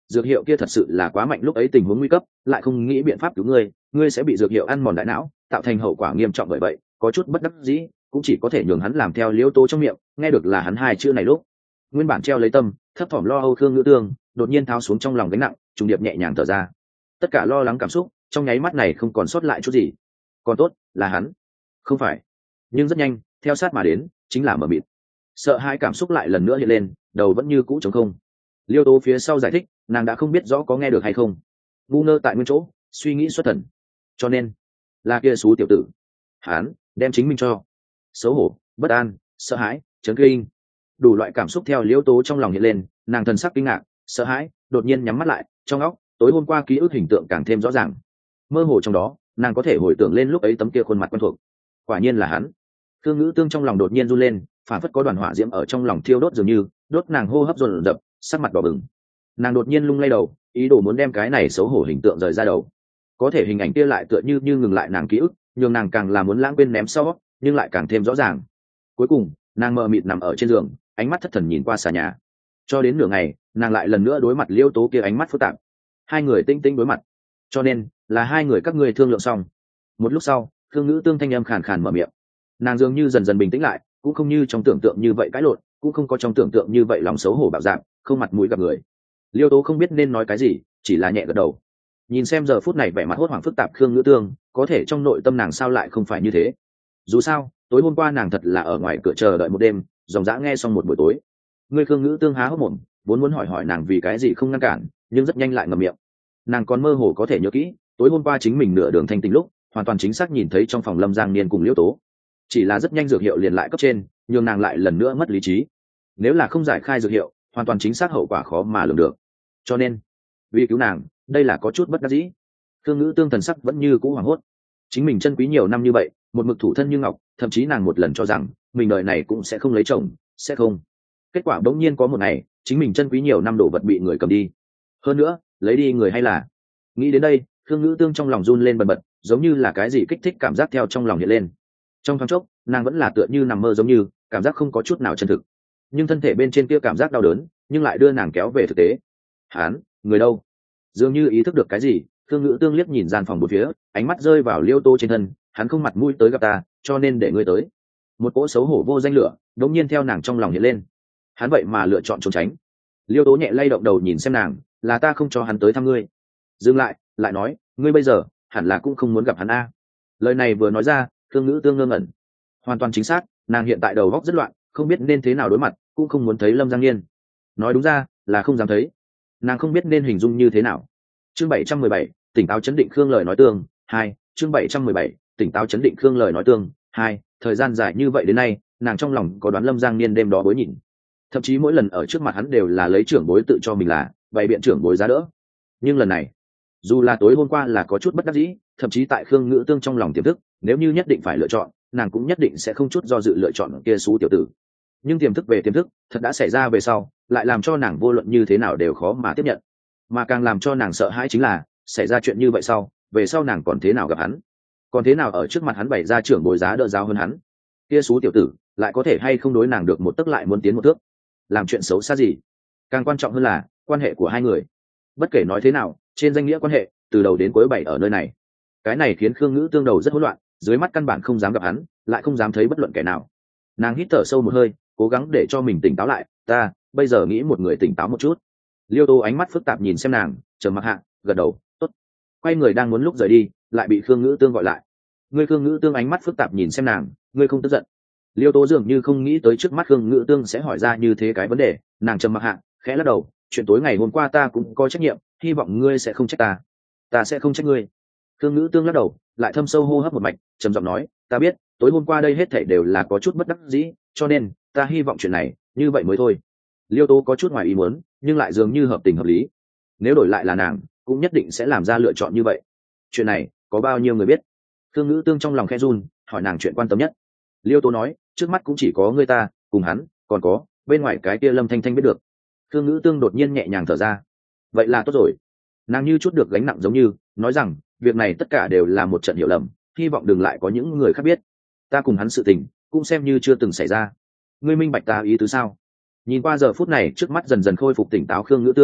dược hiệu kia thật sự là quá mạnh, lúc ấy tình huống nguy cấp lại không nghĩ biện pháp cứu ngươi, ngươi sẽ bị dược hiệu ăn mòn đại não, tạo thành hậu quả nghiêm trọng. Bởi vậy có chút bất đắc dĩ, cũng chỉ có thể nhường hắn làm theo Liễu Tố trong miệng. Nghe được là hắn hai chữ này lúc, nguyên bản treo lấy tâm thấp thỏm lo âu Khương Ngữ Tương đột nhiên tháo xuống trong lòng gánh nặng, trùng điệp nhẹ nhàng thở ra. Tất cả lo lắng cảm xúc trong nháy mắt này không còn sót lại chút gì. Còn tốt là hắn không phải. Nhưng rất nhanh theo sát mà đến chính là mờ mịt, sợ hai cảm xúc lại lần nữa hiện lên, đầu vẫn như cũ trống không. Liêu Tố phía sau giải thích, nàng đã không biết rõ có nghe được hay không, ngu ngơ tại nguyên chỗ suy nghĩ xuất thần. Cho nên là kia xú tiểu tử, hắn đem chính mình cho xấu hổ, bất an, sợ hãi, chấn kinh, đủ loại cảm xúc theo Liêu Tố trong lòng hiện lên. Nàng thần sắc kinh ngạc, sợ hãi, đột nhiên nhắm mắt lại, trong óc tối hôm qua ký ức hình tượng càng thêm rõ ràng. Mơ hồ trong đó nàng có thể hồi tưởng lên lúc ấy tấm kia khuôn mặt quen thuộc. Quả nhiên là hắn. Khương Ngữ Tương trong lòng đột nhiên run lên, phản phất có đoàn hỏa diễm ở trong lòng thiêu đốt, dường như đốt nàng hô hấp dồn dập, sắc mặt đỏ bừng. Nàng đột nhiên lung lay đầu, ý đồ muốn đem cái này xấu hổ hình tượng rời ra đầu. Có thể hình ảnh kia lại tựa như như ngừng lại nàng ký ức, nhường nàng càng là muốn lãng quên ném sau, nhưng lại càng thêm rõ ràng. Cuối cùng nàng mờ mịt nằm ở trên giường, ánh mắt thất thần nhìn qua xà nhà. Cho đến nửa ngày nàng lại lần nữa đối mặt Liêu Tố kia ánh mắt phức tạp. Hai người tinh tinh đối mặt. Cho nên là hai người các ngươi thương lượng xong. Một lúc sau Khương Ngữ Tương thanh âm khàn khàn mở miệng. Nàng dường như dần dần bình tĩnh lại, cũng không như trong tưởng tượng như vậy cãi lộn, cũng không có trong tưởng tượng như vậy lòng xấu hổ bạo dạn, không mặt mũi gặp người. Liêu Tố không biết nên nói cái gì, chỉ là nhẹ gật đầu. Nhìn xem giờ phút này vẻ mặt hốt hoảng phức tạp Khương Ngữ Tương, có thể trong nội tâm nàng sao lại không phải như thế. Dù sao tối hôm qua nàng thật là ở ngoài cửa chờ đợi một đêm, dòng dã nghe xong một buổi tối. Người Khương Ngữ Tương há hốc mồm, vốn muốn hỏi hỏi nàng vì cái gì không ngăn cản, nhưng rất nhanh lại ngậm miệng. Nàng còn mơ hồ có thể nhớ kỹ tối hôm qua chính mình nửa đường thanh tỉnh lúc hoàn toàn chính xác nhìn thấy trong phòng Lâm Giang Niên cùng Liêu Tố. Chỉ là rất nhanh dược hiệu liền lại cấp trên, nhưng nàng lại lần nữa mất lý trí. Nếu là không giải khai dược hiệu, hoàn toàn chính xác hậu quả khó mà lường được. Cho nên vì cứu nàng, đây là có chút bất đắc dĩ. Khương Ngữ Tương thần sắc vẫn như cũ hoảng hốt. Chính mình chân quý nhiều năm như vậy, một mực thủ thân như ngọc, thậm chí nàng một lần cho rằng mình đời này cũng sẽ không lấy chồng, sẽ không. Kết quả bỗng nhiên có một ngày, chính mình chân quý nhiều năm đồ vật bị người cầm đi. Hơn nữa, lấy đi người hay là. Nghĩ đến đây, Khương Ngữ Tương trong lòng run lên bần bật, giống như là cái gì kích thích cảm giác theo trong lòng hiện lên. Trong thoáng chốc nàng vẫn là tựa như nằm mơ, giống như cảm giác không có chút nào chân thực, nhưng thân thể bên trên kia cảm giác đau đớn nhưng lại đưa nàng kéo về thực tế. Hán, người đâu? Dường như ý thức được cái gì, Khương Ngữ Tương liếc nhìn gian phòng bốn phía, ánh mắt rơi vào Liêu Tố trên thân. Hắn không mặt mũi tới gặp ta, cho nên để ngươi tới. Một cỗ xấu hổ vô danh lửa đống nhiên theo nàng trong lòng hiện lên. Hắn vậy mà lựa chọn trốn tránh. Liêu Tố nhẹ lay động đầu nhìn xem nàng, là ta không cho hắn tới thăm ngươi. Dừng lại lại nói, ngươi bây giờ hẳn là cũng không muốn gặp hắn a. Lời này vừa nói ra, Khương Ngữ Tương ngơ ngẩn. Hoàn toàn chính xác, nàng hiện tại đầu óc rất loạn, không biết nên thế nào đối mặt, cũng không muốn thấy Lâm Giang Niên. Nói đúng ra là không dám thấy. Nàng không biết nên hình dung như thế nào. Chương bảy trăm mười bảy, tỉnh táo chấn định Khương lời nói tương hai. Chương bảy trăm mười bảy, tỉnh táo chấn định Khương lời nói tương hai. Thời gian dài như vậy đến nay, nàng trong lòng có đoán Lâm Giang Niên đêm đó bối nhìn. Thậm chí mỗi lần ở trước mặt hắn đều là lấy trưởng bối tự cho mình là bày biện trưởng bối giá đỡ. Nhưng lần này, dù là tối hôm qua là có chút bất đắc dĩ, thậm chí tại Khương Ngữ Tương trong lòng tiềm thức, nếu như nhất định phải lựa chọn, nàng cũng nhất định sẽ không chút do dự lựa chọn kia xú tiểu tử. Nhưng tiềm thức về tiềm thức, thật đã xảy ra về sau, lại làm cho nàng vô luận như thế nào đều khó mà tiếp nhận. Mà càng làm cho nàng sợ hãi chính là, xảy ra chuyện như vậy sau, về sau nàng còn thế nào gặp hắn, còn thế nào ở trước mặt hắn bày ra trưởng bối giá đỡ giáo hơn hắn. Kia xú tiểu tử lại có thể hay không đối nàng được một tấc lại muốn tiến một thước, làm chuyện xấu xa gì. Càng quan trọng hơn là quan hệ của hai người. Bất kể nói thế nào, trên danh nghĩa quan hệ từ đầu đến cuối bày ở nơi này. Cái này khiến Khương Ngữ Tương đầu rất hỗn loạn, dưới mắt căn bản không dám gặp hắn, lại không dám thấy bất luận kẻ nào. Nàng hít thở sâu một hơi, cố gắng để cho mình tỉnh táo lại. Ta bây giờ nghĩ một người tỉnh táo một chút. Liêu Tố ánh mắt phức tạp nhìn xem nàng, trầm mặc hạ gật đầu, tốt. Quay người đang muốn lúc rời đi, lại bị Khương Ngữ Tương gọi lại. Ngươi Khương Ngữ Tương ánh mắt phức tạp nhìn xem nàng, ngươi không tức giận? Liêu Tố dường như không nghĩ tới trước mắt Khương Ngữ Tương sẽ hỏi ra như thế cái vấn đề, nàng trầm mặc hạ khẽ lắc đầu, chuyện tối ngày hôm qua ta cũng có trách nhiệm, hy vọng ngươi sẽ không trách ta. Ta sẽ không trách ngươi. Khương Ngữ Tương lắc đầu, lại thâm sâu hô hấp một mạch, trầm giọng nói, ta biết tối hôm qua đây hết thảy đều là có chút bất đắc dĩ, cho nên ta hy vọng chuyện này như vậy mới thôi. Liêu Tố có chút ngoài ý muốn, nhưng lại dường như hợp tình hợp lý. Nếu đổi lại là nàng, cũng nhất định sẽ làm ra lựa chọn như vậy. Chuyện này có bao nhiêu người biết? Khương Ngữ Tương trong lòng khẽ run, hỏi nàng chuyện quan tâm nhất. Liêu Tố nói, trước mắt cũng chỉ có ngươi ta cùng hắn, còn có bên ngoài cái kia Lâm Thanh Thanh biết được. Khương Ngữ Tương đột nhiên nhẹ nhàng thở ra. Vậy là tốt rồi. Nàng như chút được gánh nặng, giống như nói rằng việc này tất cả đều là một trận hiểu lầm, hy vọng đừng lại có những người khác biết. Ta cùng hắn sự tình cũng xem như chưa từng xảy ra. Ngươi minh bạch ta ý tứ sao? Nhìn qua giờ phút này trước mắt dần dần khôi phục tỉnh táo Khương Ngữ Tương,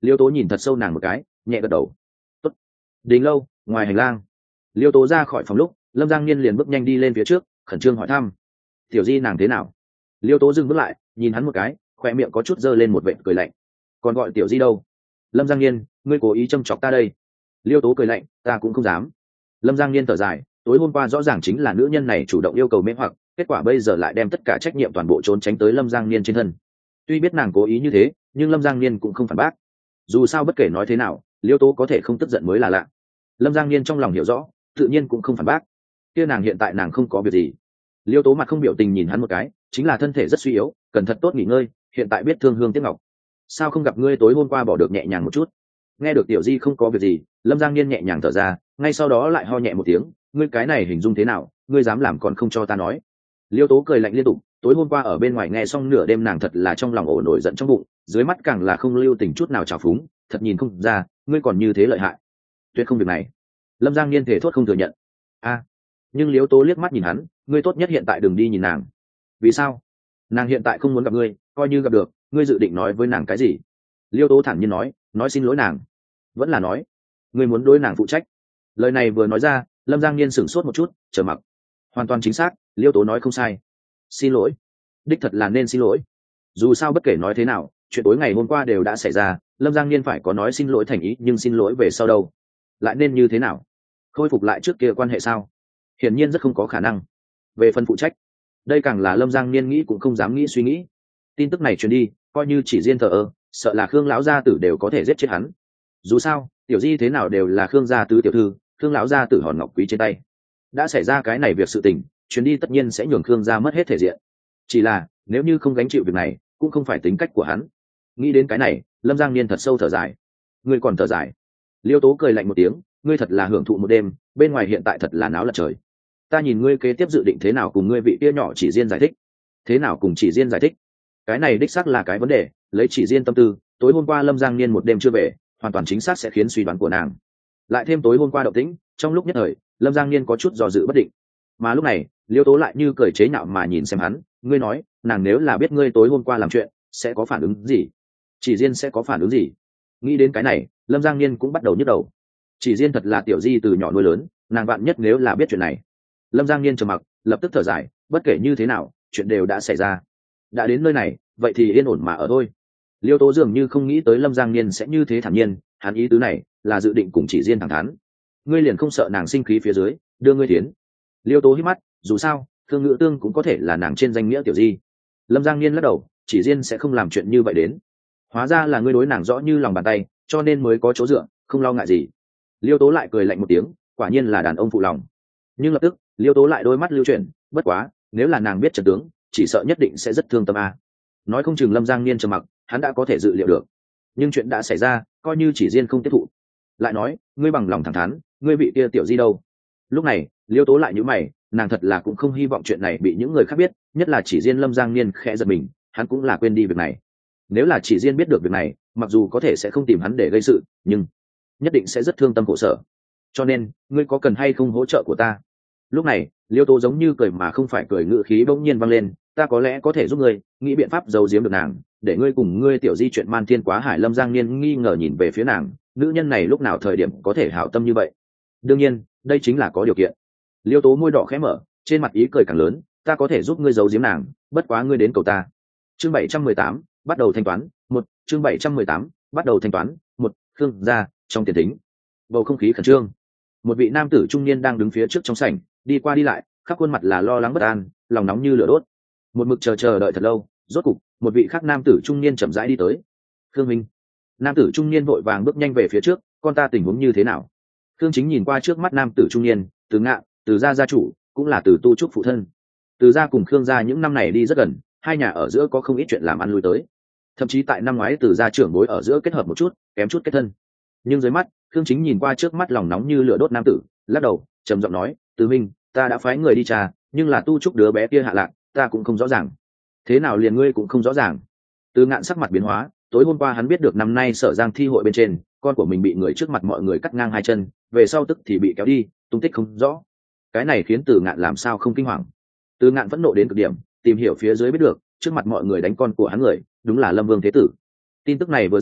Liêu tố nhìn thật sâu nàng một cái, nhẹ gật đầu. Tốt. Đình lâu ngoài hành lang, Liêu tố ra khỏi phòng lúc Lâm Giang Niên liền bước nhanh đi lên phía trước, khẩn trương hỏi thăm tiểu di nàng thế nào. Liêu tố dừng bước lại, nhìn hắn một cái, khoe miệng có chút dơ lên một vệt cười lạnh. Còn gọi tiểu di đâu? Lâm Giang Niên, ngươi cố ý châm chọc ta đây. Liêu tố cười lạnh, ta cũng không dám. Lâm Giang Niên thở dài, tối hôm qua rõ ràng chính là nữ nhân này chủ động yêu cầu mê hoặc, kết quả bây giờ lại đem tất cả trách nhiệm toàn bộ trốn tránh tới Lâm Giang Niên trên thân. Tuy biết nàng cố ý như thế, nhưng Lâm Giang Niên cũng không phản bác. Dù sao bất kể nói thế nào, Liêu tố có thể không tức giận mới là lạ. Lâm Giang Niên trong lòng hiểu rõ, tự nhiên cũng không phản bác. Kia nàng hiện tại nàng không có việc gì. Liêu tố mặt không biểu tình nhìn hắn một cái, chính là thân thể rất suy yếu, cần thật tốt nghỉ ngơi, hiện tại biết thương hương tiếc ngọc. Sao không gặp ngươi tối hôm qua bỏ được nhẹ nhàng một chút? Nghe được tiểu di không có việc gì, Lâm Giang Niên nhẹ nhàng thở ra, ngay sau đó lại ho nhẹ một tiếng, ngươi cái này hình dung thế nào, ngươi dám làm còn không cho ta nói. Liêu tố cười lạnh liên tục, tối hôm qua ở bên ngoài nghe xong nửa đêm nàng thật là trong lòng ổ nổi giận trong bụng, dưới mắt càng là không lưu tình chút nào trào phúng, thật nhìn không ra ngươi còn như thế lợi hại. Tuyệt không việc này. Lâm Giang Niên thể thốt không thừa nhận. A, nhưng Liêu tố liếc mắt nhìn hắn, ngươi tốt nhất hiện tại đừng đi nhìn nàng. Vì sao? Nàng hiện tại không muốn gặp ngươi, coi như gặp được, ngươi dự định nói với nàng cái gì? Liêu tố thản nhiên nói, nói xin lỗi nàng. Vẫn là nói ngươi muốn đối nàng phụ trách. Lời này vừa nói ra, Lâm Giang Niên sửng sốt một chút, chờ mặc. Hoàn toàn chính xác, Liêu tố nói không sai. Xin lỗi, đích thật là nên xin lỗi. Dù sao bất kể nói thế nào, chuyện tối ngày hôm qua đều đã xảy ra, Lâm Giang Niên phải có nói xin lỗi thành ý, nhưng xin lỗi về sau đâu? Lại nên như thế nào? Khôi phục lại trước kia quan hệ sao? Hiển nhiên rất không có khả năng. Về phần phụ trách, đây càng là Lâm Giang Niên nghĩ cũng không dám nghĩ suy nghĩ. Tin tức này truyền đi, coi như chỉ riêng thờ ơ, sợ là Khương lão gia tử đều có thể giết chết hắn. Dù sao tiểu di thế nào đều là Khương gia tứ tiểu thư, Khương lão gia tử hòn ngọc quý trên tay. Đã xảy ra cái này việc sự tình, chuyến đi tất nhiên sẽ nhường Khương gia mất hết thể diện. Chỉ là nếu như không gánh chịu việc này, cũng không phải tính cách của hắn. Nghĩ đến cái này, Lâm Giang Niên thật sâu thở dài. Ngươi còn thở dài? Liêu tố cười lạnh một tiếng, ngươi thật là hưởng thụ một đêm, bên ngoài hiện tại thật là náo lật trời. Ta nhìn ngươi kế tiếp dự định thế nào cùng ngươi vị kia nhỏ chỉ riêng giải thích. Thế nào cùng chỉ riêng giải thích? Cái này đích xác là cái vấn đề, lấy chỉ riêng tâm tư, tối hôm qua Lâm Giang Niên một đêm chưa về, hoàn toàn chính xác sẽ khiến suy đoán của nàng. Lại thêm tối hôm qua động tĩnh, trong lúc nhất thời, Lâm Giang Niên có chút dò dự bất định. Mà lúc này, Liêu tố lại như cười chế nhạo mà nhìn xem hắn, ngươi nói, nàng nếu là biết ngươi tối hôm qua làm chuyện, sẽ có phản ứng gì? Chỉ riêng sẽ có phản ứng gì? Nghĩ đến cái này, Lâm Giang Niên cũng bắt đầu nhức đầu. Chỉ riêng thật là tiểu di từ nhỏ nuôi lớn, nàng vạn nhất nếu là biết chuyện này. Lâm Giang Niên trầm mặc, lập tức thở dài, bất kể như thế nào, chuyện đều đã xảy ra. Đã đến nơi này, vậy thì yên ổn mà ở thôi. Liêu tố dường như không nghĩ tới Lâm Giang Niên sẽ như thế thản nhiên, hắn ý tứ này là dự định cùng chỉ riêng thẳng thắn. Ngươi liền không sợ nàng sinh khí phía dưới đưa ngươi tiến? Liêu tố hít mắt, dù sao Thương Ngữ Tương cũng có thể là nàng trên danh nghĩa tiểu di. Lâm Giang Niên lắc đầu, chỉ riêng sẽ không làm chuyện như vậy đến. Hóa ra là ngươi đối nàng rõ như lòng bàn tay, cho nên mới có chỗ dựa, không lo ngại gì. Liêu tố lại cười lạnh một tiếng, quả nhiên là đàn ông phụ lòng. Nhưng lập tức Liêu tố lại đôi mắt lưu chuyển, bất quá nếu là nàng biết trận tướng, chỉ sợ nhất định sẽ rất thương tâm a. Nói không chừng Lâm Giang Niên trầm mặc, hắn đã có thể dự liệu được. Nhưng chuyện đã xảy ra, coi như chỉ riêng không tiếp thụ. Lại nói, ngươi bằng lòng thẳng thắn, ngươi bị kia tiểu di đâu? Lúc này, Liêu tố lại nhíu mày, nàng thật là cũng không hy vọng chuyện này bị những người khác biết, nhất là chỉ riêng Lâm Giang Niên khẽ giật mình, hắn cũng là quên đi việc này. Nếu là chỉ riêng biết được việc này, mặc dù có thể sẽ không tìm hắn để gây sự, nhưng nhất định sẽ rất thương tâm khổ sở. Cho nên, ngươi có cần hay không hỗ trợ của ta? Lúc này, Liêu tố giống như cười mà không phải cười, ngữ khí bỗng nhiên vang lên, ta có lẽ có thể giúp ngươi nghĩ biện pháp giấu giếm được nàng, để ngươi cùng ngươi tiểu di chuyện man thiên quá hải. Lâm Giang Niên nghi ngờ nhìn về phía nàng, nữ nhân này lúc nào thời điểm có thể hảo tâm như vậy? Đương nhiên, đây chính là có điều kiện. Liêu tố môi đỏ khẽ mở, trên mặt ý cười càng lớn, ta có thể giúp ngươi giấu giếm nàng, bất quá ngươi đến cầu ta. Chương bảy trăm mười tám, bắt đầu thanh toán. Một, chương bảy trăm mười tám, bắt đầu thanh toán. Một, Khương gia, trong tiền thính. Bầu không khí khẩn trương. Một vị nam tử trung niên đang đứng phía trước trong sảnh, đi qua đi lại, khắp khuôn mặt là lo lắng bất an, lòng nóng như lửa đốt. Một mực chờ chờ đợi thật lâu, rốt cục một vị khác nam tử trung niên chậm rãi đi tới. Khương minh. Nam tử trung niên vội vàng bước nhanh về phía trước, con ta tình huống như thế nào? Khương chính nhìn qua trước mắt nam tử trung niên, Từ Ngạn, Từ gia gia chủ, cũng là Từ Tu trúc phụ thân. Từ gia cùng Khương gia những năm này đi rất gần, hai nhà ở giữa có không ít chuyện làm ăn lui tới. Thậm chí tại năm ngoái Từ gia trưởng bối ở giữa kết hợp một chút, kém chút kết thân. Nhưng dưới mắt, Khương chính nhìn qua trước mắt lòng nóng như lửa đốt nam tử, lắc đầu, trầm giọng nói, Từ minh, ta đã phái người đi tra, nhưng là Tu trúc đứa bé kia hạ lạc, ta cũng không rõ ràng. Thế nào liền ngươi cũng không rõ ràng? Từ Ngạn sắc mặt biến hóa, tối hôm qua hắn biết được năm nay Sở Giang thi hội bên trên, con của mình bị người trước mặt mọi người cắt ngang hai chân, về sau tức thì bị kéo đi, tung tích không rõ. Cái này khiến Từ Ngạn làm sao không kinh hoàng. Từ Ngạn phẫn nộ đến cực điểm, tìm hiểu phía dưới biết được, trước mặt mọi người đánh con của hắn người, đúng là Lâm Vương Thế Tử. Tin tức này vừa ra,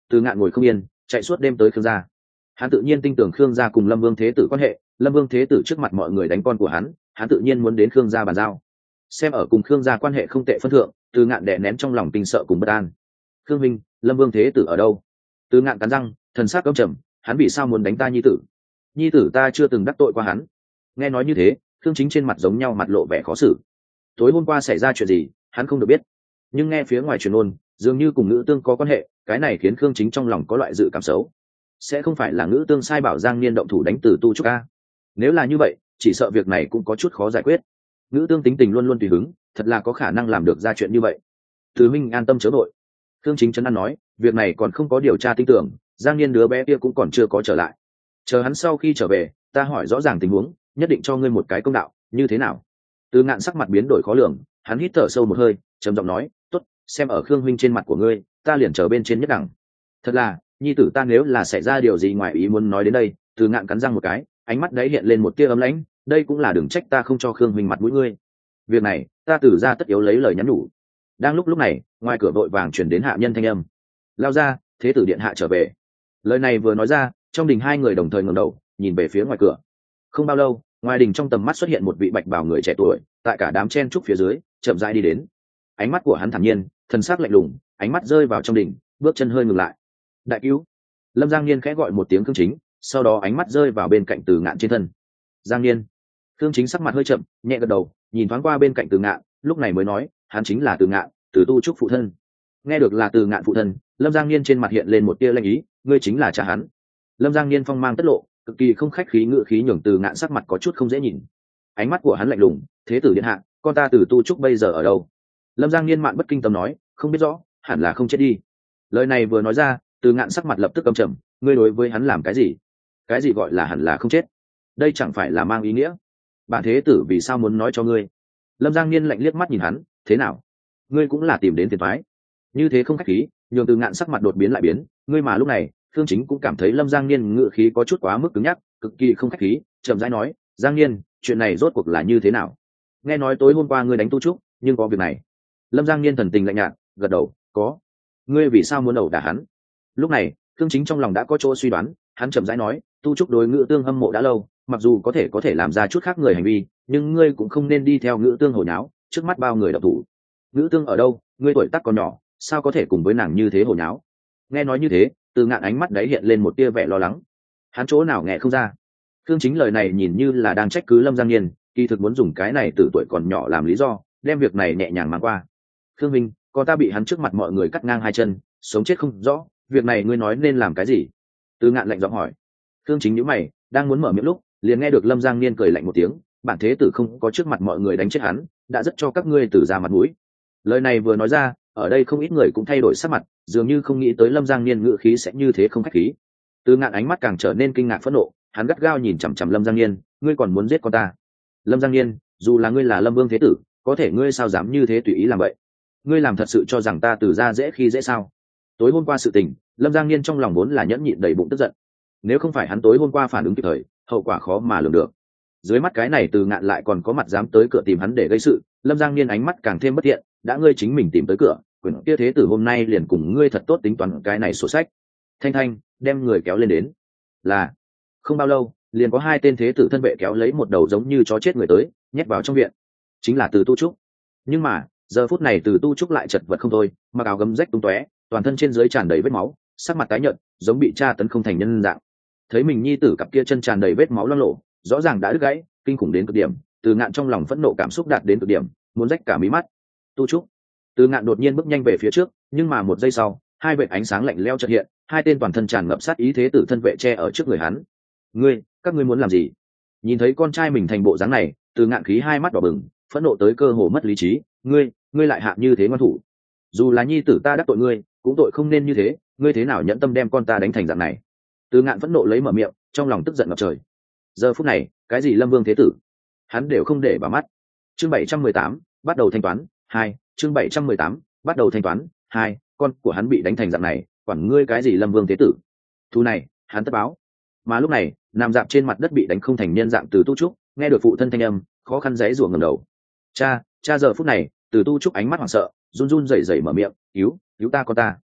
Từ Ngạn ngồi không yên, chạy suốt đêm tới Khương gia. Hắn tự nhiên tin tưởng Khương gia cùng Lâm Vương Thế Tử quan hệ, Lâm Vương Thế Tử trước mặt mọi người đánh con của hắn, hắn tự nhiên muốn đến Khương gia bàn giao. Xem ở cùng Khương gia quan hệ không tệ phân thượng, Từ Ngạn đè nén trong lòng kinh sợ cùng bất an. Khương Minh, Lâm Vương Thế Tử ở đâu? Từ Ngạn cắn răng, thần sắc căm trầm, hắn vì sao muốn đánh ta nhi tử? Nhi tử ta chưa từng đắc tội qua hắn. Nghe nói như thế, Khương Chính trên mặt giống nhau mặt lộ vẻ khó xử. Tối hôm qua xảy ra chuyện gì, hắn không được biết. Nhưng nghe phía ngoài truyền ôn, dường như cùng Ngữ Tương có quan hệ, cái này khiến Khương Chính trong lòng có loại dự cảm xấu. Sẽ không phải là Ngữ Tương sai bảo Giang Niên động thủ đánh Từ Tu Trúc a? Nếu là như vậy, chỉ sợ việc này cũng có chút khó giải quyết. Ngữ Tương tính tình luôn luôn tùy hứng, thật là có khả năng làm được ra chuyện như vậy. Từ Minh an tâm chớ vội. Khương Chính trấn an nói, việc này còn không có điều tra tin tưởng, Giang Niên đứa bé kia cũng còn chưa có trở lại. Chờ hắn sau khi trở về, ta hỏi rõ ràng tình huống, nhất định cho ngươi một cái công đạo, như thế nào? Từ Ngạn sắc mặt biến đổi khó lường, hắn hít thở sâu một hơi, trầm giọng nói, tốt, xem ở Khương huynh trên mặt của ngươi, ta liền chờ bên trên nhất đẳng. Thật là, nhi tử ta nếu là xảy ra điều gì ngoài ý muốn nói đến đây, Từ Ngạn cắn răng một cái, ánh mắt đấy hiện lên một tia ấm lãnh, đây cũng là đừng trách ta không cho Khương huynh mặt mũi ngươi. Việc này, ta Từ ra tất yếu lấy lời nhắn nhủ. Đang lúc lúc này, ngoài cửa vội vàng truyền đến hạ nhân thanh âm. Lao ra, thế tử điện hạ trở về. Lời này vừa nói ra, trong đình hai người đồng thời ngẩng đầu, nhìn về phía ngoài cửa. Không bao lâu, ngoài đình trong tầm mắt xuất hiện một vị bạch bào người trẻ tuổi, tại cả đám chen trúc phía dưới, chậm rãi đi đến. Ánh mắt của hắn thản nhiên, thần sắc lạnh lùng, ánh mắt rơi vào trong đình, bước chân hơi ngừng lại. Đại cứu! Lâm Giang Niên khẽ gọi một tiếng Khương Chính, sau đó ánh mắt rơi vào bên cạnh Từ Ngạn trên thân. Giang Niên! Khương Chính sắc mặt hơi chậm, nhẹ gật đầu, nhìn thoáng qua bên cạnh Từ Ngạn, lúc này mới nói, hắn chính là Từ Ngạn, Từ Tu Trúc phụ thân. Nghe được là Từ Ngạn phụ thân, Lâm Giang Niên trên mặt hiện lên một tia lanh ý, ngươi chính là cha hắn. Lâm Giang Niên phong mang tất lộ, cực kỳ không khách khí ngữ khí nhường Từ Ngạn sắc mặt có chút không dễ nhìn. Ánh mắt của hắn lạnh lùng, thế tử điện hạ, con ta Từ Tu Trúc bây giờ ở đâu? Lâm Giang Niên mạn bất kinh tâm nói, không biết rõ, hẳn là không chết đi. Lời này vừa nói ra, Từ Ngạn sắc mặt lập tức căm trầm, ngươi đối với hắn làm cái gì? Cái gì gọi là hẳn là không chết? Đây chẳng phải là mang ý nghĩa? Bản thế tử vì sao muốn nói cho ngươi? Lâm Giang Niên lạnh liếc mắt nhìn hắn, thế nào? Ngươi cũng là tìm đến phiền toái. Như thế không khách khí, nhường Từ Ngạn sắc mặt đột biến lại biến, ngươi mà lúc này, Khương Chính cũng cảm thấy Lâm Giang Niên ngữ khí có chút quá mức cứng nhắc, cực kỳ không khách khí, chậm rãi nói, Giang Niên, chuyện này rốt cuộc là như thế nào? Nghe nói tối hôm qua ngươi đánh Tu Trúc, nhưng có việc này. Lâm Giang Niên thần tình lạnh nhạt, gật đầu, có. Ngươi vì sao muốn ẩu đả hắn? Lúc này, Khương Chính trong lòng đã có chỗ suy đoán, hắn chậm rãi nói, Tu Trúc đối Ngữ Tương hâm mộ đã lâu, mặc dù có thể có thể làm ra chút khác người hành vi, nhưng ngươi cũng không nên đi theo Ngữ Tương hồ nháo, trước mắt bao người độc thủ. Ngữ Tương ở đâu, ngươi tuổi tác còn nhỏ, sao có thể cùng với nàng như thế hồ nháo? Nghe nói như thế, Từ Ngạn ánh mắt đấy hiện lên một tia vẻ lo lắng. Hắn chỗ nào nghe không ra. Khương Chính lời này nhìn như là đang trách cứ Lâm Giang Niên, kỳ thực muốn dùng cái này từ tuổi còn nhỏ làm lý do, đem việc này nhẹ nhàng mang qua. Khương Minh, con ta bị hắn trước mặt mọi người cắt ngang hai chân, sống chết không rõ, việc này ngươi nói nên làm cái gì? Từ Ngạn lạnh giọng hỏi. Khương Chính nhíu mày, đang muốn mở miệng lúc, liền nghe được Lâm Giang Niên cười lạnh một tiếng, bản thế tử không có trước mặt mọi người đánh chết hắn, đã rất cho các ngươi Từ ra mặt mũi. Lời này vừa nói ra, ở đây không ít người cũng thay đổi sắc mặt, dường như không nghĩ tới Lâm Giang Niên ngữ khí sẽ như thế không khách khí. Từ Ngạn ánh mắt càng trở nên kinh ngạc phẫn nộ, hắn gắt gao nhìn chằm chằm Lâm Giang Niên, ngươi còn muốn giết con ta? Lâm Giang Niên, dù là ngươi là Lâm Vương thế tử, có thể ngươi sao dám như thế tùy ý làm vậy? Ngươi làm thật sự cho rằng ta Từ ra dễ khi dễ sao? Tối hôm qua sự tình, Lâm Giang Niên trong lòng vốn là nhẫn nhịn đầy bụng tức giận. Nếu không phải hắn tối hôm qua phản ứng kịp thời, hậu quả khó mà lường được. Dưới mắt cái này Từ Ngạn lại còn có mặt dám tới cửa tìm hắn để gây sự, Lâm Giang Niên ánh mắt càng thêm bất thiện, đã ngươi chính mình tìm tới cửa, quyền kia thế tử hôm nay liền cùng ngươi thật tốt tính toán cái này sổ sách. Thanh Thanh, đem người kéo lên đến. Là. Không bao lâu, liền có hai tên thế tử thân vệ kéo lấy một đầu giống như chó chết người tới, nhét vào trong viện. Chính là Từ Tu Trúc. Nhưng mà, giờ phút này Từ Tu Trúc lại chật vật không thôi, mặc áo gấm rách tung tóe, toàn thân trên dưới tràn đầy vết máu, sắc mặt tái nhợt, giống bị tra tấn không thành nhân dạng. Thấy mình nhi tử cặp kia chân tràn đầy vết máu loang lổ, rõ ràng đã đứt gãy, kinh khủng đến cực điểm, Từ Ngạn trong lòng phẫn nộ cảm xúc đạt đến cực điểm, muốn rách cả mí mắt. Tu Trúc. Từ Ngạn đột nhiên bước nhanh về phía trước, nhưng mà một giây sau, hai vệt ánh sáng lạnh lẽo chợt hiện, hai tên toàn thân tràn ngập sát ý thế tử thân vệ che ở trước người hắn. Ngươi, các ngươi muốn làm gì? Nhìn thấy con trai mình thành bộ dáng này, Từ Ngạn khí hai mắt đỏ bừng, phẫn nộ tới cơ hồ mất lý trí. Ngươi, ngươi lại hạ như thế ngoan thủ. Dù là nhi tử ta đắc tội ngươi, cũng tội không nên như thế. Ngươi thế nào nhẫn tâm đem con ta đánh thành dạng này? Từ Ngạn phẫn nộ lấy mở miệng, trong lòng tức giận ngập trời. Giờ phút này, cái gì Lâm Vương thế tử, hắn đều không để vào mắt. Chương bảy trăm mười tám, bắt đầu thanh toán. Hai. Chương bảy trăm mười tám, bắt đầu thanh toán. Hai. Con của hắn bị đánh thành dạng này, quản ngươi cái gì Lâm Vương thế tử? Thu này, hắn tất báo. Mà lúc này, nằm dạp trên mặt đất bị đánh không thành nhân dạng Từ Tu Trúc, nghe được phụ thân thanh âm, khó khăn giãy giụa ngẩng đầu. Cha, cha giờ phút này, Từ Tu Trúc ánh mắt hoảng sợ, run run rẩy rẩy mở miệng, "Cứu, cứu ta con ta."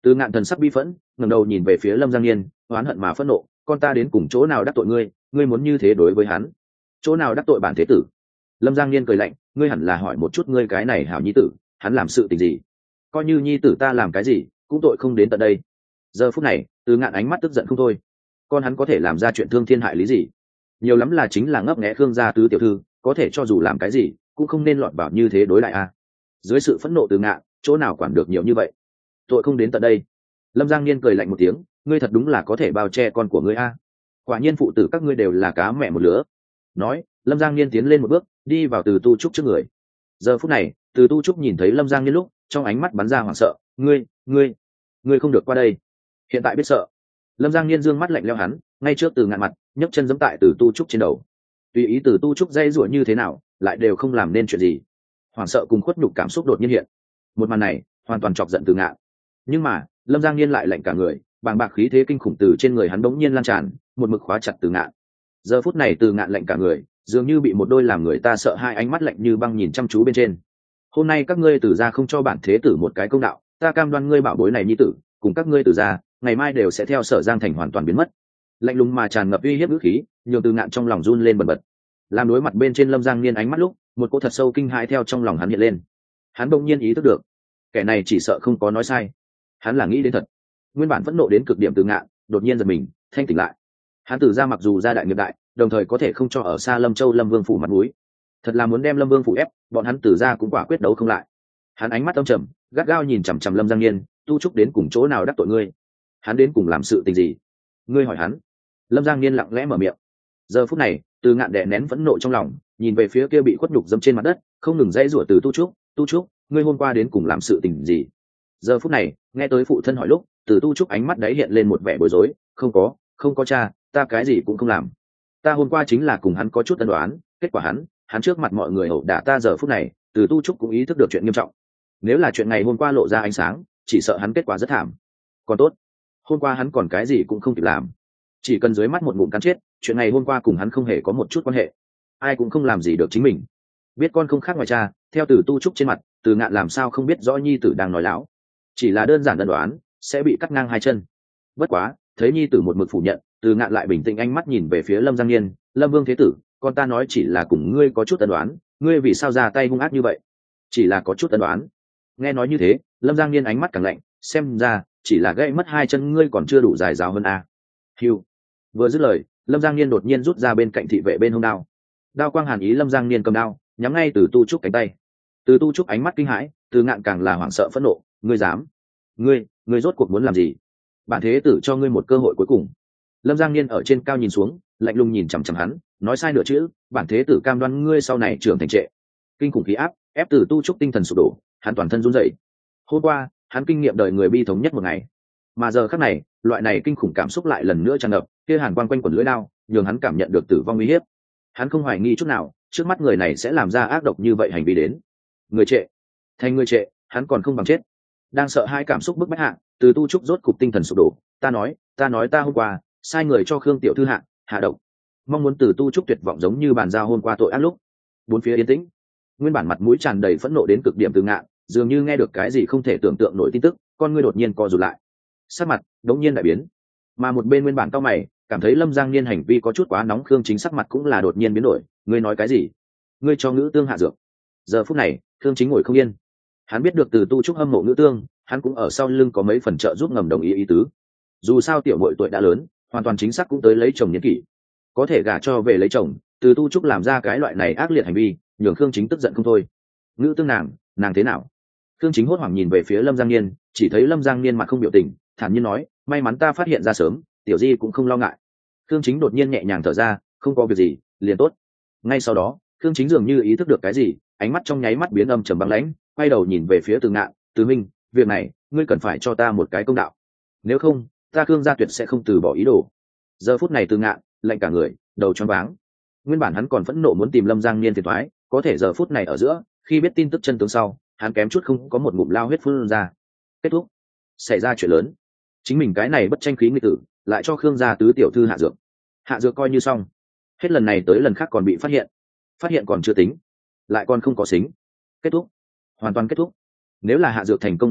Từ Ngạn thần sắc bi phẫn, ngẩng đầu nhìn về phía Lâm Giang Niên, oán hận mà phẫn nộ, con ta đến cùng chỗ nào đắc tội ngươi, ngươi muốn như thế đối với hắn? Chỗ nào đắc tội bản thế tử? Lâm Giang Niên cười lạnh, ngươi hẳn là hỏi một chút ngươi cái này hảo nhi tử, hắn làm sự tình gì? Coi như nhi tử ta làm cái gì, cũng tội không đến tận đây. Giờ phút này, Từ Ngạn ánh mắt tức giận không thôi. Con hắn có thể làm ra chuyện thương thiên hại lý gì? Nhiều lắm là chính là ngấp nghé Khương gia tứ tiểu thư, có thể cho dù làm cái gì, cũng không nên lọt vào như thế đối lại a. Dưới sự phẫn nộ Từ Ngạn, chỗ nào quản được nhiều như vậy? Tội không đến tận đây. Lâm Giang Niên cười lạnh một tiếng, ngươi thật đúng là có thể bao che con của ngươi a. Quả nhiên phụ tử các ngươi đều là cá mẹ một lứa. Nói, Lâm Giang Niên tiến lên một bước, đi vào Từ Tu Trúc trước người. Giờ phút này, Từ Tu Trúc nhìn thấy Lâm Giang Niên lúc, trong ánh mắt bắn ra hoảng sợ, ngươi, ngươi, ngươi không được qua đây. Hiện tại biết sợ. Lâm Giang Niên dương mắt lạnh lẽo hắn, ngay trước Từ Ngạn mặt, nhấc chân giẫm tại Từ Tu Trúc trên đầu. Tùy ý Từ Tu Trúc dây rủa như thế nào, lại đều không làm nên chuyện gì. Hoảng sợ cùng khuất nhục cảm xúc đột nhiên hiện. Một màn này, hoàn toàn chọc giận Từ Ngạn. Nhưng mà, Lâm Giang Niên lại lạnh cả người, bàng bạc khí thế kinh khủng từ trên người hắn bỗng nhiên lan tràn, một mực khóa chặt Từ Ngạn. Giờ phút này Từ Ngạn lạnh cả người, dường như bị một đôi làm người ta sợ hai ánh mắt lạnh như băng nhìn chăm chú bên trên. Hôm nay các ngươi Từ gia không cho bản thế tử một cái công đạo, ta cam đoan ngươi bảo bối này nhi tử, cùng các ngươi Từ gia, ngày mai đều sẽ theo Sở Giang thành hoàn toàn biến mất. Lạnh lùng mà tràn ngập uy hiếp ngữ khí, nhường Từ Ngạn trong lòng run lên bần bật. Làm đối mặt bên trên Lâm Giang Niên ánh mắt lúc, một cỗ thật sâu kinh hãi theo trong lòng hắn hiện lên. Hắn bỗng nhiên ý thức được, kẻ này chỉ sợ không có nói sai. Hắn là nghĩ đến thật. Nguyên bản vẫn nộ đến cực điểm Từ Ngạn, đột nhiên giật mình, thanh tỉnh lại. Hắn Từ gia mặc dù gia đại nghiệp đại, đồng thời có thể không cho ở xa Lâm Châu Lâm Vương phủ mặt mũi. Thật là muốn đem Lâm Vương phủ ép, bọn hắn Từ gia cũng quả quyết đấu không lại. Hắn ánh mắt âm trầm, gắt gao nhìn chằm chằm Lâm Giang Niên, Tu Trúc đến cùng chỗ nào đắc tội ngươi? Hắn đến cùng làm sự tình gì? Ngươi hỏi hắn. Lâm Giang Niên lặng lẽ mở miệng. Giờ phút này, Từ Ngạn đè nén phẫn nộ trong lòng, nhìn về phía kia bị khuất nhục dẫm trên mặt đất, không ngừng dãy rủa từ Tu Trúc, Tu Trúc, ngươi hôm qua đến cùng làm sự tình gì? Giờ phút này, nghe tới phụ thân hỏi lúc, từ Tu Trúc ánh mắt đấy hiện lên một vẻ bối rối, không có, không có cha, ta cái gì cũng không làm. Ta hôm qua chính là cùng hắn có chút ân đoán, kết quả hắn, hắn trước mặt mọi người ẩu đả ta. Giờ phút này, từ Tu Trúc cũng ý thức được chuyện nghiêm trọng. Nếu là chuyện ngày hôm qua lộ ra ánh sáng, chỉ sợ hắn kết quả rất thảm. Còn tốt, hôm qua hắn còn cái gì cũng không kịp làm, chỉ cần dưới mắt một ngụm cắn chết, chuyện ngày hôm qua cùng hắn không hề có một chút quan hệ, ai cũng không làm gì được chính mình. Biết con không khác ngoài cha, theo từ Tu Trúc trên mặt, Từ Ngạn làm sao không biết rõ nhi tử đang nói láo, chỉ là đơn giản ân đoán sẽ bị cắt ngang hai chân. Bất quá thấy nhi tử một mực phủ nhận, Từ Ngạn lại bình tĩnh ánh mắt nhìn về phía Lâm Giang Niên, Lâm Vương thế tử, con ta nói chỉ là cùng ngươi có chút ân đoán, ngươi vì sao ra tay hung ác như vậy? Chỉ là có chút ân đoán. Nghe nói như thế, Lâm Giang Niên ánh mắt càng lạnh, xem ra chỉ là gãy mất hai chân ngươi còn chưa đủ dài giáo hơn a. À. Hiu. Vừa dứt lời, Lâm Giang Niên đột nhiên rút ra bên cạnh thị vệ bên hông đao. Đao quang hàn ý, Lâm Giang Niên cầm đao, nhắm ngay từ Tu Trúc cánh tay. Từ Tu Trúc ánh mắt kinh hãi, Từ Ngạn càng là hoảng sợ phẫn nộ, ngươi dám? Ngươi, ngươi rốt cuộc muốn làm gì? Bản thế tử cho ngươi một cơ hội cuối cùng. Lâm Giang Niên ở trên cao nhìn xuống, lạnh lùng nhìn chằm chằm hắn, nói sai nửa chữ, bản thế tử cam đoan ngươi sau này trưởng thành trệ. Kinh khủng khí áp ép từ Tu Trúc tinh thần sụp đổ, hắn toàn thân run rẩy. Hôm qua, hắn kinh nghiệm đời người bi thống nhất một ngày, mà giờ khắc này, loại này kinh khủng cảm xúc lại lần nữa tràn ngập, kia hàn quang quanh quẩn lưỡi đao, nhường hắn cảm nhận được tử vong uy hiếp. Hắn không hoài nghi chút nào, trước mắt người này sẽ làm ra ác độc như vậy hành vi đến. Người trệ, thành người trệ, hắn còn không bằng chết. Đang sợ hai cảm xúc bức bách hạ, từ Tu Trúc rốt cục tinh thần sụp đổ, ta nói, ta nói ta hôm qua sai người cho Khương tiểu thư hạ hạ độc, mong muốn từ Tu Trúc tuyệt vọng giống như bàn giao hôm qua tội ác lúc. Bốn phía yên tĩnh, nguyên bản mặt mũi tràn đầy phẫn nộ đến cực điểm Từ Ngạn, dường như nghe được cái gì không thể tưởng tượng nổi tin tức, con ngươi đột nhiên co rụt lại, sắc mặt đống nhiên đại biến. Mà một bên nguyên bản cao mày, cảm thấy Lâm Giang Niên hành vi có chút quá nóng, Khương Chính sắc mặt cũng là đột nhiên biến đổi, ngươi nói cái gì? Ngươi cho Ngữ Tương hạ dược? Giờ phút này, Khương Chính ngồi không yên. Hắn biết được từ Tu Trúc hâm mộ Ngữ Tương, hắn cũng ở sau lưng có mấy phần trợ giúp ngầm đồng ý ý tứ. Dù sao tiểu muội tuổi đã lớn, hoàn toàn chính xác cũng tới lấy chồng niên kỷ, có thể gả cho về lấy chồng, từ Tu Trúc làm ra cái loại này ác liệt hành vi, nhường Khương Chính tức giận không thôi. Ngữ Tương nàng, nàng thế nào? Khương Chính hốt hoảng nhìn về phía Lâm Giang Niên, chỉ thấy Lâm Giang Niên mặt không biểu tình, thản nhiên nói, may mắn ta phát hiện ra sớm, tiểu di cũng không lo ngại. Khương Chính đột nhiên nhẹ nhàng thở ra, không có việc gì, liền tốt. Ngay sau đó, Khương Chính dường như ý thức được cái gì, ánh mắt trong nháy mắt biến âm trầm băng lãnh, quay đầu nhìn về phía Từ Ngạn, Từ Minh, việc này ngươi cần phải cho ta một cái công đạo, nếu không ta Khương gia tuyệt sẽ không từ bỏ ý đồ. Giờ phút này Từ Ngạn lạnh cả người, đầu choáng váng. Nguyên bản hắn còn phẫn nộ muốn tìm Lâm Giang Niên phiền toái, có thể giờ phút này ở giữa, khi biết tin tức chân tướng sau, hắn kém chút không có một ngụm lao huyết phun ra. Kết thúc, xảy ra chuyện lớn, chính mình cái này bất tranh khí nghịch tử lại cho Khương gia tứ tiểu thư hạ dược. Hạ dược coi như xong, hết lần này tới lần khác còn bị phát hiện. Phát hiện còn chưa tính, lại còn không có xính. Kết thúc, hoàn toàn kết thúc. Nếu là hạ dược thành công đạt được,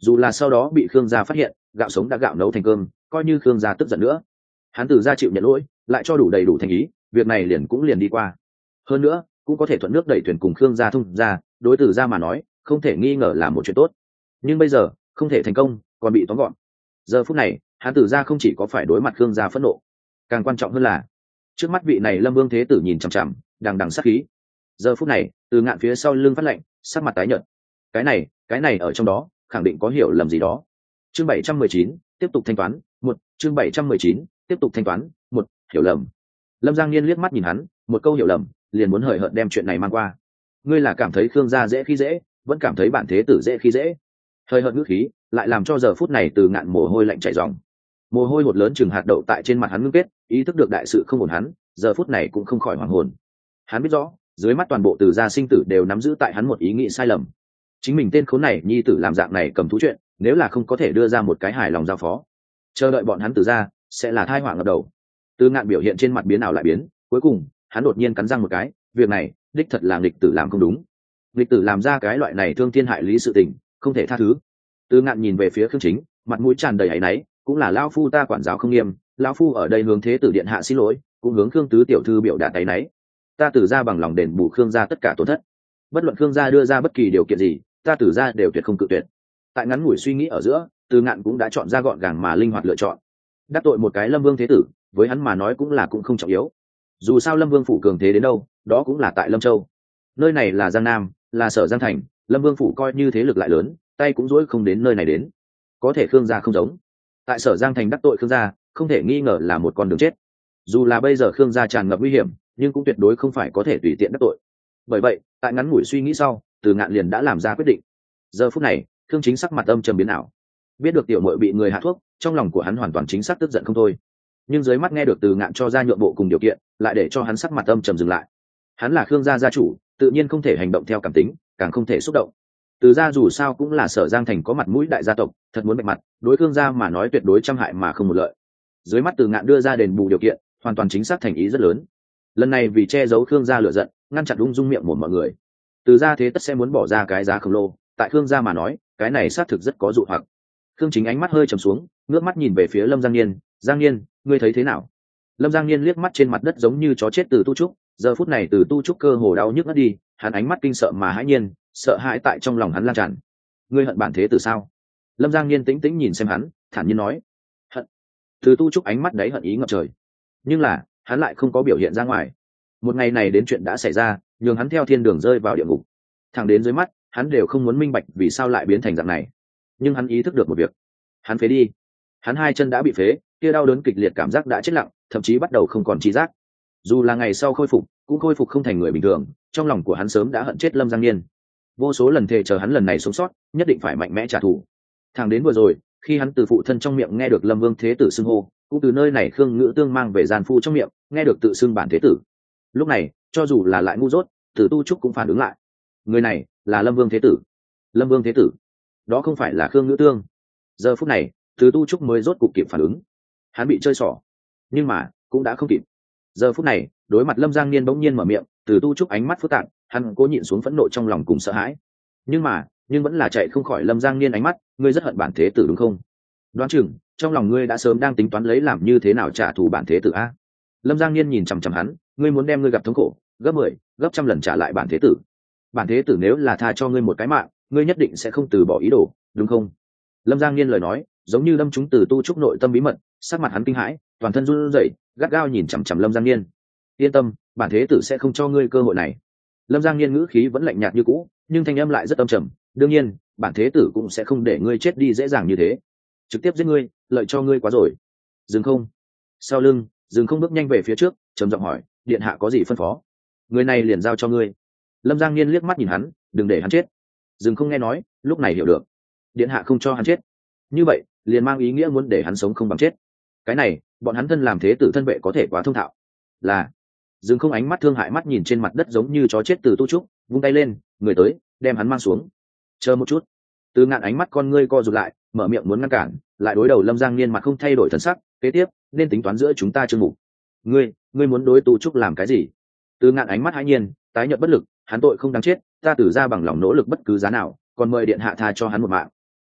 dù là sau đó bị khương gia phát hiện gạo sống đã gạo nấu thành cơm, coi như khương gia tức giận nữa hắn từ gia chịu nhận lỗi, lại cho đủ đầy đủ thành ý, việc này liền cũng liền đi qua. Hơn nữa cũng có thể thuận nước đẩy thuyền cùng khương gia thông ra, đối từ gia mà nói không thể nghi ngờ là một chuyện tốt. Nhưng bây giờ không thể thành công, còn bị tóm gọn. Giờ phút này hắn từ gia không chỉ có phải đối mặt khương gia phẫn nộ, càng quan trọng hơn là trước mắt vị này Lâm Vương thế tử nhìn chằm chằm đằng đằng sát khí. Giờ phút này từ ngạn phía sau lưng phát lạnh, sắc mặt tái nhợt. cái này cái này ở trong đó khẳng định có hiểu lầm gì đó. Chương bảy trăm mười chín tiếp tục thanh toán một. Chương bảy trăm mười chín tiếp tục thanh toán một. Hiểu lầm. Lâm Giang Niên liếc mắt nhìn hắn, một câu hiểu lầm liền muốn hời hợt đem chuyện này mang qua. Ngươi là cảm thấy khương gia dễ khi dễ, vẫn cảm thấy bản thế tử dễ khi dễ? Hời hợt ngữ khí lại làm cho giờ phút này từ ngạn mồ hôi lạnh chảy ròng. Mồ hôi hột lớn chừng hạt đậu tại trên mặt hắn ngưng kết, ý thức được đại sự không ổn, hắn giờ phút này cũng không khỏi hoảng hồn. Hắn biết rõ dưới mắt toàn bộ từ gia sinh tử đều nắm giữ tại hắn một ý nghĩ sai lầm. Chính mình tên khốn này nhi tử làm dạng này cầm thú chuyện, nếu là không có thể đưa ra một cái hài lòng giao phó, chờ đợi bọn hắn từ gia sẽ là tai họa ngập đầu. Từ ngạn biểu hiện trên mặt biến ảo lại biến, cuối cùng hắn đột nhiên cắn răng một cái, việc này đích thật là nghịch tử làm không đúng. Nghịch tử làm ra cái loại này thương thiên hại lý sự tình, không thể tha thứ. Từ ngạn nhìn về phía Khương Chính, mặt mũi tràn đầy áy náy, cũng là lão phu ta quản giáo không nghiêm, lão phu ở đây hướng thế tử điện hạ xin lỗi, cũng hướng Khương tứ tiểu thư biểu đạt áy náy. Ta từ gia bằng lòng đền bù Khương gia tất cả tổn thất. Bất luận Khương gia đưa ra bất kỳ điều kiện gì, ta từ gia đều tuyệt không cự tuyệt. Tại ngắn ngủi suy nghĩ ở giữa, Từ ngạn cũng đã chọn ra gọn gàng mà linh hoạt lựa chọn. Đắc tội một cái Lâm Vương thế tử, với hắn mà nói cũng là cũng không trọng yếu. Dù sao Lâm Vương phủ cường thế đến đâu, đó cũng là tại Lâm Châu. Nơi này là Giang Nam, là Sở Giang thành, Lâm Vương phủ coi như thế lực lại lớn, tay cũng dỗi không đến nơi này đến. Có thể Khương gia không giống. Tại Sở Giang thành đắc tội Khương gia, không thể nghi ngờ là một con đường chết. Dù là bây giờ Khương gia tràn ngập nguy hiểm, nhưng cũng tuyệt đối không phải có thể tùy tiện đắc tội. Bởi vậy, tại ngắn ngủi suy nghĩ sau, Từ ngạn liền đã làm ra quyết định. Giờ phút này, Khương Chính sắc mặt âm trầm biến ảo. Biết được tiểu muội bị người hạ thuốc, trong lòng của hắn hoàn toàn chính xác tức giận không thôi. Nhưng dưới mắt nghe được Từ ngạn cho ra nhượng bộ cùng điều kiện, lại để cho hắn sắc mặt âm trầm dừng lại. Hắn là Khương gia gia chủ, tự nhiên không thể hành động theo cảm tính, càng không thể xúc động. Từ gia dù sao cũng là Sở Giang thành có mặt mũi đại gia tộc, thật muốn bạch mặt, đối Khương gia mà nói tuyệt đối trăm hại mà không một lợi. Dưới mắt Từ ngạn đưa ra đền bù điều kiện, hoàn toàn chính xác thành ý rất lớn. Lần này vì che giấu Khương gia lửa giận, ngăn chặn ung dung miệng một mọi người, Từ gia thế tất sẽ muốn bỏ ra cái giá khổng lồ. Tại Khương gia mà nói, cái này xác thực rất có dụ hoặc. Khương Chính ánh mắt hơi trầm xuống, ngước mắt nhìn về phía Lâm Giang Niên. Giang Niên, ngươi thấy thế nào? Lâm Giang Niên liếc mắt trên mặt đất giống như chó chết Từ Tu Trúc, giờ phút này Từ Tu Trúc cơ hồ đau nhức ngất đi, hắn ánh mắt kinh sợ mà hãi nhiên, sợ hãi tại trong lòng hắn lan tràn. Ngươi hận bản thế tử sao? Lâm Giang Niên tĩnh tĩnh nhìn xem hắn, thản nhiên nói. Hận. Từ Tu Trúc ánh mắt đấy hận ý ngập trời, nhưng là hắn lại không có biểu hiện ra ngoài. Một ngày này đến chuyện đã xảy ra, nhường hắn theo thiên đường rơi vào địa ngục. Thẳng đến dưới mắt, hắn đều không muốn minh bạch vì sao lại biến thành dạng này. Nhưng hắn ý thức được một việc, hắn phế đi. Hắn hai chân đã bị phế, kia đau đớn kịch liệt cảm giác đã chết lặng, thậm chí bắt đầu không còn trí giác. Dù là ngày sau khôi phục, cũng khôi phục không thành người bình thường. Trong lòng của hắn sớm đã hận chết Lâm Giang Niên. Vô số lần thề chờ hắn lần này sống sót, nhất định phải mạnh mẽ trả thù. Thẳng đến vừa rồi, khi hắn từ phụ thân trong miệng nghe được Lâm Vương thế tử xưng hô, cũng từ nơi này Khương Ngữ Tương mang về gian phu trong miệng nghe được tự xưng bản thế tử. Lúc này, cho dù là lại ngu dốt, Từ Tu Trúc cũng phản ứng lại. Người này là Lâm Vương thế tử. Lâm Vương thế tử, đó không phải là Khương Ngữ Tương. Giờ phút này, Từ Tu Trúc mới rốt cục kịp phản ứng. Hắn bị chơi xỏ, nhưng mà cũng đã không kịp. Giờ phút này, đối mặt Lâm Giang Niên bỗng nhiên mở miệng, Từ Tu Trúc ánh mắt phức tạp, hắn cố nhịn xuống phẫn nộ trong lòng cùng sợ hãi. Nhưng mà, nhưng vẫn là chạy không khỏi Lâm Giang Niên ánh mắt. Ngươi rất hận bản thế tử đúng không? Đoán chừng trong lòng ngươi đã sớm đang tính toán lấy làm như thế nào trả thù bản thế tử a. Lâm Giang Niên nhìn chằm chằm hắn, ngươi muốn đem ngươi gặp thống khổ gấp mười, gấp trăm lần trả lại bản thế tử. Bản thế tử nếu là tha cho ngươi một cái mạng, ngươi nhất định sẽ không từ bỏ ý đồ, đúng không? Lâm Giang Niên lời nói giống như đâm trúng Từ Tu Trúc nội tâm bí mật, sắc mặt hắn kinh hãi, toàn thân run rẩy, gắt gao nhìn chằm chằm Lâm Giang Niên. Yên tâm, bản thế tử sẽ không cho ngươi cơ hội này. Lâm Giang Niên ngữ khí vẫn lạnh nhạt như cũ, nhưng thanh âm lại rất âm trầm. Đương nhiên, bản thế tử cũng sẽ không để ngươi chết đi dễ dàng như thế. Trực tiếp giết ngươi, lợi cho ngươi quá rồi. Dừng không. Sau lưng, Dừng không bước nhanh về phía trước, trầm giọng hỏi, điện hạ có gì phân phó? Người này liền giao cho ngươi. Lâm Giang Niên liếc mắt nhìn hắn, đừng để hắn chết. Dừng không nghe nói, lúc này hiểu được, điện hạ không cho hắn chết, như vậy liền mang ý nghĩa muốn để hắn sống không bằng chết. Cái này, bọn hắn thân làm thế tử thân vệ có thể quá thông thạo. Là. Dừng không ánh mắt thương hại mắt nhìn trên mặt đất giống như chó chết Từ Tu Trúc, vung tay lên, người tới, đem hắn mang xuống. Chờ một chút. Từ Ngạn ánh mắt con ngươi co rụt lại, mở miệng muốn ngăn cản, lại đối đầu Lâm Giang Niên mặt không thay đổi thần sắc, kế tiếp nên tính toán giữa chúng ta chương mục. Ngươi, ngươi muốn đối Tu Trúc làm cái gì? Từ Ngạn ánh mắt hãi nhiên, tái nhợt bất lực, hắn tội không đáng chết, ta Từ gia bằng lòng nỗ lực bất cứ giá nào, còn mời điện hạ tha cho hắn một mạng.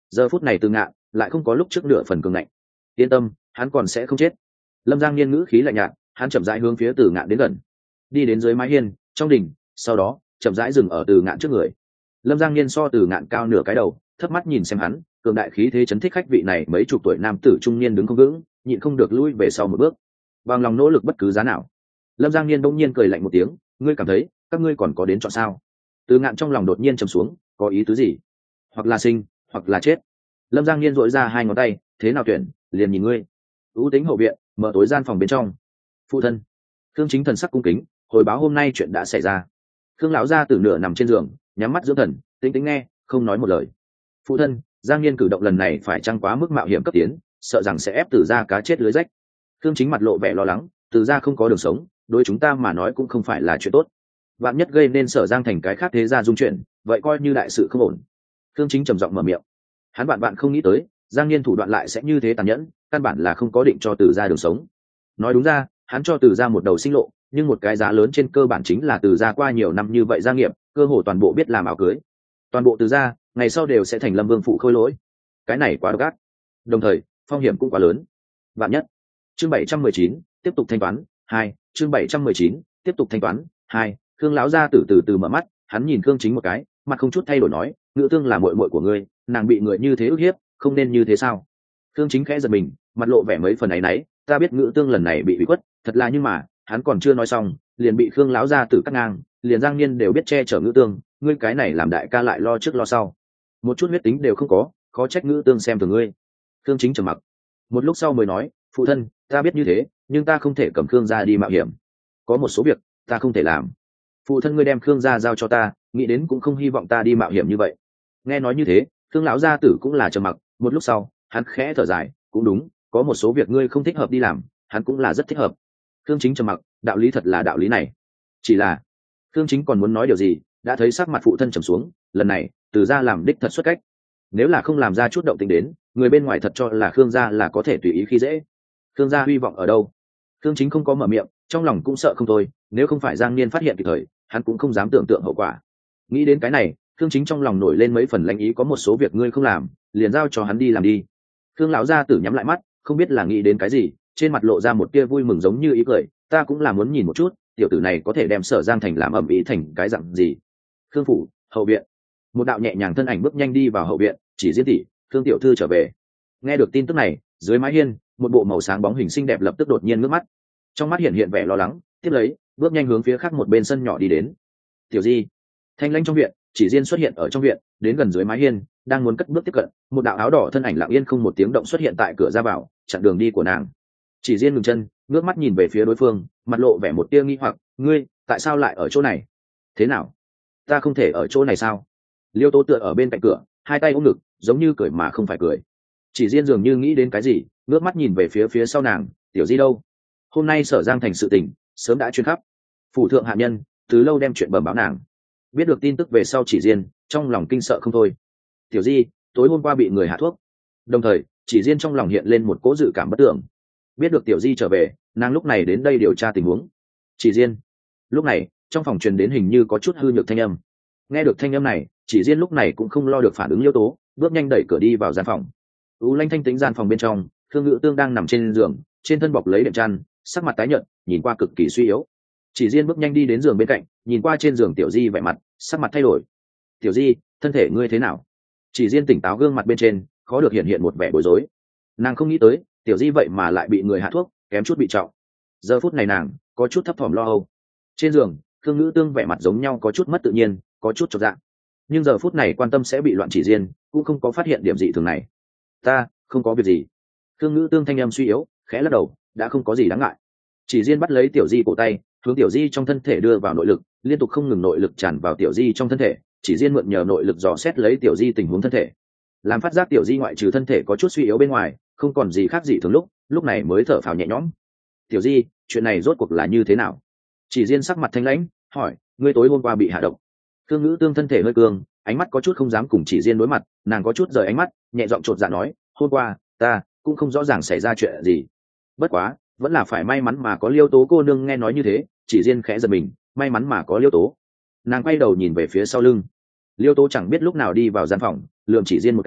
giờ phút này Từ Ngạn lại không có lúc trước nửa phần cường ngạnh. Yên tâm, hắn còn sẽ không chết. Lâm Giang Niên ngữ khí lạnh nhạt, hắn chậm rãi hướng phía Từ Ngạn đến gần, đi đến dưới mái hiên trong đình, sau đó chậm rãi dừng ở Từ Ngạn trước người. Lâm Giang Niên so Từ Ngạn cao nửa cái đầu, thấp mắt nhìn xem hắn, cường đại khí thế chấn thích khách vị này mấy chục tuổi nam tử trung niên đứng không vững, nhịn không được lui về sau một bước, bằng lòng nỗ lực bất cứ giá nào. Lâm Giang Niên bỗng nhiên cười lạnh một tiếng, ngươi cảm thấy các ngươi còn có đến chọn sao? Từ Ngạn trong lòng đột nhiên trầm xuống, có ý tứ gì? Hoặc là sinh, hoặc là chết. Lâm Giang Niên dội ra hai ngón tay, thế nào tuyển, liền nhìn ngươi. ưu tính hậu viện, mở tối gian phòng bên trong. Phụ thân. Khương Chính thần sắc cung kính, hồi báo hôm nay chuyện đã xảy ra. Khương lão gia tử nửa nằm trên giường, nhắm mắt dưỡng thần, tĩnh tĩnh nghe, không nói một lời. Phụ thân, Giang Niên cử động lần này phải chăng quá mức mạo hiểm cấp tiến, sợ rằng sẽ ép Từ gia cá chết lưới rách. Khương Chính mặt lộ vẻ lo lắng, Từ gia không có đường sống, đối chúng ta mà nói cũng không phải là chuyện tốt. Vạn nhất gây nên Sở Giang thành cái khác thế gia dung chuyện, vậy coi như đại sự không ổn. Khương Chính trầm giọng mở miệng. Hắn bạn bạn không nghĩ tới, Giang Niên thủ đoạn lại sẽ như thế tàn nhẫn, căn bản là không có định cho Từ gia đường sống. Nói đúng ra, hắn cho Từ gia một đầu sinh lộ, nhưng một cái giá lớn trên cơ bản chính là Từ gia qua nhiều năm như vậy gia nghiệp, cơ hồ toàn bộ biết làm áo cưới. Toàn bộ Từ gia, ngày sau đều sẽ thành Lâm Vương phụ khôi lỗi. Cái này quá độc ác. Đồng thời, phong hiểm cũng quá lớn. Vạn nhất. Chương bảy trăm mười chín, tiếp tục thanh toán, hai, chương bảy trăm mười chín, tiếp tục thanh toán, hai. Khương lão gia tử từ từ mở mắt, hắn nhìn Khương Chính một cái, mặt không chút thay đổi nói, Ngự Tương là muội muội của ngươi, nàng bị người như thế ức hiếp, không nên như thế sao? Khương Chính khẽ giật mình, mặt lộ vẻ mấy phần ấy nấy, ta biết Ngự Tương lần này bị bị quất, thật là nhưng mà, hắn còn chưa nói xong, liền bị Khương lão gia tử cắt ngang, liền Giang Niên đều biết che chở Ngự Tương, ngươi cái này làm đại ca lại lo trước lo sau, một chút huyết tính đều không có, khó trách Ngự Tương xem thường ngươi. Khương Chính trầm mặc, một lúc sau mới nói, phụ thân, ta biết như thế, nhưng ta không thể cầm Khương gia đi mạo hiểm, có một số việc ta không thể làm. Phụ thân ngươi đem Khương gia giao cho ta, nghĩ đến cũng không hy vọng ta đi mạo hiểm như vậy. Nghe nói như thế, Khương lão gia tử cũng là trầm mặc, một lúc sau, hắn khẽ thở dài, cũng đúng, có một số việc ngươi không thích hợp đi làm, hắn cũng là rất thích hợp. Khương Chính trầm mặc, đạo lý thật là đạo lý này. Chỉ là, Khương Chính còn muốn nói điều gì, đã thấy sắc mặt phụ thân trầm xuống, lần này, Từ gia làm đích thật xuất cách. Nếu là không làm ra chút động tĩnh đến, người bên ngoài thật cho là Khương gia là có thể tùy ý khi dễ. Khương gia hy vọng ở đâu? Khương Chính không có mở miệng, trong lòng cũng sợ không thôi, nếu không phải Giang Niên phát hiện kịp thời, hắn cũng không dám tưởng tượng hậu quả. Nghĩ đến cái này, Khương Chính trong lòng nổi lên mấy phần lãnh ý, có một số việc ngươi không làm, liền giao cho hắn đi làm đi. Khương lão gia tử nhắm lại mắt, không biết là nghĩ đến cái gì, trên mặt lộ ra một tia vui mừng giống như ý cười, ta cũng là muốn nhìn một chút, tiểu tử này có thể đem Sở Giang thành làm ẩm ý thành cái dạng gì. Khương phủ, hậu viện. Một đạo nhẹ nhàng thân ảnh bước nhanh đi vào hậu viện, chỉ Diên tỷ, Khương tiểu thư trở về. Nghe được tin tức này, dưới mái hiên, một bộ màu sáng bóng hình xinh đẹp lập tức đột nhiên ngước mắt. Trong mắt hiện hiện vẻ lo lắng, tiếp lấy, bước nhanh hướng phía khác một bên sân nhỏ đi đến. Tiểu Di, thanh lãnh trong viện, chỉ Diên xuất hiện ở trong viện, đến gần dưới mái hiên, đang muốn cất bước tiếp cận, một đạo áo đỏ thân ảnh lặng yên không một tiếng động xuất hiện tại cửa ra vào, chặn đường đi của nàng. Chỉ Diên ngừng chân, ngước mắt nhìn về phía đối phương, mặt lộ vẻ một tia nghi hoặc, ngươi, tại sao lại ở chỗ này? Thế nào? Ta không thể ở chỗ này sao? Liêu Tố tựa ở bên cạnh cửa, hai tay ôm ngực, giống như cười mà không phải cười. Chỉ Diên dường như nghĩ đến cái gì, ngước mắt nhìn về phía phía sau nàng, Tiểu Di đâu? Hôm nay Sở Giang thành sự tình, sớm đã truyền khắp. Phủ thượng hạ nhân, từ lâu đem chuyện bẩm báo nàng. Biết được tin tức về sau Chỉ Diên, trong lòng kinh sợ không thôi. Tiểu Di, tối hôm qua bị người hạ thuốc. Đồng thời, Chỉ Diên trong lòng hiện lên một cỗ dự cảm bất tưởng. Biết được Tiểu Di trở về, nàng lúc này đến đây điều tra tình huống. Chỉ Diên. Lúc này, trong phòng truyền đến hình như có chút hư nhược thanh âm. Nghe được thanh âm này, Chỉ Diên lúc này cũng không lo được phản ứng Liêu Tố, bước nhanh đẩy cửa đi vào gian phòng. U lanh thanh tĩnh gian phòng bên trong, Khương Ngự Tương đang nằm trên giường, trên thân bọc lấy đệm chăn, sắc mặt tái nhợt, nhìn qua cực kỳ suy yếu. Chỉ Diên bước nhanh đi đến giường bên cạnh, nhìn qua trên giường Tiểu Di vẻ mặt, sắc mặt thay đổi. Tiểu Di, thân thể ngươi thế nào? Chỉ Diên tỉnh táo, gương mặt bên trên khó được hiện hiện một vẻ bối rối. Nàng không nghĩ tới, Tiểu Di vậy mà lại bị người hạ thuốc, kém chút bị trọng. Giờ phút này nàng có chút thấp thỏm lo âu. Trên giường, Khương Ngự Tương vẻ mặt giống nhau, có chút mất tự nhiên, có chút chột dạ. Nhưng giờ phút này quan tâm sẽ bị loạn Chỉ Diên, cũng không có phát hiện điểm dị thường này. Ta không có việc gì. Khương Ngự Tương thanh âm suy yếu, khẽ lắc đầu, đã không có gì đáng ngại. Chỉ Diên bắt lấy Tiểu Di cổ tay, hướng Tiểu Di trong thân thể đưa vào nội lực, liên tục không ngừng nội lực tràn vào Tiểu Di trong thân thể. Chỉ Diên mượn nhờ nội lực dò xét lấy Tiểu Di tình huống thân thể, làm phát giác Tiểu Di ngoại trừ thân thể có chút suy yếu bên ngoài, không còn gì khác gì thường lúc, lúc này mới thở phào nhẹ nhõm. Tiểu Di, chuyện này rốt cuộc là như thế nào? Chỉ Diên sắc mặt thanh lãnh, hỏi, ngươi tối hôm qua bị hạ độc. Khương Ngự Tương thân thể hơi cương, ánh mắt có chút không dám cùng Chỉ Diên đối mặt, nàng có chút rời ánh mắt, nhẹ giọng chột dạ nói, hôm qua ta cũng không rõ ràng xảy ra chuyện gì, bất quá vẫn là phải may mắn mà có Liêu Tố cô nương. Nghe nói như thế, Chỉ Diên khẽ giật mình, may mắn mà có Liêu Tố. Nàng quay đầu nhìn về phía sau lưng, Liêu Tố chẳng biết lúc nào đi vào gian phòng, lườm Chỉ Diên một cái,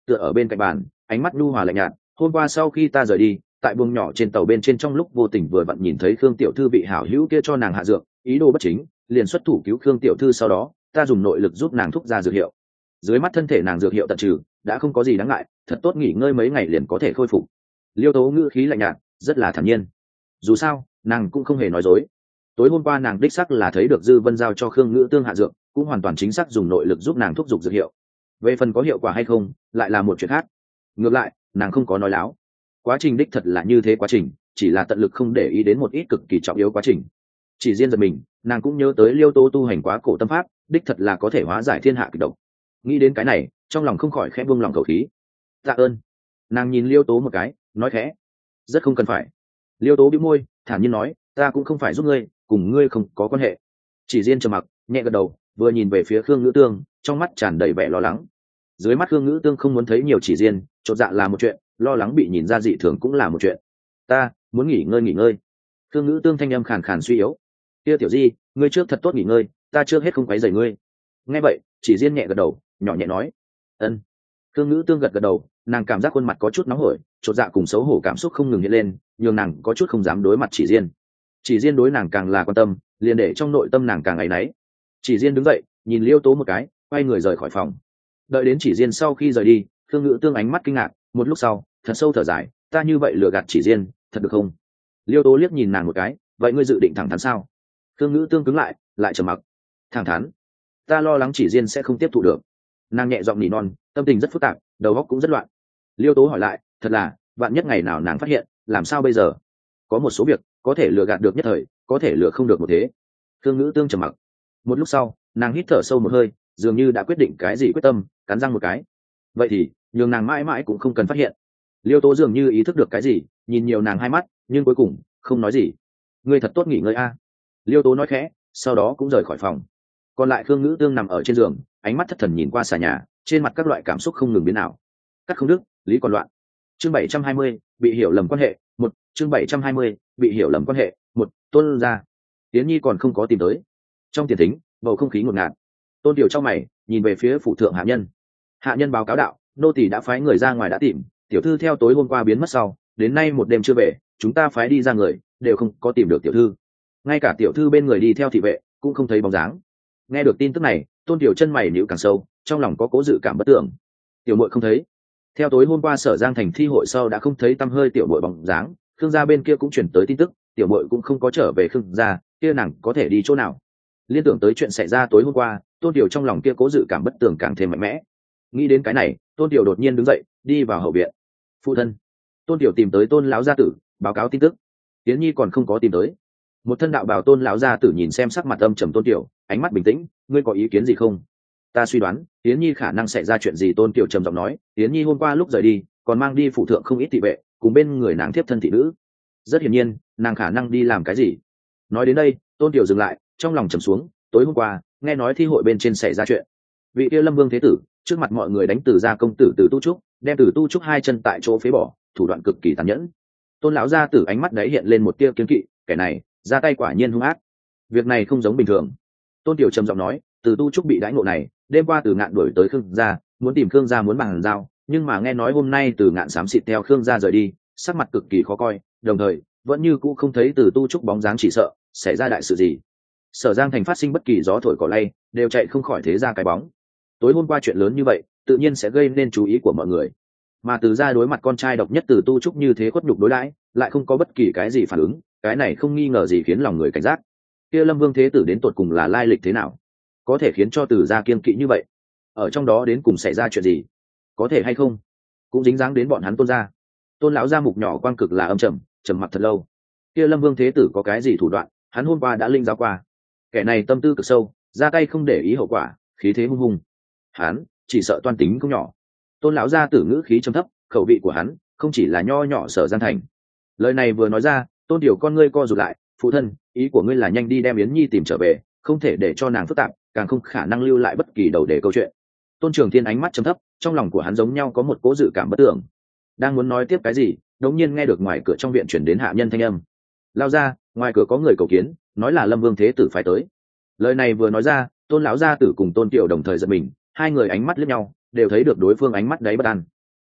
tựa ở bên cạnh bàn, ánh mắt nhu hòa lạnh nhạt. Hôm qua sau khi ta rời đi, tại buồng nhỏ trên tàu bên trên trong lúc vô tình vừa vặn nhìn thấy Khương tiểu thư bị hảo hữu kia cho nàng hạ dược, ý đồ bất chính, liền xuất thủ cứu Khương tiểu thư, sau đó ta dùng nội lực giúp nàng thúc ra dược hiệu. Dưới mắt thân thể nàng dược hiệu tận trừ, đã không có gì đáng ngại, thật tốt nghỉ ngơi mấy ngày liền có thể khôi phục. Liêu Tố ngữ khí lạnh nhạt, rất là thản nhiên. Dù sao, nàng cũng không hề nói dối. Tối hôm qua nàng đích xác là thấy được Dư Vân giao cho Khương Ngữ Tương hạ dược, cũng hoàn toàn chính xác dùng nội lực giúp nàng thúc giục dược hiệu. Về phần có hiệu quả hay không, lại là một chuyện khác. Ngược lại, nàng không có nói láo. Quá trình đích thật là như thế quá trình, chỉ là tận lực không để ý đến một ít cực kỳ trọng yếu quá trình. Chỉ riêng giật mình, nàng cũng nhớ tới Liêu Tố tu hành quá cổ tâm pháp, đích thật là có thể hóa giải thiên hạ kịch độc. Nghĩ đến cái này, trong lòng không khỏi khẽ buông lòng khẩu khí. Tạ ơn. Nàng nhìn Liêu Tố một cái, nói khẽ, rất không cần phải. Liêu Tố bĩu môi, thản nhiên nói, ta cũng không phải giúp ngươi, cùng ngươi không có quan hệ. Chỉ riêng trầm mặc, nhẹ gật đầu, vừa nhìn về phía Khương Ngữ Tương, trong mắt tràn đầy vẻ lo lắng. Dưới mắt Khương Ngữ Tương không muốn thấy nhiều chỉ riêng, chột dạ là một chuyện, lo lắng bị nhìn ra dị thường cũng là một chuyện. Ta muốn nghỉ ngơi nghỉ ngơi. Khương Ngữ Tương thanh âm khàn khàn suy yếu. Kia tiểu di, ngươi trước thật tốt nghỉ ngơi, ta trước hết không quấy rầy ngươi. Nghe vậy, chỉ riêng nhẹ gật đầu, nhỏ nhẹ nói, ân. Khương Ngữ Tương gật gật đầu, nàng cảm giác khuôn mặt có chút nóng hổi, chột dạ cùng xấu hổ cảm xúc không ngừng hiện lên, nhường nàng có chút không dám đối mặt chỉ riêng. Chỉ riêng đối nàng càng là quan tâm, liền để trong nội tâm nàng càng áy náy. Chỉ riêng đứng dậy, nhìn Liêu Tố một cái, quay người rời khỏi phòng. Đợi đến chỉ riêng sau khi rời đi, Khương Ngữ Tương ánh mắt kinh ngạc, một lúc sau, thật sâu thở dài, ta như vậy lừa gạt chỉ riêng, thật được không? Liêu Tố liếc nhìn nàng một cái, vậy ngươi dự định thẳng thắn sao? Khương Ngữ Tương cứng lại, lại trầm mặc. Thẳng thắn? Ta lo lắng chỉ riêng sẽ không tiếp thụ được. Nàng nhẹ giọng nỉ non, tâm tình rất phức tạp, đầu óc cũng rất loạn. Liêu Tố hỏi lại, thật là, vạn nhất ngày nào nàng phát hiện, làm sao bây giờ? Có một số việc, có thể lừa gạt được nhất thời, có thể lừa không được một thế. Khương Ngữ Tương trầm mặc. Một lúc sau, nàng hít thở sâu một hơi, dường như đã quyết định cái gì quyết tâm, cắn răng một cái. Vậy thì, nhường nàng mãi mãi cũng không cần phát hiện. Liêu Tố dường như ý thức được cái gì, nhìn nhiều nàng hai mắt, nhưng cuối cùng không nói gì. Ngươi thật tốt nghỉ ngơi a. Liêu Tố nói khẽ, sau đó cũng rời khỏi phòng. Còn lại Khương Ngữ Tương nằm ở trên giường, ánh mắt thất thần nhìn qua xà nhà, trên mặt các loại cảm xúc không ngừng biến ảo. Cắt không đứt, lý còn loạn. Chương bảy trăm hai mươi, bị hiểu lầm quan hệ, một. Chương bảy trăm hai mươi, bị hiểu lầm quan hệ, một. Tôn gia. Tiến Nhi còn không có tìm tới. Trong tiền thính, bầu không khí ngột ngạt. Tôn Tiểu trong mày, nhìn về phía phụ thượng hạ nhân. Hạ nhân báo cáo đạo, nô tỳ đã phái người ra ngoài đã tìm, tiểu thư theo tối hôm qua biến mất sau, đến nay một đêm chưa về, chúng ta phái đi ra người, đều không có tìm được tiểu thư. Ngay cả tiểu thư bên người đi theo thị vệ, cũng không thấy bóng dáng. Nghe được tin tức này, Tôn Tiểu chân mày nhíu càng sâu, trong lòng có cố dự cảm bất tưởng. Tiểu muội không thấy. Theo tối hôm qua Sở Giang thành thi hội sau đã không thấy tăm hơi tiểu muội bóng dáng, Khương gia bên kia cũng chuyển tới tin tức, tiểu muội cũng không có trở về Khương gia, kia nàng có thể đi chỗ nào? Liên tưởng tới chuyện xảy ra tối hôm qua, Tôn Tiểu trong lòng kia cố dự cảm bất tường càng thêm mạnh mẽ. Nghĩ đến cái này, Tôn Tiểu đột nhiên đứng dậy, đi vào hậu viện. Phụ thân. Tôn Tiểu tìm tới Tôn lão gia tử, báo cáo tin tức. Tiến Nhi còn không có tìm tới. Một thân đạo bào Tôn lão gia tử nhìn xem sắc mặt âm trầm Tôn Tiểu, ánh mắt bình tĩnh, ngươi có ý kiến gì không? Ta suy đoán, Tiến Nhi khả năng xảy ra chuyện gì. Tôn Tiểu trầm giọng nói, Tiến Nhi hôm qua lúc rời đi, còn mang đi phụ thượng không ít thị vệ, cùng bên người nàng tiếp thân thị nữ. Rất hiển nhiên, nàng khả năng đi làm cái gì. Nói đến đây, Tôn Tiểu dừng lại, trong lòng trầm xuống, tối hôm qua, nghe nói thi hội bên trên xảy ra chuyện. Vị kia Lâm Vương thế tử, trước mặt mọi người đánh Từ gia công tử Từ Tu Trúc, đem Từ Tu Trúc hai chân tại chỗ phế bỏ, thủ đoạn cực kỳ tàn nhẫn. Tôn lão gia tử ánh mắt đấy hiện lên một tia kiêng kỵ, kẻ này, ra tay quả nhiên hung ác. Việc này không giống bình thường. Tôn Tiểu trầm giọng nói, Từ Tu Trúc bị đãi ngộ này, đêm qua Từ Ngạn đuổi tới Khương gia, muốn tìm Khương gia muốn bàn giao, nhưng mà nghe nói hôm nay Từ Ngạn xám xịt theo Khương gia rời đi, sắc mặt cực kỳ khó coi, đồng thời vẫn như cũ không thấy Từ Tu Trúc bóng dáng, chỉ sợ xảy ra đại sự gì. Sở Giang thành phát sinh bất kỳ gió thổi cỏ lay, đều chạy không khỏi thế ra cái bóng. Tối hôm qua chuyện lớn như vậy, tự nhiên sẽ gây nên chú ý của mọi người. Mà Từ gia đối mặt con trai độc nhất Từ Tu Trúc như thế khuất nhục đối đãi, lại không có bất kỳ cái gì phản ứng, cái này không nghi ngờ gì khiến lòng người cảnh giác. Kia Lâm Vương thế tử đến tột cùng là lai lịch thế nào, có thể khiến cho Từ gia kiêng kỵ như vậy? Ở trong đó đến cùng xảy ra chuyện gì? Có thể hay không, cũng dính dáng đến bọn hắn Tôn gia. Tôn lão gia mục nhỏ quang cực là âm trầm, trầm mặc thật lâu. Kia Lâm Vương thế tử có cái gì thủ đoạn, hắn hôm qua đã linh giáo qua. Kẻ này tâm tư cực sâu, ra tay không để ý hậu quả, khí thế hung hùng. Hắn chỉ sợ toan tính không nhỏ. Tôn lão gia tử ngữ khí trầm thấp, khẩu vị của hắn không chỉ là nho nhỏ Sở Giang thành. Lời này vừa nói ra, Tôn Tiểu con ngươi co rụt lại, phụ thân, ý của ngươi là nhanh đi đem Yến Nhi tìm trở về, không thể để cho nàng phức tạp, càng không khả năng lưu lại bất kỳ đầu đề câu chuyện. Tôn Trường Thiên ánh mắt trầm thấp, trong lòng của hắn giống nhau có một cố dự cảm bất tưởng. Đang muốn nói tiếp cái gì, đột nhiên nghe được ngoài cửa trong viện chuyển đến hạ nhân thanh âm. Lao ra, ngoài cửa có người cầu kiến, nói là Lâm Vương thế tử phải tới. Lời này vừa nói ra, Tôn lão gia tử cùng Tôn Tiểu đồng thời giật mình, hai người ánh mắt liếc nhau, đều thấy được đối phương ánh mắt đấy bất an.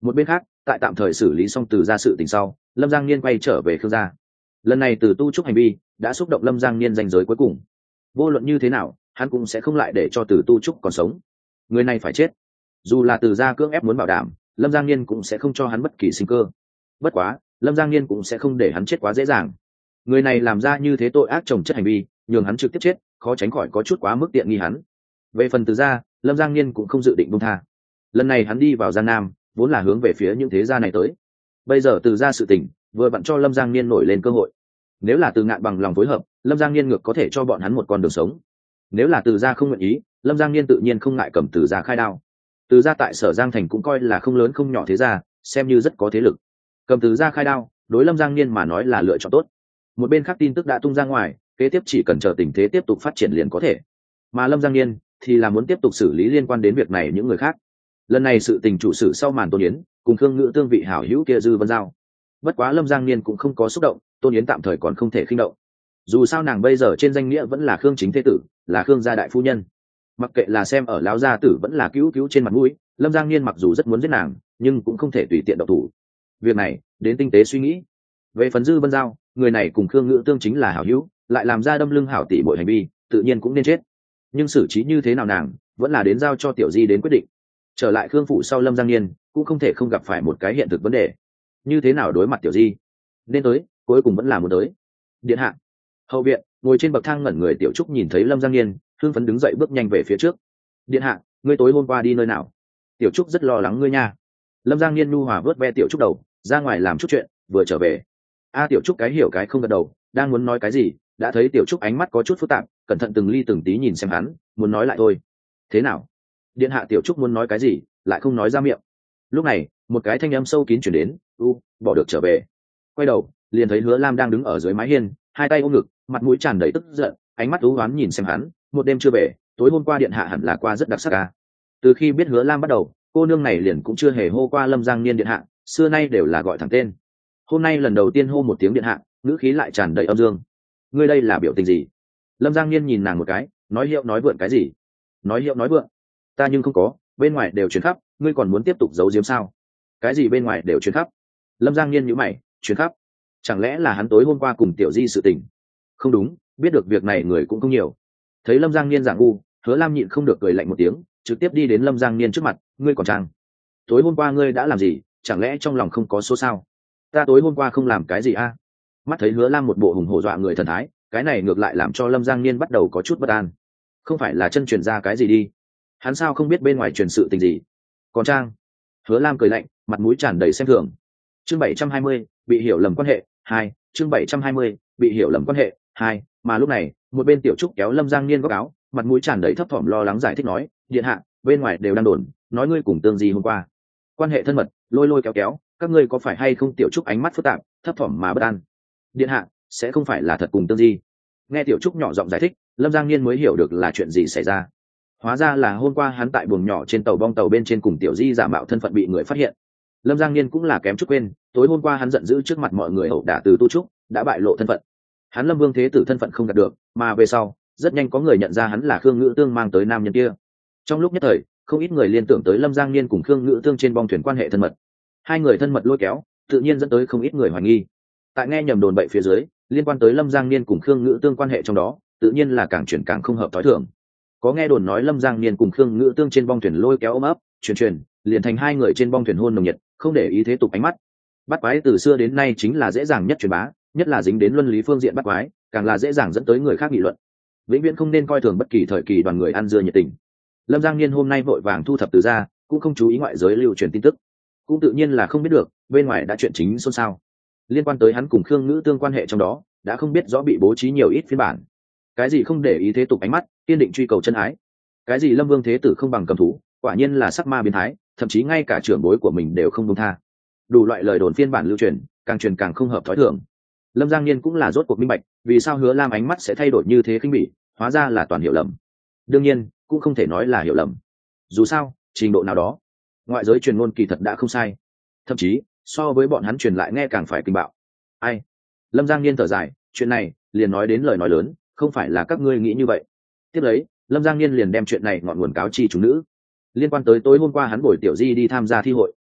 Một bên khác, tại tạm thời xử lý xong từ gia sự tình sau, Lâm Giang Niên quay trở về Khương gia. Lần này từ tu trúc hành vi đã xúc động Lâm Giang Niên danh giới cuối cùng. Vô luận như thế nào, hắn cũng sẽ không lại để cho từ tu trúc còn sống. Người này phải chết. Dù là từ gia cưỡng ép muốn bảo đảm, Lâm Giang Niên cũng sẽ không cho hắn bất kỳ sinh cơ. Bất quá, Lâm Giang Niên cũng sẽ không để hắn chết quá dễ dàng. Người này làm ra như thế tội ác chồng chất hành vi, nhường hắn trực tiếp chết, khó tránh khỏi có chút quá mức tiện nghi hắn. Về phần từ gia, Lâm Giang Niên cũng không dự định buông tha. Lần này hắn đi vào Giang Nam, vốn là hướng về phía những thế gia này tới. Bây giờ từ gia sự tình, vừa vặn cho Lâm Giang Niên nổi lên cơ hội. Nếu là từ Ngạn bằng lòng phối hợp, Lâm Giang Niên ngược có thể cho bọn hắn một con đường sống. Nếu là từ gia không nguyện ý, Lâm Giang Niên tự nhiên không ngại cầm từ gia khai đao. Từ gia tại Sở Giang thành cũng coi là không lớn không nhỏ thế gia, xem như rất có thế lực. Cầm từ gia khai đao, đối Lâm Giang Niên mà nói là lựa chọn tốt. Một bên khác tin tức đã tung ra ngoài, kế tiếp chỉ cần chờ tình thế tiếp tục phát triển liền có thể. Mà Lâm Giang Niên thì là muốn tiếp tục xử lý liên quan đến việc này những người khác. Lần này sự tình chủ sử sau màn Tôn Yến cùng Khương Ngữ Tương vị hảo hữu kia Dư Vân Giao. Bất quá Lâm Giang Niên cũng không có xúc động, Tôn Yến tạm thời còn không thể khinh động. Dù sao nàng bây giờ trên danh nghĩa vẫn là Khương chính thế tử, là Khương gia đại phu nhân. Mặc kệ là xem ở lão gia tử vẫn là cứu cứu trên mặt mũi, Lâm Giang Niên mặc dù rất muốn giết nàng, nhưng cũng không thể tùy tiện động thủ. Việc này, đến tinh tế suy nghĩ. Về phần Dư Vân Giao, người này cùng Khương Ngữ Tương chính là hảo hữu, lại làm ra đâm lưng hảo tỷ bội hành vi, tự nhiên cũng nên chết. Nhưng xử trí như thế nào nàng, vẫn là đến giao cho Tiểu Di đến quyết định. Trở lại Khương phủ sau Lâm Giang Niên, cũng không thể không gặp phải một cái hiện thực vấn đề. Như thế nào đối mặt Tiểu Di? Nên tới, cuối cùng vẫn là muốn tới. Điện hạ. Hậu viện, ngồi trên bậc thang ngẩn người Tiểu Trúc nhìn thấy Lâm Giang Niên, hưng phấn đứng dậy bước nhanh về phía trước. Điện hạ, ngươi tối hôm qua đi nơi nào? Tiểu Trúc rất lo lắng ngươi nha. Lâm Giang Niên nhu hòa vớt ve Tiểu Trúc đầu, ra ngoài làm chút chuyện, vừa trở về. A Tiểu Trúc cái hiểu cái không gật đầu, đang muốn nói cái gì, đã thấy Tiểu Trúc ánh mắt có chút phức tạp, cẩn thận từng ly từng tí nhìn xem hắn, muốn nói lại thôi. Thế nào? Điện hạ. Tiểu Trúc muốn nói cái gì, lại không nói ra miệng. Lúc này, một cái thanh âm sâu kín chuyển đến, u, bỏ được trở về. Quay đầu, liền thấy Hứa Lam đang đứng ở dưới mái hiên, hai tay ôm ngực, mặt mũi tràn đầy tức giận, ánh mắt u oán nhìn xem hắn. Một đêm chưa về, tối hôm qua điện hạ hẳn là qua rất đặc sắc à? Từ khi biết Hứa Lam bắt đầu, cô nương này liền cũng chưa hề hô qua Lâm Giang Niên điện hạ, xưa nay đều là gọi thẳng tên. Hôm nay lần đầu tiên hô một tiếng điện hạ, ngữ khí lại tràn đầy âm dương. Ngươi đây là biểu tình gì? Lâm Giang Niên nhìn nàng một cái, nói hiệu nói vượn cái gì? Nói hiệu nói vượn? Ta nhưng không có, bên ngoài đều truyền khắp, ngươi còn muốn tiếp tục giấu giếm sao? Cái gì bên ngoài đều truyền khắp? Lâm Giang Niên nhíu mày, truyền khắp? Chẳng lẽ là hắn tối hôm qua cùng Tiểu Di sự tình? Không đúng, biết được việc này người cũng không nhiều. Thấy Lâm Giang Niên giảng ngu, Hứa Lam nhịn không được cười lạnh một tiếng, trực tiếp đi đến Lâm Giang Niên trước mặt, ngươi còn trang? Tối hôm qua ngươi đã làm gì, chẳng lẽ trong lòng không có số sao? Ta tối hôm qua không làm cái gì a? À? Mắt thấy Hứa Lam một bộ hùng hổ dọa người thần thái, cái này ngược lại làm cho Lâm Giang Niên bắt đầu có chút bất an. Không phải là chân truyền ra cái gì đi? Hắn sao không biết bên ngoài truyền sự tình gì? Còn trang? Hứa Lam cười lạnh, mặt mũi tràn đầy xem thường. Chương bảy trăm hai mươi, bị hiểu lầm quan hệ hai. Chương bảy trăm hai mươi, bị hiểu lầm quan hệ hai. Mà lúc này, một bên Tiểu Trúc kéo Lâm Giang Niên góc áo, mặt mũi tràn đầy thấp thỏm lo lắng giải thích nói, điện hạ, bên ngoài đều đang đồn, nói ngươi cùng Tương Di hôm qua quan hệ thân mật, lôi lôi kéo kéo, các ngươi có phải hay không? Tiểu Trúc ánh mắt phức tạp, thấp thỏm mà bất an. Điện hạ, sẽ không phải là thật cùng Tương Di? Nghe Tiểu Trúc nhỏ giọng giải thích, Lâm Giang Niên mới hiểu được là chuyện gì xảy ra. Hóa ra là hôm qua hắn tại buồng nhỏ trên tàu bong tàu bên trên cùng Tiểu Di giả mạo thân phận bị người phát hiện. Lâm Giang Niên cũng là kém chút quên, tối hôm qua hắn giận dữ trước mặt mọi người ẩu đả từ Tu Trúc, đã bại lộ thân phận. Hắn Lâm Vương thế tử thân phận không đạt được, mà về sau, rất nhanh có người nhận ra hắn là Khương Ngữ Tương mang tới nam nhân kia. Trong lúc nhất thời, không ít người liên tưởng tới Lâm Giang Niên cùng Khương Ngữ Tương trên bong thuyền quan hệ thân mật. Hai người thân mật lôi kéo, tự nhiên dẫn tới không ít người hoài nghi. Tại nghe nhầm đồn bậy phía dưới, liên quan tới Lâm Giang Niên cùng Khương Ngữ Tương quan hệ trong đó, tự nhiên là càng chuyển càng không hợp tối thường. Có nghe đồn nói Lâm Giang Niên cùng Khương Ngữ Tương trên bong thuyền lôi kéo ôm ấp, truyền truyền, liền thành hai người trên bong thuyền hôn nồng nhiệt, không để ý thế tục ánh mắt. Bắt quái từ xưa đến nay chính là dễ dàng nhất truyền bá, nhất là dính đến luân lý phương diện bắt quái, càng là dễ dàng dẫn tới người khác nghị luận. Vĩnh viễn không nên coi thường bất kỳ thời kỳ đoàn người ăn dưa nhiệt tình. Lâm Giang Niên hôm nay vội vàng thu thập từ ra, cũng không chú ý ngoại giới lưu truyền tin tức, cũng tự nhiên là không biết được bên ngoài đã chuyện chính xôn xao. Liên quan tới hắn cùng Khương Ngữ Tương quan hệ trong đó, đã không biết rõ bị bố trí nhiều ít phiên bản. Cái gì không để ý thế tục ánh mắt, kiên định truy cầu chân ái. Cái gì Lâm Vương thế tử không bằng cầm thú, quả nhiên là sắc ma biến thái, thậm chí ngay cả trưởng bối của mình đều không buông tha. Đủ loại lời đồn phiên bản lưu truyền, càng truyền càng không hợp thói thường. Lâm Giang Niên cũng là rốt cuộc minh bạch, vì sao Hứa Lam ánh mắt sẽ thay đổi như thế khinh bỉ, hóa ra là toàn hiểu lầm. Đương nhiên, cũng không thể nói là hiểu lầm. Dù sao, trình độ nào đó, ngoại giới truyền ngôn kỳ thật đã không sai, thậm chí so với bọn hắn truyền lại nghe càng phải kinh bạo. Ai? Lâm Giang Niên thở dài, chuyện này liền nói đến lời nói lớn, không phải là các ngươi nghĩ như vậy. Tiếp lấy, Lâm Giang Niên liền đem chuyện này ngọn nguồn cáo chi chúng nữ. Liên quan tới tối hôm qua hắn bồi Tiểu Di đi tham gia thi hội,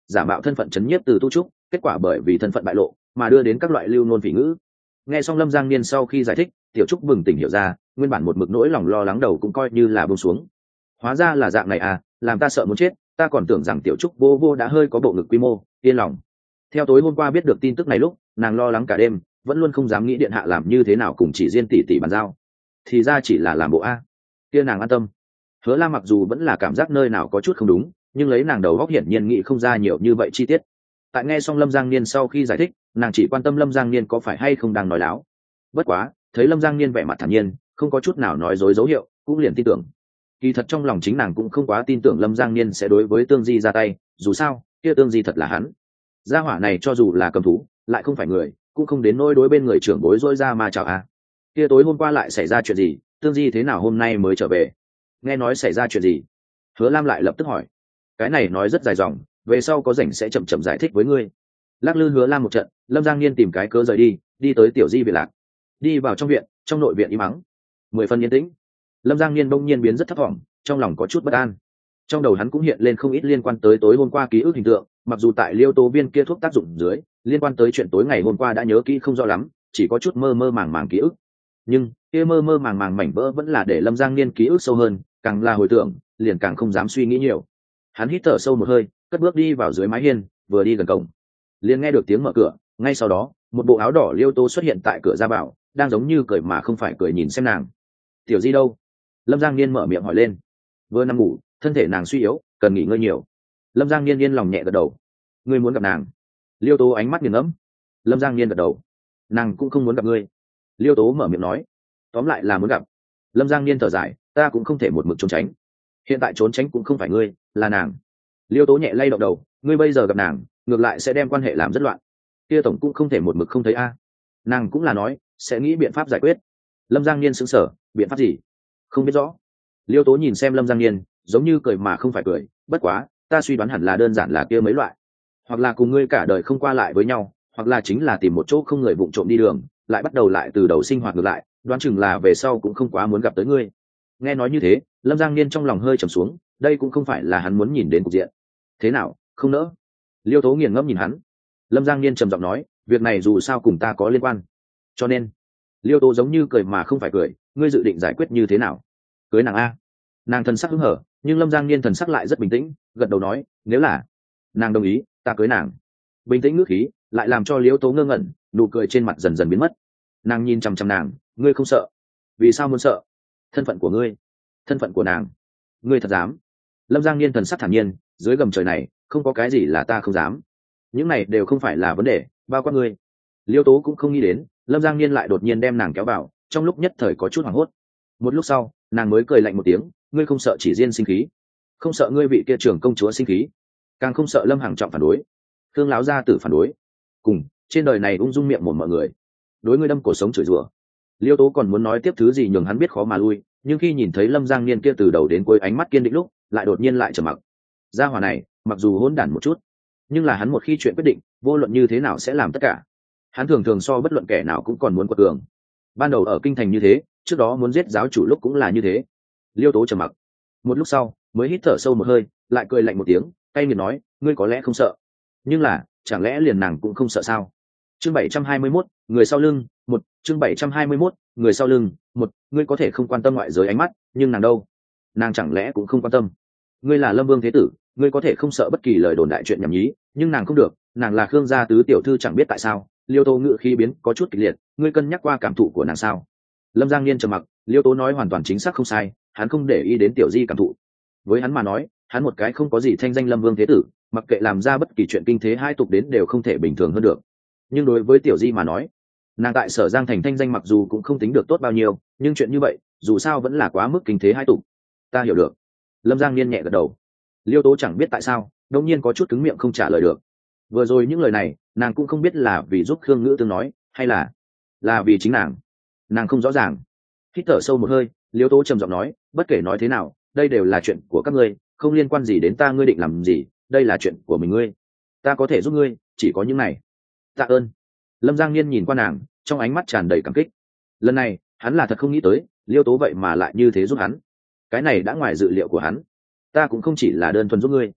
giả mạo thân phận chấn nhiếp từ tu trúc, kết quả bởi vì thân phận bại lộ mà đưa đến các loại lưu nôn phỉ ngữ. Nghe xong Lâm Giang Niên sau khi giải thích, tiểu trúc bừng tỉnh hiểu ra, nguyên bản một mực nỗi lòng lo lắng đầu cũng coi như là buông xuống. Hóa ra là dạng này à, làm ta sợ muốn chết, ta còn tưởng rằng tiểu trúc vô vô đã hơi có bộ ngực quy mô, yên lòng. Theo tối hôm qua biết được tin tức này lúc, nàng lo lắng cả đêm, vẫn luôn không dám nghĩ điện hạ làm như thế nào cùng chỉ riêng tỷ tỷ bàn giao. Thì ra chỉ là làm bộ a. Kia nàng an tâm. Hứa Lam mặc dù vẫn là cảm giác nơi nào có chút không đúng, nhưng lấy nàng đầu óc hiển nhiên nghĩ không ra nhiều như vậy chi tiết. Tại nghe xong Lâm Giang Niên sau khi giải thích, nàng chỉ quan tâm Lâm Giang Niên có phải hay không đang nói láo. Bất quá, thấy Lâm Giang Niên vẻ mặt thản nhiên, không có chút nào nói dối dấu hiệu, cũng liền tin tưởng. Kỳ thật trong lòng chính nàng cũng không quá tin tưởng Lâm Giang Niên sẽ đối với Tương Di ra tay, dù sao, kia Tương Di thật là hắn. Gia hỏa này cho dù là cầm thú, lại không phải người, cũng không đến nỗi đối bên người trưởng bối rối ra mà chào a. Kia tối hôm qua lại xảy ra chuyện gì, Tương Di thế nào hôm nay mới trở về? Nghe nói xảy ra chuyện gì? Hứa Lam lại lập tức hỏi. Cái này nói rất dài dòng, về sau có rảnh sẽ chậm chậm giải thích với ngươi. Lắc lư Hứa Lam một trận, Lâm Giang Niên tìm cái cớ rời đi, đi tới tiểu di viện lạc. Đi vào trong viện, trong nội viện im mắng, mười phần yên tĩnh. Lâm Giang Niên bỗng nhiên biến rất thấp thỏm, trong lòng có chút bất an. Trong đầu hắn cũng hiện lên không ít liên quan tới tối hôm qua ký ức hình tượng, mặc dù tại Liêu Tố Viên kia thuốc tác dụng dưới, liên quan tới chuyện tối ngày hôm qua đã nhớ kỹ không rõ lắm, chỉ có chút mơ mơ màng màng ký ức. Nhưng kia mơ mơ màng màng mảnh vỡ vẫn là để Lâm Giang Niên ký ức sâu hơn, càng là hồi tưởng, liền càng không dám suy nghĩ nhiều. Hắn hít thở sâu một hơi, cất bước đi vào dưới mái hiên, vừa đi gần cổng, liền nghe được tiếng mở cửa. Ngay sau đó, một bộ áo đỏ Liêu Tố xuất hiện tại cửa ra vào, đang giống như cười mà không phải cười nhìn xem nàng. Tiểu Di đâu? Lâm Giang Niên mở miệng hỏi lên. Vừa nằm ngủ, thân thể nàng suy yếu, cần nghỉ ngơi nhiều. Lâm Giang Niên yên lòng nhẹ gật đầu. Ngươi muốn gặp nàng? Liêu Tố ánh mắt nghiền ngẫm. Lâm Giang Niên gật đầu. Nàng cũng không muốn gặp ngươi. Liêu Tố mở miệng nói. Tóm lại là muốn gặp. Lâm Giang Niên thở dài, ta cũng không thể một mực trốn tránh. Hiện tại trốn tránh cũng không phải ngươi, là nàng. Liêu Tố nhẹ lay động đầu, ngươi bây giờ gặp nàng, ngược lại sẽ đem quan hệ làm rất loạn. Kia tổng cũng không thể một mực không thấy a. Nàng cũng là nói, sẽ nghĩ biện pháp giải quyết. Lâm Giang Niên sững sờ, biện pháp gì? Không biết rõ. Liêu Tố nhìn xem Lâm Giang Niên, giống như cười mà không phải cười, bất quá, ta suy đoán hẳn là đơn giản là kia mấy loại. Hoặc là cùng ngươi cả đời không qua lại với nhau, hoặc là chính là tìm một chỗ không người vụng trộm đi đường, lại bắt đầu lại từ đầu sinh hoạt ngược lại, đoán chừng là về sau cũng không quá muốn gặp tới ngươi. Nghe nói như thế, Lâm Giang Niên trong lòng hơi trầm xuống, đây cũng không phải là hắn muốn nhìn đến cục diện. Thế nào, không nỡ? Liêu Tố nghiền ngẫm nhìn hắn. Lâm Giang Niên trầm giọng nói, việc này dù sao cùng ta có liên quan, cho nên. Liêu Tố giống như cười mà không phải cười, ngươi dự định giải quyết như thế nào? Cưới nàng a? Nàng thần sắc hứng hở, nhưng Lâm Giang Niên thần sắc lại rất bình tĩnh, gật đầu nói, nếu là nàng đồng ý, ta cưới nàng. Bình tĩnh ngữ khí lại làm cho Liêu Tố ngơ ngẩn, nụ cười trên mặt dần dần biến mất. Nàng nhìn chằm chằm nàng, ngươi không sợ? Vì sao muốn sợ? Thân phận của ngươi, thân phận của nàng, ngươi thật dám? Lâm Giang Niên thần sắc thản nhiên, dưới gầm trời này không có cái gì là ta không dám. Những này đều không phải là vấn đề, bao quát ngươi. Liêu Tố cũng không nghĩ đến, Lâm Giang Niên lại đột nhiên đem nàng kéo vào, trong lúc nhất thời có chút hoảng hốt. Một lúc sau, nàng mới cười lạnh một tiếng, ngươi không sợ chỉ riêng sinh khí, không sợ ngươi vị kia trưởng công chúa sinh khí, càng không sợ Lâm Hằng Trọng phản đối, Thương láo gia tử phản đối, cùng trên đời này ung dung miệng một mọi người đối ngươi đâm cổ sống chửi rủa. Liêu Tố còn muốn nói tiếp thứ gì nhường hắn biết khó mà lui, nhưng khi nhìn thấy Lâm Giang Niên kia từ đầu đến cuối ánh mắt kiên định lúc, lại đột nhiên lại trầm mặc. Gia hỏa này mặc dù hỗn đản một chút, nhưng là hắn một khi chuyện quyết định, vô luận như thế nào sẽ làm tất cả. Hắn thường thường so bất luận kẻ nào cũng còn muốn quật cường. Ban đầu ở kinh thành như thế, trước đó muốn giết giáo chủ lúc cũng là như thế. Liêu Tố trầm mặc một lúc sau mới hít thở sâu một hơi, lại cười lạnh một tiếng, cay nghiệt nói, ngươi có lẽ không sợ, nhưng là chẳng lẽ liền nàng cũng không sợ sao? Chương bảy trăm hai mươi mốt, người sau lưng, một, chương bảy trăm hai mươi mốt, người sau lưng, một, ngươi có thể không quan tâm ngoại giới ánh mắt, nhưng nàng đâu? Nàng chẳng lẽ cũng không quan tâm? Ngươi là Lâm Vương thế tử, ngươi có thể không sợ bất kỳ lời đồn đại chuyện nhảm nhí, nhưng nàng không được, nàng là Khương gia tứ tiểu thư chẳng biết tại sao. Liêu Tố ngự khí biến có chút kịch liệt, ngươi cân nhắc qua cảm thụ của nàng sao? Lâm Giang Niên trầm mặc, Liêu Tố nói hoàn toàn chính xác không sai, hắn không để ý đến tiểu di cảm thụ. Với hắn mà nói, hắn một cái không có gì thanh danh Lâm Vương thế tử, mặc kệ làm ra bất kỳ chuyện kinh thế hai tục đến đều không thể bình thường hơn được. Nhưng đối với tiểu di mà nói, nàng tại Sở Giang thành thanh danh mặc dù cũng không tính được tốt bao nhiêu, nhưng chuyện như vậy dù sao vẫn là quá mức kinh thế hai tục. Ta hiểu được. Lâm Giang Niên nhẹ gật đầu. Liêu Tố chẳng biết tại sao đột nhiên có chút cứng miệng không trả lời được. Vừa rồi những lời này nàng cũng không biết là vì giúp Khương Ngữ Tương nói, hay là là vì chính nàng, nàng không rõ ràng. Hít thở sâu một hơi, Liêu Tố trầm giọng nói, bất kể nói thế nào, đây đều là chuyện của các ngươi, không liên quan gì đến ta. Ngươi định làm gì, đây là chuyện của mình ngươi, ta có thể giúp ngươi chỉ có những này. Tạ ơn. Lâm Giang Niên nhìn qua nàng, trong ánh mắt tràn đầy cảm kích. Lần này hắn là thật không nghĩ tới Liêu Tố vậy mà lại như thế giúp hắn, cái này đã ngoài dự liệu của hắn. Ta cũng không chỉ là đơn thuần giúp ngươi.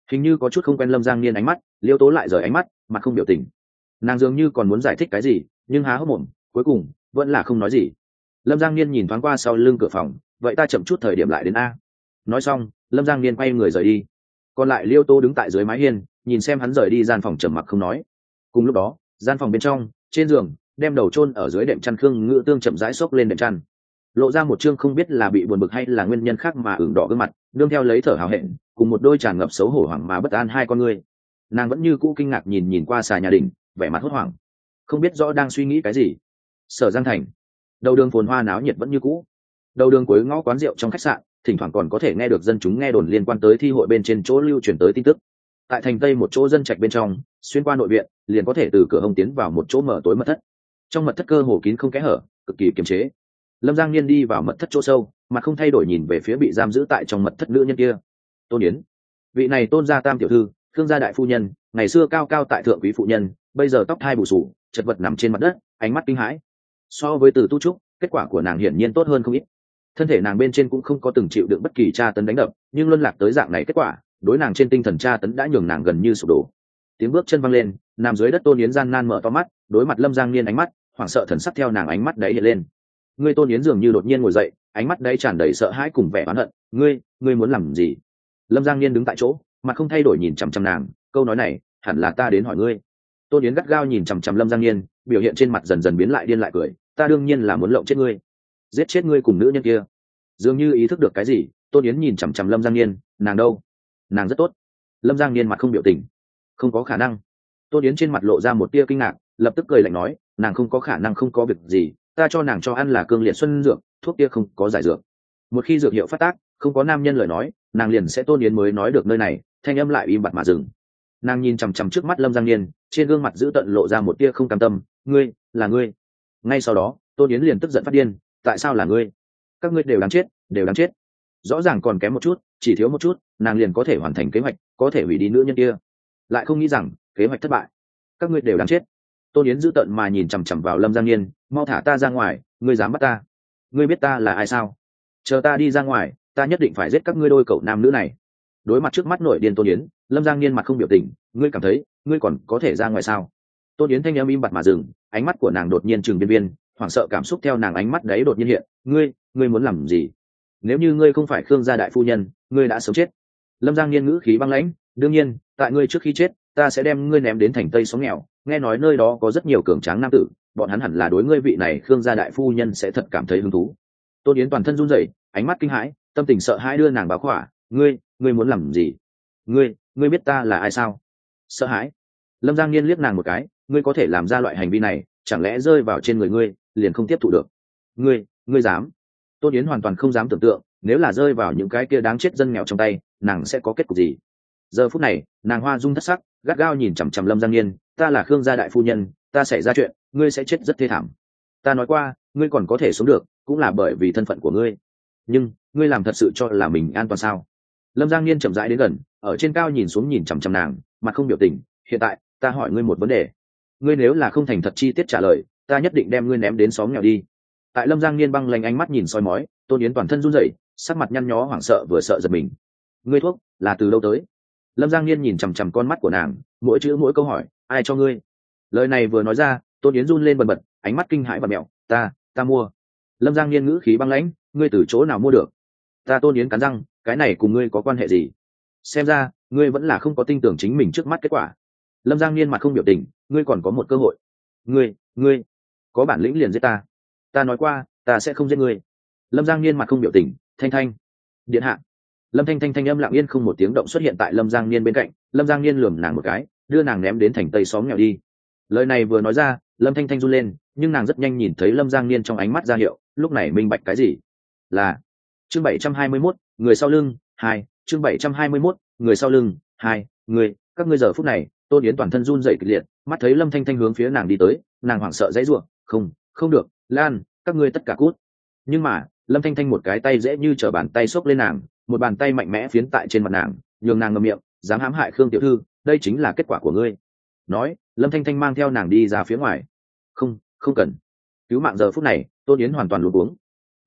hình như có chút không quen lâm giang niên ánh mắt. Liêu tố lại rời ánh mắt, mặt không biểu tình. Nàng dường như còn muốn giải thích cái gì, nhưng há hốc mồm, cuối cùng vẫn là không nói gì. Lâm giang niên nhìn thoáng qua sau lưng cửa phòng, vậy ta chậm chút thời điểm lại đến a. Nói xong, lâm giang niên quay người rời đi. Còn lại Liêu tố đứng tại dưới mái hiên, nhìn xem hắn rời đi gian phòng trầm mặc không nói. Cùng lúc đó, gian phòng bên trong, trên giường, đem đầu chôn ở dưới đệm chăn Khương Ngự Tương chậm rãi xốc lên đệm chăn, lộ ra một chương không biết là bị buồn bực hay là nguyên nhân khác mà ửng đỏ gương mặt, nương theo lấy thở hào hẹn, cùng một đôi tràn ngập xấu hổ hoảng mà bất an hai con ngươi. Nàng vẫn như cũ kinh ngạc nhìn nhìn qua xà nhà đình, vẻ mặt hốt hoảng, không biết rõ đang suy nghĩ cái gì. Sở Giang Thành, đầu đường phồn hoa náo nhiệt vẫn như cũ. Đầu đường cuối ngõ quán rượu trong khách sạn, thỉnh thoảng còn có thể nghe được dân chúng nghe đồn liên quan tới thi hội bên trên chỗ lưu truyền tới tin tức. Tại thành tây một chỗ dân trạch bên trong, xuyên qua nội viện, liền có thể từ cửa hông tiến vào một chỗ mở tối mật thất. Trong mật thất cơ hồ kín không kẽ hở, cực kỳ kiềm chế. Lâm Giang Niên đi vào mật thất chỗ sâu, mà không thay đổi nhìn về phía bị giam giữ tại trong mật thất nữ nhân kia. Tôn Yến, vị này Tôn gia tam tiểu thư, Khương gia đại phu nhân, ngày xưa cao cao tại thượng quý phụ nhân, bây giờ tóc hai bù sù, chật vật nằm trên mặt đất, ánh mắt kinh hãi. So với Từ Tu Trúc, kết quả của nàng hiển nhiên tốt hơn không ít. Thân thể nàng bên trên cũng không có từng chịu đựng bất kỳ tra tấn đánh đập, nhưng luân lạc tới dạng này kết quả, đối nàng trên tinh thần tra tấn đã nhường nàng gần như sụp đổ. Tiếng bước chân văng lên, nằm dưới đất Tôn Yến gian nan mở to mắt, đối mặt Lâm Giang Niên ánh mắt, hoảng sợ thần sắc theo nàng ánh mắt đấy hiện lên. Ngươi Tôn Yến dường như đột nhiên ngồi dậy, ánh mắt đấy tràn đầy sợ hãi cùng vẻ oán hận. Ngươi, ngươi muốn làm gì? Lâm Giang Niên đứng tại chỗ, mặt không thay đổi nhìn chằm chằm nàng. Câu nói này, hẳn là ta đến hỏi ngươi. Tôn Yến gắt gao nhìn chằm chằm Lâm Giang Niên, biểu hiện trên mặt dần dần biến lại điên lại cười. Ta đương nhiên là muốn lộng chết ngươi, giết chết ngươi cùng nữ nhân kia. Dường như ý thức được cái gì, Tôn Yến nhìn chằm chằm Lâm Giang Niên. Nàng đâu? Nàng rất tốt. Lâm Giang Niên mặt không biểu tình. Không có khả năng. Tôn Yến trên mặt lộ ra một tia kinh ngạc, lập tức cười lạnh nói, nàng không có khả năng không có việc gì, ta cho nàng cho ăn là cương liệt xuân dược, thuốc kia không có giải dược. Một khi dược hiệu phát tác, không có nam nhân lời nói, nàng liền sẽ. Tôn Yến mới nói được nơi này, thanh âm lại im bặt mà dừng. Nàng nhìn chằm chằm trước mắt Lâm Giang Niên, trên gương mặt giữ tận lộ ra một tia không cam tâm. Ngươi, là ngươi? Ngay sau đó, Tôn Yến liền tức giận phát điên. Tại sao là ngươi? Các ngươi đều đáng chết, đều đáng chết. Rõ ràng còn kém một chút, chỉ thiếu một chút, nàng liền có thể hoàn thành kế hoạch, có thể hủy đi nữ nhân kia. Lại không nghĩ rằng kế hoạch thất bại. Các ngươi đều đáng chết. Tôn Yến giữ tận mà nhìn chằm chằm vào Lâm Giang Niên. Mau thả ta ra ngoài, ngươi dám bắt ta? Ngươi biết ta là ai sao? Chờ ta đi ra ngoài, ta nhất định phải giết các ngươi đôi cậu nam nữ này. Đối mặt trước mắt nổi điên Tôn Yến, Lâm Giang Niên mặt không biểu tình. Ngươi cảm thấy ngươi còn có thể ra ngoài sao? Tôn Yến thanh âm im bặt mà dừng, ánh mắt của nàng đột nhiên trừng biên biên, hoảng sợ cảm xúc theo nàng ánh mắt đấy đột nhiên hiện. Ngươi, ngươi muốn làm gì? Nếu như ngươi không phải Khương gia đại phu nhân, ngươi đã sớm chết. Lâm Giang Niên ngữ khí băng lãnh. Đương nhiên, tại ngươi trước khi chết, ta sẽ đem ngươi ném đến thành Tây xóm nghèo, nghe nói nơi đó có rất nhiều cường tráng nam tử, bọn hắn hẳn là đối ngươi vị này Khương gia đại phu nhân sẽ thật cảm thấy hứng thú. Tôn Yến toàn thân run rẩy, ánh mắt kinh hãi, tâm tình sợ hãi đưa nàng báo khỏa. Ngươi, ngươi muốn làm gì? Ngươi, ngươi biết ta là ai sao? Sợ hãi. Lâm Giang Niên liếc nàng một cái. Ngươi có thể làm ra loại hành vi này, chẳng lẽ rơi vào trên người ngươi liền không tiếp thụ được? Ngươi, ngươi dám? Tôn Yến hoàn toàn không dám tưởng tượng, nếu là rơi vào những cái kia đáng chết dân nghèo trong tay, nàng sẽ có kết cục gì. Giờ phút này, nàng hoa dung thất sắc, gắt gao nhìn chằm chằm Lâm Giang Niên. Ta là Khương gia đại phu nhân, ta xảy ra chuyện, ngươi sẽ chết rất thê thảm. Ta nói qua, ngươi còn có thể sống được, cũng là bởi vì thân phận của ngươi. Nhưng, ngươi làm thật sự cho là mình an toàn sao? Lâm Giang Niên chậm rãi đến gần, ở trên cao nhìn xuống nhìn chằm chằm nàng, mặt không biểu tình. Hiện tại, ta hỏi ngươi một vấn đề. Ngươi nếu là không thành thật chi tiết trả lời, ta nhất định đem ngươi ném đến xóm nghèo đi. Tại Lâm Giang Niên băng lanh ánh mắt nhìn soi mói, Tôn Yến toàn thân run rẩy, sắc mặt nhăn nhó hoảng sợ vừa sợ giật mình. Ngươi thuốc là từ đâu tới? Lâm Giang Niên nhìn chằm chằm con mắt của nàng, mỗi chữ mỗi câu hỏi. Ai cho ngươi? Lời này vừa nói ra, Tôn Yến run lên bần bật, ánh mắt kinh hãi và mẹo. Ta, ta mua. Lâm Giang Niên ngữ khí băng lãnh. Ngươi từ chỗ nào mua được? Ta. Tôn Yến cắn răng, cái này cùng ngươi có quan hệ gì? Xem ra, ngươi vẫn là không có tin tưởng chính mình trước mắt kết quả. Lâm Giang Niên mặt không biểu tình. Ngươi còn có một cơ hội. Ngươi, ngươi có bản lĩnh liền giết ta. Ta nói qua, ta sẽ không giết ngươi. Lâm Giang Niên mặt không biểu tình. Thanh Thanh, điện hạ. Lâm Thanh Thanh thanh âm lặng yên không một tiếng động xuất hiện tại Lâm Giang Niên bên cạnh. Lâm Giang Niên lườm nàng một cái, đưa nàng ném đến thành Tây xóm nghèo đi. Lời này vừa nói ra, Lâm Thanh Thanh run lên, nhưng nàng rất nhanh nhìn thấy Lâm Giang Niên trong ánh mắt ra hiệu, lúc này minh bạch cái gì. Là chương bảy trăm hai mươi mốt, người sau lưng hai. Chương bảy trăm hai mươi mốt, người sau lưng hai. Người, các ngươi giờ phút này. Tôn Yến toàn thân run rẩy kịch liệt, mắt thấy Lâm Thanh Thanh hướng phía nàng đi tới, nàng hoảng sợ dãy rủa. Không, không được, Lan, các ngươi tất cả cút. Nhưng mà, Lâm Thanh Thanh một cái tay dễ như trở bàn tay xốc lên nàng, một bàn tay mạnh mẽ phiến tại trên mặt nàng, nhường nàng ngậm miệng. Dám hãm hại Khương tiểu thư, đây chính là kết quả của ngươi. Nói, Lâm Thanh Thanh mang theo nàng đi ra phía ngoài. Không, không cần. Cứu mạng giờ phút này, Tôn Yến hoàn toàn luống cuống.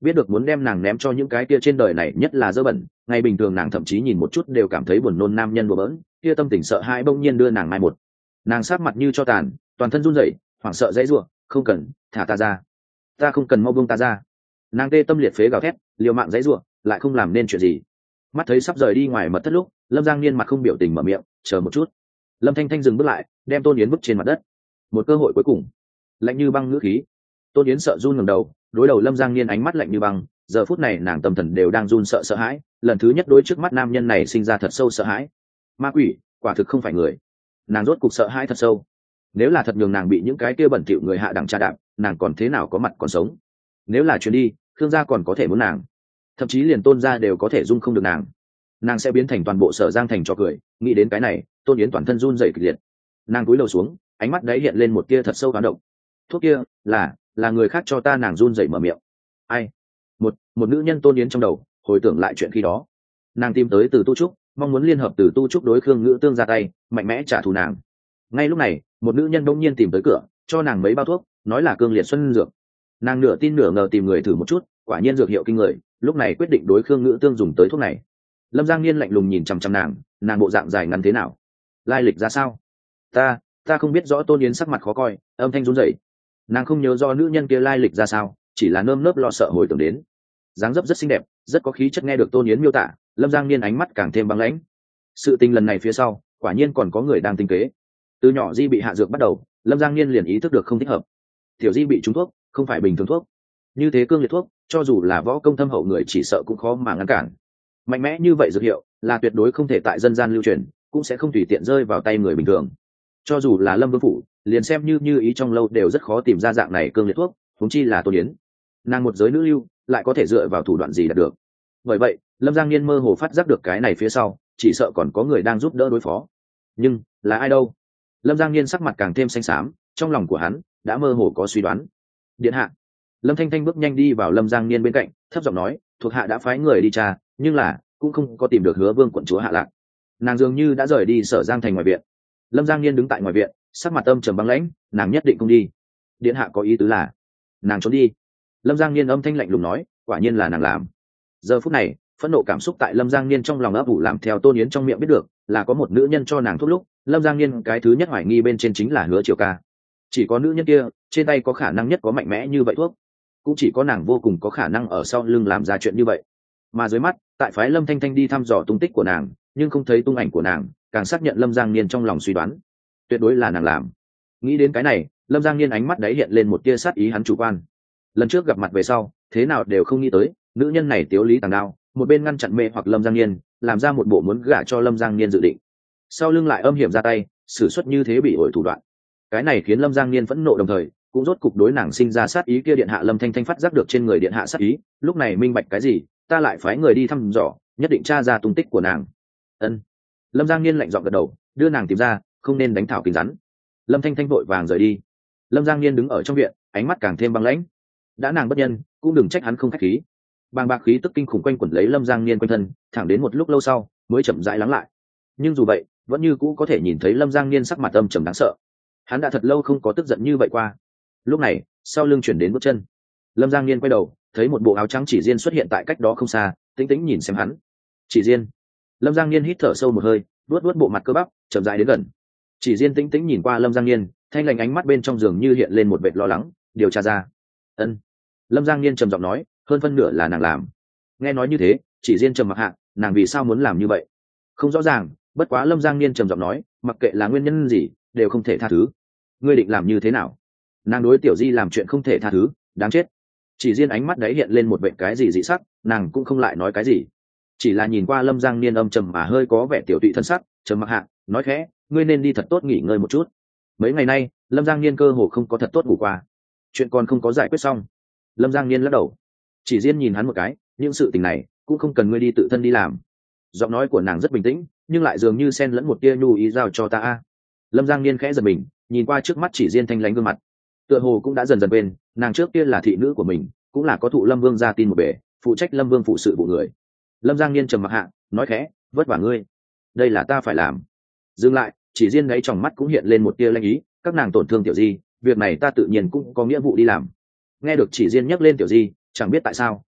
biết được muốn đem nàng ném cho những cái kia trên đời này nhất là dơ bẩn, ngày bình thường nàng thậm chí nhìn một chút đều cảm thấy buồn nôn nam nhân đùa bỡn, kia tâm tình sợ hãi bỗng nhiên đưa nàng mai một. Nàng sát mặt như cho tàn, toàn thân run rẩy, hoảng sợ dãy rủa, không cần, thả ta ra, ta không cần, mau buông ta ra. Nàng tê tâm liệt phế gào thét, liều mạng dãy rủa, lại không làm nên chuyện gì. Mắt thấy sắp rời đi ngoài mật thất lúc, Lâm Giang Niên mặt không biểu tình mở miệng, chờ một chút. Lâm Thanh Thanh dừng bước lại, đem Tôn Yến vứt trên mặt đất. Một cơ hội cuối cùng. Lạnh như băng ngữ khí. Tôn Yến sợ run ngẩng đầu, đối đầu Lâm Giang Niên ánh mắt lạnh như băng, giờ phút này nàng tâm thần đều đang run sợ sợ hãi, lần thứ nhất đối trước mắt nam nhân này sinh ra thật sâu sợ hãi. Ma quỷ, quả thực không phải người. Nàng rốt cục sợ hãi thật sâu. Nếu là thật nhường nàng bị những cái kia bẩn thỉu người hạ đẳng tra đạp, nàng còn thế nào có mặt còn sống? Nếu là chuyến đi, Khương gia còn có thể muốn nàng, thậm chí liền Tôn gia đều có thể dung không được nàng. Nàng sẽ biến thành toàn bộ Sở Giang thành trò cười. Nghĩ đến cái này, Tôn Yến toàn thân run rẩy kịch liệt. Nàng cúi đầu xuống, ánh mắt đấy hiện lên một tia thật sâu hoán động. Thuốc kia là là người khác cho ta. Nàng run rẩy mở miệng. Ai? Một một nữ nhân. Tôn Yến trong đầu hồi tưởng lại chuyện khi đó. Nàng tìm tới Từ Tu Trúc, mong muốn liên hợp Từ Tu Trúc đối Khương Ngữ Tương ra tay, mạnh mẽ trả thù nàng. Ngay lúc này, một nữ nhân đông nhiên tìm tới cửa, cho nàng mấy bao thuốc, nói là cương liệt xuân dược. Nàng nửa tin nửa ngờ tìm người thử một chút, quả nhiên dược hiệu kinh người, lúc này quyết định đối Khương Ngữ Tương dùng tới thuốc này. Lâm Giang Niên lạnh lùng nhìn chằm chằm nàng, nàng bộ dạng dài ngắn thế nào, lai lịch ra sao? Ta, ta không biết rõ. Tôn Yến sắc mặt khó coi, âm thanh run rẩy. Nàng không nhớ do nữ nhân kia lai lịch ra sao, chỉ là nơm nớp lo sợ hồi tưởng đến. Dáng dấp rất xinh đẹp, rất có khí chất. Nghe được Tôn Yến miêu tả, Lâm Giang Niên ánh mắt càng thêm băng lãnh. Sự tình lần này phía sau, quả nhiên còn có người đang tính kế. Từ nhỏ Di bị hạ dược bắt đầu, Lâm Giang Niên liền ý thức được không thích hợp. Tiểu Di bị trúng thuốc, không phải bình thường thuốc. Như thế cương liệt thuốc, cho dù là võ công thâm hậu người chỉ sợ cũng khó mà ngăn cản. Mạnh mẽ như vậy dược hiệu là tuyệt đối không thể tại dân gian lưu truyền, cũng sẽ không tùy tiện rơi vào tay người bình thường. Cho dù là Lâm Vương phủ, liền xem như như ý trong lâu đều rất khó tìm ra dạng này cương liệt thuốc, huống chi là Tôn Yến. Nàng một giới nữ lưu, lại có thể dựa vào thủ đoạn gì đạt được? Bởi vậy, Lâm Giang Niên mơ hồ phát giác được cái này phía sau, chỉ sợ còn có người đang giúp đỡ đối phó. Nhưng là ai đâu? Lâm Giang Niên sắc mặt càng thêm xanh xám, trong lòng của hắn đã mơ hồ có suy đoán. Điện hạ. Lâm Thanh Thanh bước nhanh đi vào Lâm Giang Niên bên cạnh, thấp giọng nói, thuộc hạ đã phái người đi tra, nhưng là cũng không có tìm được Hứa Vương quận chúa hạ lạc. Nàng dường như đã rời đi Sở Giang thành ngoài viện. Lâm Giang Niên đứng tại ngoài viện, sắc mặt âm trầm băng lãnh, nàng nhất định không đi. Điện hạ có ý tứ là nàng trốn đi. Lâm Giang Niên âm thanh lạnh lùng nói, quả nhiên là nàng làm. Giờ phút này, phẫn nộ cảm xúc tại Lâm Giang Niên trong lòng ấp ủ, làm theo Tôn Yến trong miệng biết được là có một nữ nhân cho nàng thuốc lúc, Lâm Giang Niên cái thứ nhất hoài nghi bên trên chính là Hứa Triều Ca. Chỉ có nữ nhân kia trên tay có khả năng nhất có mạnh mẽ như vậy thuốc, cũng chỉ có nàng vô cùng có khả năng ở sau lưng làm ra chuyện như vậy. Mà dưới mắt, tại phái Lâm Thanh Thanh đi thăm dò tung tích của nàng, nhưng không thấy tung ảnh của nàng, càng xác nhận Lâm Giang Niên trong lòng suy đoán, tuyệt đối là nàng làm. Nghĩ đến cái này, Lâm Giang Niên ánh mắt đấy hiện lên một tia sát ý. Hắn chủ quan, lần trước gặp mặt về sau, thế nào đều không nghĩ tới nữ nhân này tiếu lý tàng đao, một bên ngăn chặn mê hoặc Lâm Giang Niên, làm ra một bộ muốn gả cho Lâm Giang Niên dự định, sau lưng lại âm hiểm ra tay, sử xuất như thế bị ổi thủ đoạn. Cái này khiến Lâm Giang Niên phẫn nộ, đồng thời cũng rốt cục đối nàng sinh ra sát ý. Kia điện hạ. Lâm Thanh Thanh phát giác được trên người điện hạ sát ý, lúc này minh bạch cái gì, ta lại phái người đi thăm dò, nhất định tra ra tung tích của nàng. Ân. Lâm Giang Niên lạnh giọng gật đầu, đưa nàng tìm ra, không nên đánh thảo kinh rắn. Lâm Thanh Thanh vội vàng rời đi. Lâm Giang Niên đứng ở trong viện, ánh mắt càng thêm băng lãnh. Đã nàng bất nhân, cũng đừng trách hắn không khách khí. Bàng bạc khí tức kinh khủng quanh quẩn lấy Lâm Giang Niên quanh thân, thẳng đến một lúc lâu sau mới chậm rãi lắng lại. Nhưng dù vậy, vẫn như cũ có thể nhìn thấy Lâm Giang Niên sắc mặt âm trầm đáng sợ. Hắn đã thật lâu không có tức giận như vậy qua. Lúc này, sau lưng chuyển đến bước chân. Lâm Giang Niên quay đầu, thấy một bộ áo trắng Chỉ Diên xuất hiện tại cách đó không xa, tĩnh tĩnh nhìn xem hắn. Chỉ Diên. Lâm Giang Niên hít thở sâu một hơi, vuốt vuốt bộ mặt cơ bắp, chậm rãi đến gần. Chỉ Diên tĩnh tĩnh nhìn qua Lâm Giang Niên, thanh lành ánh mắt bên trong giường như hiện lên một vệt lo lắng. Điều tra ra. Ân. Lâm Giang Niên trầm giọng nói, hơn phân nửa là nàng làm. Nghe nói như thế, Chỉ Diên trầm mặc hạ, nàng vì sao muốn làm như vậy? Không rõ ràng, bất quá Lâm Giang Niên trầm giọng nói, mặc kệ là nguyên nhân gì, đều không thể tha thứ. Ngươi định làm như thế nào? Nàng đối Tiểu Di làm chuyện không thể tha thứ, đáng chết. Chỉ Diên ánh mắt đấy hiện lên một vệt cái gì dị sắc, nàng cũng không lại nói cái gì, chỉ là nhìn qua Lâm Giang Niên âm trầm mà hơi có vẻ tiểu tụy thân sắc, trầm mặc hạ, nói khẽ, ngươi nên đi thật tốt nghỉ ngơi một chút. Mấy ngày nay, Lâm Giang Niên cơ hồ không có thật tốt ngủ qua, chuyện còn không có giải quyết xong. Lâm Giang Niên lắc đầu. Chỉ Diên nhìn hắn một cái, những sự tình này cũng không cần ngươi đi tự thân đi làm. Giọng nói của nàng rất bình tĩnh, nhưng lại dường như xen lẫn một tia nhu ý, giao cho ta a. Lâm Giang Niên khẽ giật mình, nhìn qua trước mắt Chỉ Diên thanh lãnh gương mặt, tựa hồ cũng đã dần dần quên nàng trước kia là thị nữ của mình, cũng là có thụ Lâm Vương ra tin một bề, phụ trách Lâm Vương phụ sự vụ người. Lâm Giang Niên trầm mặc hạ, nói khẽ, vất vả ngươi, đây là ta phải làm. Dừng lại, Chỉ Diên gáy trong mắt cũng hiện lên một tia lanh ý, các nàng tổn thương Tiểu Di, việc này ta tự nhiên cũng có nghĩa vụ đi làm. Nghe được Chỉ Diên nhắc lên Tiểu Di, chẳng biết tại sao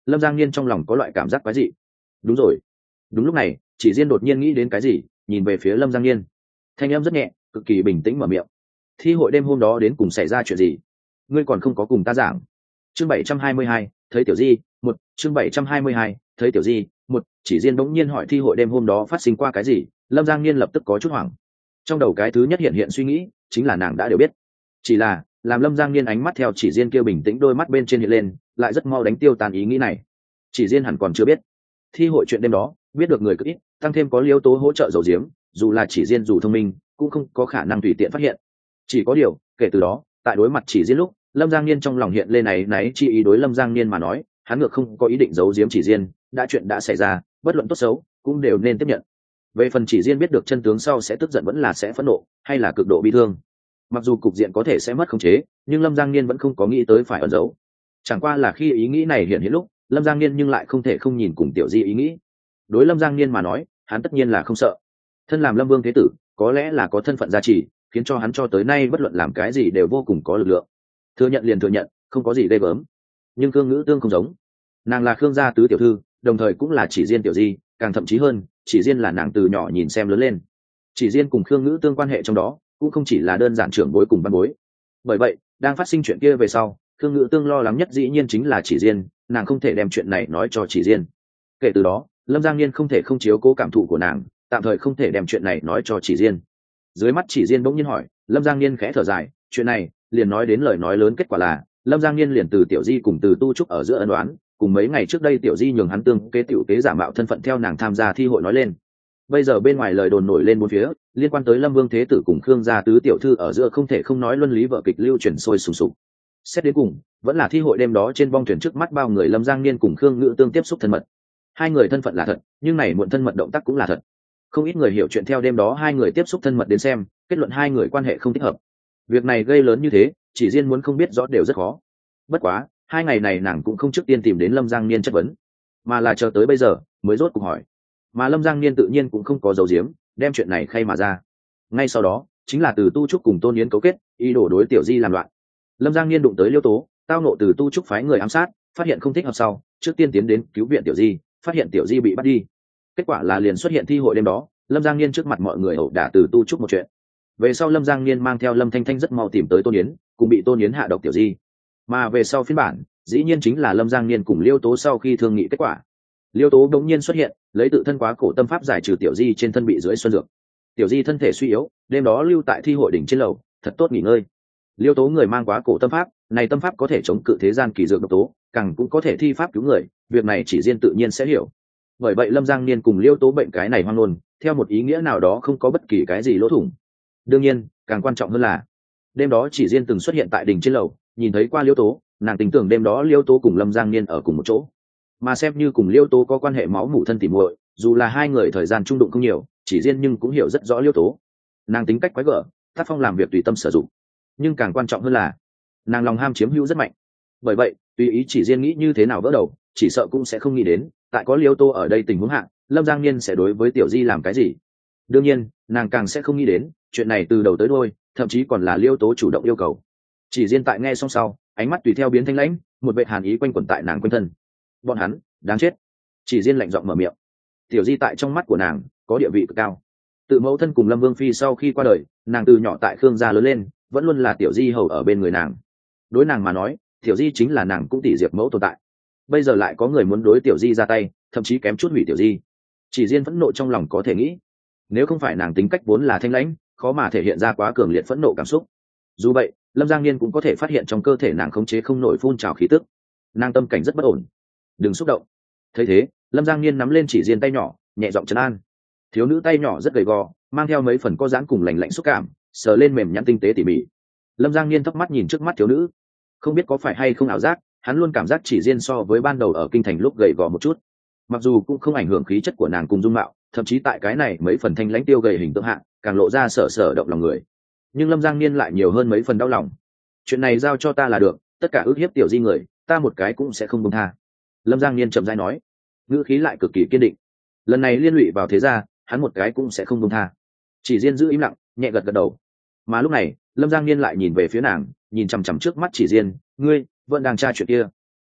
Lâm Giang Niên trong lòng có loại cảm giác quái dị. Đúng rồi. Đúng lúc này, Chỉ Diên đột nhiên nghĩ đến cái gì, nhìn về phía Lâm Giang Niên. Thanh âm rất nhẹ, cực kỳ bình tĩnh mở miệng. Thi hội đêm hôm đó đến cùng xảy ra chuyện gì? Ngươi còn không có cùng ta giảng. Chương bảy trăm hai mươi hai, thấy Tiểu Di, một, chương bảy trăm hai mươi hai, thấy Tiểu Di, một, Chỉ Diên bỗng nhiên hỏi thi hội đêm hôm đó phát sinh qua cái gì, Lâm Giang Niên lập tức có chút hoảng. Trong đầu cái thứ nhất hiện hiện suy nghĩ, chính là nàng đã đều biết. Chỉ là, làm Lâm Giang Niên ánh mắt theo Chỉ Diên kia bình tĩnh đôi mắt bên trên hiện lên, lại rất mau đánh tiêu tan ý nghĩ này. Chỉ Diên hẳn còn chưa biết. Thi hội chuyện đêm đó, biết được người cực ít, tăng thêm có Liêu Tố hỗ trợ dầu diếm, dù là Chỉ Diên dù thông minh, cũng không có khả năng tùy tiện phát hiện. Chỉ có điều, kể từ đó, tại đối mặt Chỉ Diên lúc, Lâm Giang Niên trong lòng hiện lên này náy chi ý đối Lâm Giang Niên mà nói, hắn ngược không có ý định giấu giếm Chỉ Diên, đã chuyện đã xảy ra, bất luận tốt xấu, cũng đều nên tiếp nhận. Về phần Chỉ Diên biết được chân tướng sau sẽ tức giận vẫn là sẽ phẫn nộ, hay là cực độ bi thương. Mặc dù cục diện có thể sẽ mất khống chế, nhưng Lâm Giang Niên vẫn không có nghĩ tới phải ẩn giấu. Chẳng qua là khi ý nghĩ này hiện hiện lúc, Lâm Giang Niên nhưng lại không thể không nhìn cùng Tiểu Di ý nghĩ. Đối Lâm Giang Niên mà nói, hắn tất nhiên là không sợ. Thân làm Lâm Vương thế tử, có lẽ là có thân phận gia trì, khiến cho hắn cho tới nay bất luận làm cái gì đều vô cùng có lực lượng. Thừa nhận liền thừa nhận, không có gì ghê gớm. Nhưng Khương Ngữ Tương không giống, nàng là Khương gia tứ tiểu thư, đồng thời cũng là Chỉ Diên tiểu di, càng thậm chí hơn, Chỉ Diên là nàng từ nhỏ nhìn xem lớn lên. Chỉ Diên cùng Khương Ngữ Tương quan hệ trong đó cũng không chỉ là đơn giản trưởng bối cùng văn bối. Bởi vậy, đang phát sinh chuyện kia về sau, Khương Ngữ Tương lo lắng nhất dĩ nhiên chính là Chỉ Diên, nàng không thể đem chuyện này nói cho Chỉ Diên. Kể từ đó, Lâm Giang Niên không thể không chiếu cố cảm thụ của nàng, tạm thời không thể đem chuyện này nói cho Chỉ Diên. Dưới mắt Chỉ Diên bỗng nhiên hỏi, Lâm Giang Niên khẽ thở dài, chuyện này liền nói đến lời nói lớn, kết quả là Lâm Giang Niên liền từ Tiểu Di cùng từ Tu Trúc ở giữa ân oán, cùng mấy ngày trước đây Tiểu Di nhường hắn tương kế tiểu kế giả mạo thân phận theo nàng tham gia thi hội nói lên. Bây giờ bên ngoài lời đồn nổi lên bốn phía, liên quan tới Lâm Vương thế tử cùng Khương gia tứ tiểu thư ở giữa không thể không nói luân lý vợ kịch lưu truyền sôi sùng sục. Xét đến cùng, vẫn là thi hội đêm đó trên bong thuyền trước mắt bao người Lâm Giang Niên cùng Khương Ngữ Tương tiếp xúc thân mật. Hai người thân phận là thật, nhưng này muộn thân mật động tác cũng là thật. Không ít người hiểu chuyện theo đêm đó hai người tiếp xúc thân mật đến xem, kết luận hai người quan hệ không thích hợp. Việc này gây lớn như thế, Chỉ Diên muốn không biết rõ đều rất khó. Bất quá, hai ngày này nàng cũng không trước tiên tìm đến Lâm Giang Niên chất vấn, mà là chờ tới bây giờ mới rốt cuộc hỏi. Mà Lâm Giang Niên tự nhiên cũng không có giấu giếm, đem chuyện này khay mà ra. Ngay sau đó, chính là từ Tu Trúc cùng Tôn Yến cấu kết, ý đồ đối Tiểu Di làm loạn. Lâm Giang Niên đụng tới Liêu Tố, tao nộ từ Tu Trúc phái người ám sát, phát hiện không thích hợp sau, trước tiên tiến đến cứu viện Tiểu Di, phát hiện Tiểu Di bị bắt đi. Kết quả là liền xuất hiện thi hội đêm đó, Lâm Giang Niên trước mặt mọi người ẩu đả từ Tu Trúc một chuyện. Về sau Lâm Giang Niên mang theo Lâm Thanh Thanh rất mau tìm tới Tôn Yến, cùng bị Tôn Yến hạ độc Tiểu Di. Mà về sau phiên bản, dĩ nhiên chính là Lâm Giang Niên cùng Liêu Tố sau khi thương nghị kết quả. Liêu Tố đống nhiên xuất hiện, lấy tự thân quá cổ tâm pháp giải trừ Tiểu Di trên thân bị dưới xuân dược. Tiểu Di thân thể suy yếu, đêm đó lưu tại thi hội đỉnh trên lầu, thật tốt nghỉ ngơi. Liêu Tố người mang quá cổ tâm pháp, này tâm pháp có thể chống cự thế gian kỳ dược độc tố, càng cũng có thể thi pháp cứu người, việc này Chỉ Diên tự nhiên sẽ hiểu. Bởi vậy Lâm Giang Niên cùng Liêu Tố bệnh cái này hoang luôn, theo một ý nghĩa nào đó không có bất kỳ cái gì lỗ thủng. Đương nhiên, càng quan trọng hơn là, đêm đó Chỉ Diên từng xuất hiện tại đỉnh trên lầu, nhìn thấy qua Liêu Tố, nàng tình tưởng đêm đó Liêu Tố cùng Lâm Giang Niên ở cùng một chỗ, mà xem như cùng Liêu Tố có quan hệ máu mủ thân tỉ muội, dù là hai người thời gian chung đụng không nhiều, Chỉ Diên nhưng cũng hiểu rất rõ Liêu Tố. Nàng tính cách quái gở, tác phong làm việc tùy tâm sử dụng, nhưng càng quan trọng hơn là, nàng lòng ham chiếm hữu rất mạnh. Bởi vậy, tùy ý Chỉ Diên nghĩ như thế nào vỡ đầu, chỉ sợ cũng sẽ không nghĩ đến, tại có Liêu Tố ở đây tình huống hạ, Lâm Giang Niên sẽ đối với Tiểu Di làm cái gì. Đương nhiên, nàng càng sẽ không nghĩ đến, chuyện này từ đầu tới đuôi, thậm chí còn là Liêu Tố chủ động yêu cầu. Chỉ Diên tại nghe xong sau, ánh mắt tùy theo biến thanh lãnh, một vệ hàn ý quanh quẩn tại nàng quanh thân. Bọn hắn đáng chết. Chỉ Diên lạnh giọng mở miệng. Tiểu Di tại trong mắt của nàng có địa vị cực cao, tự mẫu thân cùng Lâm Vương phi sau khi qua đời, nàng từ nhỏ tại Khương gia lớn lên, vẫn luôn là Tiểu Di hầu ở bên người nàng. Đối nàng mà nói, Tiểu Di chính là nàng cũng tỷ diệp mẫu tồn tại. Bây giờ lại có người muốn đối Tiểu Di ra tay, thậm chí kém chút hủy Tiểu Di. Chỉ Diên phẫn nộ trong lòng có thể nghĩ, nếu không phải nàng tính cách vốn là thanh lãnh, khó mà thể hiện ra quá cường liệt phẫn nộ cảm xúc. Dù vậy, Lâm Giang Niên cũng có thể phát hiện trong cơ thể nàng khống chế không nổi phun trào khí tức, nàng tâm cảnh rất bất ổn. Đừng xúc động. Thấy thế, Lâm Giang Niên nắm lên Chỉ Diên tay nhỏ, nhẹ giọng trấn an. Thiếu nữ tay nhỏ rất gầy gò, mang theo mấy phần có dáng cùng lành lạnh xúc cảm, sờ lên mềm nhẵn tinh tế tỉ mỉ. Lâm Giang Niên thấp mắt nhìn trước mắt thiếu nữ, không biết có phải hay không ảo giác, hắn luôn cảm giác Chỉ Diên so với ban đầu ở kinh thành lúc gầy gò một chút. Mặc dù cũng không ảnh hưởng khí chất của nàng cùng dung mạo, thậm chí tại cái này mấy phần thanh lãnh tiêu gầy hình tượng hạ, càng lộ ra sở sở động lòng người. Nhưng Lâm Giang Niên lại nhiều hơn mấy phần đau lòng. Chuyện này giao cho ta là được, tất cả ước hiếp Tiểu Di người, ta một cái cũng sẽ không buông tha. Lâm Giang Niên chậm rãi nói, ngữ khí lại cực kỳ kiên định. Lần này liên lụy vào thế gia, hắn một cái cũng sẽ không buông tha. Chỉ Diên giữ im lặng, nhẹ gật gật đầu. Mà lúc này, Lâm Giang Niên lại nhìn về phía nàng, nhìn chằm chằm trước mắt Chỉ Diên, ngươi vẫn đang tra chuyện kia.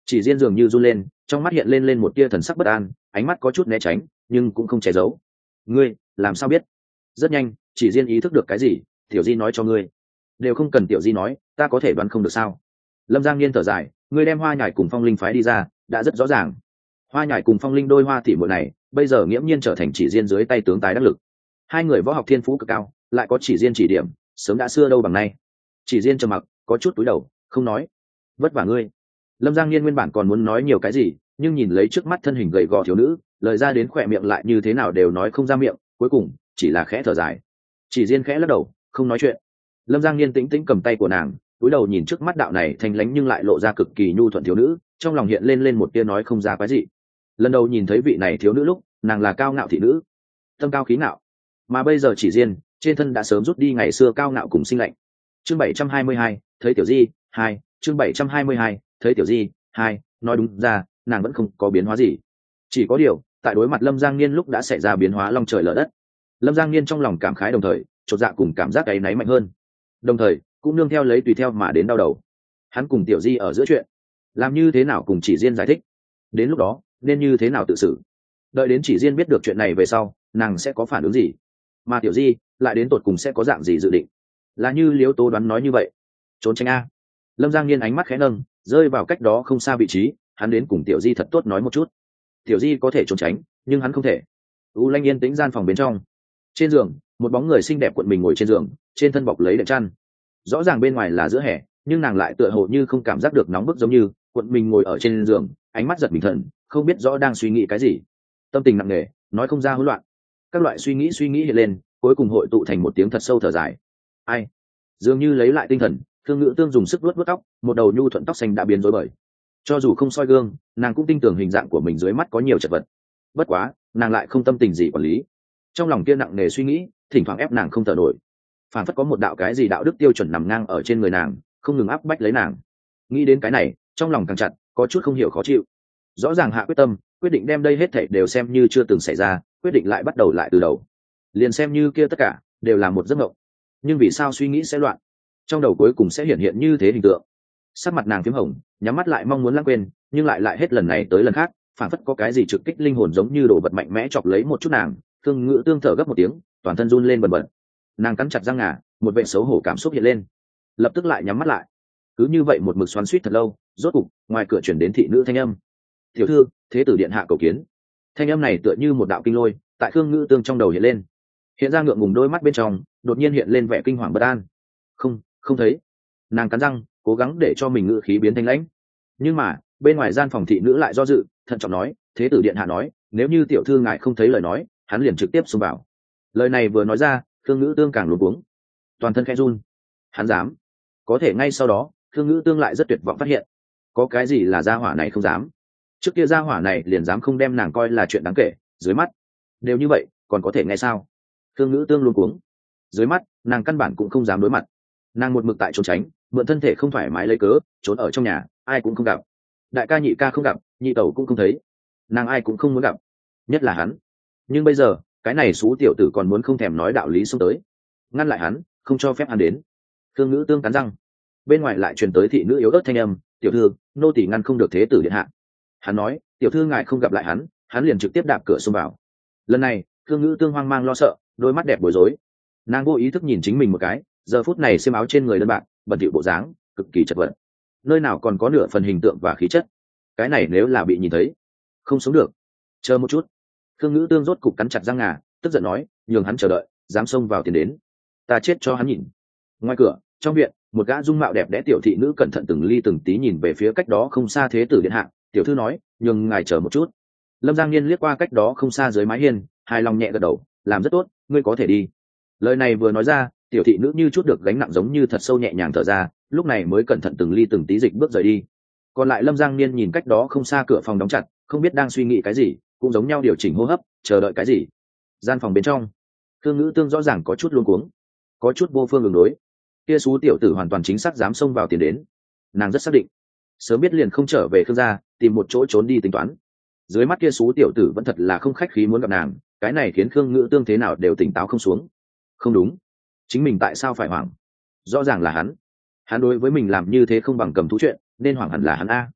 Chỉ Diên dường như run lên, trong mắt hiện lên lên một tia thần sắc bất an, ánh mắt có chút né tránh nhưng cũng không che giấu. Ngươi làm sao biết? Rất nhanh Chỉ Diên ý thức được cái gì. Tiểu Di nói cho ngươi. Đều không cần Tiểu Di nói, ta có thể đoán không được sao? Lâm Giang Niên thở dài, ngươi đem Hoa Nhài cùng Phong Linh phái đi ra đã rất rõ ràng. Hoa Nhài cùng Phong Linh đôi hoa tỷ muội này bây giờ nghiễm nhiên trở thành Chỉ Diên dưới tay tướng tái đắc lực. Hai người võ học thiên phú cực cao, lại có Chỉ Diên chỉ điểm, sớm đã xưa đâu bằng nay. Chỉ Diên trầm mặc, có chút cúi đầu không nói. Vất vả ngươi. Lâm Giang Niên nguyên bản còn muốn nói nhiều cái gì, nhưng nhìn lấy trước mắt thân hình gầy gò thiếu nữ, lời ra đến khỏe miệng lại như thế nào đều nói không ra miệng, cuối cùng chỉ là khẽ thở dài. Chỉ Diên khẽ lắc đầu không nói chuyện. Lâm Giang Niên tĩnh tĩnh cầm tay của nàng, cúi đầu nhìn trước mắt đạo này thanh lãnh nhưng lại lộ ra cực kỳ nhu thuận thiếu nữ, trong lòng hiện lên lên một tia nói không ra cái gì. Lần đầu nhìn thấy vị này thiếu nữ lúc, nàng là cao ngạo thị nữ, tâm cao khí ngạo, mà bây giờ Chỉ Diên trên thân đã sớm rút đi ngày xưa cao ngạo cùng sinh lạnh. Chương bảy trăm hai mươi hai, thấy Tiểu Di hai. Chương bảy trăm hai mươi hai, thấy Tiểu Di hai. Nói đúng ra nàng vẫn không có biến hóa gì, chỉ có điều tại đối mặt Lâm Giang Niên lúc đã xảy ra biến hóa long trời lở đất. Lâm Giang Niên trong lòng cảm khái đồng thời chột dạ cùng cảm giác áy náy mạnh hơn, đồng thời cũng nương theo lấy tùy theo mà đến đau đầu. Hắn cùng Tiểu Di ở giữa chuyện làm như thế nào cùng Chỉ Diên giải thích, đến lúc đó nên như thế nào tự xử. Đợi đến Chỉ Diên biết được chuyện này về sau, nàng sẽ có phản ứng gì, mà Tiểu Di lại đến tột cùng sẽ có dạng gì dự định. Là như Liễu Tố đoán nói như vậy, trốn tránh a. Lâm Giang Niên ánh mắt khẽ nâng, rơi vào cách đó không xa vị trí, hắn đến cùng Tiểu Di thật tốt nói một chút. Tiểu Di có thể trốn tránh nhưng hắn không thể. U Lanh yên tĩnh gian phòng bên trong, trên giường một bóng người xinh đẹp cuộn mình ngồi trên giường, trên thân bọc lấy đệm chăn. Rõ ràng bên ngoài là giữa hè, nhưng nàng lại tựa hồ như không cảm giác được nóng bức, giống như cuộn mình ngồi ở trên giường, ánh mắt giật mình thần, không biết rõ đang suy nghĩ cái gì, tâm tình nặng nề, nói không ra hỗn loạn. Các loại suy nghĩ suy nghĩ hiện lên, cuối cùng hội tụ thành một tiếng thật sâu thở dài. Ai? Dường như lấy lại tinh thần, Thương Ngữ Tương dùng sức vuốt vuốt tóc, một đầu nhu thuận tóc xanh đã biến rối bời. Cho dù không soi gương, nàng cũng tin tưởng hình dạng của mình dưới mắt có nhiều chật vật. Bất quá nàng lại không tâm tình gì quản lý, trong lòng kia nặng nề suy nghĩ thỉnh thoảng ép nàng không thở nổi, phản phất có một đạo cái gì đạo đức tiêu chuẩn nằm ngang ở trên người nàng, không ngừng áp bách lấy nàng. Nghĩ đến cái này, trong lòng càng chặt, có chút không hiểu khó chịu. Rõ ràng hạ quyết tâm, quyết định đem đây hết thảy đều xem như chưa từng xảy ra, quyết định lại bắt đầu lại từ đầu, liền xem như kia tất cả đều là một giấc mộng. Nhưng vì sao suy nghĩ sẽ loạn, trong đầu cuối cùng sẽ hiện hiện như thế hình tượng. Sắc mặt nàng phím hồng, nhắm mắt lại mong muốn lãng quên, nhưng lại lại hết lần này tới lần khác, phản phất có cái gì trực kích linh hồn, giống như đồ vật mạnh mẽ chọc lấy một chút nàng. Thương Ngữ Tương thở gấp một tiếng, toàn thân run lên bần bật. Nàng cắn chặt răng ngà, một vẻ xấu hổ cảm xúc hiện lên, lập tức lại nhắm mắt lại. Cứ như vậy một mực xoắn xuýt thật lâu, rốt cục ngoài cửa chuyển đến thị nữ thanh âm. Tiểu thư, thế tử điện hạ cầu kiến. Thanh âm này tựa như một đạo kinh lôi, tại Thương Ngữ Tương trong đầu hiện lên, hiện ra ngượng ngùng đôi mắt bên trong đột nhiên hiện lên vẻ kinh hoàng bất an. Không, không thấy. Nàng cắn răng, cố gắng để cho mình ngữ khí biến thanh lãnh. Nhưng mà bên ngoài gian phòng thị nữ lại do dự, thận trọng nói, thế tử điện hạ nói, nếu như tiểu thư ngài không thấy lời nói, hắn liền trực tiếp xông vào. Lời này vừa nói ra, Thương Ngữ Tương càng luống cuống, toàn thân khẽ run. Hắn dám? Có thể ngay sau đó, Thương Ngữ Tương lại rất tuyệt vọng phát hiện, có cái gì là gia hỏa này không dám. Trước kia gia hỏa này liền dám không đem nàng coi là chuyện đáng kể, dưới mắt đều như vậy, còn có thể nghe sao? Thương Ngữ Tương luống cuống, dưới mắt nàng căn bản cũng không dám đối mặt. Nàng một mực tại trốn tránh, mượn thân thể không thoải mái lấy cớ trốn ở trong nhà, ai cũng không gặp, đại ca nhị ca không gặp, nhị tẩu cũng không thấy, nàng ai cũng không muốn gặp, nhất là hắn. Nhưng bây giờ cái này xú tiểu tử còn muốn không thèm nói đạo lý xông tới, ngăn lại hắn, không cho phép hắn đến. Thương Ngữ Tương cắn răng, bên ngoài lại truyền tới thị nữ yếu ớt thanh âm, tiểu thư, nô tỳ ngăn không được thế tử điện hạ. Hắn nói, tiểu thư ngài không gặp lại hắn, hắn liền trực tiếp đạp cửa xông vào. Lần này Thương Ngữ Tương hoang mang lo sợ, đôi mắt đẹp bối rối. Nàng vô ý thức nhìn chính mình một cái, giờ phút này xiêm áo trên người đơn bạc, bẩn thỉu bộ dáng, cực kỳ chật vật, nơi nào còn có nửa phần hình tượng và khí chất. Cái này nếu là bị nhìn thấy, không sống được. Chờ một chút. Thương Ngữ Tương rốt cục cắn chặt răng ngà, tức giận nói, nhường hắn chờ đợi, dám xông vào tiền đến, ta chết cho hắn nhìn. Ngoài cửa, trong viện, một gã dung mạo đẹp đẽ tiểu thị nữ cẩn thận từng ly từng tí nhìn về phía cách đó không xa thế tử điện hạ, tiểu thư nói, nhường ngài chờ một chút. Lâm Giang Niên liếc qua cách đó không xa dưới mái hiên, hài lòng nhẹ gật đầu, làm rất tốt, ngươi có thể đi. Lời này vừa nói ra, tiểu thị nữ như chút được gánh nặng, giống như thật sâu nhẹ nhàng thở ra, lúc này mới cẩn thận từng ly từng tí dịch bước rời đi. Còn lại Lâm Giang Niên nhìn cách đó không xa cửa phòng đóng chặt, không biết đang suy nghĩ cái gì, cũng giống nhau điều chỉnh hô hấp, chờ đợi cái gì. Gian phòng bên trong, Thương Ngữ Tương rõ ràng có chút luống cuống, có chút vô phương ứng đối. Kia xú tiểu tử hoàn toàn chính xác dám xông vào tiền đến, nàng rất xác định, sớm biết liền không trở về Khương gia, tìm một chỗ trốn đi tính toán. Dưới mắt kia xú tiểu tử vẫn thật là không khách khí muốn gặp nàng, cái này khiến Khương Ngữ Tương thế nào đều tỉnh táo không xuống. Không đúng, chính mình tại sao phải hoảng? Rõ ràng là hắn, hắn đối với mình làm như thế không bằng cầm thú chuyện, nên hoảng hẳn là hắn a.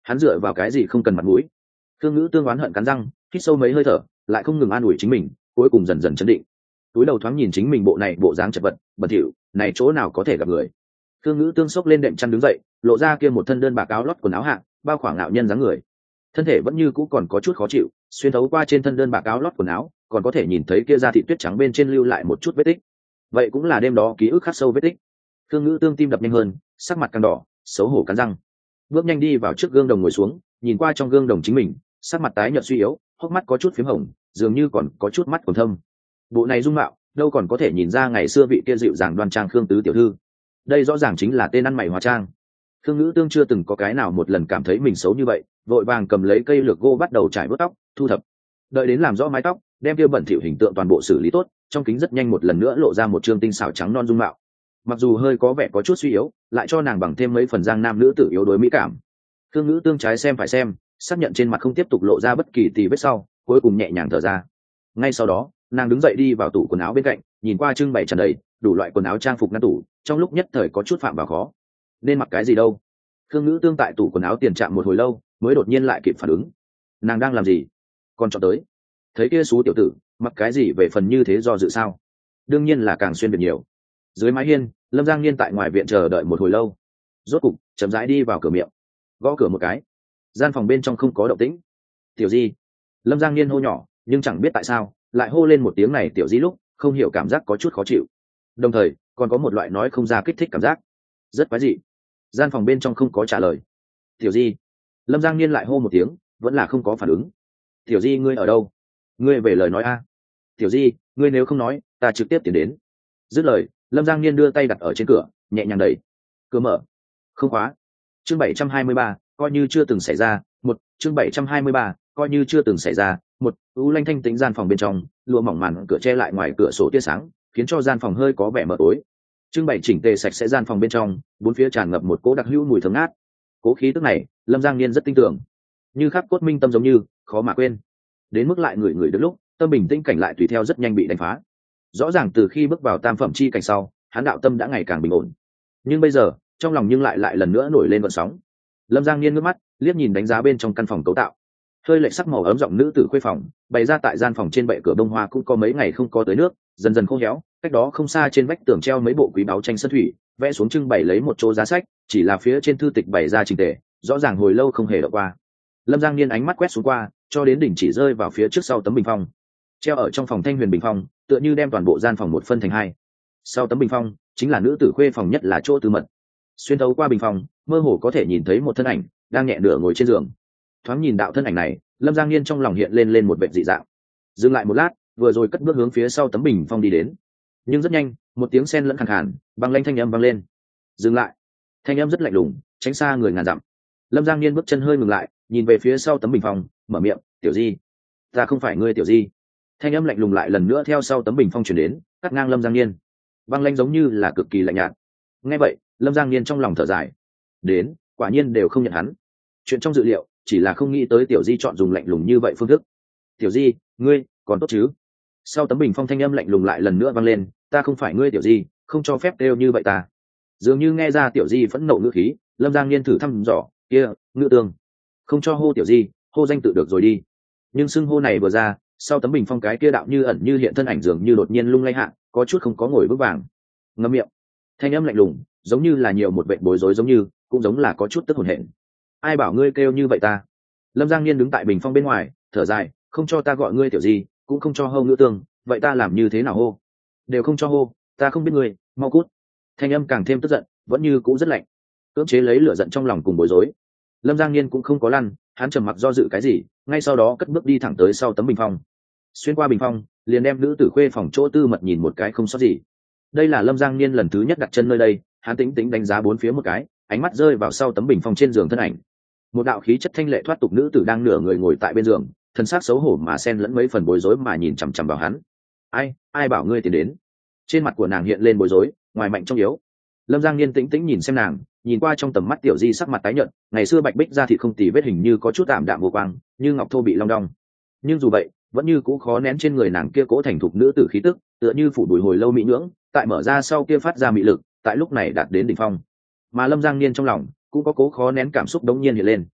hắn dựa vào cái gì không cần mặt mũi? Thương ngữ tương oán hận cắn răng, hít sâu mấy hơi thở, lại không ngừng an ủi chính mình, cuối cùng dần dần chấn định. Túi đầu thoáng nhìn chính mình bộ này bộ dáng chật vật bẩn thỉu, này chỗ nào có thể gặp người. Thương ngữ tương sốc lên đệm chăn đứng dậy, lộ ra kia một thân đơn bạc áo lót quần áo hạng, bao khoảng ngạo nhân dáng người. Thân thể vẫn như cũ còn có chút khó chịu, xuyên thấu qua trên thân đơn bạc áo lót quần áo, còn có thể nhìn thấy kia da thịt tuyết trắng bên trên lưu lại một chút vết tích. Vậy cũng là đêm đó ký ức khắc sâu vết tích. Thương ngữ tương tim đập nhanh hơn, sắc mặt càng đỏ, xấu hổ cắn răng. Bước nhanh đi vào trước gương đồng ngồi xuống, nhìn qua trong gương đồng chính mình, sắc mặt tái nhợt suy yếu, hốc mắt có chút phím hồng, dường như còn có chút mắt còn thâm. Bộ này dung mạo, đâu còn có thể nhìn ra ngày xưa vị kia dịu dàng đoan trang Khương tứ tiểu thư. Đây rõ ràng chính là tên ăn mày hóa trang. Khương ngữ tương chưa từng có cái nào một lần cảm thấy mình xấu như vậy, vội vàng cầm lấy cây lược gỗ bắt đầu trải bớt tóc, thu thập. Đợi đến làm rõ mái tóc, đem kia bẩn thỉu hình tượng toàn bộ xử lý tốt, trong kính rất nhanh một lần nữa lộ ra một trương tinh xảo trắng non dung mạo. Mặc dù hơi có vẻ có chút suy yếu, lại cho nàng bằng thêm mấy phần giang nam nữ tử yếu đuối mỹ cảm. Khương ngữ tương trái xem phải xem, xác nhận trên mặt không tiếp tục lộ ra bất kỳ tì vết sau, cuối cùng nhẹ nhàng thở ra. Ngay sau đó, nàng đứng dậy đi vào tủ quần áo bên cạnh, nhìn qua trưng bày tràn đầy đủ loại quần áo trang phục ngăn tủ, trong lúc nhất thời có chút phạm vào khó. Nên mặc cái gì đâu? Khương ngữ tương tại tủ quần áo tiền chạm một hồi lâu, mới đột nhiên lại kịp phản ứng. Nàng đang làm gì? Còn chọn tới. Thấy kia xú tiểu tử, mặc cái gì về phần như thế do dự sao? Đương nhiên là càng xuyên biệt nhiều. Dưới mái hiên, Lâm Giang Niên tại ngoài viện chờ đợi một hồi lâu, rốt cục chậm rãi đi vào cửa miệng, gõ cửa một cái. Gian phòng bên trong không có động tĩnh. Tiểu Di. Lâm Giang Niên hô nhỏ, nhưng chẳng biết tại sao lại hô lên một tiếng này Tiểu Di lúc không hiểu cảm giác có chút khó chịu, đồng thời còn có một loại nói không ra kích thích cảm giác, rất quái dị. Gian phòng bên trong không có trả lời. Tiểu Di. Lâm Giang Niên lại hô một tiếng, vẫn là không có phản ứng. Tiểu Di ngươi ở đâu? Ngươi về lời nói a. Tiểu Di, ngươi nếu không nói, ta trực tiếp tiến đến. Dứt lời, Lâm Giang Niên đưa tay đặt ở trên cửa, nhẹ nhàng đẩy. Cửa mở, không khóa. Chương bảy trăm hai mươi ba, coi như chưa từng xảy ra. Một chương bảy trăm hai mươi ba, coi như chưa từng xảy ra. Một u lanh thanh tĩnh gian phòng bên trong, lụa mỏng màn cửa che lại ngoài cửa sổ tia sáng, khiến cho gian phòng hơi có vẻ mờ tối. Trưng bày chỉnh tề sạch sẽ gian phòng bên trong, bốn phía tràn ngập một cỗ đặc hữu mùi thơm ngát. Cố khí tức này, Lâm Giang Niên rất tin tưởng, như khắc cốt minh tâm giống như khó mà quên. Đến mức lại người người được lúc, tâm bình tĩnh cảnh lại tùy theo rất nhanh bị đánh phá. Rõ ràng từ khi bước vào tam phẩm chi cảnh sau, hắn đạo tâm đã ngày càng bình ổn, nhưng bây giờ trong lòng nhưng lại lại lần nữa nổi lên vận sóng. Lâm Giang Niên ngước mắt liếc nhìn đánh giá bên trong căn phòng cấu tạo, hơi lệch sắc màu ấm giọng nữ tử khuê phòng bày ra tại gian phòng trên bệ cửa bông hoa cũng có mấy ngày không có tới nước, dần dần khô héo. Cách đó không xa trên vách tường treo mấy bộ quý báu tranh sơn thủy, vẽ xuống trưng bày lấy một chỗ giá sách, chỉ là phía trên thư tịch bày ra trình tề, rõ ràng hồi lâu không hề đọc qua. Lâm Giang Niên ánh mắt quét xuống qua, cho đến đỉnh chỉ rơi vào phía trước sau tấm bình phong treo ở trong phòng thanh huyền bình phong, tựa như đem toàn bộ gian phòng một phân thành hai. Sau tấm bình phong chính là nữ tử khuê phòng nhất là chỗ tư mật. Xuyên thấu qua bình phong, mơ hồ có thể nhìn thấy một thân ảnh đang nhẹ nửa ngồi trên giường. Thoáng nhìn đạo thân ảnh này, Lâm Giang Niên trong lòng hiện lên lên một vẻ dị dạng. Dừng lại một lát, vừa rồi cất bước hướng phía sau tấm bình phong đi đến. Nhưng rất nhanh, một tiếng sen lẫn khàn khàn, băng lanh thanh âm vang lên. Dừng lại. Thanh âm rất lạnh lùng, tránh xa người ngàn dặm. Lâm Giang Niên bước chân hơi ngừng lại, nhìn về phía sau tấm bình phong, mở miệng, "Tiểu Di, ta không phải ngươi Tiểu Di." Thanh âm lạnh lùng lại lần nữa theo sau tấm bình phong truyền đến, cắt ngang Lâm Giang Niên. Băng lanh giống như là cực kỳ lạnh nhạt. Nghe vậy, Lâm Giang Niên trong lòng thở dài. Đến, quả nhiên đều không nhận hắn. Chuyện trong dự liệu, chỉ là không nghĩ tới Tiểu Di chọn dùng lạnh lùng như vậy phương thức. "Tiểu Di, ngươi còn tốt chứ?" Sau tấm bình phong thanh âm lạnh lùng lại lần nữa vang lên, "Ta không phải ngươi Tiểu Di, không cho phép đều như vậy ta." Dường như nghe ra Tiểu Di phẫn nộ ngữ khí, Lâm Giang Niên thử thăm dò, "Kia, Ngự Tương, không cho hô Tiểu Di, hô danh tự được rồi đi." Nhưng xưng hô này vừa ra, sau tấm bình phong cái kia đạo như ẩn như hiện thân ảnh dường như đột nhiên lung lay hạ, có chút không có ngồi vững vàng. Ngậm miệng. Thanh âm lạnh lùng, giống như là nhiều một bệnh bối rối giống như, cũng giống là có chút tức hồn hển. "Ai bảo ngươi kêu như vậy ta?" Lâm Giang Niên đứng tại bình phong bên ngoài, thở dài, "Không cho ta gọi ngươi Tiểu Di, cũng không cho hô Ngự Tương, vậy ta làm như thế nào hô?" "Đều không cho hô, ta không biết ngươi, mau cút." Thanh âm càng thêm tức giận, vẫn như cũ rất lạnh. Cưỡng chế lấy lửa giận trong lòng cùng bối rối, Lâm Giang Niên cũng không có lăn, hắn trầm mặc do dự cái gì, ngay sau đó cất bước đi thẳng tới sau tấm bình phong. Xuyên qua bình phong, liền đem nữ tử khuê phòng chỗ tư mật nhìn một cái không sót gì. Đây là Lâm Giang Niên lần thứ nhất đặt chân nơi đây, hắn tĩnh tĩnh đánh giá bốn phía một cái, ánh mắt rơi vào sau tấm bình phong trên giường thân ảnh. Một đạo khí chất thanh lệ thoát tục nữ tử đang nửa người ngồi tại bên giường, thân xác xấu hổ mà xen lẫn mấy phần bối rối mà nhìn chằm chằm vào hắn. "Ai, ai bảo ngươi tiến đến?" Trên mặt của nàng hiện lên bối rối, ngoài mạnh trong yếu. Lâm Giang Niên tĩnh tĩnh nhìn xem nàng, nhìn qua trong tầm mắt Tiểu Di sắc mặt tái nhợt, ngày xưa bạch bích da thịt không tì vết hình như có chút tạm đạm vô quang, như ngọc thô bị long đong. Nhưng dù vậy, vẫn như cũ khó nén trên người nàng kia cố thành thục nữ tử khí tức, tựa như phủ đùi hồi lâu mỹ nhưỡng, tại mở ra sau kia phát ra mị lực, tại lúc này đạt đến đỉnh phong. Mà Lâm Giang Niên trong lòng cũng có cố khó nén cảm xúc đống nhiên hiện lên.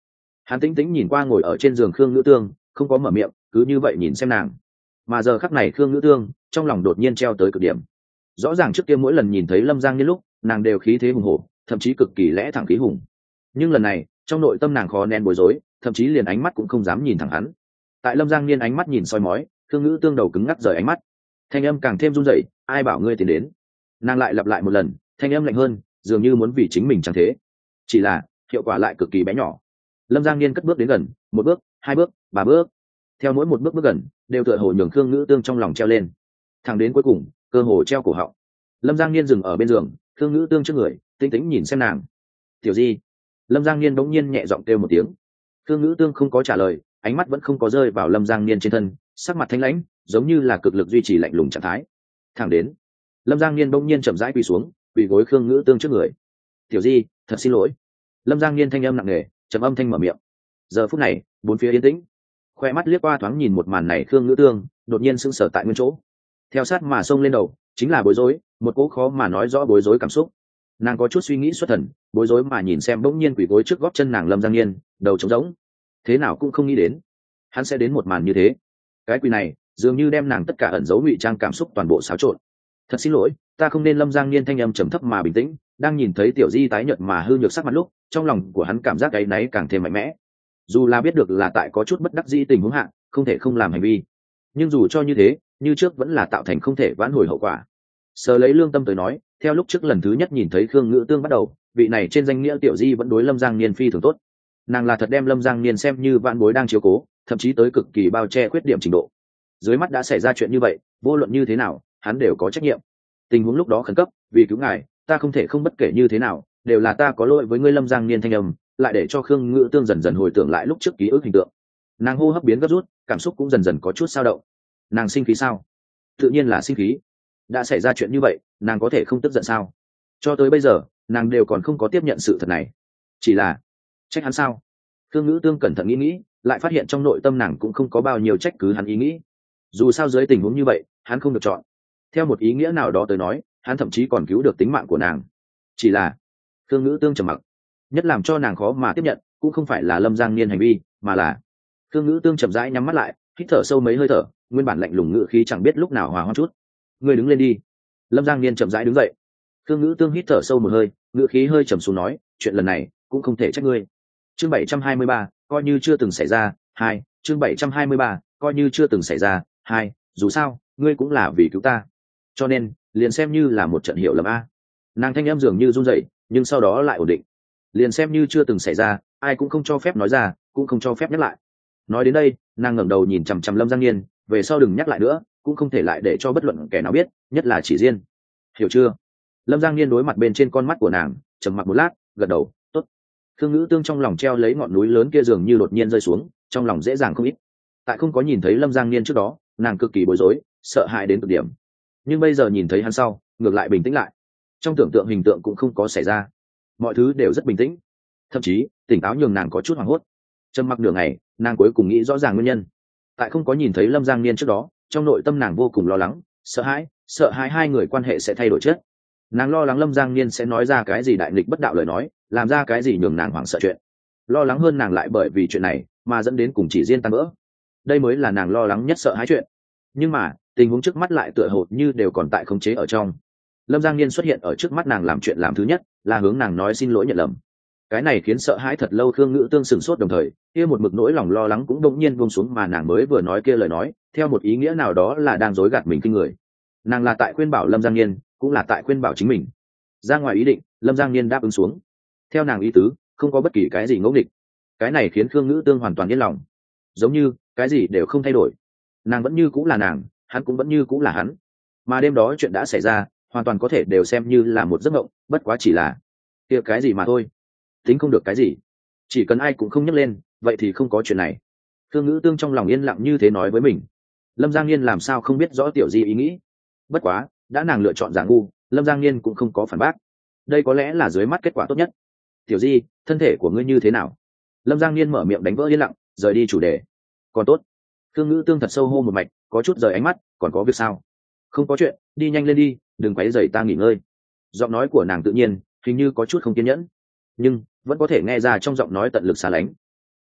Hắn tĩnh tĩnh nhìn qua ngồi ở trên giường Khương Ngữ Tương, không có mở miệng, cứ như vậy nhìn xem nàng. Mà giờ khắc này Khương Ngữ Tương trong lòng đột nhiên treo tới cực điểm. Rõ ràng trước kia mỗi lần nhìn thấy Lâm Giang Niên lúc nàng đều khí thế hùng hổ, thậm chí cực kỳ lẽ thẳng khí hùng, nhưng lần này trong nội tâm nàng khó nén bối rối, thậm chí liền ánh mắt cũng không dám nhìn thẳng hắn. Tại Lâm Giang Niên ánh mắt nhìn soi mói, Khương Ngữ Tương đầu cứng ngắc rời ánh mắt, thanh âm càng thêm run rẩy. Ai bảo ngươi tiến đến? Nàng lại lặp lại một lần, thanh âm lạnh hơn, dường như muốn vì chính mình chẳng thế, chỉ là hiệu quả lại cực kỳ bé nhỏ. Lâm Giang Niên cất bước đến gần, một bước, hai bước, ba bước, theo mỗi một bước bước gần đều tựa hồ nhường Khương Ngữ Tương trong lòng treo lên, thẳng đến cuối cùng cơ hồ treo cổ họng. Lâm Giang Niên dừng ở bên giường, Khương Ngữ Tương trước người, tinh tĩnh nhìn xem nàng. Tiểu Di. Lâm Giang Niên bỗng nhiên nhẹ giọng kêu một tiếng. Khương Ngữ Tương không có trả lời, ánh mắt vẫn không có rơi vào Lâm Giang Niên trên thân, sắc mặt thanh lãnh, giống như là cực lực duy trì lạnh lùng trạng thái. Thẳng đến Lâm Giang Niên bỗng nhiên chậm rãi quỳ xuống, quỳ gối Khương Ngữ Tương trước người. Tiểu Di, thật xin lỗi. Lâm Giang Niên thanh âm nặng nề, trầm âm thanh mở miệng. Giờ phút này bốn phía yên tĩnh, khoe mắt liếc qua thoáng nhìn một màn này Khương Ngữ Tương đột nhiên sững sờ tại nguyên chỗ, theo sát mà xông lên đầu chính là bối rối, một cỗ khó mà nói rõ bối rối cảm xúc. Nàng có chút suy nghĩ xuất thần, bối rối mà nhìn xem bỗng nhiên quỳ gối trước gót chân nàng Lâm Giang Niên, đầu trống rỗng, thế nào cũng không nghĩ đến hắn sẽ đến một màn như thế. Cái quỳ này dường như đem nàng tất cả ẩn giấu ngụy trang cảm xúc toàn bộ xáo trộn. Thật xin lỗi, ta không nên. Lâm Giang Niên thanh âm trầm thấp mà bình tĩnh, đang nhìn thấy Tiểu Di tái nhợt mà hư nhược sắc mặt lúc, trong lòng của hắn cảm giác áy náy càng thêm mạnh mẽ. Dù là biết được là tại có chút bất đắc dĩ tình huống hạ, không thể không làm hành vi, nhưng dù cho như thế, như trước vẫn là tạo thành không thể vãn hồi hậu quả. Sờ lấy lương tâm tới nói, theo lúc trước lần thứ nhất nhìn thấy Khương Ngữ Tương bắt đầu, vị này trên danh nghĩa Tiểu Di vẫn đối Lâm Giang Niên phi thường tốt. Nàng là thật đem Lâm Giang Niên xem như vạn bối đang chiếu cố, thậm chí tới cực kỳ bao che khuyết điểm trình độ. Dưới mắt đã xảy ra chuyện như vậy, vô luận như thế nào, hắn đều có trách nhiệm. Tình huống lúc đó khẩn cấp, vì cứu ngài, ta không thể không bất kể như thế nào, đều là ta có lỗi với ngươi. Lâm Giang Niên thanh âm lại để cho Khương Ngữ Tương dần dần hồi tưởng lại lúc trước ký ức hình tượng. Nàng hô hấp biến gấp rút, cảm xúc cũng dần dần có chút dao động. Nàng sinh khí sao? Tự nhiên là sinh khí. Đã xảy ra chuyện như vậy, nàng có thể không tức giận sao? Cho tới bây giờ nàng đều còn không có tiếp nhận sự thật này. Chỉ là trách hắn sao? Khương Ngữ Tương cẩn thận nghĩ nghĩ, lại phát hiện trong nội tâm nàng cũng không có bao nhiêu trách cứ hắn ý nghĩ. Dù sao dưới tình huống như vậy, hắn không được chọn. Theo một ý nghĩa nào đó tới nói, hắn thậm chí còn cứu được tính mạng của nàng. Chỉ là Khương Ngữ Tương trầm mặc. Nhất làm cho nàng khó mà tiếp nhận cũng không phải là Lâm Giang Niên hành vi, mà là Khương Ngữ Tương chậm rãi nhắm mắt lại, hít thở sâu mấy hơi thở, nguyên bản lạnh lùng ngữ khí chẳng biết lúc nào hòa hoãn chút. Ngươi đứng lên đi. Lâm Giang Niên chậm rãi đứng dậy. Khương Ngữ Tương hít thở sâu một hơi, ngữ khí hơi trầm xuống nói, chuyện lần này cũng không thể trách ngươi. Chương bảy trăm hai mươi ba, coi như chưa từng xảy ra. Hai, chương bảy trăm hai mươi ba, coi như chưa từng xảy ra. Hai, dù sao, ngươi cũng là vì cứu ta, cho nên liền xem như là một trận hiểu lầm a. Nàng thanh em dường như run rẩy, nhưng sau đó lại ổn định. Liền xem như chưa từng xảy ra, ai cũng không cho phép nói ra, cũng không cho phép nhắc lại. Nói đến đây, nàng ngẩng đầu nhìn chằm chằm Lâm Giang Niên, về sau đừng nhắc lại nữa, cũng không thể lại để cho bất luận kẻ nào biết, nhất là chỉ riêng. Hiểu chưa? Lâm Giang Niên đối mặt bên trên con mắt của nàng, trầm mặc một lát, gật đầu, tốt. Khương Ngữ Tương trong lòng treo lấy ngọn núi lớn kia dường như đột nhiên rơi xuống, trong lòng dễ dàng không ít. Tại không có nhìn thấy Lâm Giang Niên trước đó, nàng cực kỳ bối rối, sợ hãi đến cực điểm. Nhưng bây giờ nhìn thấy hắn sau, ngược lại bình tĩnh lại. Trong tưởng tượng hình tượng cũng không có xảy ra, mọi thứ đều rất bình tĩnh, thậm chí tỉnh táo nhường nàng có chút hoảng hốt. Trầm mặc nửa ngày, nàng cuối cùng nghĩ rõ ràng nguyên nhân. Tại không có nhìn thấy Lâm Giang Niên trước đó, trong nội tâm nàng vô cùng lo lắng, sợ hãi, sợ hãi hai người quan hệ sẽ thay đổi chết. Nàng lo lắng Lâm Giang Niên sẽ nói ra cái gì đại nghịch bất đạo lời nói, làm ra cái gì nhường nàng hoảng sợ chuyện. Lo lắng hơn nàng lại bởi vì chuyện này mà dẫn đến cùng chỉ riêng tan vỡ. Đây mới là nàng lo lắng nhất, sợ hãi chuyện. Nhưng mà tình huống trước mắt lại tựa hồ như đều còn tại khống chế ở trong. Lâm Giang Niên xuất hiện ở trước mắt nàng, làm chuyện làm thứ nhất là hướng nàng nói xin lỗi nhận lầm. Cái này khiến sợ hãi thật lâu Khương Ngữ Tương sửng sốt, đồng thời kia một mực nỗi lòng lo lắng cũng đột nhiên buông xuống, mà nàng mới vừa nói kia lời nói theo một ý nghĩa nào đó là đang dối gạt mình kinh người. Nàng là tại khuyên bảo Lâm Giang Niên, cũng là tại khuyên bảo chính mình. Ra ngoài ý định, Lâm Giang Niên đáp ứng xuống. Theo nàng ý tứ, không có bất kỳ cái gì ngẫu nghịch. Cái này khiến Khương Ngữ Tương hoàn toàn yên lòng, giống như cái gì đều không thay đổi. Nàng vẫn như cũng là nàng, hắn cũng vẫn như cũng là hắn. Mà đêm đó chuyện đã xảy ra, hoàn toàn có thể đều xem như là một giấc mộng, bất quá chỉ là kia cái gì mà thôi, tính không được cái gì. Chỉ cần ai cũng không nhắc lên, vậy thì không có chuyện này. Khương Ngữ Tương trong lòng yên lặng như thế nói với mình. Lâm Giang Niên làm sao không biết rõ Tiểu Di ý nghĩ. Bất quá đã nàng lựa chọn giả ngu, Lâm Giang Niên cũng không có phản bác. Đây có lẽ là dưới mắt kết quả tốt nhất. Tiểu Di, thân thể của ngươi như thế nào? Lâm Giang Niên mở miệng đánh vỡ yên lặng, rời đi chủ đề. Còn tốt. Khương Ngữ Tương thật sâu hô một mạch, có chút rời ánh mắt, còn có việc sao? Không có chuyện, đi nhanh lên đi, đừng quấy rầy ta nghỉ ngơi. Giọng nói của nàng tự nhiên, hình như có chút không kiên nhẫn, nhưng vẫn có thể nghe ra trong giọng nói tận lực xa lánh.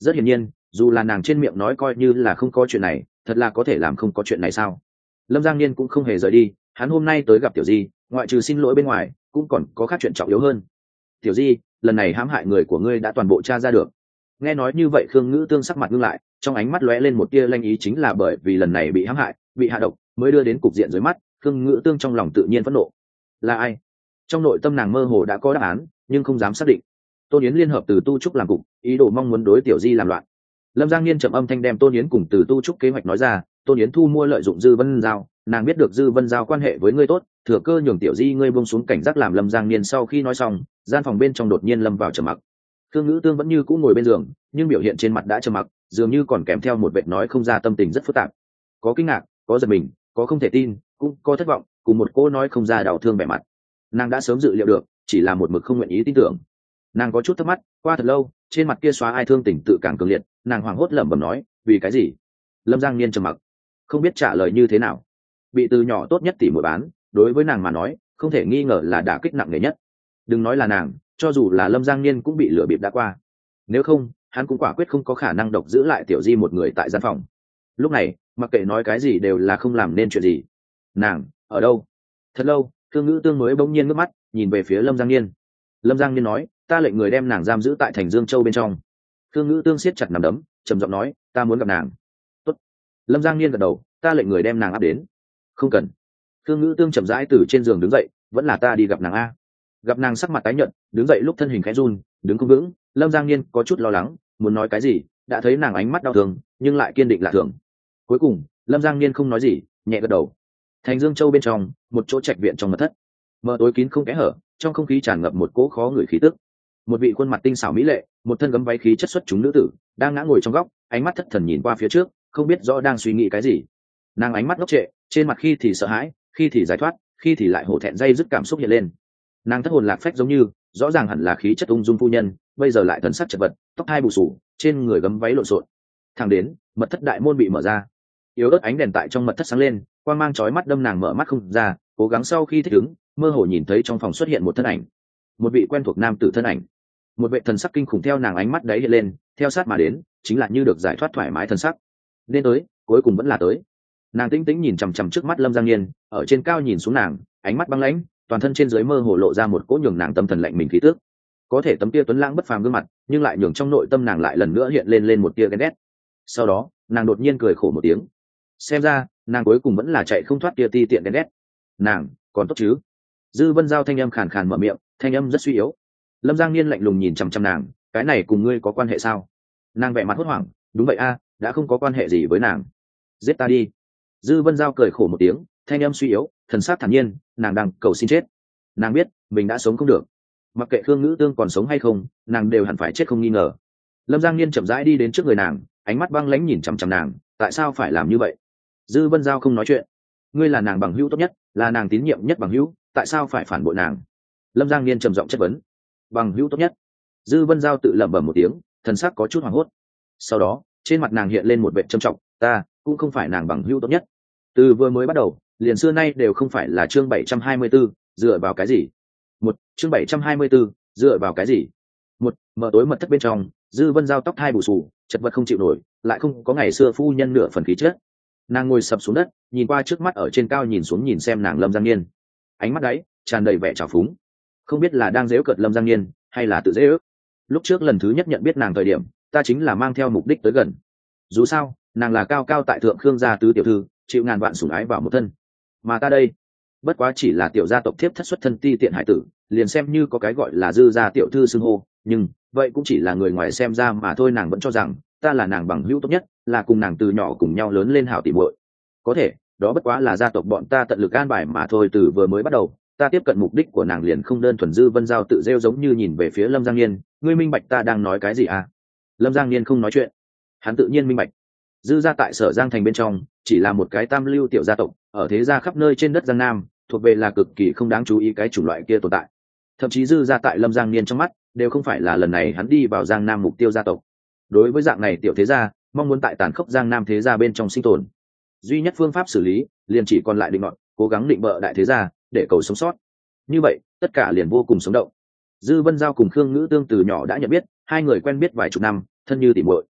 rất hiển nhiên dù là nàng trên miệng nói coi như là không có chuyện này, thật là có thể làm không có chuyện này sao? Lâm Giang Niên cũng không hề rời đi, hắn hôm nay tới gặp Tiểu Di, ngoại trừ xin lỗi bên ngoài cũng còn có khác chuyện trọng yếu hơn. Tiểu Di, lần này hãm hại người của ngươi đã toàn bộ tra ra được. Nghe nói như vậy Khương Ngữ Tương sắc mặt ngưng lại, trong ánh mắt lóe lên một tia lanh ý, chính là bởi vì lần này bị hãm hại, bị hạ độc mới đưa đến cục diện dưới mắt. Khương Ngữ Tương trong lòng tự nhiên phẫn nộ. Là ai? Trong nội tâm nàng mơ hồ đã có đáp án, nhưng không dám xác định. Tôn Yến liên hợp Từ Tu Trúc làm cục, ý đồ mong muốn đối Tiểu Di làm loạn. Lâm Giang Niên trầm âm thanh đem Tôn Yến cùng Từ Tu Trúc kế hoạch nói ra. Tôn Yến thu mua lợi dụng Dư Vân Giao, nàng biết được Dư Vân Giao quan hệ với ngươi tốt, thừa cơ nhường Tiểu Di ngươi buông xuống cảnh giác làm. Lâm Giang Niên sau khi nói xong, gian phòng bên trong đột nhiên lâm vào trầm mặc. Khương Ngữ Tương vẫn như cũ ngồi bên giường, nhưng biểu hiện trên mặt đã trầm mặc, dường như còn kèm theo một vệt nói không ra tâm tình rất phức tạp. Có kinh ngạc, có giật mình, có không thể tin, cũng có thất vọng, cùng một cô nói không ra đau thương vẻ mặt. Nàng đã sớm dự liệu được, chỉ là một mực không nguyện ý tin tưởng. Nàng có chút thắc mắc, qua thật lâu, trên mặt kia xóa ai thương tình tự càng cường liệt, nàng hoảng hốt lẩm bẩm nói, vì cái gì? Lâm Giang Niên trầm mặc, không biết trả lời như thế nào. Bị từ nhỏ tốt nhất tỉ muội bán, đối với nàng mà nói, không thể nghi ngờ là đả kích nặng nề nhất. Đừng nói là nàng, cho dù là Lâm Giang Niên cũng bị lửa bịp đã qua. Nếu không, hắn cũng quả quyết không có khả năng độc giữ lại Tiểu Di một người tại gian phòng. Lúc này, mặc kệ nói cái gì đều là không làm nên chuyện gì. Nàng ở đâu? Thật lâu, Khương Ngữ Tương mới bỗng nhiên ngước mắt, nhìn về phía Lâm Giang Niên. Lâm Giang Niên nói, ta lệnh người đem nàng giam giữ tại thành Dương Châu bên trong. Khương Ngữ Tương siết chặt nắm đấm, trầm giọng nói, ta muốn gặp nàng. Tốt. Lâm Giang Niên gật đầu, ta lệnh người đem nàng áp đến. Không cần. Khương Ngữ Tương chậm rãi từ trên giường đứng dậy, vẫn là ta đi gặp nàng a. Gặp nàng sắc mặt tái nhợt, đứng dậy lúc thân hình khẽ run, đứng không vững. Lâm Giang Niên có chút lo lắng, muốn nói cái gì, đã thấy nàng ánh mắt đau thương, nhưng lại kiên định lạ thường. Cuối cùng, Lâm Giang Niên không nói gì, nhẹ gật đầu. Thành Dương Châu bên trong, một chỗ trạch viện trong mật thất, mờ tối kín không kẽ hở, trong không khí tràn ngập một cỗ khó ngửi khí tức. Một vị khuôn mặt tinh xảo mỹ lệ, một thân gấm váy khí chất xuất chúng nữ tử, đang ngã ngồi trong góc, ánh mắt thất thần nhìn qua phía trước, không biết rõ đang suy nghĩ cái gì. Nàng ánh mắt ngốc trệ, trên mặt khi thì sợ hãi, khi thì giải thoát, khi thì lại hổ thẹn dây dứt cảm xúc hiện lên. Nàng thất hồn lạc phách giống như, rõ ràng hẳn là khí chất ung dung phu nhân, bây giờ lại thần sắc chật vật, tóc hai bù xù, trên người gấm váy lộn xộn. Thẳng đến, mật thất đại môn bị mở ra, yếu ớt ánh đèn tại trong mật thất sáng lên, quang mang chói mắt đâm nàng mở mắt không ra, cố gắng sau khi thích ứng, mơ hồ nhìn thấy trong phòng xuất hiện một thân ảnh, một vị quen thuộc nam tử thân ảnh. Một vệ thần sắc kinh khủng theo nàng ánh mắt đấy hiện lên, theo sát mà đến, chính là như được giải thoát thoải mái thần sắc. Nên tới, cuối cùng vẫn là tới. Nàng tĩnh tĩnh nhìn chằm chằm trước mắt Lâm Giang Niên, ở trên cao nhìn xuống nàng, ánh mắt băng lãnh, toàn thân trên dưới mơ hồ lộ ra một cỗ nhường nàng tâm thần lạnh mình khí tức. Có thể tấm kia tuấn lãng bất phàm gương mặt, nhưng lại nhường trong nội tâm nàng lại lần nữa hiện lên lên một tia ghen ghét. Sau đó, nàng đột nhiên cười khổ một tiếng. Xem ra, nàng cuối cùng vẫn là chạy không thoát tia ti tiện ghen ghét. Nàng, còn tốt chứ? Dư Vân Giao thanh âm khàn khàn mở miệng, thanh âm rất suy yếu. Lâm Giang Niên lạnh lùng nhìn chằm chằm nàng, cái này cùng ngươi có quan hệ sao? Nàng vẻ mặt hốt hoảng, đúng vậy a, đã không có quan hệ gì với nàng. Giết ta đi. Dư Vân Giao cười khổ một tiếng, thanh âm suy yếu, thần sắc thản nhiên, nàng đang cầu xin chết. Nàng biết mình đã sống không được, mặc kệ Khương Ngữ Tương còn sống hay không, nàng đều hẳn phải chết không nghi ngờ. Lâm Giang Niên chậm rãi đi đến trước người nàng, ánh mắt băng lãnh nhìn chằm chằm nàng, tại sao phải làm như vậy? Dư Vân Giao không nói chuyện. Ngươi là nàng bằng hữu tốt nhất, là nàng tín nhiệm nhất bằng hữu, tại sao phải phản bội nàng? Lâm Giang Niên trầm giọng chất vấn. Bằng hữu tốt nhất. Dư Vân Giao tự lẩm bẩm một tiếng, thần sắc có chút hoảng hốt. Sau đó, trên mặt nàng hiện lên một vẻ trầm trọng, ta cũng không phải nàng bằng hữu tốt nhất. Từ vừa mới bắt đầu, liền xưa nay đều không phải là chương bảy trăm hai mươi 724, dựa vào cái gì? Một, chương bảy trăm hai mươi 724, dựa vào cái gì? Một, mở tối mật thất bên trong, Dư Vân Giao tóc hai bù xù, chật vật không chịu nổi, lại không có ngày xưa phu nhân nửa phần khí chất. Nàng ngồi sập xuống đất, nhìn qua trước mắt ở trên cao nhìn xuống nhìn xem nàng Lâm Giang Niên. Ánh mắt đấy tràn đầy vẻ trào phúng, không biết là đang giễu cợt Lâm Giang Niên hay là tự dễ ước. Lúc trước lần thứ nhất nhận biết nàng thời điểm, ta chính là mang theo mục đích tới gần. Dù sao, nàng là cao cao tại thượng Khương gia tứ tiểu thư, chịu ngàn vạn sủng ái vào một thân, mà ta đây bất quá chỉ là tiểu gia tộc thiếp thất xuất thân ti tiện hải tử, liền xem như có cái gọi là Dư gia tiểu thư xưng hô, nhưng vậy cũng chỉ là người ngoài xem ra mà thôi. Nàng vẫn cho rằng ta là nàng bằng hữu tốt nhất, là cùng nàng từ nhỏ cùng nhau lớn lên hảo tỉ muội. Có thể đó bất quá là gia tộc bọn ta tận lực an bài mà thôi. Từ vừa mới bắt đầu, ta tiếp cận mục đích của nàng liền không đơn thuần. Dư Vân Giao tự rêu giống như nhìn về phía Lâm Giang Niên, ngươi minh bạch ta đang nói cái gì à? Lâm Giang Niên không nói chuyện, hắn tự nhiên minh bạch. Dư gia tại Sở Giang thành bên trong chỉ là một cái tam lưu tiểu gia tộc, ở thế gia khắp nơi trên đất Giang Nam, thuộc về là cực kỳ không đáng chú ý cái chủng loại kia tồn tại. Thậm chí Dư gia tại Lâm Giang Niên trong mắt đều không phải là lần này hắn đi vào Giang Nam mục tiêu gia tộc. Đối với dạng này tiểu thế gia, mong muốn tại tàn khốc Giang Nam thế gia bên trong sinh tồn, duy nhất phương pháp xử lý liền chỉ còn lại định ngọn, cố gắng định bợ đại thế gia để cầu sống sót. Như vậy tất cả liền vô cùng sống động. Dư Vân Giao cùng Khương Ngữ Tương từ nhỏ đã nhận biết, hai người quen biết vài chục năm, thân như tỉ muội.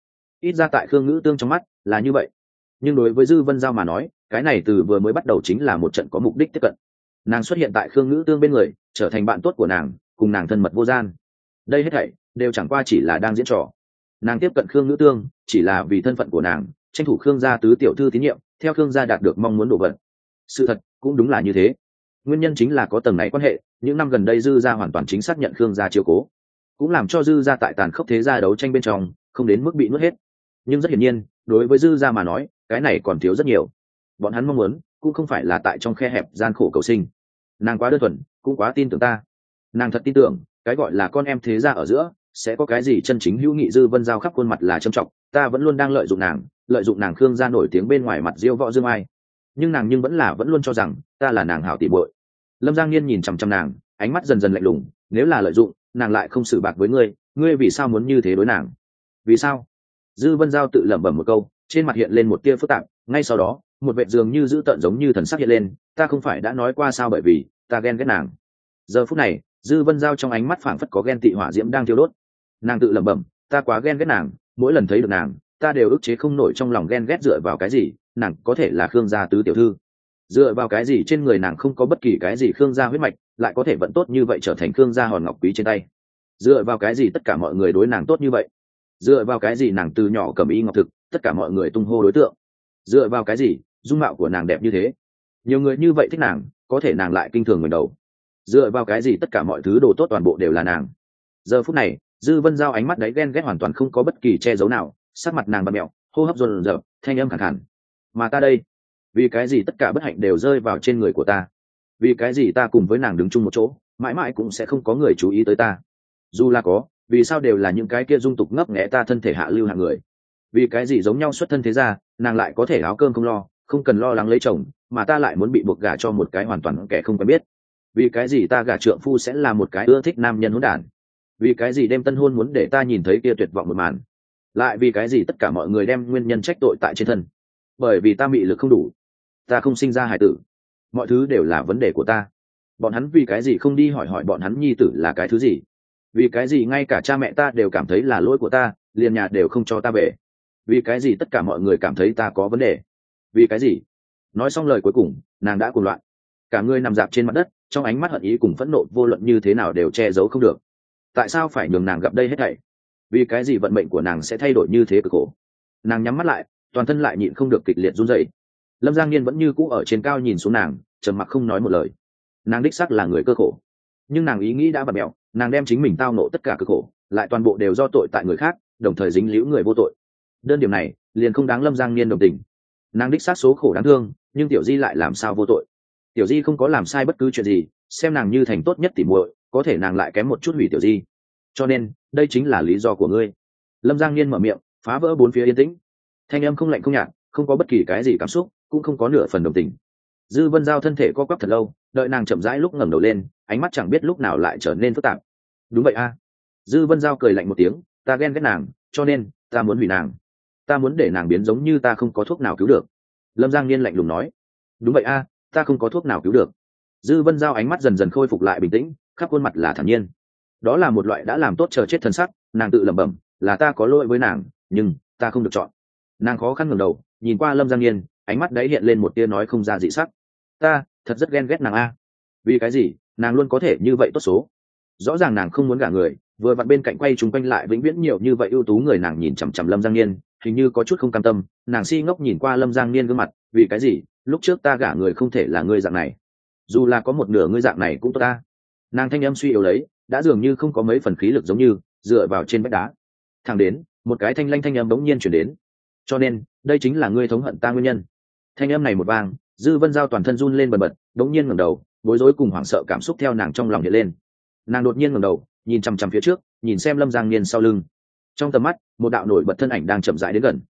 ít ra tại khương ngữ tương trong mắt là như vậy. Nhưng đối với dư vân giao mà nói, cái này từ vừa mới bắt đầu chính là một trận có mục đích tiếp cận. Nàng xuất hiện tại khương ngữ tương bên người, trở thành bạn tốt của nàng, cùng nàng thân mật vô gian. Đây hết thảy đều chẳng qua chỉ là đang diễn trò. Nàng tiếp cận khương ngữ tương chỉ là vì thân phận của nàng, tranh thủ khương gia tứ tiểu thư tín nhiệm, theo khương gia đạt được mong muốn đồ vật. Sự thật cũng đúng là như thế. Nguyên nhân chính là có tầng này quan hệ, những năm gần đây dư gia hoàn toàn chính xác nhận khương gia chiếu cố, cũng làm cho dư gia tại tàn khốc thế gia đấu tranh bên trong không đến mức bị nuốt hết. Nhưng rất hiển nhiên, đối với dư gia mà nói, cái này còn thiếu rất nhiều. Bọn hắn mong muốn cũng không phải là tại trong khe hẹp gian khổ cầu sinh. Nàng quá đơn thuần, cũng quá tin tưởng ta. Nàng thật tin tưởng cái gọi là con em thế gia ở giữa sẽ có cái gì chân chính hữu nghị. Dư vân giao khắp khuôn mặt là trầm trọng, ta vẫn luôn đang lợi dụng nàng, lợi dụng nàng khương gia nổi tiếng bên ngoài mặt diêu võ dương ai, nhưng nàng nhưng vẫn là vẫn luôn cho rằng ta là nàng hảo tỉ muội. Lâm Giang Niên nhìn chằm chằm nàng, ánh mắt dần dần lạnh lùng. Nếu là lợi dụng, nàng lại không xử bạc với ngươi, ngươi vì sao muốn như thế đối nàng? Vì sao? Dư vân giao tự lẩm bẩm một câu, trên mặt hiện lên một tia phức tạp. Ngay sau đó, một vệ dường như dữ tợn giống như thần sắc hiện lên. Ta không phải đã nói qua sao, bởi vì ta ghen ghét nàng. Giờ phút này, dư vân giao trong ánh mắt phảng phất có ghen tị hỏa diễm đang thiêu đốt. Nàng tự lẩm bẩm, ta quá ghen ghét nàng, mỗi lần thấy được nàng, ta đều ức chế không nổi trong lòng ghen ghét. Dựa vào cái gì nàng có thể là khương gia tứ tiểu thư? Dựa vào cái gì trên người nàng không có bất kỳ cái gì khương gia huyết mạch, lại có thể vận tốt như vậy trở thành khương gia hòn ngọc quý trên tay? Dựa vào cái gì tất cả mọi người đối nàng tốt như vậy? Dựa vào cái gì nàng từ nhỏ cầm y ngọc thực, tất cả mọi người tung hô đối tượng? Dựa vào cái gì dung mạo của nàng đẹp như thế, nhiều người như vậy thích nàng, có thể nàng lại kinh thường người đầu? Dựa vào cái gì tất cả mọi thứ đồ tốt toàn bộ đều là nàng? Giờ phút này, dư vân giao ánh mắt đáy ghen ghét hoàn toàn không có bất kỳ che giấu nào, sắc mặt nàng bặm mẹo, hô hấp dồn dập, thanh âm khàn khàn. Mà ta đây, vì cái gì tất cả bất hạnh đều rơi vào trên người của ta? Vì cái gì ta cùng với nàng đứng chung một chỗ, mãi mãi cũng sẽ không có người chú ý tới ta? Dù là có, vì sao đều là những cái kia dung tục ngấp nghé ta thân thể hạ lưu hạng người? Vì cái gì giống nhau xuất thân thế ra, nàng lại có thể áo cơm không lo, không cần lo lắng lấy chồng, mà ta lại muốn bị buộc gả cho một cái hoàn toàn kẻ không quen biết? Vì cái gì ta gả trượng phu sẽ là một cái ưa thích nam nhân hỗn đản? Vì cái gì đêm tân hôn muốn để ta nhìn thấy kia tuyệt vọng một màn? Lại vì cái gì tất cả mọi người đem nguyên nhân trách tội tại trên thân? Bởi vì ta mị lực không đủ, ta không sinh ra hài tử, mọi thứ đều là vấn đề của ta. Bọn hắn vì cái gì không đi hỏi hỏi bọn hắn nhi tử là cái thứ gì? Vì cái gì ngay cả cha mẹ ta đều cảm thấy là lỗi của ta, liền nhà đều không cho ta về? Vì cái gì tất cả mọi người cảm thấy ta có vấn đề? Vì cái gì? Nói xong lời cuối cùng, nàng đã cuồng loạn, cả người nằm dạp trên mặt đất, trong ánh mắt hận ý cùng phẫn nộ vô luận như thế nào đều che giấu không được. Tại sao phải nhường nàng gặp đây hết thảy? Vì cái gì vận mệnh của nàng sẽ thay đổi như thế cực khổ? Nàng nhắm mắt lại, toàn thân lại nhịn không được kịch liệt run rẩy. Lâm Giang Niên vẫn như cũ ở trên cao nhìn xuống nàng, trầm mặc không nói một lời. Nàng đích xác là người cơ khổ, nhưng nàng ý nghĩ đã bật mẹo, nàng đem chính mình tao nộ tất cả cực khổ, lại toàn bộ đều do tội tại người khác, đồng thời dính líu người vô tội. Đơn điểm này liền không đáng Lâm Giang Niên đồng tình. Nàng đích xác số khổ đáng thương, nhưng Tiểu Di lại làm sao vô tội? Tiểu Di không có làm sai bất cứ chuyện gì, xem nàng như thành tốt nhất tỉ muội, có thể nàng lại kém một chút hủy Tiểu Di. Cho nên, đây chính là lý do của ngươi. Lâm Giang Niên mở miệng, phá vỡ bốn phía yên tĩnh. Thanh âm không lạnh không nhạt, không có bất kỳ cái gì cảm xúc, cũng không có nửa phần đồng tình. Dư vân giao thân thể co quắp thật lâu, đợi nàng chậm rãi lúc ngẩng đầu lên, ánh mắt chẳng biết lúc nào lại trở nên phức tạp. Đúng vậy a. Dư vân giao cười lạnh một tiếng, ta ghen ghét nàng, cho nên ta muốn hủy nàng, ta muốn để nàng biến giống như ta, không có thuốc nào cứu được. Lâm Giang Niên lạnh lùng nói. Đúng vậy a, ta không có thuốc nào cứu được. Dư vân giao ánh mắt dần dần khôi phục lại bình tĩnh, khắp khuôn mặt là thản nhiên. Đó là một loại đã làm tốt chờ chết thân sắc. Nàng tự lẩm bẩm, là ta có lỗi với nàng, nhưng ta không được chọn. Nàng khó khăn ngẩng đầu, nhìn qua Lâm Giang Niên, ánh mắt đấy hiện lên một tia nói không ra dị sắc. Ta thật rất ghen ghét nàng a. Vì cái gì nàng luôn có thể như vậy tốt số? Rõ ràng nàng không muốn gả người, vừa vặn bên cạnh quay chúng quanh lại vĩnh viễn nhiều như vậy ưu tú người. Nàng nhìn chằm chằm Lâm Giang Niên, hình như có chút không cam tâm. Nàng si ngốc nhìn qua Lâm Giang Niên gương mặt, vì cái gì lúc trước ta gả người không thể là ngươi dạng này? Dù là có một nửa ngươi dạng này cũng tốt ta. Nàng thanh âm suy yếu lấy, đã dường như không có mấy phần khí lực, giống như dựa vào trên vách đá. Thẳng đến một cái thanh lanh thanh âm bỗng nhiên chuyển đến. Cho nên đây chính là ngươi thống hận ta nguyên nhân. Thanh âm này một vang, Dư Vân Giao toàn thân run lên bần bật, đống nhiên ngẩng đầu, bối rối cùng hoảng sợ cảm xúc theo nàng trong lòng hiện lên. Nàng đột nhiên ngẩng đầu, nhìn chằm chằm phía trước, nhìn xem Lâm Giang Niên sau lưng. Trong tầm mắt, một đạo nổi bật thân ảnh đang chậm rãi đến gần.